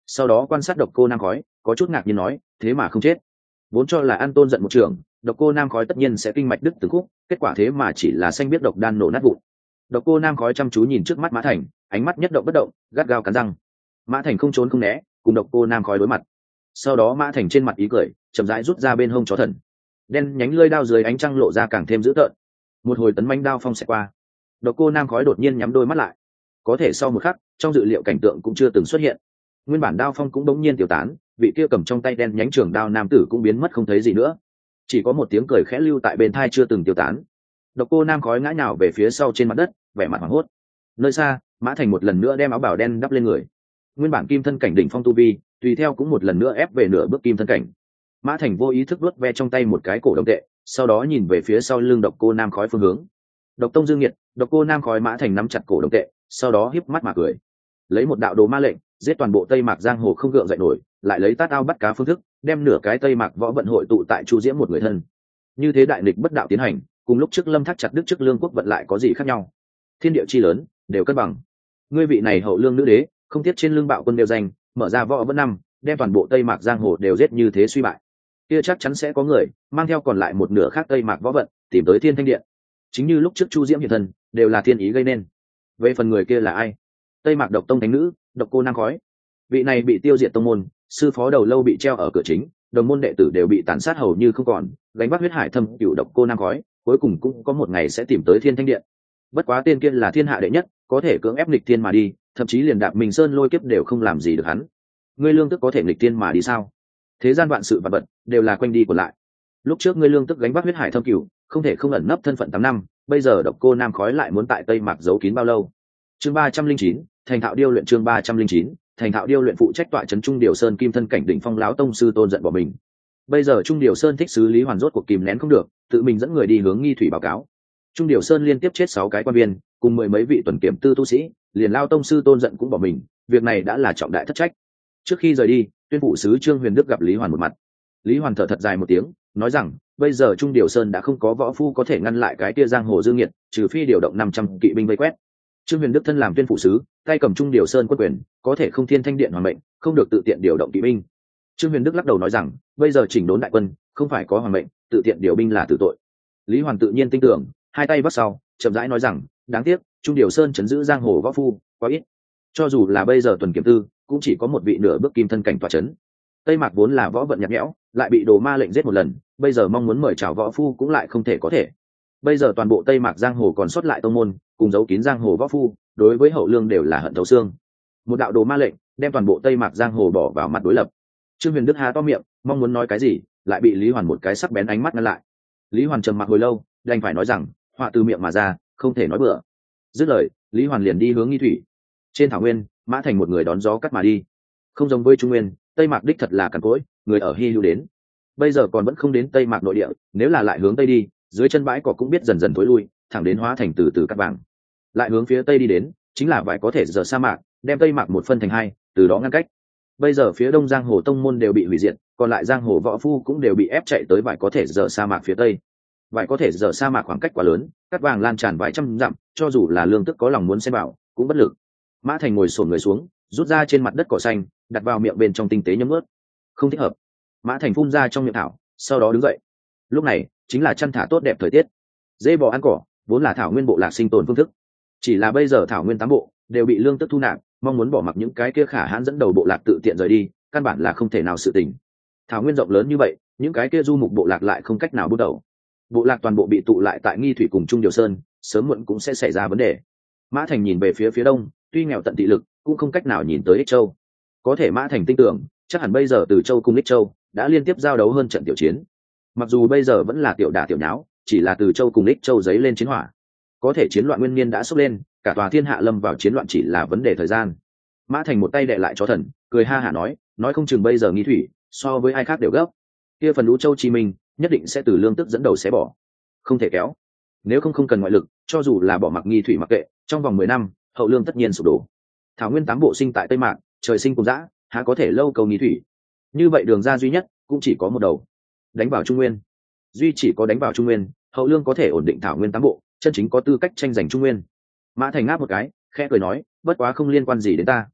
sau đó quan sát độc cô nam khói, có chút ngạc nhiên nói, thế mà không chết. Vốn cho là An Tôn giận một trường, độc cô nam khói tất nhiên sẽ kinh mạch đứt từng khúc, kết quả thế mà chỉ là xanh biết độc đan nổ nát vụn. Độc cô nam khói chăm chú nhìn trước mắt Mã Thành, ánh mắt nhất động bất động, gắt gao cắn răng. Mã Thành không trốn không né, cùng độc cô nam khói đối mặt. Sau đó Mã Thành trên mặt ý cười, chậm rãi rút ra bên hông chó thần, đen nhánh lưỡi đao dưới ánh trăng lộ ra càng thêm dữ tợn. Một hồi tấn mãnh đao phong sẽ qua, độc cô nam khói đột nhiên nhắm đôi mắt lại. Có thể sau một khắc, trong dự liệu cảnh tượng cũng chưa từng xuất hiện. Nguyên bản đao phong cũng đống nhiên tiêu tán, vị kia cầm trong tay đen nhánh trường đao nam tử cũng biến mất không thấy gì nữa, chỉ có một tiếng cười khẽ lưu tại bên tai chưa từng tiêu tán. Độc cô nam khói ngã nhào về phía sau trên mặt đất, vẻ mặt hoảng hốt. Nơi xa, Mã Thành một lần nữa đem áo bào đen đắp lên người. Nguyên bản kim thân cảnh đỉnh phong tu vi, tùy theo cũng một lần nữa ép về nửa bước kim thân cảnh. Mã Thành vô ý thức vuốt ve trong tay một cái cổ đồng tệ, sau đó nhìn về phía sau lưng độc cô nam khói phương hướng. Độc tông dương nhiệt, độc cô nam khói. Mã Thành nắm chặt cổ đồng tệ, sau đó híp mắt mà cười, lấy một đạo đồ ma lệnh giết toàn bộ Tây Mạc giang hồ không gượng dậy nổi, lại lấy tát ao bắt cá phương thức đem nửa cái Tây Mạc võ vận hội tụ tại Chu Diễm một người thân. Như thế đại nghịch bất đạo tiến hành, cùng lúc trước Lâm Thác chặt đức trước lương quốc vận lại có gì khác nhau? Thiên địa chi lớn, đều cân bằng. Ngươi vị này hậu lương nữ đế, không tiếc trên lưng bạo quân đều danh, mở ra võ vẫn năm, đem toàn bộ Tây Mạc giang hồ đều giết như thế suy bại. Kia chắc chắn sẽ có người mang theo còn lại một nửa khác Tây Mạc võ vận, tìm tới Thiên Thanh Điện. Chính như lúc trước Chu Diễm hiện thân, đều là thiên ý gây nên. Về phần người kia là ai? Tây Mạc độc tông thánh nữ, độc cô nam khói. Vị này bị tiêu diệt tông môn, sư phó đầu lâu bị treo ở cửa chính, đồng môn đệ tử đều bị tàn sát hầu như không còn, gánh vác huyết hải thâm cựu độc cô nam khói, cuối cùng cũng có một ngày sẽ tìm tới Thiên Thanh Điện. Bất quá tên kia là thiên hạ đệ nhất, có thể cưỡng ép nghịch thiên mà đi, thậm chí liền đạp mình sơn lôi kiếp đều không làm gì được hắn. Ngươi lương tức có thể nghịch thiên mà đi sao? Thế gian vạn sự vạn vật đều là quanh đi của lại. Lúc trước ngươi lương tức gánh vác huyết hải thâm cửu, không thể không ẩn nấp thân phận 8 năm, bây giờ độc cô nam khói lại muốn tại Tây Mạc giấu kín bao lâu? Chương 309, thành thạo điêu luyện. Chương 309, thành thạo điêu luyện. Phụ trách tọa trấn Trung Điều Sơn kim thân cảnh đỉnh phong lão tông sư Tôn giận bỏ mình. Bây giờ Trung Điều Sơn thích sứ Lý Hoàn rốt cuộc kìm nén không được, tự mình dẫn người đi hướng Nghi Thủy báo cáo. Trung Điều Sơn liên tiếp chết 6 cái quan viên, cùng 10 mấy vị tuần kiểm tư tu sĩ, liền lao tông sư Tôn giận cũng bỏ mình, việc này đã là trọng đại thất trách. Trước khi rời đi, tuyên phụ sứ Trương Huyền Đức gặp Lý Hoàn một mặt. Lý Hoàn thở thật dài một tiếng, nói rằng, bây giờ Trung Điều Sơn đã không có võ phu có thể ngăn lại cái tia giang hồ dương nhiệt, trừ phi điều động 500 kỵ binh vây quét. Trương Huyền Đức thân làm tuyên phụ sứ, tay cầm Trung Điều Sơn quân quyền, có thể không Thiên Thanh Điện hoàng mệnh, không được tự tiện điều động kỵ binh. Trương Huyền Đức lắc đầu nói rằng, bây giờ chỉnh đốn đại quân, không phải có hoàng mệnh, tự tiện điều binh là tử tội. Lý Hoàn tự nhiên tin tưởng, hai tay bắt sau, chậm rãi nói rằng, đáng tiếc, Trung Điều Sơn trấn giữ giang hồ võ phu quá ít. Cho dù là bây giờ tuần kiểm tư, cũng chỉ có một vị nửa bước kim thân cảnh tọa trấn. Tây Mạc vốn là võ vận nhạt nhẽo, lại bị đồ ma lệnh giết một lần, bây giờ mong muốn mời chào võ phu cũng lại không thể có thể. Bây giờ toàn bộ Tây Mạc giang hồ còn sót lại tông môn, cùng giấu kín giang hồ võ phu, đối với hậu lương đều là hận thấu xương. Một đạo đồ ma lệnh, đem toàn bộ Tây Mạc giang hồ bỏ vào mặt đối lập. Trương Huyền Đức há to miệng, mong muốn nói cái gì, lại bị Lý Hoàn một cái sắc bén ánh mắt ngăn lại. Lý Hoàn trầm mặc hồi lâu, đành phải nói rằng, họa từ miệng mà ra, không thể nói bừa. Dứt lời, Lý Hoàn liền đi hướng Nghi Thủy. Trên thảo nguyên, Mã Thành một người đón gió cắt mà đi. Không giống với Trung Nguyên, Tây Mạc đích thật là cằn cỗi, người ở hy hữu đến. Bây giờ còn vẫn không đến Tây Mạc nội địa, nếu là lại hướng tây đi, dưới chân bãi cỏ cũng biết dần dần tối lui, thẳng đến hóa thành từ từ cát vàng. Lại hướng phía tây đi đến, chính là vài có thể giờ sa mạc, đem Tây Mạc một phân thành hai, từ đó ngăn cách. Bây giờ phía đông giang hồ tông môn đều bị hủy diệt, còn lại giang hồ võ phu cũng đều bị ép chạy tới vài có thể giờ sa mạc phía tây. Vài có thể giờ sa mạc khoảng cách quá lớn, cát vàng lan tràn vài trăm dặm, cho dù là lương tức có lòng muốn xen vào, cũng bất lực. Mã Thành ngồi xổm người xuống, rút ra trên mặt đất cỏ xanh, đặt vào miệng bên trong tinh tế nhấm ướt. Không thích hợp. Mã Thành phun ra trong miệng thảo, sau đó đứng dậy. Lúc này chính là chăn thả tốt đẹp thời tiết, dê bò ăn cỏ vốn là thảo nguyên bộ lạc sinh tồn phương thức, chỉ là bây giờ thảo nguyên 8 bộ đều bị lương tức thu nạp, mong muốn bỏ mặc những cái kia khả hãn dẫn đầu bộ lạc tự tiện rời đi, căn bản là không thể nào sự tình. Thảo nguyên rộng lớn như vậy, những cái kia du mục bộ lạc lại không cách nào bước đầu. Bộ lạc toàn bộ bị tụ lại tại Nghi Thủy cùng Trung Điều Sơn, sớm muộn cũng sẽ xảy ra vấn đề. Mã Thành nhìn về phía đông, tuy nghèo tận thị lực, cũng không cách nào nhìn tới Ích Châu. Có thể Mã Thành tin tưởng, chắc hẳn bây giờ Từ Châu cùng Ích Châu đã liên tiếp giao đấu hơn trận tiểu chiến. Mặc dù bây giờ vẫn là tiểu đả tiểu nháo, chỉ là Từ Châu cùng Ích Châu giấy lên chiến hỏa, có thể chiến loạn nguyên niên đã sốc lên, cả tòa thiên hạ lâm vào chiến loạn chỉ là vấn đề thời gian. Mã Thành một tay đè lại chó thần, cười ha hả nói không chừng bây giờ Nghi Thủy so với ai khác đều gấp, kia phần Lũ Châu Chi Minh nhất định sẽ từ lương tức dẫn đầu xé bỏ, không thể kéo. Nếu không cần ngoại lực, cho dù là bỏ mặc Nghi Thủy mặc kệ, trong vòng 10 năm hậu lương tất nhiên sụp đổ. Thảo nguyên 8 bộ sinh tại Tây Mạc, trời sinh cùng dã, há có thể lâu cầu Nghi Thủy. Như vậy đường ra duy nhất cũng chỉ có một đầu, đánh vào Trung Nguyên. Duy chỉ có đánh vào Trung Nguyên, hậu lương có thể ổn định Thảo nguyên 8 bộ, chân chính có tư cách tranh giành Trung Nguyên. Mã Thành ngáp một cái, khẽ cười nói, bất quá không liên quan gì đến ta.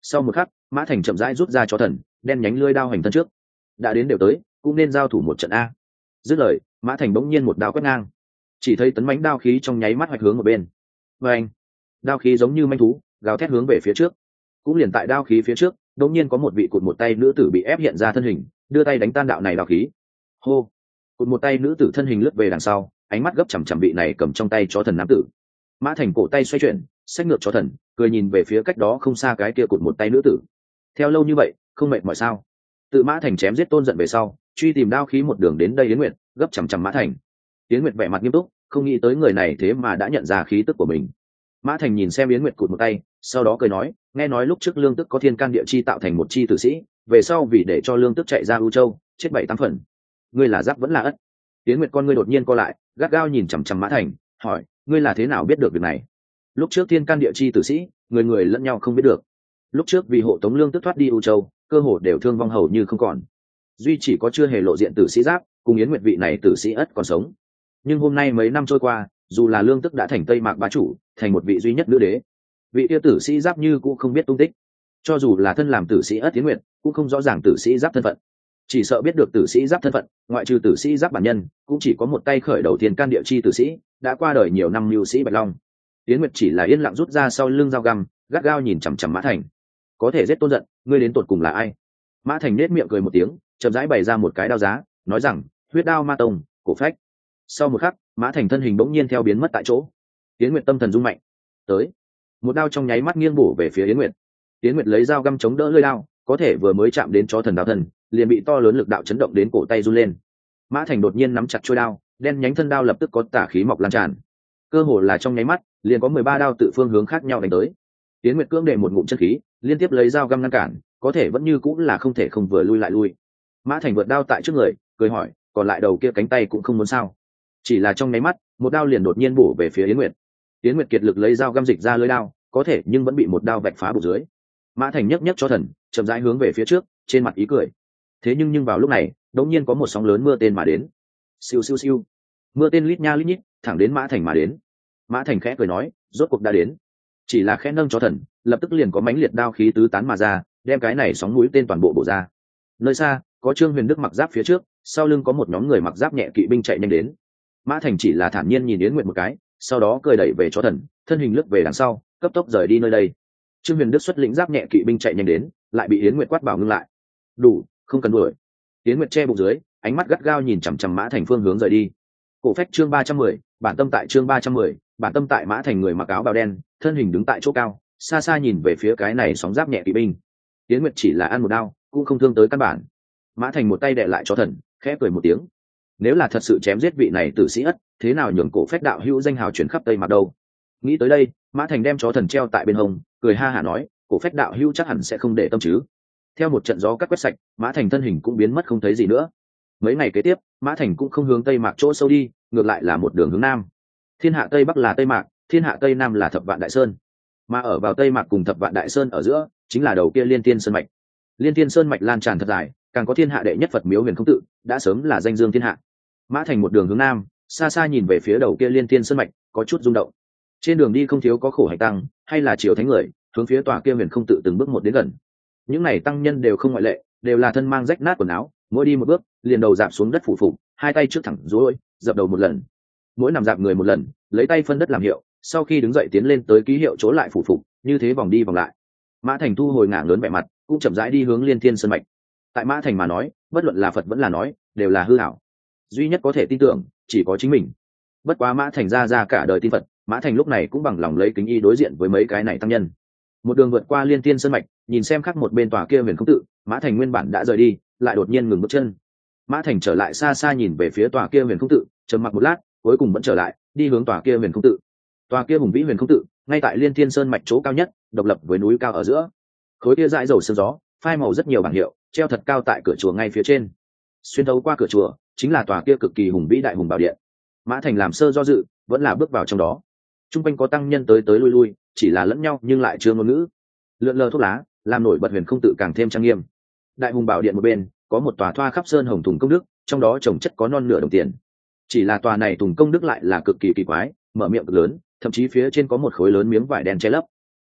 Sau một khắc, Mã Thành chậm rãi rút ra chó thần, đen nhánh lưỡi đao hành thân trước. Đã đến đều tới, cũng nên giao thủ một trận a. Dứt lời, Mã Thành bỗng nhiên một đao quét ngang. Chỉ thấy tấn mãnh đao khí trong nháy mắt hoạch hướng một bên. Và anh, đao khí giống như manh thú, gào thét hướng về phía trước. Cũng liền tại đao khí phía trước, đột nhiên có một vị cụt một tay nữ tử bị ép hiện ra thân hình, đưa tay đánh tan đạo này đao khí. Hô! Cụt một tay nữ tử thân hình lướt về đằng sau, ánh mắt gấp chằm chằm vị này cầm trong tay chó thần nam tử. Mã Thành cổ tay xoay chuyển, xách ngược chó thần, cười nhìn về phía cách đó không xa cái kia cụt một tay nữ tử. Theo lâu như vậy, không mệt mỏi sao? Tự Mã Thành chém giết Tôn Giận về sau, truy tìm đao khí một đường đến đây Yến Nguyệt, gấp chằm chằm Mã Thành. Yến Nguyệt vẻ mặt nghiêm túc, không nghĩ tới người này thế mà đã nhận ra khí tức của mình. Mã Thành nhìn xem Yến Nguyệt cụt một tay, sau đó cười nói, nghe nói lúc trước Lương Tức có thiên can địa chi tạo thành một chi tử sĩ, về sau vì để cho Lương Tức chạy ra U Châu, chết 7-8 phần. Ngươi là giáp vẫn là ất? Yến Nguyệt con ngươi đột nhiên co lại, gắt gao nhìn chằm chằm Mã Thành, hỏi, ngươi là thế nào biết được việc này? Lúc trước thiên can địa chi tử sĩ, người người lẫn nhau không biết được. Lúc trước vì hộ tống Lương Tức thoát đi U Châu, cơ hồ đều thương vong hầu như không còn. Duy chỉ có chưa hề lộ diện tử sĩ giáp, cùng Yến Nguyệt vị này tử sĩ ất còn sống. Nhưng hôm nay mấy năm trôi qua, dù là Lương Tức đã thành Tây Mạc bá chủ, thành một vị duy nhất nữ đế, vị kia tử sĩ giáp như cũng không biết tung tích. Cho dù là thân làm tử sĩ ất Yến Nguyệt, cũng không rõ ràng tử sĩ giáp thân phận. Chỉ sợ biết được tử sĩ giáp thân phận, ngoại trừ tử sĩ giáp bản nhân, cũng chỉ có một tay khởi đầu thiên can địa chi tử sĩ, đã qua đời nhiều năm lưu sĩ Bạch Long. Yến Nguyệt chỉ là yên lặng rút ra sau lưng dao găm, gắt gao nhìn chằm chằm Mã Thành. Có thể giết Tôn Giận, ngươi đến tột cùng là ai? Mã Thành nết miệng cười một tiếng, chậm rãi bày ra một cái đao giá, nói rằng, huyết đao ma tông, cổ phách. Sau một khắc, Mã Thành thân hình bỗng nhiên theo biến mất tại chỗ. Yến Nguyệt tâm thần rung mạnh, tới, một đao trong nháy mắt nghiêng bổ về phía Yến Nguyệt. Yến Nguyệt lấy dao găm chống đỡ lưỡi đao, có thể vừa mới chạm đến chó thần đao thần, liền bị to lớn lực đạo chấn động đến cổ tay run lên. Mã Thành đột nhiên nắm chặt chuôi đao, đen nhánh thân đao lập tức có tà khí mọc lan tràn. Cơ hồ là trong nháy mắt, liền có 13 đao tự phương hướng khác nhau đánh tới. Yến Nguyệt cưỡng đệ một ngụm chân khí, liên tiếp lấy dao găm ngăn cản, có thể vẫn như cũng là không thể không vừa lui lại lui. Mã Thành vượt đao tại trước người, cười hỏi, còn lại đầu kia cánh tay cũng không muốn sao? Chỉ là trong nháy mắt, một đao liền đột nhiên bổ về phía Yến Nguyệt. Yến Nguyệt kiệt lực lấy dao găm dịch ra lưỡi đao, có thể nhưng vẫn bị một đao vạch phá bụng dưới. Mã Thành nhấc nhấc cho thần, chậm rãi hướng về phía trước, trên mặt ý cười. Thế nhưng vào lúc này, đột nhiên có một sóng lớn mưa tên mà đến. Siêu siêu siêu. Mưa tên lít nha lít nhít, thẳng đến Mã Thành mà đến. Mã Thành khẽ cười nói, rốt cuộc đã đến. Chỉ là khẽ nâng cho thần, lập tức liền có mãnh liệt đao khí tứ tán mà ra, đem cái này sóng mũi tên toàn bộ bổ ra. Nơi xa, có Trương Huyền Đức mặc giáp phía trước, sau lưng có một nhóm người mặc giáp nhẹ kỵ binh chạy nhanh đến. Mã Thành chỉ là thản nhiên nhìn Yến Nguyệt một cái, sau đó cười đẩy về chó thần, thân hình lướt về đằng sau, cấp tốc rời đi nơi đây. Trương Huyền Đức xuất lĩnh giáp nhẹ kỵ binh chạy nhanh đến, lại bị Yến Nguyệt quát bảo ngưng lại. Đủ, không cần đuổi. Yến Nguyệt che bụng dưới, ánh mắt gắt gao nhìn chằm chằm Mã Thành phương hướng rời đi. Cổ phách chương 310, bản tâm tại chương 310, bản tâm tại. Mã Thành người mặc áo bào đen, thân hình đứng tại chỗ cao, xa xa nhìn về phía cái này sóng giáp nhẹ kỵ binh. Yến Nguyệt chỉ là ăn một đao, cũng không thương tới căn bản. Mã Thành một tay đè lại cho thần, khẽ cười một tiếng. Nếu là thật sự chém giết vị này tử sĩ ất, thế nào nhường cổ phách đạo hữu danh hào chuyển khắp Tây Mạc đâu? Nghĩ tới đây, Mã Thành đem chó thần treo tại bên hông, cười ha hả nói, cổ phách đạo hữu chắc hẳn sẽ không để tâm chứ. Theo một trận gió cắt quét sạch, Mã Thành thân hình cũng biến mất không thấy gì nữa. Mấy ngày kế tiếp, Mã Thành cũng không hướng Tây Mạc chỗ sâu đi, ngược lại là một đường hướng nam. Thiên hạ Tây Bắc là Tây Mạc, thiên hạ Tây Nam là Thập Vạn Đại Sơn. Mà ở vào Tây Mạc cùng Thập Vạn Đại Sơn ở giữa, chính là đầu kia Liên Tiên Sơn mạch. Liên Tiên Sơn mạch lan tràn thật dài, càng có thiên hạ đệ nhất Phật miếu Huyền Không Tự, đã sớm là danh dương thiên hạ. Mã Thành một đường hướng nam, xa xa nhìn về phía đầu kia Liên Tiên Sơn mạch, có chút rung động. Trên đường đi không thiếu có khổ hạnh tăng, hay là triều thánh người, hướng phía tòa kia Huyền Không Tự từng bước một đến gần. Những này tăng nhân đều không ngoại lệ, đều là thân mang rách nát quần áo, mỗi đi một bước, liền đầu dạp xuống đất phủ phục, hai tay trước thẳng duỗi, dập đầu một lần. Mỗi nằm dạp người một lần, lấy tay phân đất làm hiệu, sau khi đứng dậy tiến lên tới ký hiệu chỗ lại phủ phục, như thế vòng đi vòng lại. Mã Thành thu hồi ngả lớn vẻ mặt, cũng chậm rãi đi hướng Liên Thiên Sơn mạch. Tại Mã Thành mà nói, bất luận là Phật vẫn là nói, đều là hư ảo. Duy nhất có thể tin tưởng, chỉ có chính mình. Bất quá Mã Thành ra cả đời tin Phật, Mã Thành lúc này cũng bằng lòng lấy kính y đối diện với mấy cái này tăng nhân. Một đường vượt qua Liên Thiên Sơn mạch, nhìn xem khác một bên tòa kia Huyền Không Tự, Mã Thành nguyên bản đã rời đi, lại đột nhiên ngừng bước chân. Mã Thành trở lại xa xa nhìn về phía tòa kia Huyền Không Tự, trầm mặc một lát, cuối cùng vẫn trở lại, đi hướng tòa kia Huyền Không Tự. Tòa kia hùng vĩ Huyền Không Tự, ngay tại Liên Thiên Sơn mạch chỗ cao nhất, độc lập với núi cao ở giữa. Khối kia dãi dầu sương gió, phai màu rất nhiều bảng hiệu, treo thật cao tại cửa chùa ngay phía trên. Xuyên thấu qua cửa chùa, chính là tòa kia cực kỳ hùng vĩ đại hùng bảo điện. Mã Thành làm sơ do dự, vẫn là bước vào trong đó. Trung quanh có tăng nhân tới tới lui lui, chỉ là lẫn nhau nhưng lại chưa ngôn ngữ. Lượn lờ thuốc lá, làm nổi bật Huyền Không Tự càng thêm trang nghiêm. Đại hùng bảo điện một bên, có một tòa thoa khắp sơn hồng thùng công đức, trong đó trồng chất có non nửa đồng tiền. Chỉ là tòa này thùng công đức lại là cực kỳ kỳ quái, mở miệng cực lớn, thậm chí phía trên có một khối lớn miếng vải đen che lấp.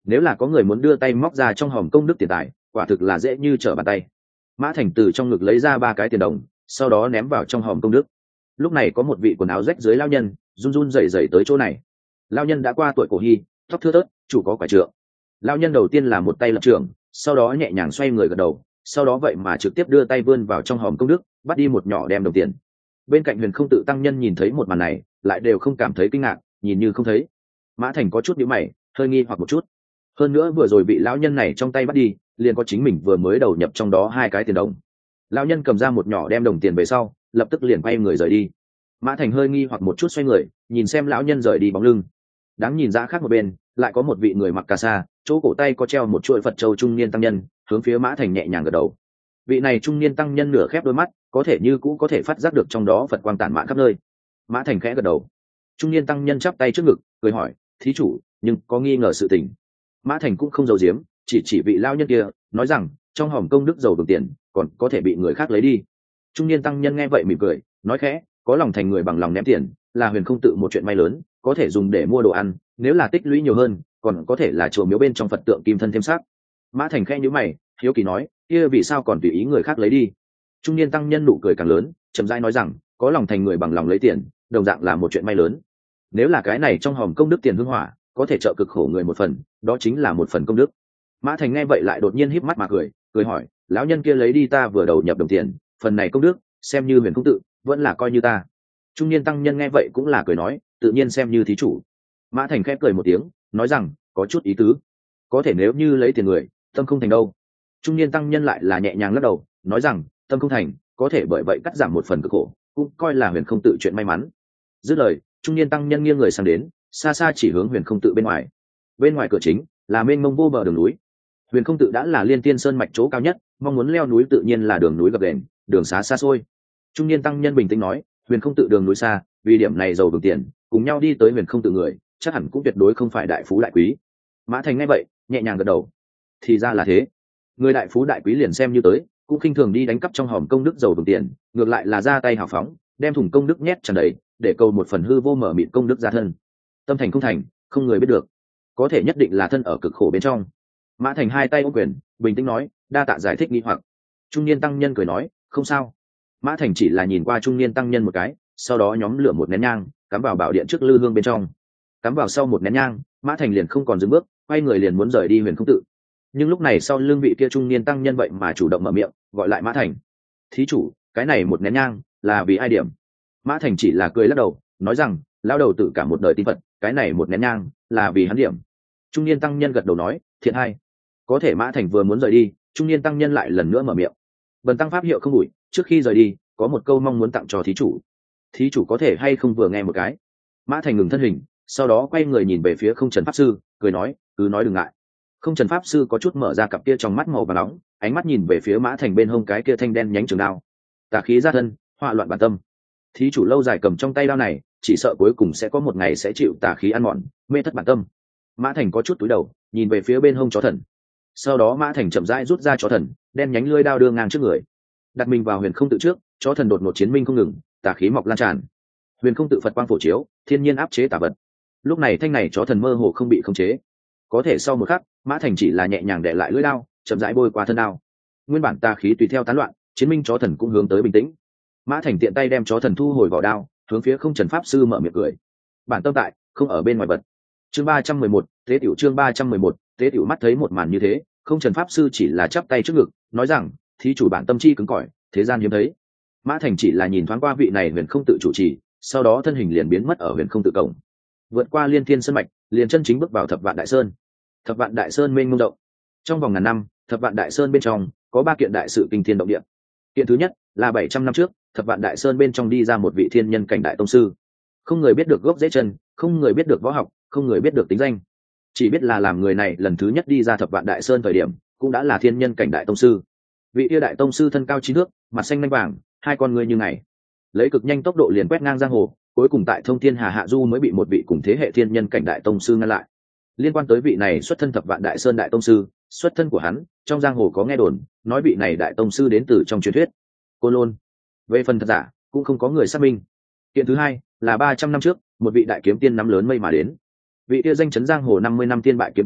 nếu là có người muốn đưa tay móc ra trong hòm công đức tiền tài, quả thực là dễ như trở bàn tay. Mã Thành từ trong ngực lấy ra 3 cái tiền đồng, sau đó ném vào trong hòm công đức. Lúc này có một vị quần áo rách dưới lao nhân run run rẩy rẩy tới chỗ này. Lao nhân đã qua tuổi cổ hy, tóc thưa thớt, chủ có quả trượng. Lao nhân đầu tiên là một tay lập trường, sau đó nhẹ nhàng xoay người gật đầu, sau đó vậy mà trực tiếp đưa tay vươn vào trong hòm công đức, bắt đi một nhỏ đem đồng tiền. Bên cạnh Huyền Không Tự tăng nhân nhìn thấy một màn này, lại đều không cảm thấy kinh ngạc, nhìn như không thấy. Mã Thành có chút nhíu mày, hơi nghi hoặc một chút. Hơn nữa vừa rồi bị lão nhân này trong tay bắt đi, liền có chính mình vừa mới đầu nhập trong đó 2 cái tiền đồng. Lão nhân cầm ra một nhỏ đem đồng tiền về sau, lập tức liền quay người rời đi. Mã Thành hơi nghi hoặc một chút xoay người, nhìn xem lão nhân rời đi bóng lưng. Đáng nhìn ra khác một bên, lại có một vị người mặc cà sa, chỗ cổ tay có treo một chuỗi Phật châu trung niên tăng nhân, hướng phía Mã Thành nhẹ nhàng gật đầu. Vị này trung niên tăng nhân nửa khép đôi mắt, có thể như cũ có thể phát giác được trong đó Phật quang tản mạn khắp nơi. Mã Thành khẽ gật đầu. Trung niên tăng nhân chắp tay trước ngực, cười hỏi: "Thí chủ, nhưng có nghi ngờ sự tình?" Mã Thành cũng không giấu giếm, chỉ vị lao nhân kia, nói rằng trong hòm công đức giàu đồng tiền còn có thể bị người khác lấy đi. Trung niên tăng nhân nghe vậy mỉm cười, nói khẽ: "Có lòng thành người bằng lòng ném tiền, là Huyền Không Tự một chuyện may lớn, có thể dùng để mua đồ ăn, nếu là tích lũy nhiều hơn, còn có thể là chùa miếu bên trong Phật tượng kim thân thêm sắc." Mã Thành khẽ nhíu mày, hiếu kỳ nói: "Kia vì sao còn tùy ý người khác lấy đi?" Trung niên tăng nhân nụ cười càng lớn, chậm rãi nói rằng: "Có lòng thành người bằng lòng lấy tiền, đồng dạng là một chuyện may lớn. Nếu là cái này trong hòm công đức tiền hương hỏa, có thể trợ cực khổ người một phần, đó chính là một phần công đức." Mã Thành nghe vậy lại đột nhiên híp mắt mà cười hỏi: "Lão nhân kia lấy đi ta vừa đầu nhập đồng tiền, phần này công đức, xem như Huyền Không Tự, vẫn là coi như ta." Trung niên tăng nhân nghe vậy cũng là cười nói: "Tự nhiên xem như thí chủ." Mã Thành khẽ cười một tiếng, nói rằng: "Có chút ý tứ. Có thể nếu như lấy tiền người, tâm không thành đâu." Trung niên tăng nhân lại là nhẹ nhàng lắc đầu, nói rằng: "Tâm không thành, có thể bởi vậy cắt giảm một phần cực khổ, cũng coi là Huyền Không Tự chuyện may mắn." Dứt lời, trung niên tăng nhân nghiêng người sang đến, xa xa chỉ hướng Huyền Không Tự bên ngoài. Bên ngoài cửa chính là mênh mông vô bờ đường núi. Huyền Không Tự đã là Liên Tiên Sơn mạch chỗ cao nhất, mong muốn leo núi tự nhiên là đường núi gập ghềnh, đường xá xa xôi. Trung niên tăng nhân bình tĩnh nói: "Huyền Không Tự đường núi xa, vì điểm này giàu đồng tiền, cùng nhau đi tới Huyền Không Tự người, chắc hẳn cũng tuyệt đối không phải đại phú đại quý." Mã Thành nghe vậy, nhẹ nhàng gật đầu. Thì ra là thế. Người đại phú đại quý liền xem như tới, cũng khinh thường đi đánh cắp trong hòm công đức giàu đồng tiền, ngược lại là ra tay hào phóng, đem thùng công đức nhét tràn đầy, để cầu một phần hư vô mở mịt công đức ra thân. Tâm thành không thành, không người biết được, có thể nhất định là thân ở cực khổ bên trong. Mã Thành hai tay ôm quyền, bình tĩnh nói: "Đa tạ giải thích nghi hoặc." Trung niên tăng nhân cười nói: "Không sao." Mã Thành chỉ là nhìn qua trung niên tăng nhân một cái, sau đó nhóm lửa một nén nhang, cắm vào bảo điện trước lư hương bên trong. Cắm vào sau một nén nhang, Mã Thành liền không còn dừng bước, quay người liền muốn rời đi Huyền Không Tự. Nhưng lúc này sau lưng vị kia trung niên tăng nhân vậy mà chủ động mở miệng, gọi lại Mã Thành: "Thí chủ, cái này một nén nhang là vì ai điểm?" Mã Thành chỉ là cười lắc đầu, nói rằng: "Lão đầu tử cả một đời tin Phật, cái này một nén nhang là vì hắn điểm." Trung niên tăng nhân gật đầu nói: "Thiện hay." Có thể Mã Thành vừa muốn rời đi, trung niên tăng nhân lại lần nữa mở miệng: "Bần tăng pháp hiệu không ủi, trước khi rời đi, có một câu mong muốn tặng cho thí chủ. Thí chủ có thể hay không vừa nghe một cái?" Mã Thành ngừng thân hình, sau đó quay người nhìn về phía Không Trần pháp sư, cười nói: "Cứ nói đừng ngại." Không Trần pháp sư có chút mở ra cặp kia trong mắt màu vàng nóng, ánh mắt nhìn về phía Mã Thành bên hông cái kia thanh đen nhánh trường đao. "Tà khí ra thân, họa loạn bản tâm. Thí chủ lâu dài cầm trong tay đao này, chỉ sợ cuối cùng sẽ có một ngày sẽ chịu tà khí ăn mòn, mê thất bản tâm." Mã Thành có chút cúi đầu, nhìn về phía bên hông chó thần. Sau đó Mã Thành chậm rãi rút ra chó thần, đen nhánh lưỡi đao đưa ngang trước người, đặt mình vào Huyền Không Tự trước. Chó thần đột ngột chiến minh không ngừng, tà khí mọc lan tràn. Huyền Không Tự Phật quang phổ chiếu, thiên nhiên áp chế tà vật. Lúc này thanh này chó thần mơ hồ không bị khống chế. Có thể sau một khắc, Mã Thành chỉ là nhẹ nhàng để lại lưỡi đao, chậm rãi bôi qua thân đao. Nguyên bản tà khí tùy theo tán loạn, chiến minh chó thần cũng hướng tới bình tĩnh. Mã Thành tiện tay đem chó thần thu hồi vỏ đao, hướng phía Không Trần pháp sư mở miệng cười: "Bản tâm tại, không ở bên ngoài vật." Chương 311, Tế tiểu chương 311, Tế tiểu mắt thấy một màn như thế, Không Trần pháp sư chỉ là chắp tay trước ngực, nói rằng: "Thí chủ bản tâm chi cứng cỏi, thế gian hiếm thấy." Mã Thành chỉ là nhìn thoáng qua vị này Huyền Không Tự chủ trì, sau đó thân hình liền biến mất ở Huyền Không Tự cổng, vượt qua Liên Thiên Sơn mạch, liền chân chính bước vào Thập Vạn Đại Sơn. Thập Vạn Đại Sơn mênh mông rộng, trong vòng ngàn năm, Thập Vạn Đại Sơn bên trong có 3 kiện đại sự kinh thiên động địa. Kiện thứ nhất là 700 năm trước, Thập Vạn Đại Sơn bên trong đi ra một vị thiên nhân cảnh đại tông sư. Không người biết được gốc rễ chân, không người biết được võ học, không người biết được tính danh, chỉ biết là làm người này lần thứ nhất đi ra Thập Vạn Đại Sơn thời điểm, cũng đã là thiên nhân cảnh đại tông sư. Vị kia đại tông sư thân cao 9 thước, mặt xanh lanh vàng, hai con ngươi như ngày, lấy cực nhanh tốc độ liền quét ngang giang hồ, cuối cùng tại Thông Thiên Hà hạ du mới bị một vị cùng thế hệ thiên nhân cảnh đại tông sư ngăn lại. Liên quan tới vị này xuất thân Thập Vạn Đại Sơn đại tông sư, xuất thân của hắn trong giang hồ có nghe đồn, nói vị này đại tông sư đến từ trong truyền thuyết Côn Lôn. Về phần thật giả, cũng không có người xác minh. Kiện thứ hai là 300 năm trước, một vị đại kiếm tiên nắm lớn mây mà đến. Vị kia danh chấn giang hồ 50 năm tiên bại kiếm tiên,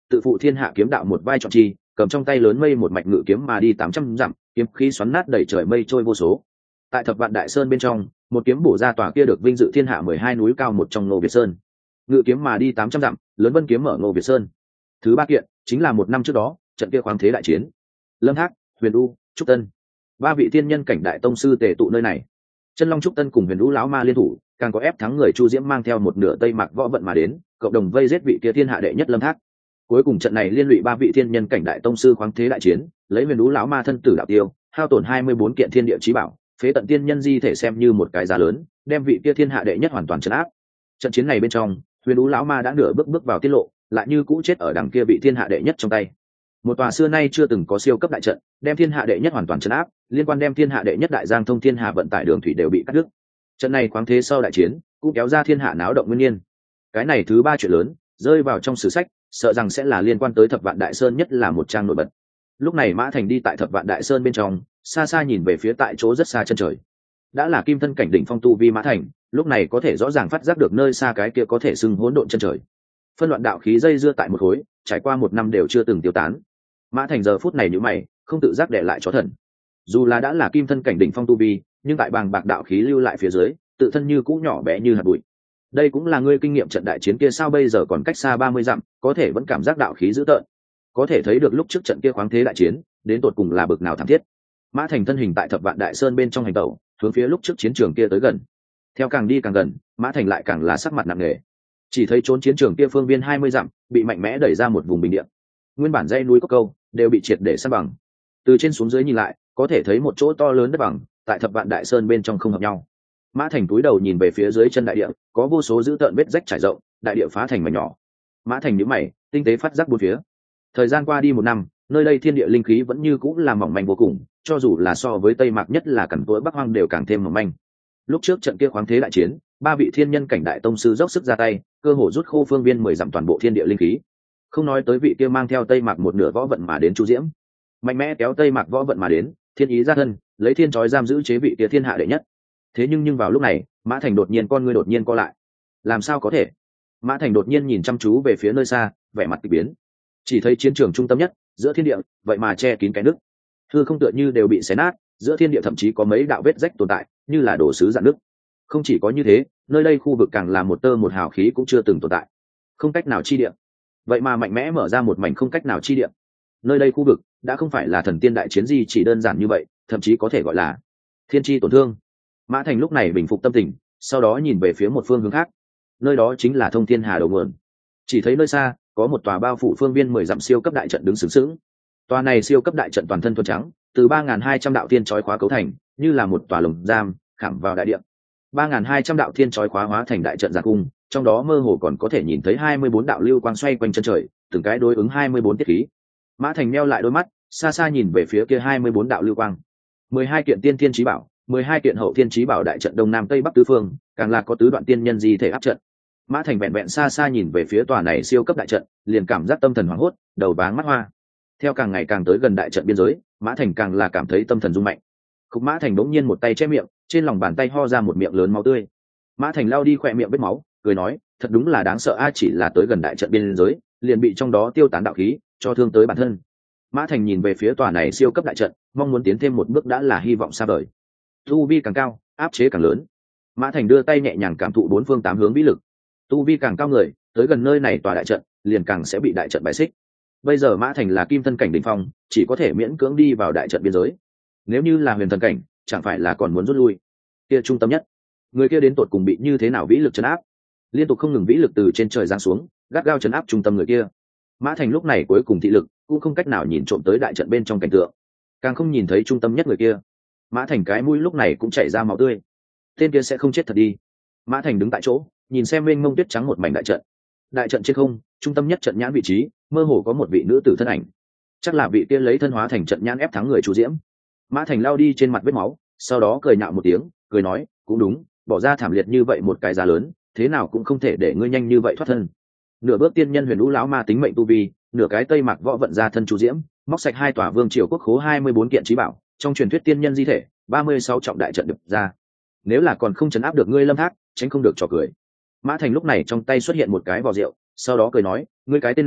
tự phụ thiên hạ kiếm đạo một vai trọn chi, cầm trong tay lớn mây một mạch ngự kiếm mà đi 800 dặm, kiếm khí xoắn nát đầy trời mây trôi vô số. Tại Thập Vạn Đại Sơn bên trong, một kiếm bổ ra tòa kia được vinh dự thiên hạ 12 núi cao một trong Ngô Việt Sơn. Ngự kiếm mà đi 800 dặm, lớn vân kiếm mở Ngô Việt Sơn. Thứ ba kiện chính là một năm trước đó, trận kia khoáng thế đại chiến. Lâm Thác, Huyền U, Trúc Tân, ba vị tiên nhân cảnh đại tông sư tề tụ nơi này. Chân Long Trúc Tân cùng Huyền U lão ma liên thủ, càng có ép thắng người Chu Diễm mang theo một nửa Tây Mạc võ vận mà đến, cộng đồng vây giết vị kia thiên hạ đệ nhất Lâm Thác. Cuối cùng trận này liên lụy ba vị thiên nhân cảnh đại tông sư khoáng thế đại chiến, lấy Huyền U lão ma thân tử đạo tiêu, hao tổn 24 kiện thiên địa chí bảo, phế tận tiên nhân di thể xem như một cái giá lớn, đem vị kia thiên hạ đệ nhất hoàn toàn trấn áp. Trận chiến này bên trong, Huyền U lão ma đã nửa bước vào tiết lộ, lại như cũ chết ở đằng kia vị thiên hạ đệ nhất trong tay. Một tòa xưa nay chưa từng có siêu cấp đại trận, đem thiên hạ đệ nhất hoàn toàn trấn áp, liên quan đem thiên hạ đệ nhất đại giang thông thiên hà vận tải đường thủy đều bị cắt đứt. Trận này khoáng thế sau đại chiến, cũng kéo ra thiên hạ náo động nguyên nhiên. Cái này thứ ba chuyện lớn, rơi vào trong sử sách, sợ rằng sẽ là liên quan tới Thập Vạn Đại Sơn, nhất là một trang nổi bật. Lúc này Mã Thành đi tại Thập Vạn Đại Sơn bên trong, xa xa nhìn về phía tại chỗ rất xa chân trời. Đã là kim thân cảnh đỉnh phong tu vi Mã Thành, lúc này có thể rõ ràng phát giác được nơi xa cái kia có thể xưng hỗn độn chân trời. Phân loạn đạo khí dây dưa tại một khối, trải qua một năm đều chưa từng tiêu tán. Mã Thành giờ phút này nhíu mày, không tự giác để lại chó thần. Dù là đã là kim thân cảnh đỉnh phong tu vi, nhưng tại bàng bạc đạo khí lưu lại phía dưới, tự thân như cũ nhỏ bé như hạt bụi. Đây cũng là ngươi kinh nghiệm trận đại chiến kia sao bây giờ còn cách xa 30 dặm, có thể vẫn cảm giác đạo khí dữ tợn. Có thể thấy được lúc trước trận kia khoáng thế đại chiến, đến tột cùng là bực nào thảm thiết. Mã Thành thân hình tại Thập Vạn Đại Sơn bên trong hành tẩu, hướng phía lúc trước chiến trường kia tới gần. Theo càng đi càng gần, Mã Thành lại càng là sắc mặt nặng nề. Chỉ thấy trốn chiến trường kia phương viên 20 dặm, bị mạnh mẽ đẩy ra một vùng bình địa. Nguyên bản dãy núi cốc câu đều bị triệt để san bằng. Từ trên xuống dưới nhìn lại, có thể thấy một chỗ to lớn đất bằng, tại Thập Vạn Đại Sơn bên trong không hợp nhau. Mã Thành túi đầu nhìn về phía dưới chân đại địa, có vô số dữ tợn vết rách trải rộng, đại địa phá thành mảnh nhỏ. Mã Thành nhíu mày, tinh tế phát giác bốn phía. Thời gian qua đi một năm, nơi đây thiên địa linh khí vẫn như cũng là mỏng manh vô cùng, cho dù là so với Tây Mạc nhất là cằn cỗi Bắc Hoang đều càng thêm mỏng manh. Lúc trước trận kia khoáng thế đại chiến, ba vị thiên nhân cảnh đại tông sư dốc sức ra tay, cơ hồ rút khô phương viên 10 dặm toàn bộ thiên địa linh khí. Không nói tới vị kia mang theo Tây Mạc một nửa võ vận mà đến Chu Diễm, mạnh mẽ kéo Tây Mạc võ vận mà đến, thiên ý ra thân, lấy thiên chói giam giữ chế vị kia thiên hạ đệ nhất. Thế nhưng vào lúc này, Mã Thành đột nhiên con ngươi đột nhiên co lại. Làm sao có thể? Mã Thành đột nhiên nhìn chăm chú về phía nơi xa, vẻ mặt kỳ biến. Chỉ thấy chiến trường trung tâm nhất, giữa thiên địa, vậy mà che kín cái nước. Hư không tựa như đều bị xé nát, giữa thiên địa thậm chí có mấy đạo vết rách tồn tại, như là đổ sứ dạn nước. Không chỉ có như thế, nơi đây khu vực càng là một tơ một hào khí cũng chưa từng tồn tại. Không cách nào chi địa. Vậy mà mạnh mẽ mở ra một mảnh không cách nào chi địa. Nơi đây khu vực đã không phải là thần tiên đại chiến gì chỉ đơn giản như vậy, thậm chí có thể gọi là thiên chi tổn thương. Mã Thành lúc này bình phục tâm tình, sau đó nhìn về phía một phương hướng khác. Nơi đó chính là Thông Thiên Hà đầu nguồn. Chỉ thấy nơi xa có một tòa bao phủ phương viên 10 dặm siêu cấp đại trận đứng sướng sướng. Tòa này siêu cấp đại trận toàn thân thuần trắng, từ 3200 đạo thiên chói khóa cấu thành, như là một tòa lồng giam khảm vào đại địa. 3200 đạo thiên chói khóa hóa thành đại trận giàn cung, trong đó mơ hồ còn có thể nhìn thấy 24 đạo lưu quang xoay quanh chân trời, từng cái đối ứng 24 tiết khí. Mã Thành meo lại đôi mắt, xa xa nhìn về phía kia 24 đạo lưu quang. 12 kiện tiên thiên chí bảo, 12 kiện hậu thiên chí bảo đại trận đông nam tây bắc tứ phương, càng là có tứ đoạn tiên nhân di thể áp trận. Mã Thành vẹn vẹn xa xa nhìn về phía tòa này siêu cấp đại trận, liền cảm giác tâm thần hoảng hốt, đầu váng mắt hoa. Theo càng ngày càng tới gần đại trận biên giới, Mã Thành càng là cảm thấy tâm thần rung mạnh. Khúc Mã Thành đống nhiên một tay che miệng, trên lòng bàn tay ho ra một miệng lớn máu tươi. Mã Thành lao đi khỏe miệng vết máu, cười nói, thật đúng là đáng sợ a, chỉ là tới gần đại trận biên giới, liền bị trong đó tiêu tán đạo khí, cho thương tới bản thân. Mã Thành nhìn về phía tòa này siêu cấp đại trận, mong muốn tiến thêm một bước đã là hy vọng xa vời. Tu vi càng cao, áp chế càng lớn. Mã Thành đưa tay nhẹ nhàng cảm thụ bốn phương tám hướng vĩ lực. Tu vi càng cao người, tới gần nơi này tòa đại trận, liền càng sẽ bị đại trận bài xích. Bây giờ Mã Thành là kim thân cảnh đỉnh phong, chỉ có thể miễn cưỡng đi vào đại trận biên giới. Nếu như là huyền thần cảnh, chẳng phải là còn muốn rút lui. Kia trung tâm nhất, người kia đến tột cùng bị như thế nào vĩ lực trấn áp? Liên tục không ngừng vĩ lực từ trên trời giáng xuống, gắt gao trấn áp trung tâm người kia. Mã Thành lúc này cuối cùng thị lực cũng không cách nào nhìn trộm tới đại trận bên trong cảnh tượng, càng không nhìn thấy trung tâm nhất người kia. Mã Thành cái mũi lúc này cũng chảy ra máu tươi. Tên kia sẽ không chết thật đi. Mã Thành đứng tại chỗ, nhìn xem mênh mông tuyết trắng một mảnh đại trận. Đại trận trên không, trung tâm nhất trận nhãn vị trí, mơ hồ có một vị nữ tử thân ảnh. Chắc là vị kia lấy thân hóa thành trận nhãn ép thắng người Chu Diễm. Mã Thành lao đi trên mặt vết máu, sau đó cười nhạo một tiếng, cười nói, cũng đúng, bỏ ra thảm liệt như vậy một cái giá lớn, thế nào cũng không thể để ngươi nhanh như vậy thoát thân. Nửa bước tiên nhân huyền lũ lão ma tính mệnh tu vi, nửa cái tây mạc võ vận ra thân Chu Diễm, móc sạch hai tòa vương triều quốc khố 24 kiện chí bảo, trong truyền thuyết tiên nhân di thể, 36 trọng đại trận được ra. Nếu là còn không chấn áp được ngươi Lâm Thác, tránh không được trò cười. Mã Thành lúc này trong tay xuất hiện một cái vò rượu, sau đó cười nói, ngươi cái tên này,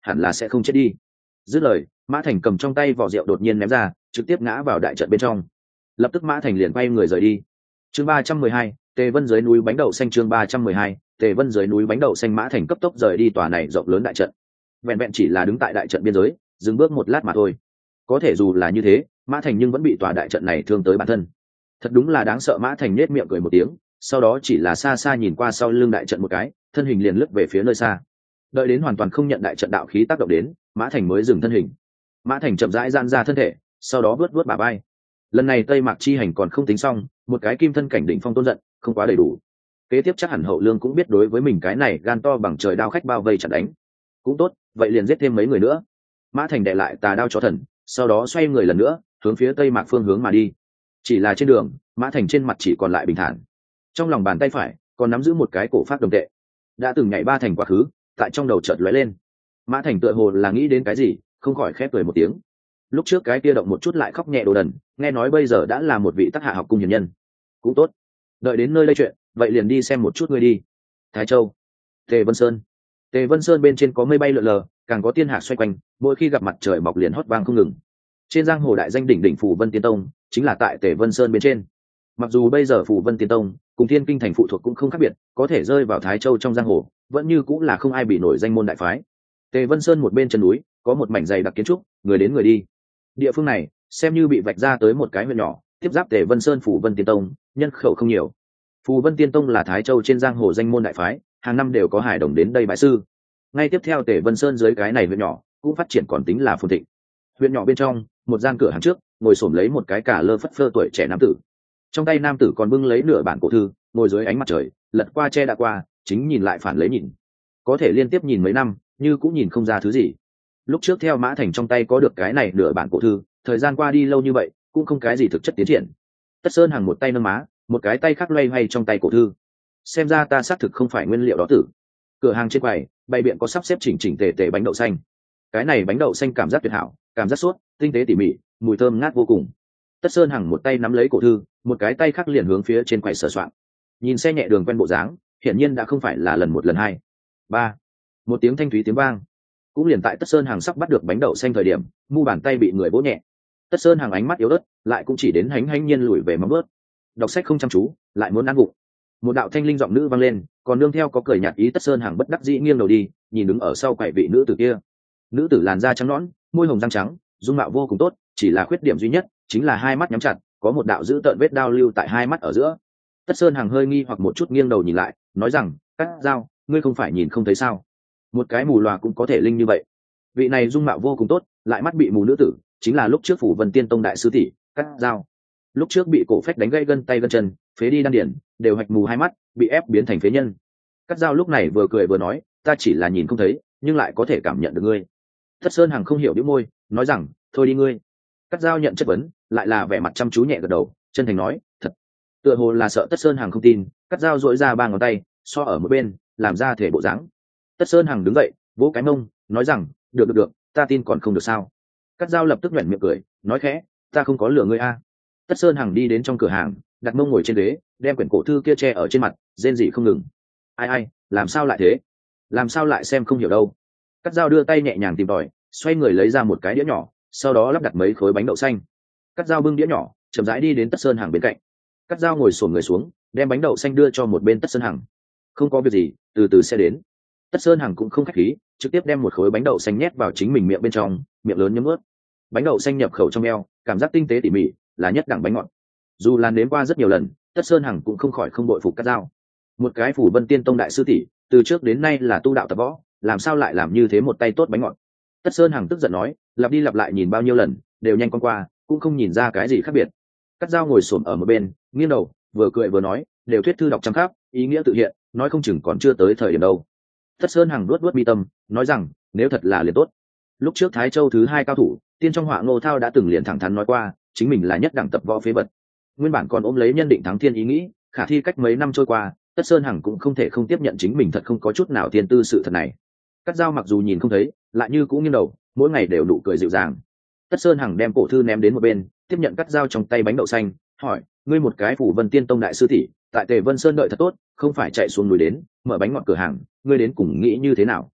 hẳn là sẽ không chết đi. Dứt lời, Mã Thành cầm trong tay vỏ rượu đột nhiên ném ra, trực tiếp ngã vào đại trận bên trong. Lập tức Mã Thành liền quay người rời đi. Chương 312, Tề Vân dưới núi bánh đậu xanh. Chương 312, Tề Vân dưới núi bánh đậu xanh. Mã Thành cấp tốc rời đi tòa này rộng lớn đại trận. Vẹn vẹn chỉ là đứng tại đại trận biên giới, dừng bước một lát mà thôi. Có thể dù là như thế, Mã Thành nhưng vẫn bị tòa đại trận này thương tới bản thân. Thật đúng là đáng sợ. Mã Thành nhếch miệng cười một tiếng, sau đó chỉ là xa xa nhìn qua sau lưng đại trận một cái, thân hình liền lướt về phía nơi xa. Đợi đến hoàn toàn không nhận đại trận đạo khí tác động đến, Mã Thành mới dừng thân hình. Mã Thành chậm rãi giãn ra thân thể, sau đó vớt bả vai. Lần này Tây Mạc chi hành còn không tính xong, một cái kim thân cảnh đỉnh phong tôn giận, không quá đầy đủ. Kế tiếp chắc hẳn Hậu Lương cũng biết đối với mình cái này gan to bằng trời đao khách bao vây chặn đánh. Cũng tốt, vậy liền giết thêm mấy người nữa. Mã Thành đệ lại tà đao cho thần, sau đó xoay người lần nữa, hướng phía Tây Mạc phương hướng mà đi. Chỉ là trên đường, Mã Thành trên mặt chỉ còn lại bình thản. Trong lòng bàn tay phải còn nắm giữ một cái cổ phát đồng tệ. Đã từng nhảy 3 thành quá khứ, tại trong đầu chợt lóe lên. Mã Thành tựa hồ là nghĩ đến cái gì, không khỏi khép cười một tiếng. Lúc trước cái kia động một chút lại khóc nhẹ đồ đần, nghe nói bây giờ đã là một vị tác hạ học cung hiền nhân. Cũng tốt, đợi đến nơi lây chuyện, vậy liền đi xem một chút ngươi đi. Thái Châu, Tề Vân Sơn. Tề Vân Sơn bên trên có mây bay lượn lờ, càng có tiên hạc xoay quanh, mỗi khi gặp mặt trời mọc liền hót vang không ngừng. Trên giang hồ đại danh đỉnh đỉnh Phù Vân Tiên Tông, chính là tại Tề Vân Sơn bên trên. Mặc dù bây giờ Phù Vân Tiên Tông cùng Thiên Kinh thành phụ thuộc cũng không khác biệt, có thể rơi vào Thái Châu trong giang hồ, vẫn như cũng là không ai bị nổi danh môn đại phái. Tề Vân Sơn một bên chân núi, có một mảnh dày đặc kiến trúc, người đến người đi. Địa phương này xem như bị vạch ra tới một cái huyện nhỏ, tiếp giáp Tề Vân Sơn Phù Vân Tiên Tông, nhân khẩu không nhiều. Phù Vân Tiên Tông là Thái Châu trên giang hồ danh môn đại phái, hàng năm đều có hải đồng đến đây bái sư. Ngay tiếp theo Tề Vân Sơn dưới cái này huyện nhỏ cũng phát triển còn tính là phồn thịnh. Huyện nhỏ bên trong, một gian cửa hàng trước, ngồi xổm lấy một cái cả lơ phất phơ tuổi trẻ nam tử. Trong tay nam tử còn bưng lấy nửa bản cổ thư, ngồi dưới ánh mặt trời, lật qua che đã qua, chính nhìn lại phản lấy nhìn. Có thể liên tiếp nhìn mấy năm, như cũng nhìn không ra thứ gì. Lúc trước theo Mã Thành trong tay có được cái này nửa bản cổ thư, thời gian qua đi lâu như vậy, cũng không cái gì thực chất tiến triển. Tất Sơn Hằng một tay nâng má, một cái tay khác loay hoay trong tay cổ thư. Xem ra ta xác thực không phải nguyên liệu đó tử. Cửa hàng trên quầy, bày biện có sắp xếp chỉnh chỉnh tề tề bánh đậu xanh. Cái này bánh đậu xanh cảm giác tuyệt hảo, cảm giác suốt, tinh tế tỉ mỉ, mùi thơm ngát vô cùng. Tất Sơn Hằng một tay nắm lấy cổ thư, một cái tay khác liền hướng phía trên quầy sờ soạn. Nhìn xe nhẹ đường quen bộ dáng, hiển nhiên đã không phải là lần một lần hai. Ba, một tiếng thanh thúy tiếng vang. Cũng liền tại Tất Sơn Hằng sắp bắt được bánh đậu xanh thời điểm, mu bàn tay bị người vỗ nhẹ. Tất Sơn Hằng ánh mắt yếu ớt, lại cũng chỉ đến hánh nhiên lùi về móng bước. Đọc sách không chăm chú, lại muốn ăn vụng. Một đạo thanh linh giọng nữ vang lên, còn nương theo có cười nhạt ý. Tất Sơn Hằng bất đắc dĩ nghiêng đầu đi, nhìn đứng ở sau quầy vị nữ tử kia. Nữ tử làn da trắng nõn, môi hồng răng trắng, dung mạo vô cùng tốt, chỉ là khuyết điểm duy nhất chính là hai mắt nhắm chặt, có một đạo dữ tợn vết đao lưu tại hai mắt ở giữa. Tất Sơn Hằng hơi nghi hoặc một chút nghiêng đầu nhìn lại, nói rằng, Cát Dao, ngươi không phải nhìn không thấy sao? Một cái mù lòa cũng có thể linh như vậy. Vị này dung mạo vô cùng tốt, lại mắt bị mù nữ tử, chính là lúc trước Phủ Vân Tiên Tông đại sư tỷ Cát Dao. Lúc trước bị cổ phách đánh gãy gân tay gân chân, phế đi đan điển, đều hạch mù hai mắt, bị ép biến thành phế nhân. Cát Dao lúc này vừa cười vừa nói, ta chỉ là nhìn không thấy, nhưng lại có thể cảm nhận được ngươi. Tất Sơn Hằng không hiểu bĩu môi, nói rằng, thôi đi ngươi. Cát Dao nhận chất vấn, lại là vẻ mặt chăm chú nhẹ gật đầu, chân thành nói, thật. Tựa hồ là sợ Tất Sơn Hằng không tin, Cát Dao duỗi ra 3 ngón tay, so ở một bên, làm ra thể bộ dáng. Tất Sơn Hằng đứng dậy, vỗ cái mông, nói rằng, được, ta tin còn không được sao? Cát Dao lập tức nhếch miệng cười, nói khẽ, ta không có lừa ngươi a. Tất Sơn Hằng đi đến trong cửa hàng, đặt mông ngồi trên ghế, đem quyển cổ thư kia che ở trên mặt, rên rỉ không ngừng. Ai, làm sao lại thế? Làm sao lại xem không hiểu đâu? Cát Dao đưa tay nhẹ nhàng tìm tòi, xoay người lấy ra một cái đĩa nhỏ, sau đó lắp đặt mấy khối bánh đậu xanh. Cát Dao bưng đĩa nhỏ, chậm rãi đi đến Tất Sơn Hằng bên cạnh. Cát Dao ngồi xổm người xuống, đem bánh đậu xanh đưa cho một bên Tất Sơn Hằng. Không có việc gì, từ từ sẽ đến. Tất Sơn Hằng cũng không khách khí, trực tiếp đem một khối bánh đậu xanh nhét vào chính mình miệng bên trong, miệng lớn nhấm ướt. Bánh đậu xanh nhập khẩu trong eo, cảm giác tinh tế tỉ mỉ, là nhất đẳng bánh ngọt. Dù là nếm qua rất nhiều lần, Tất Sơn Hằng cũng không khỏi không bội phục Cát Dao. Một cái Phủ Vân Tiên Tông đại sư tỷ, từ trước đến nay là tu đạo tập võ, làm sao lại làm như thế một tay tốt bánh ngọt? Tất Sơn Hằng tức giận nói, lặp đi lặp lại nhìn bao nhiêu lần, đều nhanh qua, cũng không nhìn ra cái gì khác biệt. Cát Dao ngồi xổm ở một bên, nghiêng đầu, vừa cười vừa nói, đều thuyết thư đọc trăm khắp, ý nghĩa tự hiện, nói không chừng còn chưa tới thời điểm đâu. Tất Sơn Hằng luốt mi tâm, nói rằng, nếu thật là liền tốt. Lúc trước Thái Châu thứ 2 cao thủ, Tiên trong Họa Ngô Thao đã từng liền thẳng thắn nói qua, chính mình là nhất đẳng tập võ phế vật. Nguyên bản còn ôm lấy nhân định thắng thiên ý nghĩ, khả thi cách mấy năm trôi qua, Tất Sơn Hằng cũng không thể không tiếp nhận chính mình thật không có chút nào tiên tư sự thật này. Cát Dao mặc dù nhìn không thấy, lại như cũng nghiêng đầu, mỗi ngày đều nụ cười dịu dàng. Tất Sơn Hằng đem cổ thư ném đến một bên, tiếp nhận Cát Dao trong tay bánh đậu xanh, hỏi, ngươi một cái Phủ Vân Tiên Tông đại sư tỷ, tại Tề Vân Sơn đợi thật tốt, không phải chạy xuống núi đến mở bánh ngọt cửa hàng, ngươi đến cùng nghĩ như thế nào?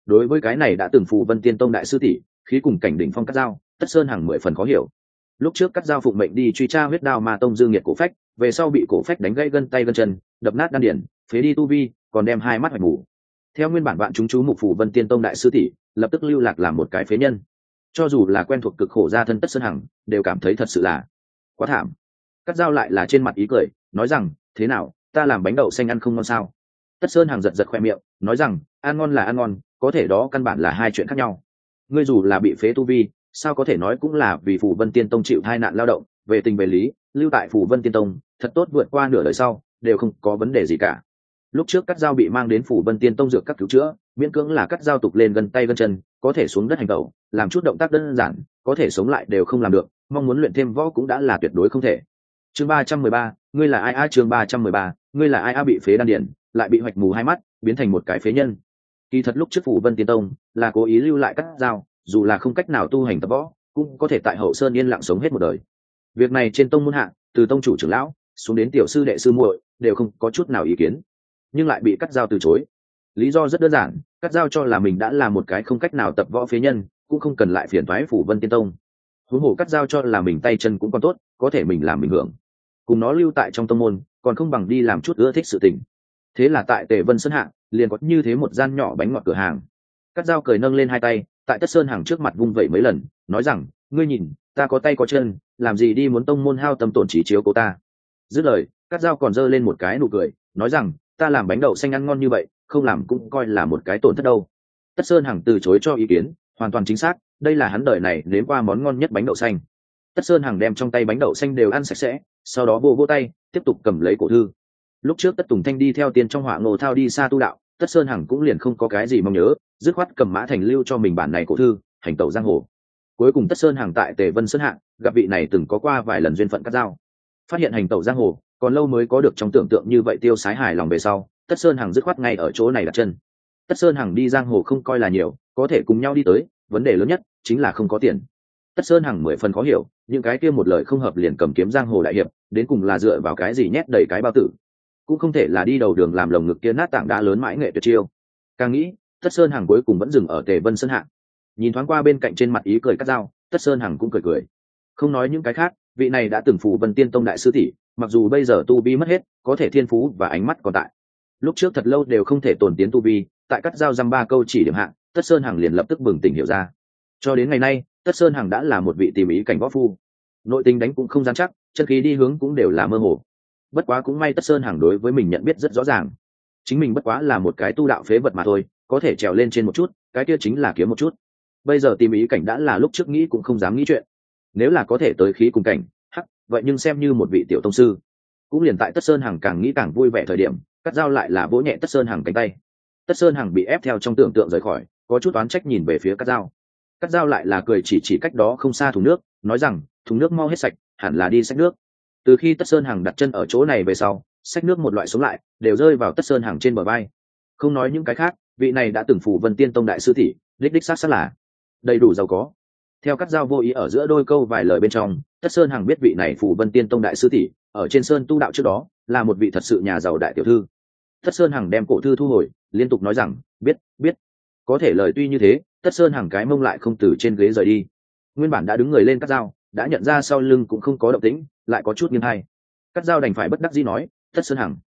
Đối với cái này đã từng phù Vân Tiên Tông đại sư tỷ, khí cùng cảnh đỉnh phong Cát Dao, Tất Sơn Hằng 10 phần khó hiểu. Lúc trước Cát Dao phụng mệnh đi truy tra huyết đao ma tông dương nhiệt cổ phách, về sau bị cổ phách đánh gãy gân tay gân chân, đập nát đan điển, phế đi tu vi, còn đem hai mắt hoạch mù. Theo nguyên bản bạn chúng chú mục phù Vân Tiên Tông đại sư tỷ, lập tức lưu lạc làm một cái phế nhân. Cho dù là quen thuộc cực khổ gia thân Tất Sơn Hằng, đều cảm thấy thật sự là quá thảm. Cát Dao lại là trên mặt ý cười, nói rằng, thế nào, ta làm bánh đậu xanh ăn không ngon sao? Tất Sơn Hằng giật giật khoe miệng, nói rằng, ăn ngon là ăn ngon, có thể đó căn bản là hai chuyện khác nhau. Ngươi dù là bị phế tu vi, sao có thể nói cũng là vì phù Vân Tiên Tông chịu tai nạn lao động, về tình về lý, lưu tại phù Vân Tiên Tông, thật tốt vượt qua nửa đời sau, đều không có vấn đề gì cả. Lúc trước Cát Dao bị mang đến phù Vân Tiên Tông dược các cứu chữa, miễn cưỡng là Cát Dao tục lên gân tay gân chân, có thể xuống đất hành động, làm chút động tác đơn giản, có thể sống lại đều không làm được, mong muốn luyện thêm võ cũng đã là tuyệt đối không thể. Chương 313, ngươi là ai a? Chương 313, ngươi là ai a? Bị phế đan điển, lại bị hoạch mù hai mắt, biến thành một cái phế nhân. Kỳ thật lúc trước phù Vân Tiên Tông là cố ý lưu lại Cát Dao, dù là không cách nào tu hành tập võ, cũng có thể tại hậu sơn yên lặng sống hết một đời. Việc này trên tông môn hạ, từ tông chủ trưởng lão xuống đến tiểu sư đệ sư muội đều không có chút nào ý kiến, nhưng lại bị Cát Dao từ chối. Lý do rất đơn giản, Cát Dao cho là mình đã là một cái không cách nào tập võ phế nhân, cũng không cần lại phiền toái phù Vân Tiên Tông. Huống hồ Cát Dao cho là mình tay chân cũng còn tốt, có thể mình làm mình hưởng, cùng nó lưu tại trong tông môn còn không bằng đi làm chút ưa thích sự tình. Thế là tại Tề Vân Sơn hạ liền có như thế một gian nhỏ bánh ngọt cửa hàng. Cát Dao cười nâng lên hai tay, tại Tất Sơn Hằng trước mặt vung vẩy mấy lần, nói rằng, ngươi nhìn, ta có tay có chân, làm gì đi muốn tông môn hao tâm tổn trí chiếu cố ta. Dứt lời, Cát Dao còn giơ lên một cái nụ cười, nói rằng, ta làm bánh đậu xanh ăn ngon như vậy, không làm cũng coi là một cái tổn thất đâu. Tất Sơn Hằng từ chối cho ý kiến, hoàn toàn chính xác, đây là hắn đời này nếm qua món ngon nhất bánh đậu xanh. Tất Sơn Hằng đem trong tay bánh đậu xanh đều ăn sạch sẽ, sau đó vô tay tiếp tục cầm lấy cổ thư. Lúc trước Tất Tùng Thanh đi theo Tiên trong Họa Ngộ Thao đi xa tu đạo, Tất Sơn Hằng cũng liền không có cái gì mong nhớ, dứt khoát cầm Mã Thành lưu cho mình bản này cổ thư, hành tẩu giang hồ. Cuối cùng Tất Sơn Hằng tại Tề Vân Sơn hạ gặp vị này từng có qua vài lần duyên phận Cát Dao, phát hiện hành tẩu giang hồ còn lâu mới có được trong tưởng tượng như vậy tiêu sái hài lòng về sau, Tất Sơn Hằng dứt khoát ngay ở chỗ này đặt chân. Tất Sơn Hằng đi giang hồ không coi là nhiều, có thể cùng nhau đi tới, vấn đề lớn nhất chính là không có tiền. Tất Sơn Hằng 10 phần khó hiểu, những cái kia một lời không hợp liền cầm kiếm giang hồ đại hiệp, đến cùng là dựa vào cái gì nhét đầy cái bao tử, cũng không thể là đi đầu đường làm lồng ngực kia nát tảng đá lớn mãi nghệ tuyệt chiêu. Càng nghĩ, Tất Sơn Hằng cuối cùng vẫn dừng ở Tề Vân Sơn hạ. Nhìn thoáng qua bên cạnh trên mặt ý cười Cát Dao, Tất Sơn Hằng cũng cười cười. Không nói những cái khác, vị này đã từng phù Vân Tiên Tông đại sư tỷ, mặc dù bây giờ tu vi mất hết, có thể thiên phú và ánh mắt còn tại. Lúc trước thật lâu đều không thể tồn tiến tu vi, tại Cát Dao dăm ba câu chỉ điểm hạ, Tất Sơn Hằng liền lập tức bừng tỉnh hiểu ra. Cho đến ngày nay, Tất Sơn Hằng đã là một vị tìm ý cảnh võ phu, nội tình đánh cũng không dám chắc, chân khí đi hướng cũng đều là mơ hồ. Bất quá cũng may Tất Sơn Hằng đối với mình nhận biết rất rõ ràng, chính mình bất quá là một cái tu đạo phế vật mà thôi, có thể trèo lên trên một chút, cái kia chính là kiếm một chút. Bây giờ tìm ý cảnh đã là lúc trước nghĩ cũng không dám nghĩ chuyện, nếu là có thể tới khí cùng cảnh, hắc, vậy nhưng xem như một vị tiểu tông sư. Cũng liền tại Tất Sơn Hằng càng nghĩ càng vui vẻ thời điểm, Cát Dao lại là vỗ nhẹ Tất Sơn Hằng cánh tay. Tất Sơn Hằng bị ép theo trong tưởng tượng rời khỏi, có chút oán trách nhìn về phía Cát Dao. Cát Dao lại là cười chỉ cách đó không xa thùng nước, nói rằng, thùng nước mau hết sạch, hẳn là đi xách nước. Từ khi Tất Sơn Hằng đặt chân ở chỗ này về sau, xách nước một loại sống lại đều rơi vào Tất Sơn Hằng trên bờ vai. Không nói những cái khác, vị này đã từng phù Vân Tiên Tông đại sư tỷ, đích xác là đầy đủ giàu có. Theo Cát Dao vô ý ở giữa đôi câu vài lời bên trong, Tất Sơn Hằng biết vị này phù Vân Tiên Tông đại sư tỷ ở trên sơn tu đạo trước đó là một vị thật sự nhà giàu đại tiểu thư. Tất Sơn Hằng đem cổ thư thu hồi, liên tục nói rằng, biết. Có thể lời tuy như thế, Tất Sơn Hằng cái mông lại không từ trên ghế rời đi. Nguyên bản đã đứng người lên Cát Dao, đã nhận ra sau lưng cũng không có động tĩnh, lại có chút nghiêng hay. Cát Dao đành phải bất đắc dĩ nói, Tất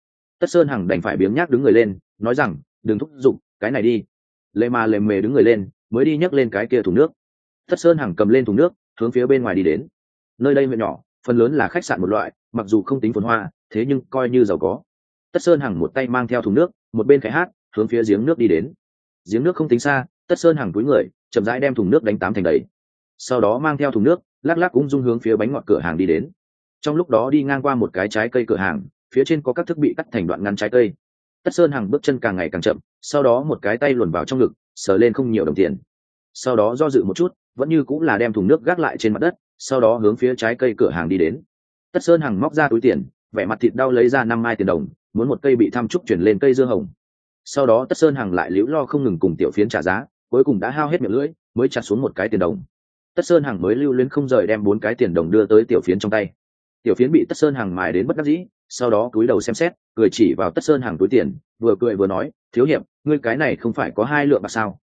Sơn Hằng đành phải biếng nhác đứng người lên, nói rằng, đừng thúc giục, cái này đi. Lê mà lềm mề đứng người lên, mới đi nhấc lên cái kia thùng nước. Tất Sơn Hằng cầm lên thùng nước, hướng phía bên ngoài đi đến. Nơi đây huyện nhỏ, phần lớn là khách sạn một loại, mặc dù không tính phồn hoa, thế nhưng coi như giàu có. Tất Sơn Hằng một tay mang theo thùng nước, một bên khẽ hát, hướng phía giếng nước đi đến. Giếng nước không tính xa, Tất Sơn Hằng cúi người, chậm rãi đem thùng nước đánh tám thành đầy. Sau đó mang theo thùng nước, lắc lắc ung dung hướng phía bánh ngọt cửa hàng đi đến. Trong lúc đó đi ngang qua một cái trái cây cửa hàng, phía trên có các thức bị cắt thành đoạn ngắn trái cây. Tất Sơn Hằng bước chân càng ngày càng chậm, sau đó một cái tay luồn vào trong ngực, sờ lên không nhiều đồng tiền. Sau đó do dự một chút, vẫn như cũng là đem thùng nước gác lại trên mặt đất, sau đó hướng phía trái cây cửa hàng đi đến. Tất Sơn Hằng móc ra túi tiền, vẻ mặt thịt đau lấy ra 5 mai tiền đồng, muốn một cây bị thăm trúc chuyển lên cây dưa hồng. Sau đó Tất Sơn Hằng lại liễu lo không ngừng cùng Tiểu Phiến trả giá, cuối cùng đã hao hết miệng lưỡi, mới chặt xuống một cái tiền đồng. Tất Sơn Hằng mới lưu luyến không rời đem 4 cái tiền đồng đưa tới Tiểu Phiến trong tay. Tiểu Phiến bị Tất Sơn Hằng mài đến bất đắc dĩ, sau đó cúi đầu xem xét, cười chỉ vào Tất Sơn Hằng túi tiền, vừa cười vừa nói, thiếu hiệp, ngươi cái này không phải có 2 lượng bạc sao,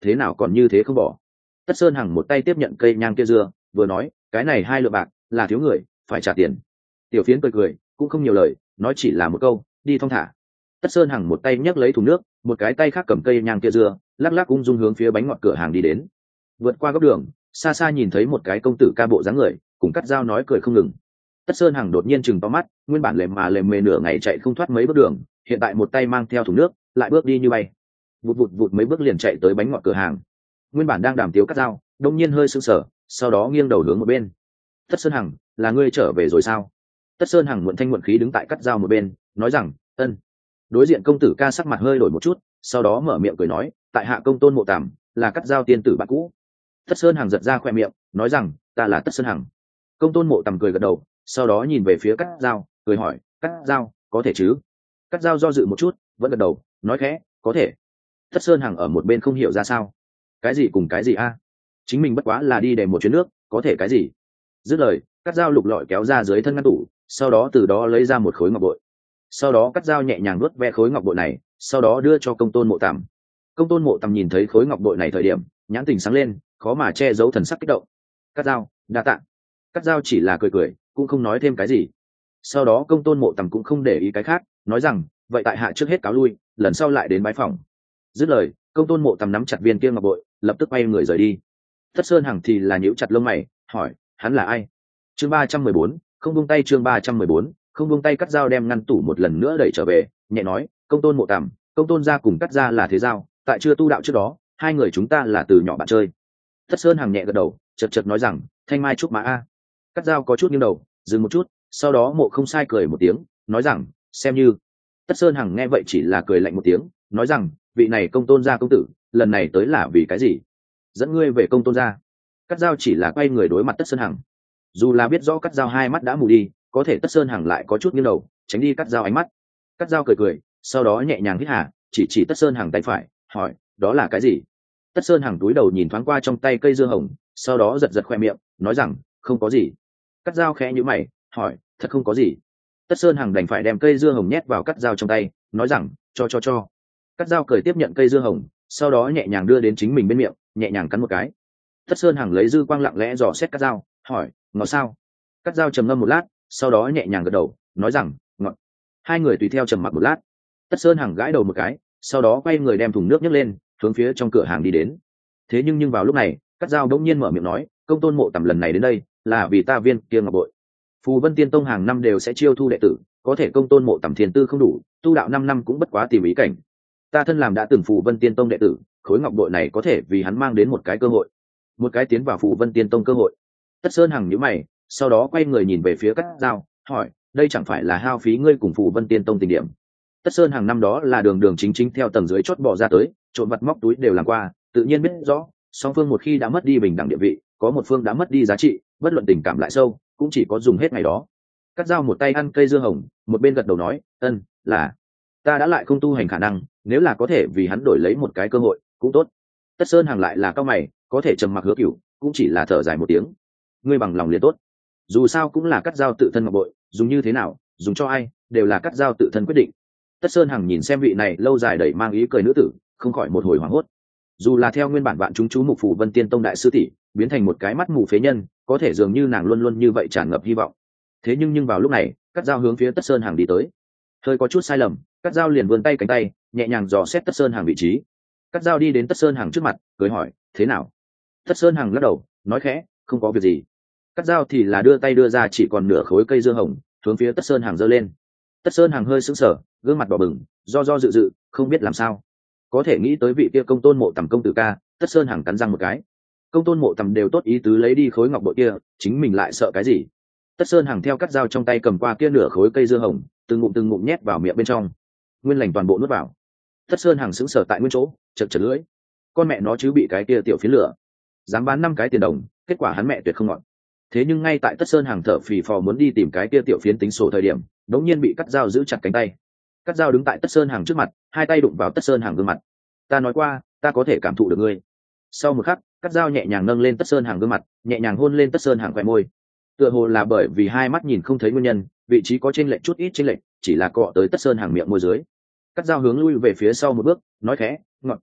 thế nào còn như thế không bỏ. Tất Sơn Hằng một tay tiếp nhận cây nhang kia dưa, vừa nói, cái này 2 lượng bạc là thiếu người, phải trả tiền. Tiểu Phiến cười cười, cũng không nhiều lời, nói chỉ là một câu, đi thong thả. Tất Sơn Hằng một tay nhấc lấy thùng nước, một cái tay khác cầm cây nhang kia dưa, lắc lắc ung dung hướng phía bánh ngọt cửa hàng đi đến. Vượt qua góc đường, xa xa nhìn thấy một cái công tử ca bộ dáng người, cùng cắt dao nói cười không ngừng. Tất Sơn Hằng đột nhiên chừng to mắt, nguyên bản lềm mề nửa ngày chạy không thoát mấy bước đường, hiện tại một tay mang theo thùng nước, lại bước đi như bay. Vụt vụt vụt mấy bước liền chạy tới bánh ngọt cửa hàng. Nguyên bản đang đàm tiếu cắt dao, đột nhiên hơi sững sờ, sau đó nghiêng đầu hướng một bên. Tất Sơn Hằng, là ngươi trở về rồi sao? Tất Sơn Hằng muộn thanh muộn khí đứng tại cắt dao một bên, nói rằng, ân. Đối diện công tử ca sắc mặt hơi đổi một chút, sau đó mở miệng cười nói, tại hạ công tôn Mộ Tàm, là cắt dao tiên tử bạn cũ. Tất Sơn Hằng giật ra khoe miệng, nói rằng, ta là Tất Sơn Hằng. Công tôn Mộ Tàm cười gật đầu, sau đó nhìn về phía cắt dao, cười hỏi, cắt dao, có thể chứ? Cắt dao do dự một chút, vẫn gật đầu, nói khẽ, có thể. Tất Sơn Hằng ở một bên không hiểu ra sao, cái gì cùng cái gì a? Chính mình bất quá là đi để một chuyến nước, có thể cái gì? Dứt lời, cắt dao lục lọi kéo ra dưới thân ngăn tủ, sau đó từ đó lấy ra một khối ngọc bội. Sau đó cắt dao nhẹ nhàng nuốt ve khối ngọc bội này, sau đó đưa cho công tôn Mộ Tàm. Công tôn Mộ Tàm nhìn thấy khối ngọc bội này thời điểm, nhãn tình sáng lên, khó mà che giấu thần sắc kích động. Cắt dao, đa tạ. Cắt dao chỉ là cười cười, cũng không nói thêm cái gì. Sau đó công tôn Mộ Tàm cũng không để ý cái khác, nói rằng, vậy tại hạ trước hết cáo lui, lần sau lại đến bái phòng. Dứt lời, công tôn Mộ Tàm nắm chặt viên kia ngọc bội, lập tức quay người rời đi. Tất Sơn Hằng thì là nhíu chặt lông mày, hỏi, hắn là ai? Chương 314, không buông tay. Chương 314, không buông tay. Cắt dao đem ngăn tủ một lần nữa đẩy trở về, nhẹ nói, công tôn Mộ Tàm, công tôn gia cùng cắt gia là thế giao, tại chưa tu đạo trước đó, 2 người chúng ta là từ nhỏ bạn chơi. Tất Sơn Hằng nhẹ gật đầu, chợt chợt nói rằng, thanh mai trúc mã a. Cắt dao có chút nghiêng đầu, dừng một chút, sau đó Mộ không sai cười một tiếng, nói rằng, xem như. Tất Sơn Hằng nghe vậy chỉ là cười lạnh một tiếng, nói rằng, vị này công tôn gia công tử, lần này tới là vì cái gì? Dẫn ngươi về công tôn gia. Cắt dao chỉ là quay người đối mặt Tất Sơn Hằng. Dù là biết rõ cắt dao 2 mắt đã mù đi, có thể Tất Sơn Hằng lại có chút nghiêng đầu, tránh đi cắt dao ánh mắt. Cắt dao cười cười, sau đó nhẹ nhàng hít hà, chỉ Tất Sơn Hằng tay phải, hỏi, đó là cái gì? Tất Sơn Hằng túi đầu nhìn thoáng qua trong tay cây dưa hồng, sau đó giật giật khoe miệng, nói rằng, không có gì. Cắt dao khẽ nhíu mày, hỏi, thật không có gì? Tất Sơn Hằng đành phải đem cây dưa hồng nhét vào cắt dao trong tay, nói rằng, cho. Cắt dao cười tiếp nhận cây dưa hồng, sau đó nhẹ nhàng đưa đến chính mình bên miệng, nhẹ nhàng cắn một cái. Tất Sơn Hằng lấy dư quang lặng lẽ dò xét cắt dao, hỏi, ngọt sao? Cắt dao trầm ngâm một lát, sau đó nhẹ nhàng gật đầu, nói rằng, ngọt. 2 người tùy theo trầm mặc một lát. Tất Sơn Hằng gãi đầu một cái, sau đó quay người đem thùng nước nhấc lên, hướng phía trong cửa hàng đi đến. Thế nhưng vào lúc này, cắt dao đống nhiên mở miệng nói, công tôn Mộ Tàm lần này đến đây là vì ta viên kia ngọc bội. Phù Vân Tiên Tông hàng năm đều sẽ chiêu thu đệ tử, có thể công tôn Mộ Tàm thiên tư không đủ, tu đạo 5 năm cũng bất quá tìm ý cảnh. Ta thân làm đã từng Phù Vân Tiên Tông đệ tử, khối ngọc bội này có thể vì hắn mang đến một cái cơ hội, một cái tiến vào Phù Vân Tiên Tông cơ hội. Tất Sơn Hằng nhíu mày, sau đó quay người nhìn về phía cắt dao, hỏi, đây chẳng phải là hao phí ngươi cùng Phù Vân Tiên Tông tình điểm? Tất Sơn Hằng năm đó là đường chính theo tầng dưới chót bỏ ra tới, trộn vặt móc túi đều làm qua, tự nhiên biết rõ, song phương một khi đã mất đi bình đẳng địa vị, có một phương đã mất đi giá trị, bất luận tình cảm lại sâu, cũng chỉ có dùng hết ngày đó. Cắt dao một tay ăn cây dưa hồng, một bên gật đầu nói, là ta đã lại không tu hành khả năng, nếu là có thể vì hắn đổi lấy một cái cơ hội, cũng tốt. Tất Sơn Hằng lại là cao mày, có thể trầm mặc hứa cửu, cũng chỉ là thở dài một tiếng. Ngươi bằng lòng liền tốt, dù sao cũng là cắt dao tự thân ngọc bội, dùng như thế nào, dùng cho ai, đều là cắt dao tự thân quyết định. Tất Sơn Hằng nhìn xem vị này lâu dài đầy mang ý cười nữ tử, không khỏi một hồi hoảng hốt. Dù là theo nguyên bản bạn chúng chú mục Phù Vân Tiên Tông đại sư tỷ, biến thành một cái mắt mù phế nhân, có thể dường như nàng luôn luôn như vậy tràn ngập hy vọng. Thế nhưng vào lúc này, cắt dao hướng phía Tất Sơn Hằng đi tới. Hơi có chút sai lầm, cắt dao liền vươn tay cánh tay, nhẹ nhàng dò xét Tất Sơn Hằng vị trí. Cắt dao đi đến Tất Sơn Hằng trước mặt, cười hỏi, thế nào? Tất Sơn Hằng lắc đầu, nói khẽ, không có việc gì. Cắt dao thì là đưa tay đưa ra chỉ còn nửa khối cây dương hồng, hướng phía Tất Sơn Hằng giơ lên. Tất Sơn Hằng hơi sững sờ, gương mặt đỏ bừng, do dự, không biết làm sao. Có thể nghĩ tới vị kia công tôn Mộ Tầm công tử ca, Tất Sơn Hằng cắn răng một cái. Công tôn Mộ Tầm đều tốt ý tứ lấy đi khối ngọc bội kia, chính mình lại sợ cái gì? Tất Sơn Hằng theo cắt dao trong tay cầm qua kia nửa khối cây dưa hồng, từng ngụm nhét vào miệng bên trong, nguyên lành toàn bộ nuốt vào. Tất Sơn Hằng sững sờ tại nguyên chỗ, chật lưỡi. Con mẹ nó chứ bị cái kia tiểu phiến lửa, dám bán 5 cái tiền đồng, kết quả hắn mẹ tuyệt không ngọn. Thế nhưng ngay tại Tất Sơn Hằng thở phì phò muốn đi tìm cái kia tiểu phiến tính sổ thời điểm, đống nhiên bị cắt dao giữ chặt cánh tay. Cắt dao đứng tại Tất Sơn Hằng trước mặt, 2 tay đụng vào Tất Sơn Hằng gương mặt. Ta nói qua, ta có thể cảm thụ được ngươi. Sau một khắc, cắt dao nhẹ nhàng nâng lên Tất Sơn Hằng gương mặt, nhẹ nhàng hôn lên Tất Sơn Hằng khóe môi. Tựa hồ là bởi vì 2 mắt nhìn không thấy nguyên nhân, vị trí có chênh lệch chút ít chênh lệch, chỉ là cọ tới Tất Sơn Hằng miệng môi dưới. Cắt dao hướng lui về phía sau một bước, nói khẽ, ngọt.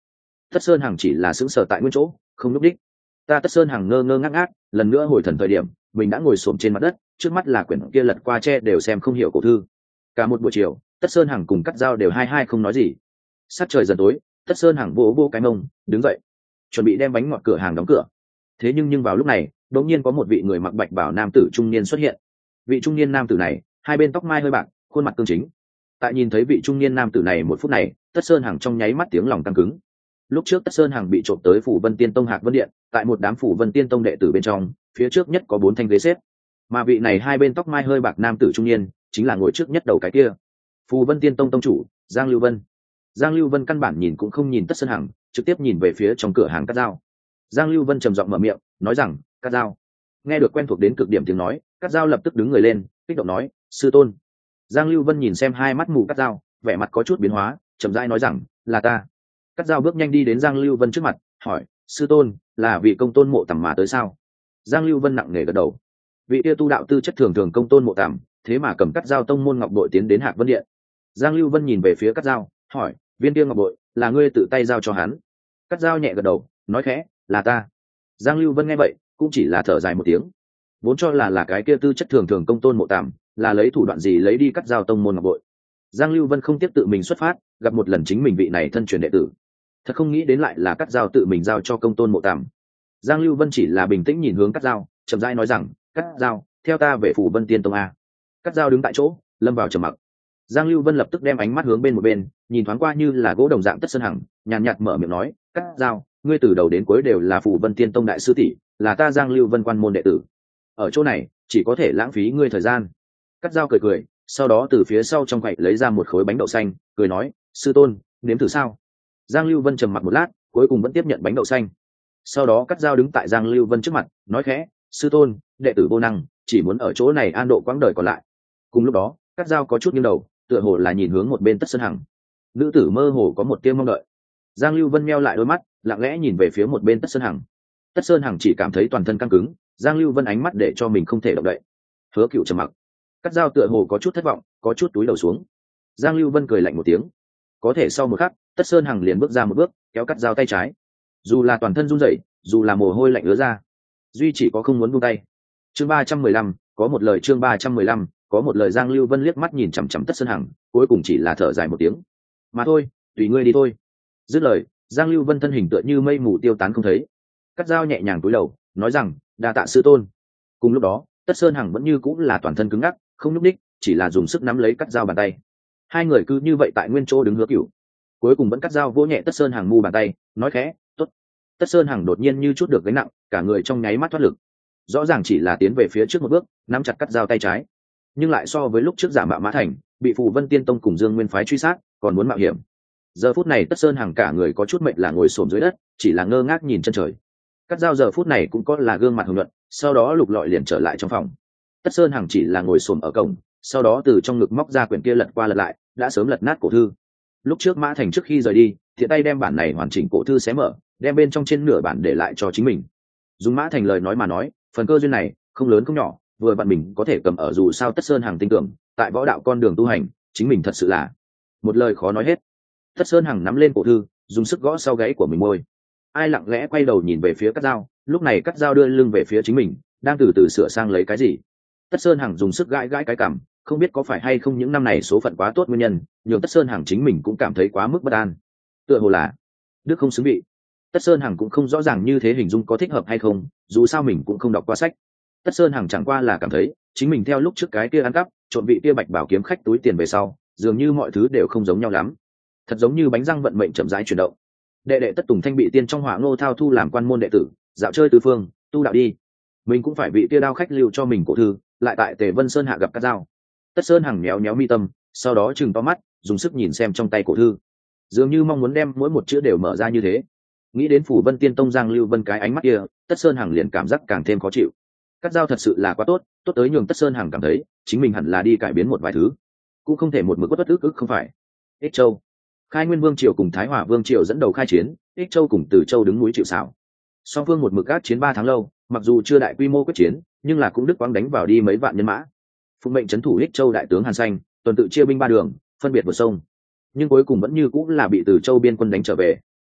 Tất Sơn Hằng chỉ là sững sờ tại nguyên chỗ không nhúc đích. Tất Sơn Hằng ngơ ngơ ngác ngác, lần nữa hồi thần thời điểm mình đã ngồi xổm trên mặt đất, trước mắt là quyển kia lật qua tre đều xem không hiểu cổ thư. Cả một buổi chiều Tất Sơn Hằng cùng Cắt Dao đều hai hai không nói gì. Sát trời dần tối, Tất Sơn Hằng vỗ vỗ cái mông đứng dậy chuẩn bị đem bánh ngọt cửa hàng đóng cửa. Thế nhưng vào lúc này đột nhiên có một vị người mặc bạch bào nam tử trung niên xuất hiện. Vị trung niên nam tử này hai bên tóc mai hơi bạc, khuôn mặt cương chính. Tại nhìn thấy vị trung niên nam tử này một phút này, Tất Sơn Hằng trong nháy mắt tiếng lòng căng cứng. Lúc trước Tất Sơn Hằng bị trộm tới Phủ Vân Tiên Tông Hạc Vân Điện, tại một đám Phủ Vân Tiên Tông đệ tử bên trong, phía trước nhất có 4 thanh ghế xếp, mà vị này hai bên tóc mai hơi bạc nam tử trung niên chính là ngồi trước nhất đầu cái kia, Phủ Vân Tiên Tông tông chủ Giang Lưu Vân. Giang Lưu Vân căn bản nhìn cũng không nhìn Tất Sơn Hằng, trực tiếp nhìn về phía trong cửa hàng Cắt Dao. Giang Lưu Vân trầm giọng mở miệng nói rằng: Cắt Dao. Nghe được quen thuộc đến cực điểm tiếng nói, Cắt Dao lập tức đứng người lên kích động nói: sư tôn. Giang Lưu Vân nhìn xem hai mắt mù Cắt Dao, vẻ mặt có chút biến hóa, chậm rãi nói rằng: là ta. Cắt Dao bước nhanh đi đến Giang Lưu Vân trước mặt hỏi: sư tôn, là vị công tôn Mộ Tầm mà tới sao? Giang Lưu Vân nặng nề gật đầu. Vị tia tu đạo tư chất thường thường công tôn Mộ Tầm, thế mà cầm Cắt Dao tông môn ngọc bội tiến đến Hạc Vân Điện. Giang Lưu Vân nhìn về phía Cắt Dao hỏi: viên tia ngọc bội là ngươi tự tay giao cho hắn? Cắt Dao nhẹ gật đầu nói khẽ: là ta. Giang Lưu Vân nghe vậy cũng chỉ là thở dài một tiếng, vốn cho là cái kia tư chất thường thường công tôn Mộ Tầm là lấy thủ đoạn gì lấy đi Cắt Dao tông môn ngọc bội. Giang Lưu Vân không tiếp tự mình xuất phát, gặp một lần chính mình vị này thân truyền đệ tử, thật không nghĩ đến lại là Cắt Dao tự mình giao cho công tôn Mộ Tầm. Giang Lưu Vân chỉ là bình tĩnh nhìn hướng Cắt Dao, chậm rãi nói rằng: Cắt Dao, theo ta về Phủ Vân Tiên Tông a. Cắt Dao đứng tại chỗ lâm vào trầm mặc. Giang Lưu Vân lập tức đem ánh mắt hướng bên một bên, nhìn thoáng qua như là gỗ đồng dạng Tất Sơn Hằng, nhàn nhạt mở miệng nói: Cắt Dao, ngươi từ đầu đến cuối đều là Phủ Vân Tiên Tông đại sư tỷ, là ta Giang Lưu Vân quan môn đệ tử, ở chỗ này chỉ có thể lãng phí ngươi thời gian. Cắt Dao cười cười, sau đó từ phía sau trong quậy lấy ra một khối bánh đậu xanh, cười nói: sư tôn, nếm thử sao? Giang Lưu Vân trầm mặc một lát, cuối cùng vẫn tiếp nhận bánh đậu xanh. Sau đó Cắt Dao đứng tại Giang Lưu Vân trước mặt nói khẽ: sư tôn, đệ tử vô năng, chỉ muốn ở chỗ này an độ quãng đời còn lại. Cùng lúc đó Cắt Dao có chút nghiêng đầu, tựa hồ là nhìn hướng một bên Tất Sơn Hằng. Nữ tử mơ hồ có một tia mong đợi. Giang Lưu Vân meo lại đôi mắt, lặng lẽ nhìn về phía một bên Tất Sơn Hằng. Tất Sơn Hằng chỉ cảm thấy toàn thân căng cứng, Giang Lưu Vân ánh mắt để cho mình không thể động đậy. Hứa Cựu trầm mặc. Cắt Dao tựa hồ có chút thất vọng, có chút túi đầu xuống. Giang Lưu Vân cười lạnh một tiếng. Có thể sau một khắc, Tất Sơn Hằng liền bước ra một bước, kéo Cắt Dao tay trái. Dù là toàn thân run rẩy, dù là mồ hôi lạnh ứa ra, duy chỉ có không muốn buông tay. Chương 315, có một lời. Chương 315, có một lời. Giang Lưu Vân liếc mắt nhìn chằm chằm Tất Sơn Hằng, cuối cùng chỉ là thở dài một tiếng. Mà thôi, tùy ngươi đi thôi. Dứt lời, Giang Lưu Vân thân hình tựa như mây mù tiêu tán không thấy. Cắt Dao nhẹ nhàng cúi đầu, nói rằng: đa tạ sư tôn. Cùng lúc đó, Tất Sơn Hằng vẫn như cũng là toàn thân cứng ngắc, không nhúc nhích, chỉ là dùng sức nắm lấy Cắt Dao bàn tay. Hai người cứ như vậy tại nguyên chỗ đứng Hứa Cựu. Cuối cùng vẫn Cắt Dao vỗ nhẹ Tất Sơn Hằng mu bàn tay, nói khẽ: tốt. Tất Sơn Hằng đột nhiên như chút được gánh nặng, cả người trong nháy mắt thoát lực. Rõ ràng chỉ là tiến về phía trước một bước, nắm chặt Cắt Dao tay trái, nhưng lại so với lúc trước giả mạo Mã Thành, bị Phù Vân Tiên Tông cùng Dương Nguyên phái truy sát, còn muốn mạo hiểm. Giờ phút này Tất Sơn Hằng cả người có chút mệt là ngồi xổm dưới đất, chỉ là ngơ ngác nhìn chân trời. Cắt Dao giờ phút này cũng có là gương mặt hồng nhuận, sau đó lục lọi liền trở lại trong phòng. Tất Sơn Hằng chỉ là ngồi xổm ở cổng, sau đó từ trong ngực móc ra quyển kia lật qua lật lại, đã sớm lật nát cổ thư. Lúc trước Mã Thành trước khi rời đi, thiện tay đem bản này hoàn chỉnh cổ thư xé mở, đem bên trong trên nửa bản để lại cho chính mình. Dùng Mã Thành lời nói mà nói, phần cơ duyên này không lớn không nhỏ, vừa vặn mình có thể cầm ở, dù sao Tất Sơn Hằng tin tưởng, tại võ đạo con đường tu hành, chính mình thật sự là một lời khó nói hết. Tất Sơn Hằng nắm lên cổ thư, dùng sức gõ sau gáy của mình môi. Ai lặng lẽ quay đầu nhìn về phía Cắt Dao, lúc này Cắt Dao đưa lưng về phía chính mình, đang từ từ sửa sang lấy cái gì. Tất Sơn Hằng dùng sức gãi gãi cái cằm, không biết có phải hay không những năm này số phận quá tốt nguyên nhân, nhưng Tất Sơn Hằng chính mình cũng cảm thấy quá mức bất an. Tựa hồ là đức không xứng vị. Tất Sơn Hằng cũng không rõ ràng như thế hình dung có thích hợp hay không, dù sao mình cũng không đọc qua sách. Tất Sơn Hằng chẳng qua là cảm thấy chính mình theo lúc trước cái kia ăn cắp trộm vị kia bạch bảo kiếm khách túi tiền về sau, dường như mọi thứ đều không giống nhau lắm, thật giống như bánh răng vận mệnh chậm rãi chuyển động. Đệ đệ Tất Tùng Thanh bị tiên trong Hỏa Ngô Thao thu làm quan môn đệ tử, dạo chơi tứ phương, tu đạo đi. Mình cũng phải vị kia đao khách lưu cho mình cổ thư, lại tại Tề Vân Sơn hạ gặp Cắt Dao. Tất Sơn Hằng méo méo mi tâm, sau đó chừng to mắt, dùng sức nhìn xem trong tay cổ thư, dường như mong muốn đem mỗi một chữ đều mở ra như thế. Nghĩ đến Phủ Vân Tiên Tông Giang Lưu Vân cái ánh mắt kia, Tất Sơn Hằng liền cảm giác càng thêm khó chịu. Cắt Dao thật sự là quá tốt, tốt tới nhường Tất Sơn Hằng cảm thấy chính mình hẳn là đi cải biến một vài thứ, cũng không thể một mực bất ức không phải. Ích Châu, Khai Nguyên Vương triều cùng Thái Hỏa Vương triều dẫn đầu khai chiến, Ích Châu cùng Từ Châu đứng núi chịu sào. Song phương một mực ác chiến 3 tháng lâu, mặc dù chưa đại quy mô quyết chiến, nhưng là cũng đức quang đánh vào đi mấy vạn nhân mã. Phụng mệnh trấn thủ Ích Châu đại tướng Hàn Xanh, tuần tự chia binh 3 đường, phân biệt vượt sông, nhưng cuối cùng vẫn như cũng là bị Từ Châu biên quân đánh trở về.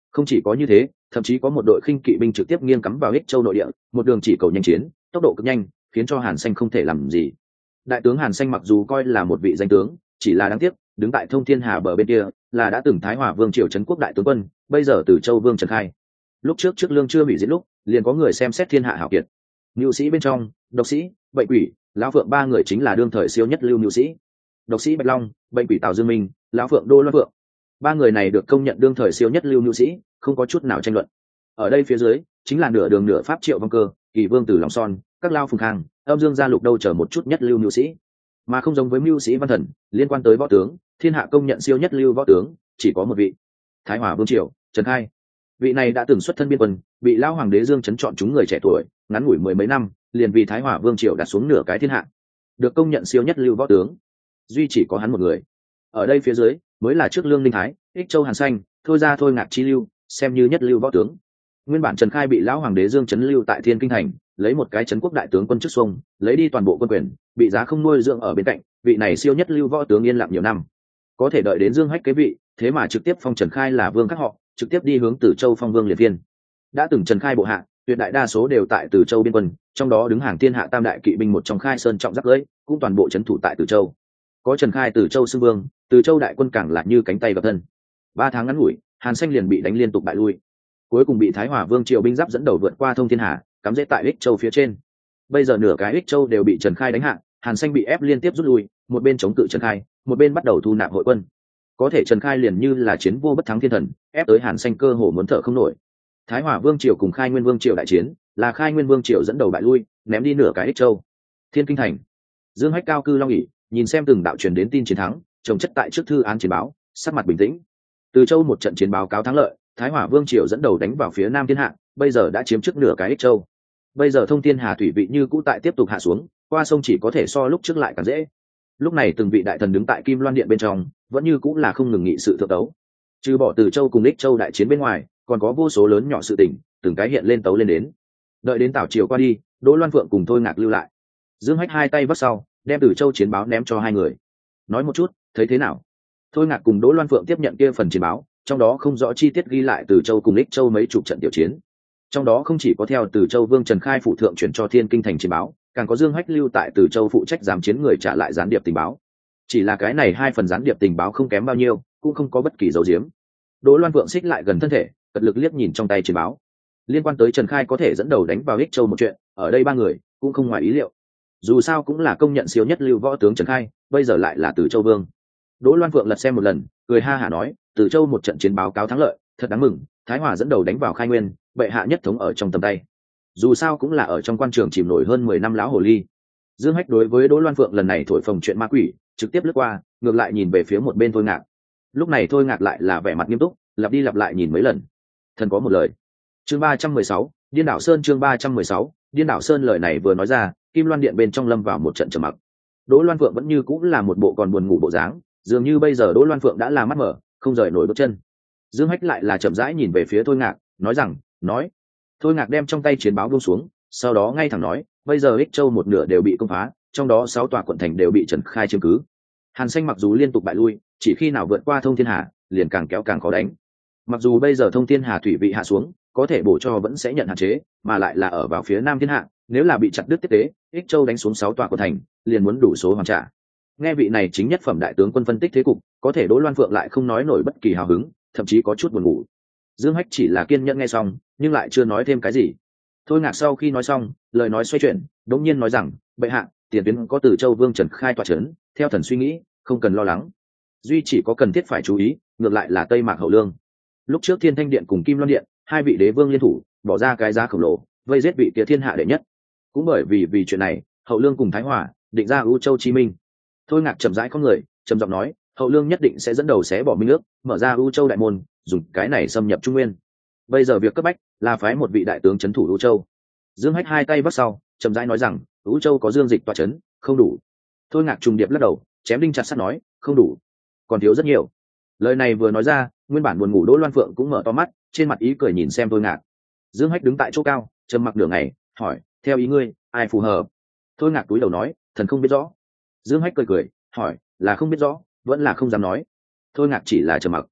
Không chỉ có như thế, thậm chí có một đội khinh kỵ binh trực tiếp nghiêng cắm vào Ích Châu nội địa, một đường chỉ cầu nhanh chiến, tốc độ cực nhanh, khiến cho Hàn Sanh không thể làm gì. Đại tướng Hàn Sanh mặc dù coi là một vị danh tướng, chỉ là đáng tiếc, đứng tại Thông Thiên Hà bờ bên kia, là đã từng Thái Hòa Vương triều trấn quốc đại tướng quân, bây giờ Từ Châu Vương Trần Khai. Lúc trước lương chưa bị giết lúc, liền có người xem xét thiên hạ hảo kiệt. Nưu sĩ bên trong, độc sĩ, bệnh quỷ, lão phượng ba người chính là đương thời siêu nhất lưu nưu sĩ. Độc sĩ Bạch Long, bệnh quỷ Tào Dương Minh, lão phượng Đô Loan Phượng. Ba người này được công nhận đương thời siêu nhất lưu nưu sĩ, không có chút nào tranh luận. Ở đây phía dưới, chính là nửa đường nửa pháp Triệu Văn Cơ, Kỳ Vương Tử Lòng Son, các lao phùng khang, âm Dương gia lục đâu chờ một chút nhất lưu nưu sĩ. Mà không giống với mưu sĩ văn thần, liên quan tới võ tướng, thiên hạ công nhận siêu nhất lưu võ tướng chỉ có một vị, Thái Hòa Vương triều Trần Khai. Vị này đã từng xuất thân biên quân, bị lão hoàng đế Dương chấn chọn chúng người trẻ tuổi, ngắn ngủi mười mấy năm, liền vì Thái Hòa Vương triều đặt xuống nửa cái thiên hạ, được công nhận siêu nhất lưu võ tướng, duy chỉ có hắn một người. Ở đây phía dưới mới là trước Lương Ninh Thái, Ích Châu Hàn Sanh, thôi ra thôi Ngạc Chi lưu, xem như nhất lưu võ tướng. Nguyên bản Trần Khai bị lão hoàng đế Dương chấn lưu tại Thiên Kinh thành, lấy một cái trấn quốc đại tướng quân chức xuông, lấy đi toàn bộ quân quyền, bị giá không nuôi dưỡng ở bên cạnh, vị này siêu nhất lưu võ tướng yên lặng nhiều năm. Có thể đợi đến Dương Hách kế vị, thế mà trực tiếp phong Trần Khai là vương các họ, trực tiếp đi hướng Từ Châu phong vương liệt viên. Đã từng Trần Khai bộ hạ, tuyệt đại đa số đều tại Từ Châu biên quân, trong đó đứng hàng thiên hạ tam đại kỵ binh một trong Khai Sơn trọng giáp lưỡi, cũng toàn bộ trấn thủ tại Từ Châu. Có Trần Khai Từ Châu xưng vương, Từ Châu đại quân càng là như cánh tay gặp thân. 3 tháng ngắn ngủi, Hàn Sanh liền bị đánh liên tục bại lui, cuối cùng bị Thái Hòa Vương triều binh giáp dẫn đầu vượt qua Thông Thiên Hà, cắm rễ tại Ích Châu phía trên. Bây giờ nửa cái Ích Châu đều bị Trần Khai đánh hạ, Hàn Sanh bị ép liên tiếp rút lui, một bên chống cự Trần Khai, một bên bắt đầu thu nạp hội quân. Có thể Trần Khai liền như là chiến vô bất thắng thiên thần, ép tới Hàn Sanh cơ hồ muốn thở không nổi. Thái Hòa Vương triều cùng Khai Nguyên Vương triều đại chiến, là Khai Nguyên Vương triều dẫn đầu bại lui, ném đi nửa cái Ích Châu. Thiên Kinh thành, Dương Hách cao cư long ỷ, nhìn xem từng đạo truyền đến tin chiến thắng, trồng chất tại trước thư án chiến báo, sắc mặt bình tĩnh. Từ Châu một trận chiến báo cáo thắng lợi, Thái Hòa Vương triều dẫn đầu đánh vào phía Nam Thiên Hạ, bây giờ đã chiếm trước nửa cái Ích Châu. Bây giờ Thông Thiên Hà thủy vị như cũ tại tiếp tục hạ xuống, qua sông chỉ có thể so lúc trước lại càng dễ. Lúc này từng vị đại thần đứng tại Kim Loan Điện bên trong, vẫn như cũng là không ngừng nghị sự thượng tấu. Trừ bỏ Từ Châu cùng Ích Châu đại chiến bên ngoài, còn có vô số lớn nhỏ sự tình, từng cái hiện lên tấu lên đến. Đợi đến Tảo triều qua đi, Đỗ Loan Phượng cùng Thôi Ngạc lưu lại. Dương Hách hai tay vắt sau, đem Từ Châu chiến báo ném cho hai người. Nói một chút, thấy thế nào? Thôi Ngạc cùng Đỗ Loan Phượng tiếp nhận kia phần chiến báo, trong đó không rõ chi tiết ghi lại Từ Châu cùng Ích Châu mấy chục trận tiểu chiến. Trong đó không chỉ có theo Từ Châu Vương Trần Khai phụ thượng chuyển cho Thiên Kinh thành chiến báo, càng có Dương Hách lưu tại Từ Châu phụ trách giám chiến người trả lại gián điệp tình báo. Chỉ là cái này hai phần gián điệp tình báo không kém bao nhiêu, cũng không có bất kỳ dấu diếm. Đỗ Loan Phượng xích lại gần thân thể, cật lực liếc nhìn trong tay chiến báo. Liên quan tới Trần Khai có thể dẫn đầu đánh vào Ích Châu một chuyện, ở đây ba người cũng không ngoài ý liệu. Dù sao cũng là công nhận siêu nhất lưu võ tướng Trần Khai, bây giờ lại là Từ Châu Vương. Đỗ Loan Phượng lật xem một lần, cười ha hả nói, Từ Châu một trận chiến báo cáo thắng lợi, thật đáng mừng, Thái Hòa dẫn đầu đánh vào Khai Nguyên, bệ hạ nhất thống ở trong tầm tay. Dù sao cũng là ở trong quan trường chìm nổi hơn 10 năm lão hồ ly. Dương Hách đối với Đỗ Loan Phượng lần này thổi phồng chuyện ma quỷ, trực tiếp lướt qua, ngược lại nhìn về phía một bên Thôi Ngạc. Lúc này Thôi Ngạc lại là vẻ mặt nghiêm túc, lặp đi lặp lại nhìn mấy lần. Thần có một lời. Chương 316, Điên đảo Sơn. Chương 316, Điên đảo Sơn. Lời này vừa nói ra, Kim Loan Điện bên trong lâm vào một trận trầm mặc. Đỗ Loan Phượng vẫn như cũng là một bộ còn buồn ngủ bộ dáng, dường như bây giờ Đỗ Loan Phượng đã là mắt mở, không rời nổi bước chân. Dương Hách lại là chậm rãi nhìn về phía Thôi Ngạc, nói rằng, nói. Thôi Ngạc đem trong tay chiến báo buông xuống, sau đó ngay thẳng nói, bây giờ Ích Châu một nửa đều bị công phá, trong đó 6 tòa quận thành đều bị Trần Khai chiếm cứ. Hàn Sanh mặc dù liên tục bại lui, chỉ khi nào vượt qua Thông Thiên Hà, liền càng kéo càng khó đánh. Mặc dù bây giờ Thông Thiên Hà thủy vị hạ xuống, có thể bổ cho vẫn sẽ nhận hạn chế, mà lại là ở vào phía Nam Thiên Hạ, nếu là bị chặt đứt tiếp tế, Ích Châu đánh xuống 6 tòa quận thành, liền muốn đủ số hoàn trả. Nghe vị này chính nhất phẩm đại tướng quân phân tích thế cục, có thể Đỗ Loan Phượng lại không nói nổi bất kỳ hào hứng, thậm chí có chút buồn ngủ. Dương Hách chỉ là kiên nhẫn nghe xong, nhưng lại chưa nói thêm cái gì. Thôi Ngạc sau khi nói xong, lời nói xoay chuyển, đống nhiên nói rằng, bệ hạ, tiền tuyến có Từ Châu Vương Trần Khai tọa trấn, theo thần suy nghĩ, không cần lo lắng. Duy chỉ có cần thiết phải chú ý, ngược lại là Tây Mạc Hậu Lương. Lúc trước Thiên Thanh Điện cùng Kim Loan Điện, hai vị đế vương liên thủ, bỏ ra cái giá khổng lồ, vây giết vị kia thiên hạ đệ nhất. Cũng bởi vì chuyện này, Hậu Lương cùng Thái Hòa định ra U Châu Chi Minh. Thôi Ngạc chậm rãi có người, trầm giọng nói, Hậu Lương nhất định sẽ dẫn đầu xé bỏ minh ước, mở ra U Châu đại môn, dùng cái này xâm nhập Trung Nguyên. Bây giờ việc cấp bách là phái một vị đại tướng trấn thủ U Châu. Dương Hách hai tay vắt sau, chậm rãi nói rằng, U Châu có Dương Dịch tọa trấn, không đủ. Thôi Ngạc trùng điệp lắc đầu, chém đinh chặt sắt nói, không đủ, còn thiếu rất nhiều. Lời này vừa nói ra, nguyên bản buồn ngủ Đỗ Loan Phượng cũng mở to mắt, trên mặt ý cười nhìn xem Thôi Ngạc. Dương Hách đứng tại chỗ cao, trầm mặc nửa ngày, hỏi, theo ý ngươi, ai phù hợp? Thôi Ngạc cúi đầu nói, thần không biết rõ. Dương Hách cười cười, hỏi, là không biết rõ, vẫn là không dám nói. Thôi Ngạc chỉ là trầm mặc.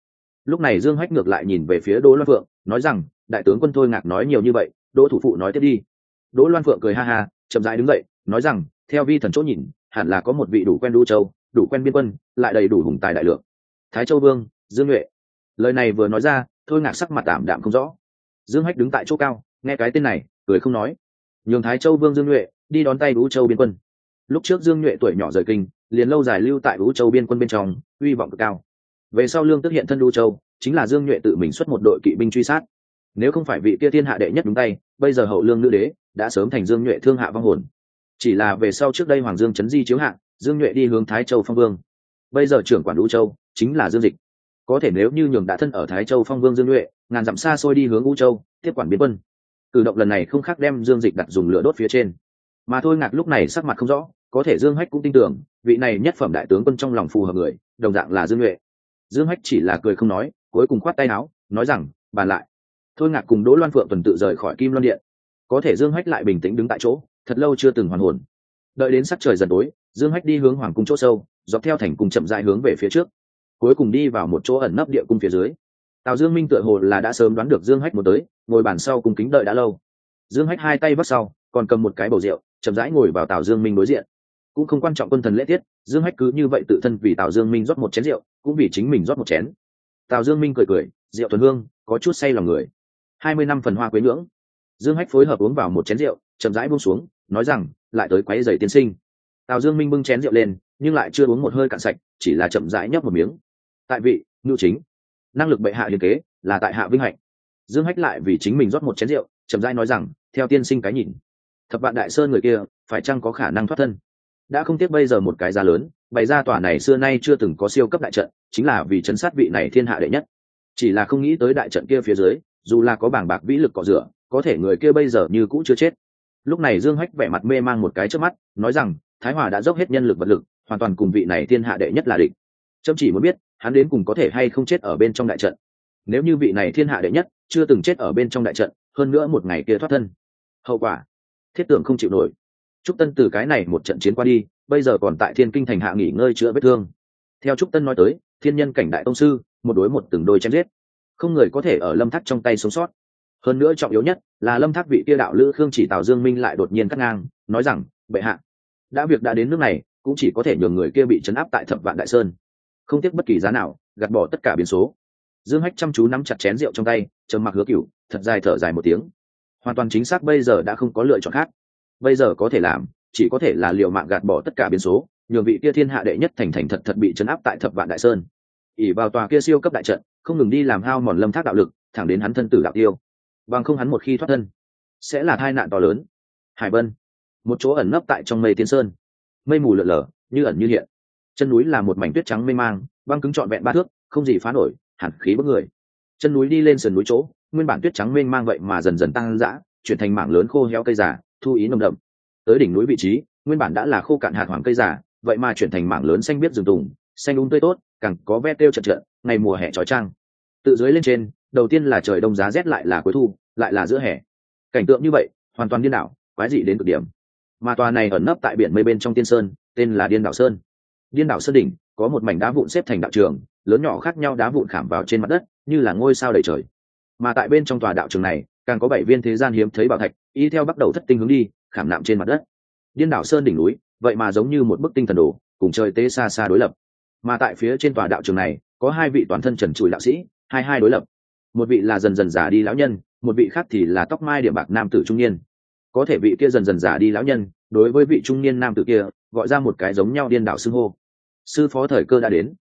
Lúc này Dương Hách ngược lại nhìn về phía Đỗ Loan Phượng, nói rằng đại tướng quân Thôi Ngạc nói nhiều như vậy, Đỗ thủ phụ nói tiếp đi. Đỗ Loan Phượng cười ha ha, chậm rãi đứng dậy, nói rằng theo vi thần chỗ nhìn, hẳn là có một vị đủ quen Đỗ Châu, đủ quen biên quân, lại đầy đủ hùng tài đại lượng. Thái Châu Vương Dương Nhuệ. Lời này vừa nói ra, Thôi Ngạc sắc mặt tạm đạm không rõ. Dương Hách đứng tại chỗ cao, nghe cái tên này, cười không nói. Nhường Thái Châu Vương Dương Nhuệ đi đón tay Đỗ Châu biên quân. Lúc trước Dương Nhuệ tuổi nhỏ rời kinh, liền lâu dài lưu tại Đỗ Châu biên quân bên trong, uy vọng cực cao. Về sau Lương Tước hiện thân Đỗ Châu, chính là Dương Nhuệ tự mình xuất một đội kỵ binh truy sát. Nếu không phải vị kia thiên hạ đệ nhất đúng tay, bây giờ hậu lương nữ đế đã sớm thành Dương Nhuệ thương hạ vong hồn. Chỉ là về sau trước đây Hoàng Dương chấn di chiếu hạ, Dương Nhuệ đi hướng Thái Châu Phong Vương. Bây giờ trưởng quản Đỗ Châu chính là Dương Dịch. Có thể nếu như nhường đã thân ở Thái Châu Phong Vương Dương Nhuệ, ngàn dặm xa xôi đi hướng Đỗ Châu, tiếp quản biên quân. Cử động lần này không khác đem Dương Dịch đặt dùng lửa đốt phía trên. Mà Thôi Ngạc lúc này sắc mặt không rõ, có thể Dương Hách cũng tin tưởng, vị này nhất phẩm đại tướng quân trong lòng phù hợp người, đồng dạng là Dương Nhuệ. Dương Hách chỉ là cười không nói, cuối cùng khoát tay áo, nói rằng bàn lại. Thôi Ngạc cùng Đỗ Loan Phượng tuần tự rời khỏi Kim Loan Điện. Có thể Dương Hách lại bình tĩnh đứng tại chỗ, thật lâu chưa từng hoàn hồn. Đợi đến sắc trời dần tối, Dương Hách đi hướng hoàng cung chỗ sâu, dọc theo thành cung chậm rãi hướng về phía trước, cuối cùng đi vào một chỗ ẩn nấp địa cung phía dưới. Tào Dương Minh tựa hồ là đã sớm đoán được Dương Hách muốn tới, ngồi bàn sau cung kính đợi đã lâu. Dương Hách hai tay vắt sau, còn cầm một cái bầu rượu, chậm rãi ngồi vào Tào Dương Minh đối diện. Cũng không quan trọng quân thần lễ tiết, Dương Hách cứ như vậy tự thân vì Tào Dương Minh rót một chén rượu, cũng vì chính mình rót một chén. Tào Dương Minh cười cười, rượu thuần hương, có chút say lòng người. 20 năm phần hoa quế nhưỡng. Dương Hách phối hợp uống vào một chén rượu, chậm rãi buông xuống, nói rằng lại tới quấy rầy tiên sinh. Tào Dương Minh bưng chén rượu lên, nhưng lại chưa uống một hơi cạn sạch, chỉ là chậm rãi nhấp một miếng. Tại vị ngưu chính, năng lực bệ hạ liên kế, là tại hạ vinh hạnh. Dương Hách lại vì chính mình rót một chén rượu, chậm rãi nói rằng theo tiên sinh cái nhìn, Thập Vạn Đại Sơn người kia phải chăng có khả năng thoát thân? Đã không tiếc bây giờ một cái giá lớn, bày ra tòa này xưa nay chưa từng có siêu cấp đại trận, chính là vì chấn sát vị này thiên hạ đệ nhất. Chỉ là không nghĩ tới đại trận kia phía dưới, dù là có bảng bạc vĩ lực cọ rửa, có thể người kia bây giờ như cũ chưa chết. Lúc này Dương Hách vẻ mặt mê mang một cái trước mắt, nói rằng Thái Hòa đã dốc hết nhân lực vật lực, hoàn toàn cùng vị này thiên hạ đệ nhất là địch. Chấm chỉ muốn biết hắn đến cùng có thể hay không chết ở bên trong đại trận. Nếu như vị này thiên hạ đệ nhất chưa từng chết ở bên trong đại trận, hơn nữa một ngày kia thoát thân, hậu quả thiết tưởng không chịu nổi. Trúc Tân từ cái này một trận chiến qua đi, bây giờ còn tại Thiên Kinh thành hạ nghỉ ngơi chữa vết thương. Theo Trúc Tân nói tới, thiên nhân cảnh đại tông sư, một đối một từng đôi chém giết, không người có thể ở Lâm Thác trong tay sống sót. Hơn nữa trọng yếu nhất là Lâm Thác vị kia đạo lữ Khương Chỉ Tào Dương Minh lại đột nhiên cắt ngang, nói rằng bệ hạ, đã việc đã đến nước này, cũng chỉ có thể nhường người kia bị trấn áp tại Thập Vạn Đại Sơn, không tiếc bất kỳ giá nào, gạt bỏ tất cả biến số. Dương Hách chăm chú nắm chặt chén rượu trong tay, trầm mặc hứa cửu, thật dài thở dài một tiếng. Hoàn toàn chính xác bây giờ đã không có lựa chọn khác. Bây giờ có thể làm, chỉ có thể là liều mạng gạt bỏ tất cả biến số, nhường vị kia thiên hạ đệ nhất thành thành thật thật bị trấn áp tại Thập Vạn Đại Sơn. ỷ vào tòa kia siêu cấp đại trận, không ngừng đi làm hao mòn Lâm Thác đạo lực, thẳng đến hắn thân tử đạo tiêu. Bằng không hắn một khi thoát thân, sẽ là tai nạn to lớn. Hải Vân, một chỗ ẩn nấp tại trong mây tiên sơn, mây mù lượn lờ, như ẩn như hiện. Chân núi là một mảnh tuyết trắng mênh mang, băng cứng trọn vẹn 3 thước, không gì phá nổi, hàn khí bức người. Chân núi đi lên sườn núi chỗ, nguyên bản tuyết trắng mênh mang vậy mà dần dần tăng dã, chuyển thành mảng lớn khô héo cây già, thu ý nồng đậm. Tới đỉnh núi vị trí, nguyên bản đã là khô cạn hạt hoàng cây già, vậy mà chuyển thành mảng lớn xanh biếc rừng tùng, xanh tươi tốt, càng có ve tiêu chật chật, ngày mùa hè chói chang. Từ dưới lên trên, đầu tiên là trời đông giá rét, lại là cuối thu, lại là giữa hè. Cảnh tượng như vậy, hoàn toàn điên đảo, quái dị đến cực điểm. Mà tòa này ẩn nấp tại biển mây bên trong tiên sơn, tên là Điên Đảo Sơn. Điên Đảo Sơn đỉnh có một mảnh đá vụn xếp thành đạo trường, lớn nhỏ khác nhau đá vụn khảm vào trên mặt đất, như là ngôi sao đầy trời. Mà tại bên trong tòa đạo trường này, càng có 7 viên thế gian hiếm thấy bảo thạch, y theo bắt đầu thất tinh hướng đi, khảm nạm trên mặt đất. Điên Đảo Sơn đỉnh núi, vậy mà giống như một bức tinh thần đồ, cùng trời tế xa xa đối lập. Mà tại phía trên tòa đạo trường này, có 2 vị toàn thân trần trụi đạo sĩ, hai đối lập. Một vị là dần dần già đi lão nhân, một vị khác thì là tóc mai điểm bạc nam tử trung niên. Có thể vị kia dần dần già đi lão nhân, đối với vị trung niên nam tử kia, gọi ra một cái giống nhau điên đảo xưng hô. Sư phó thời cơ đã đến,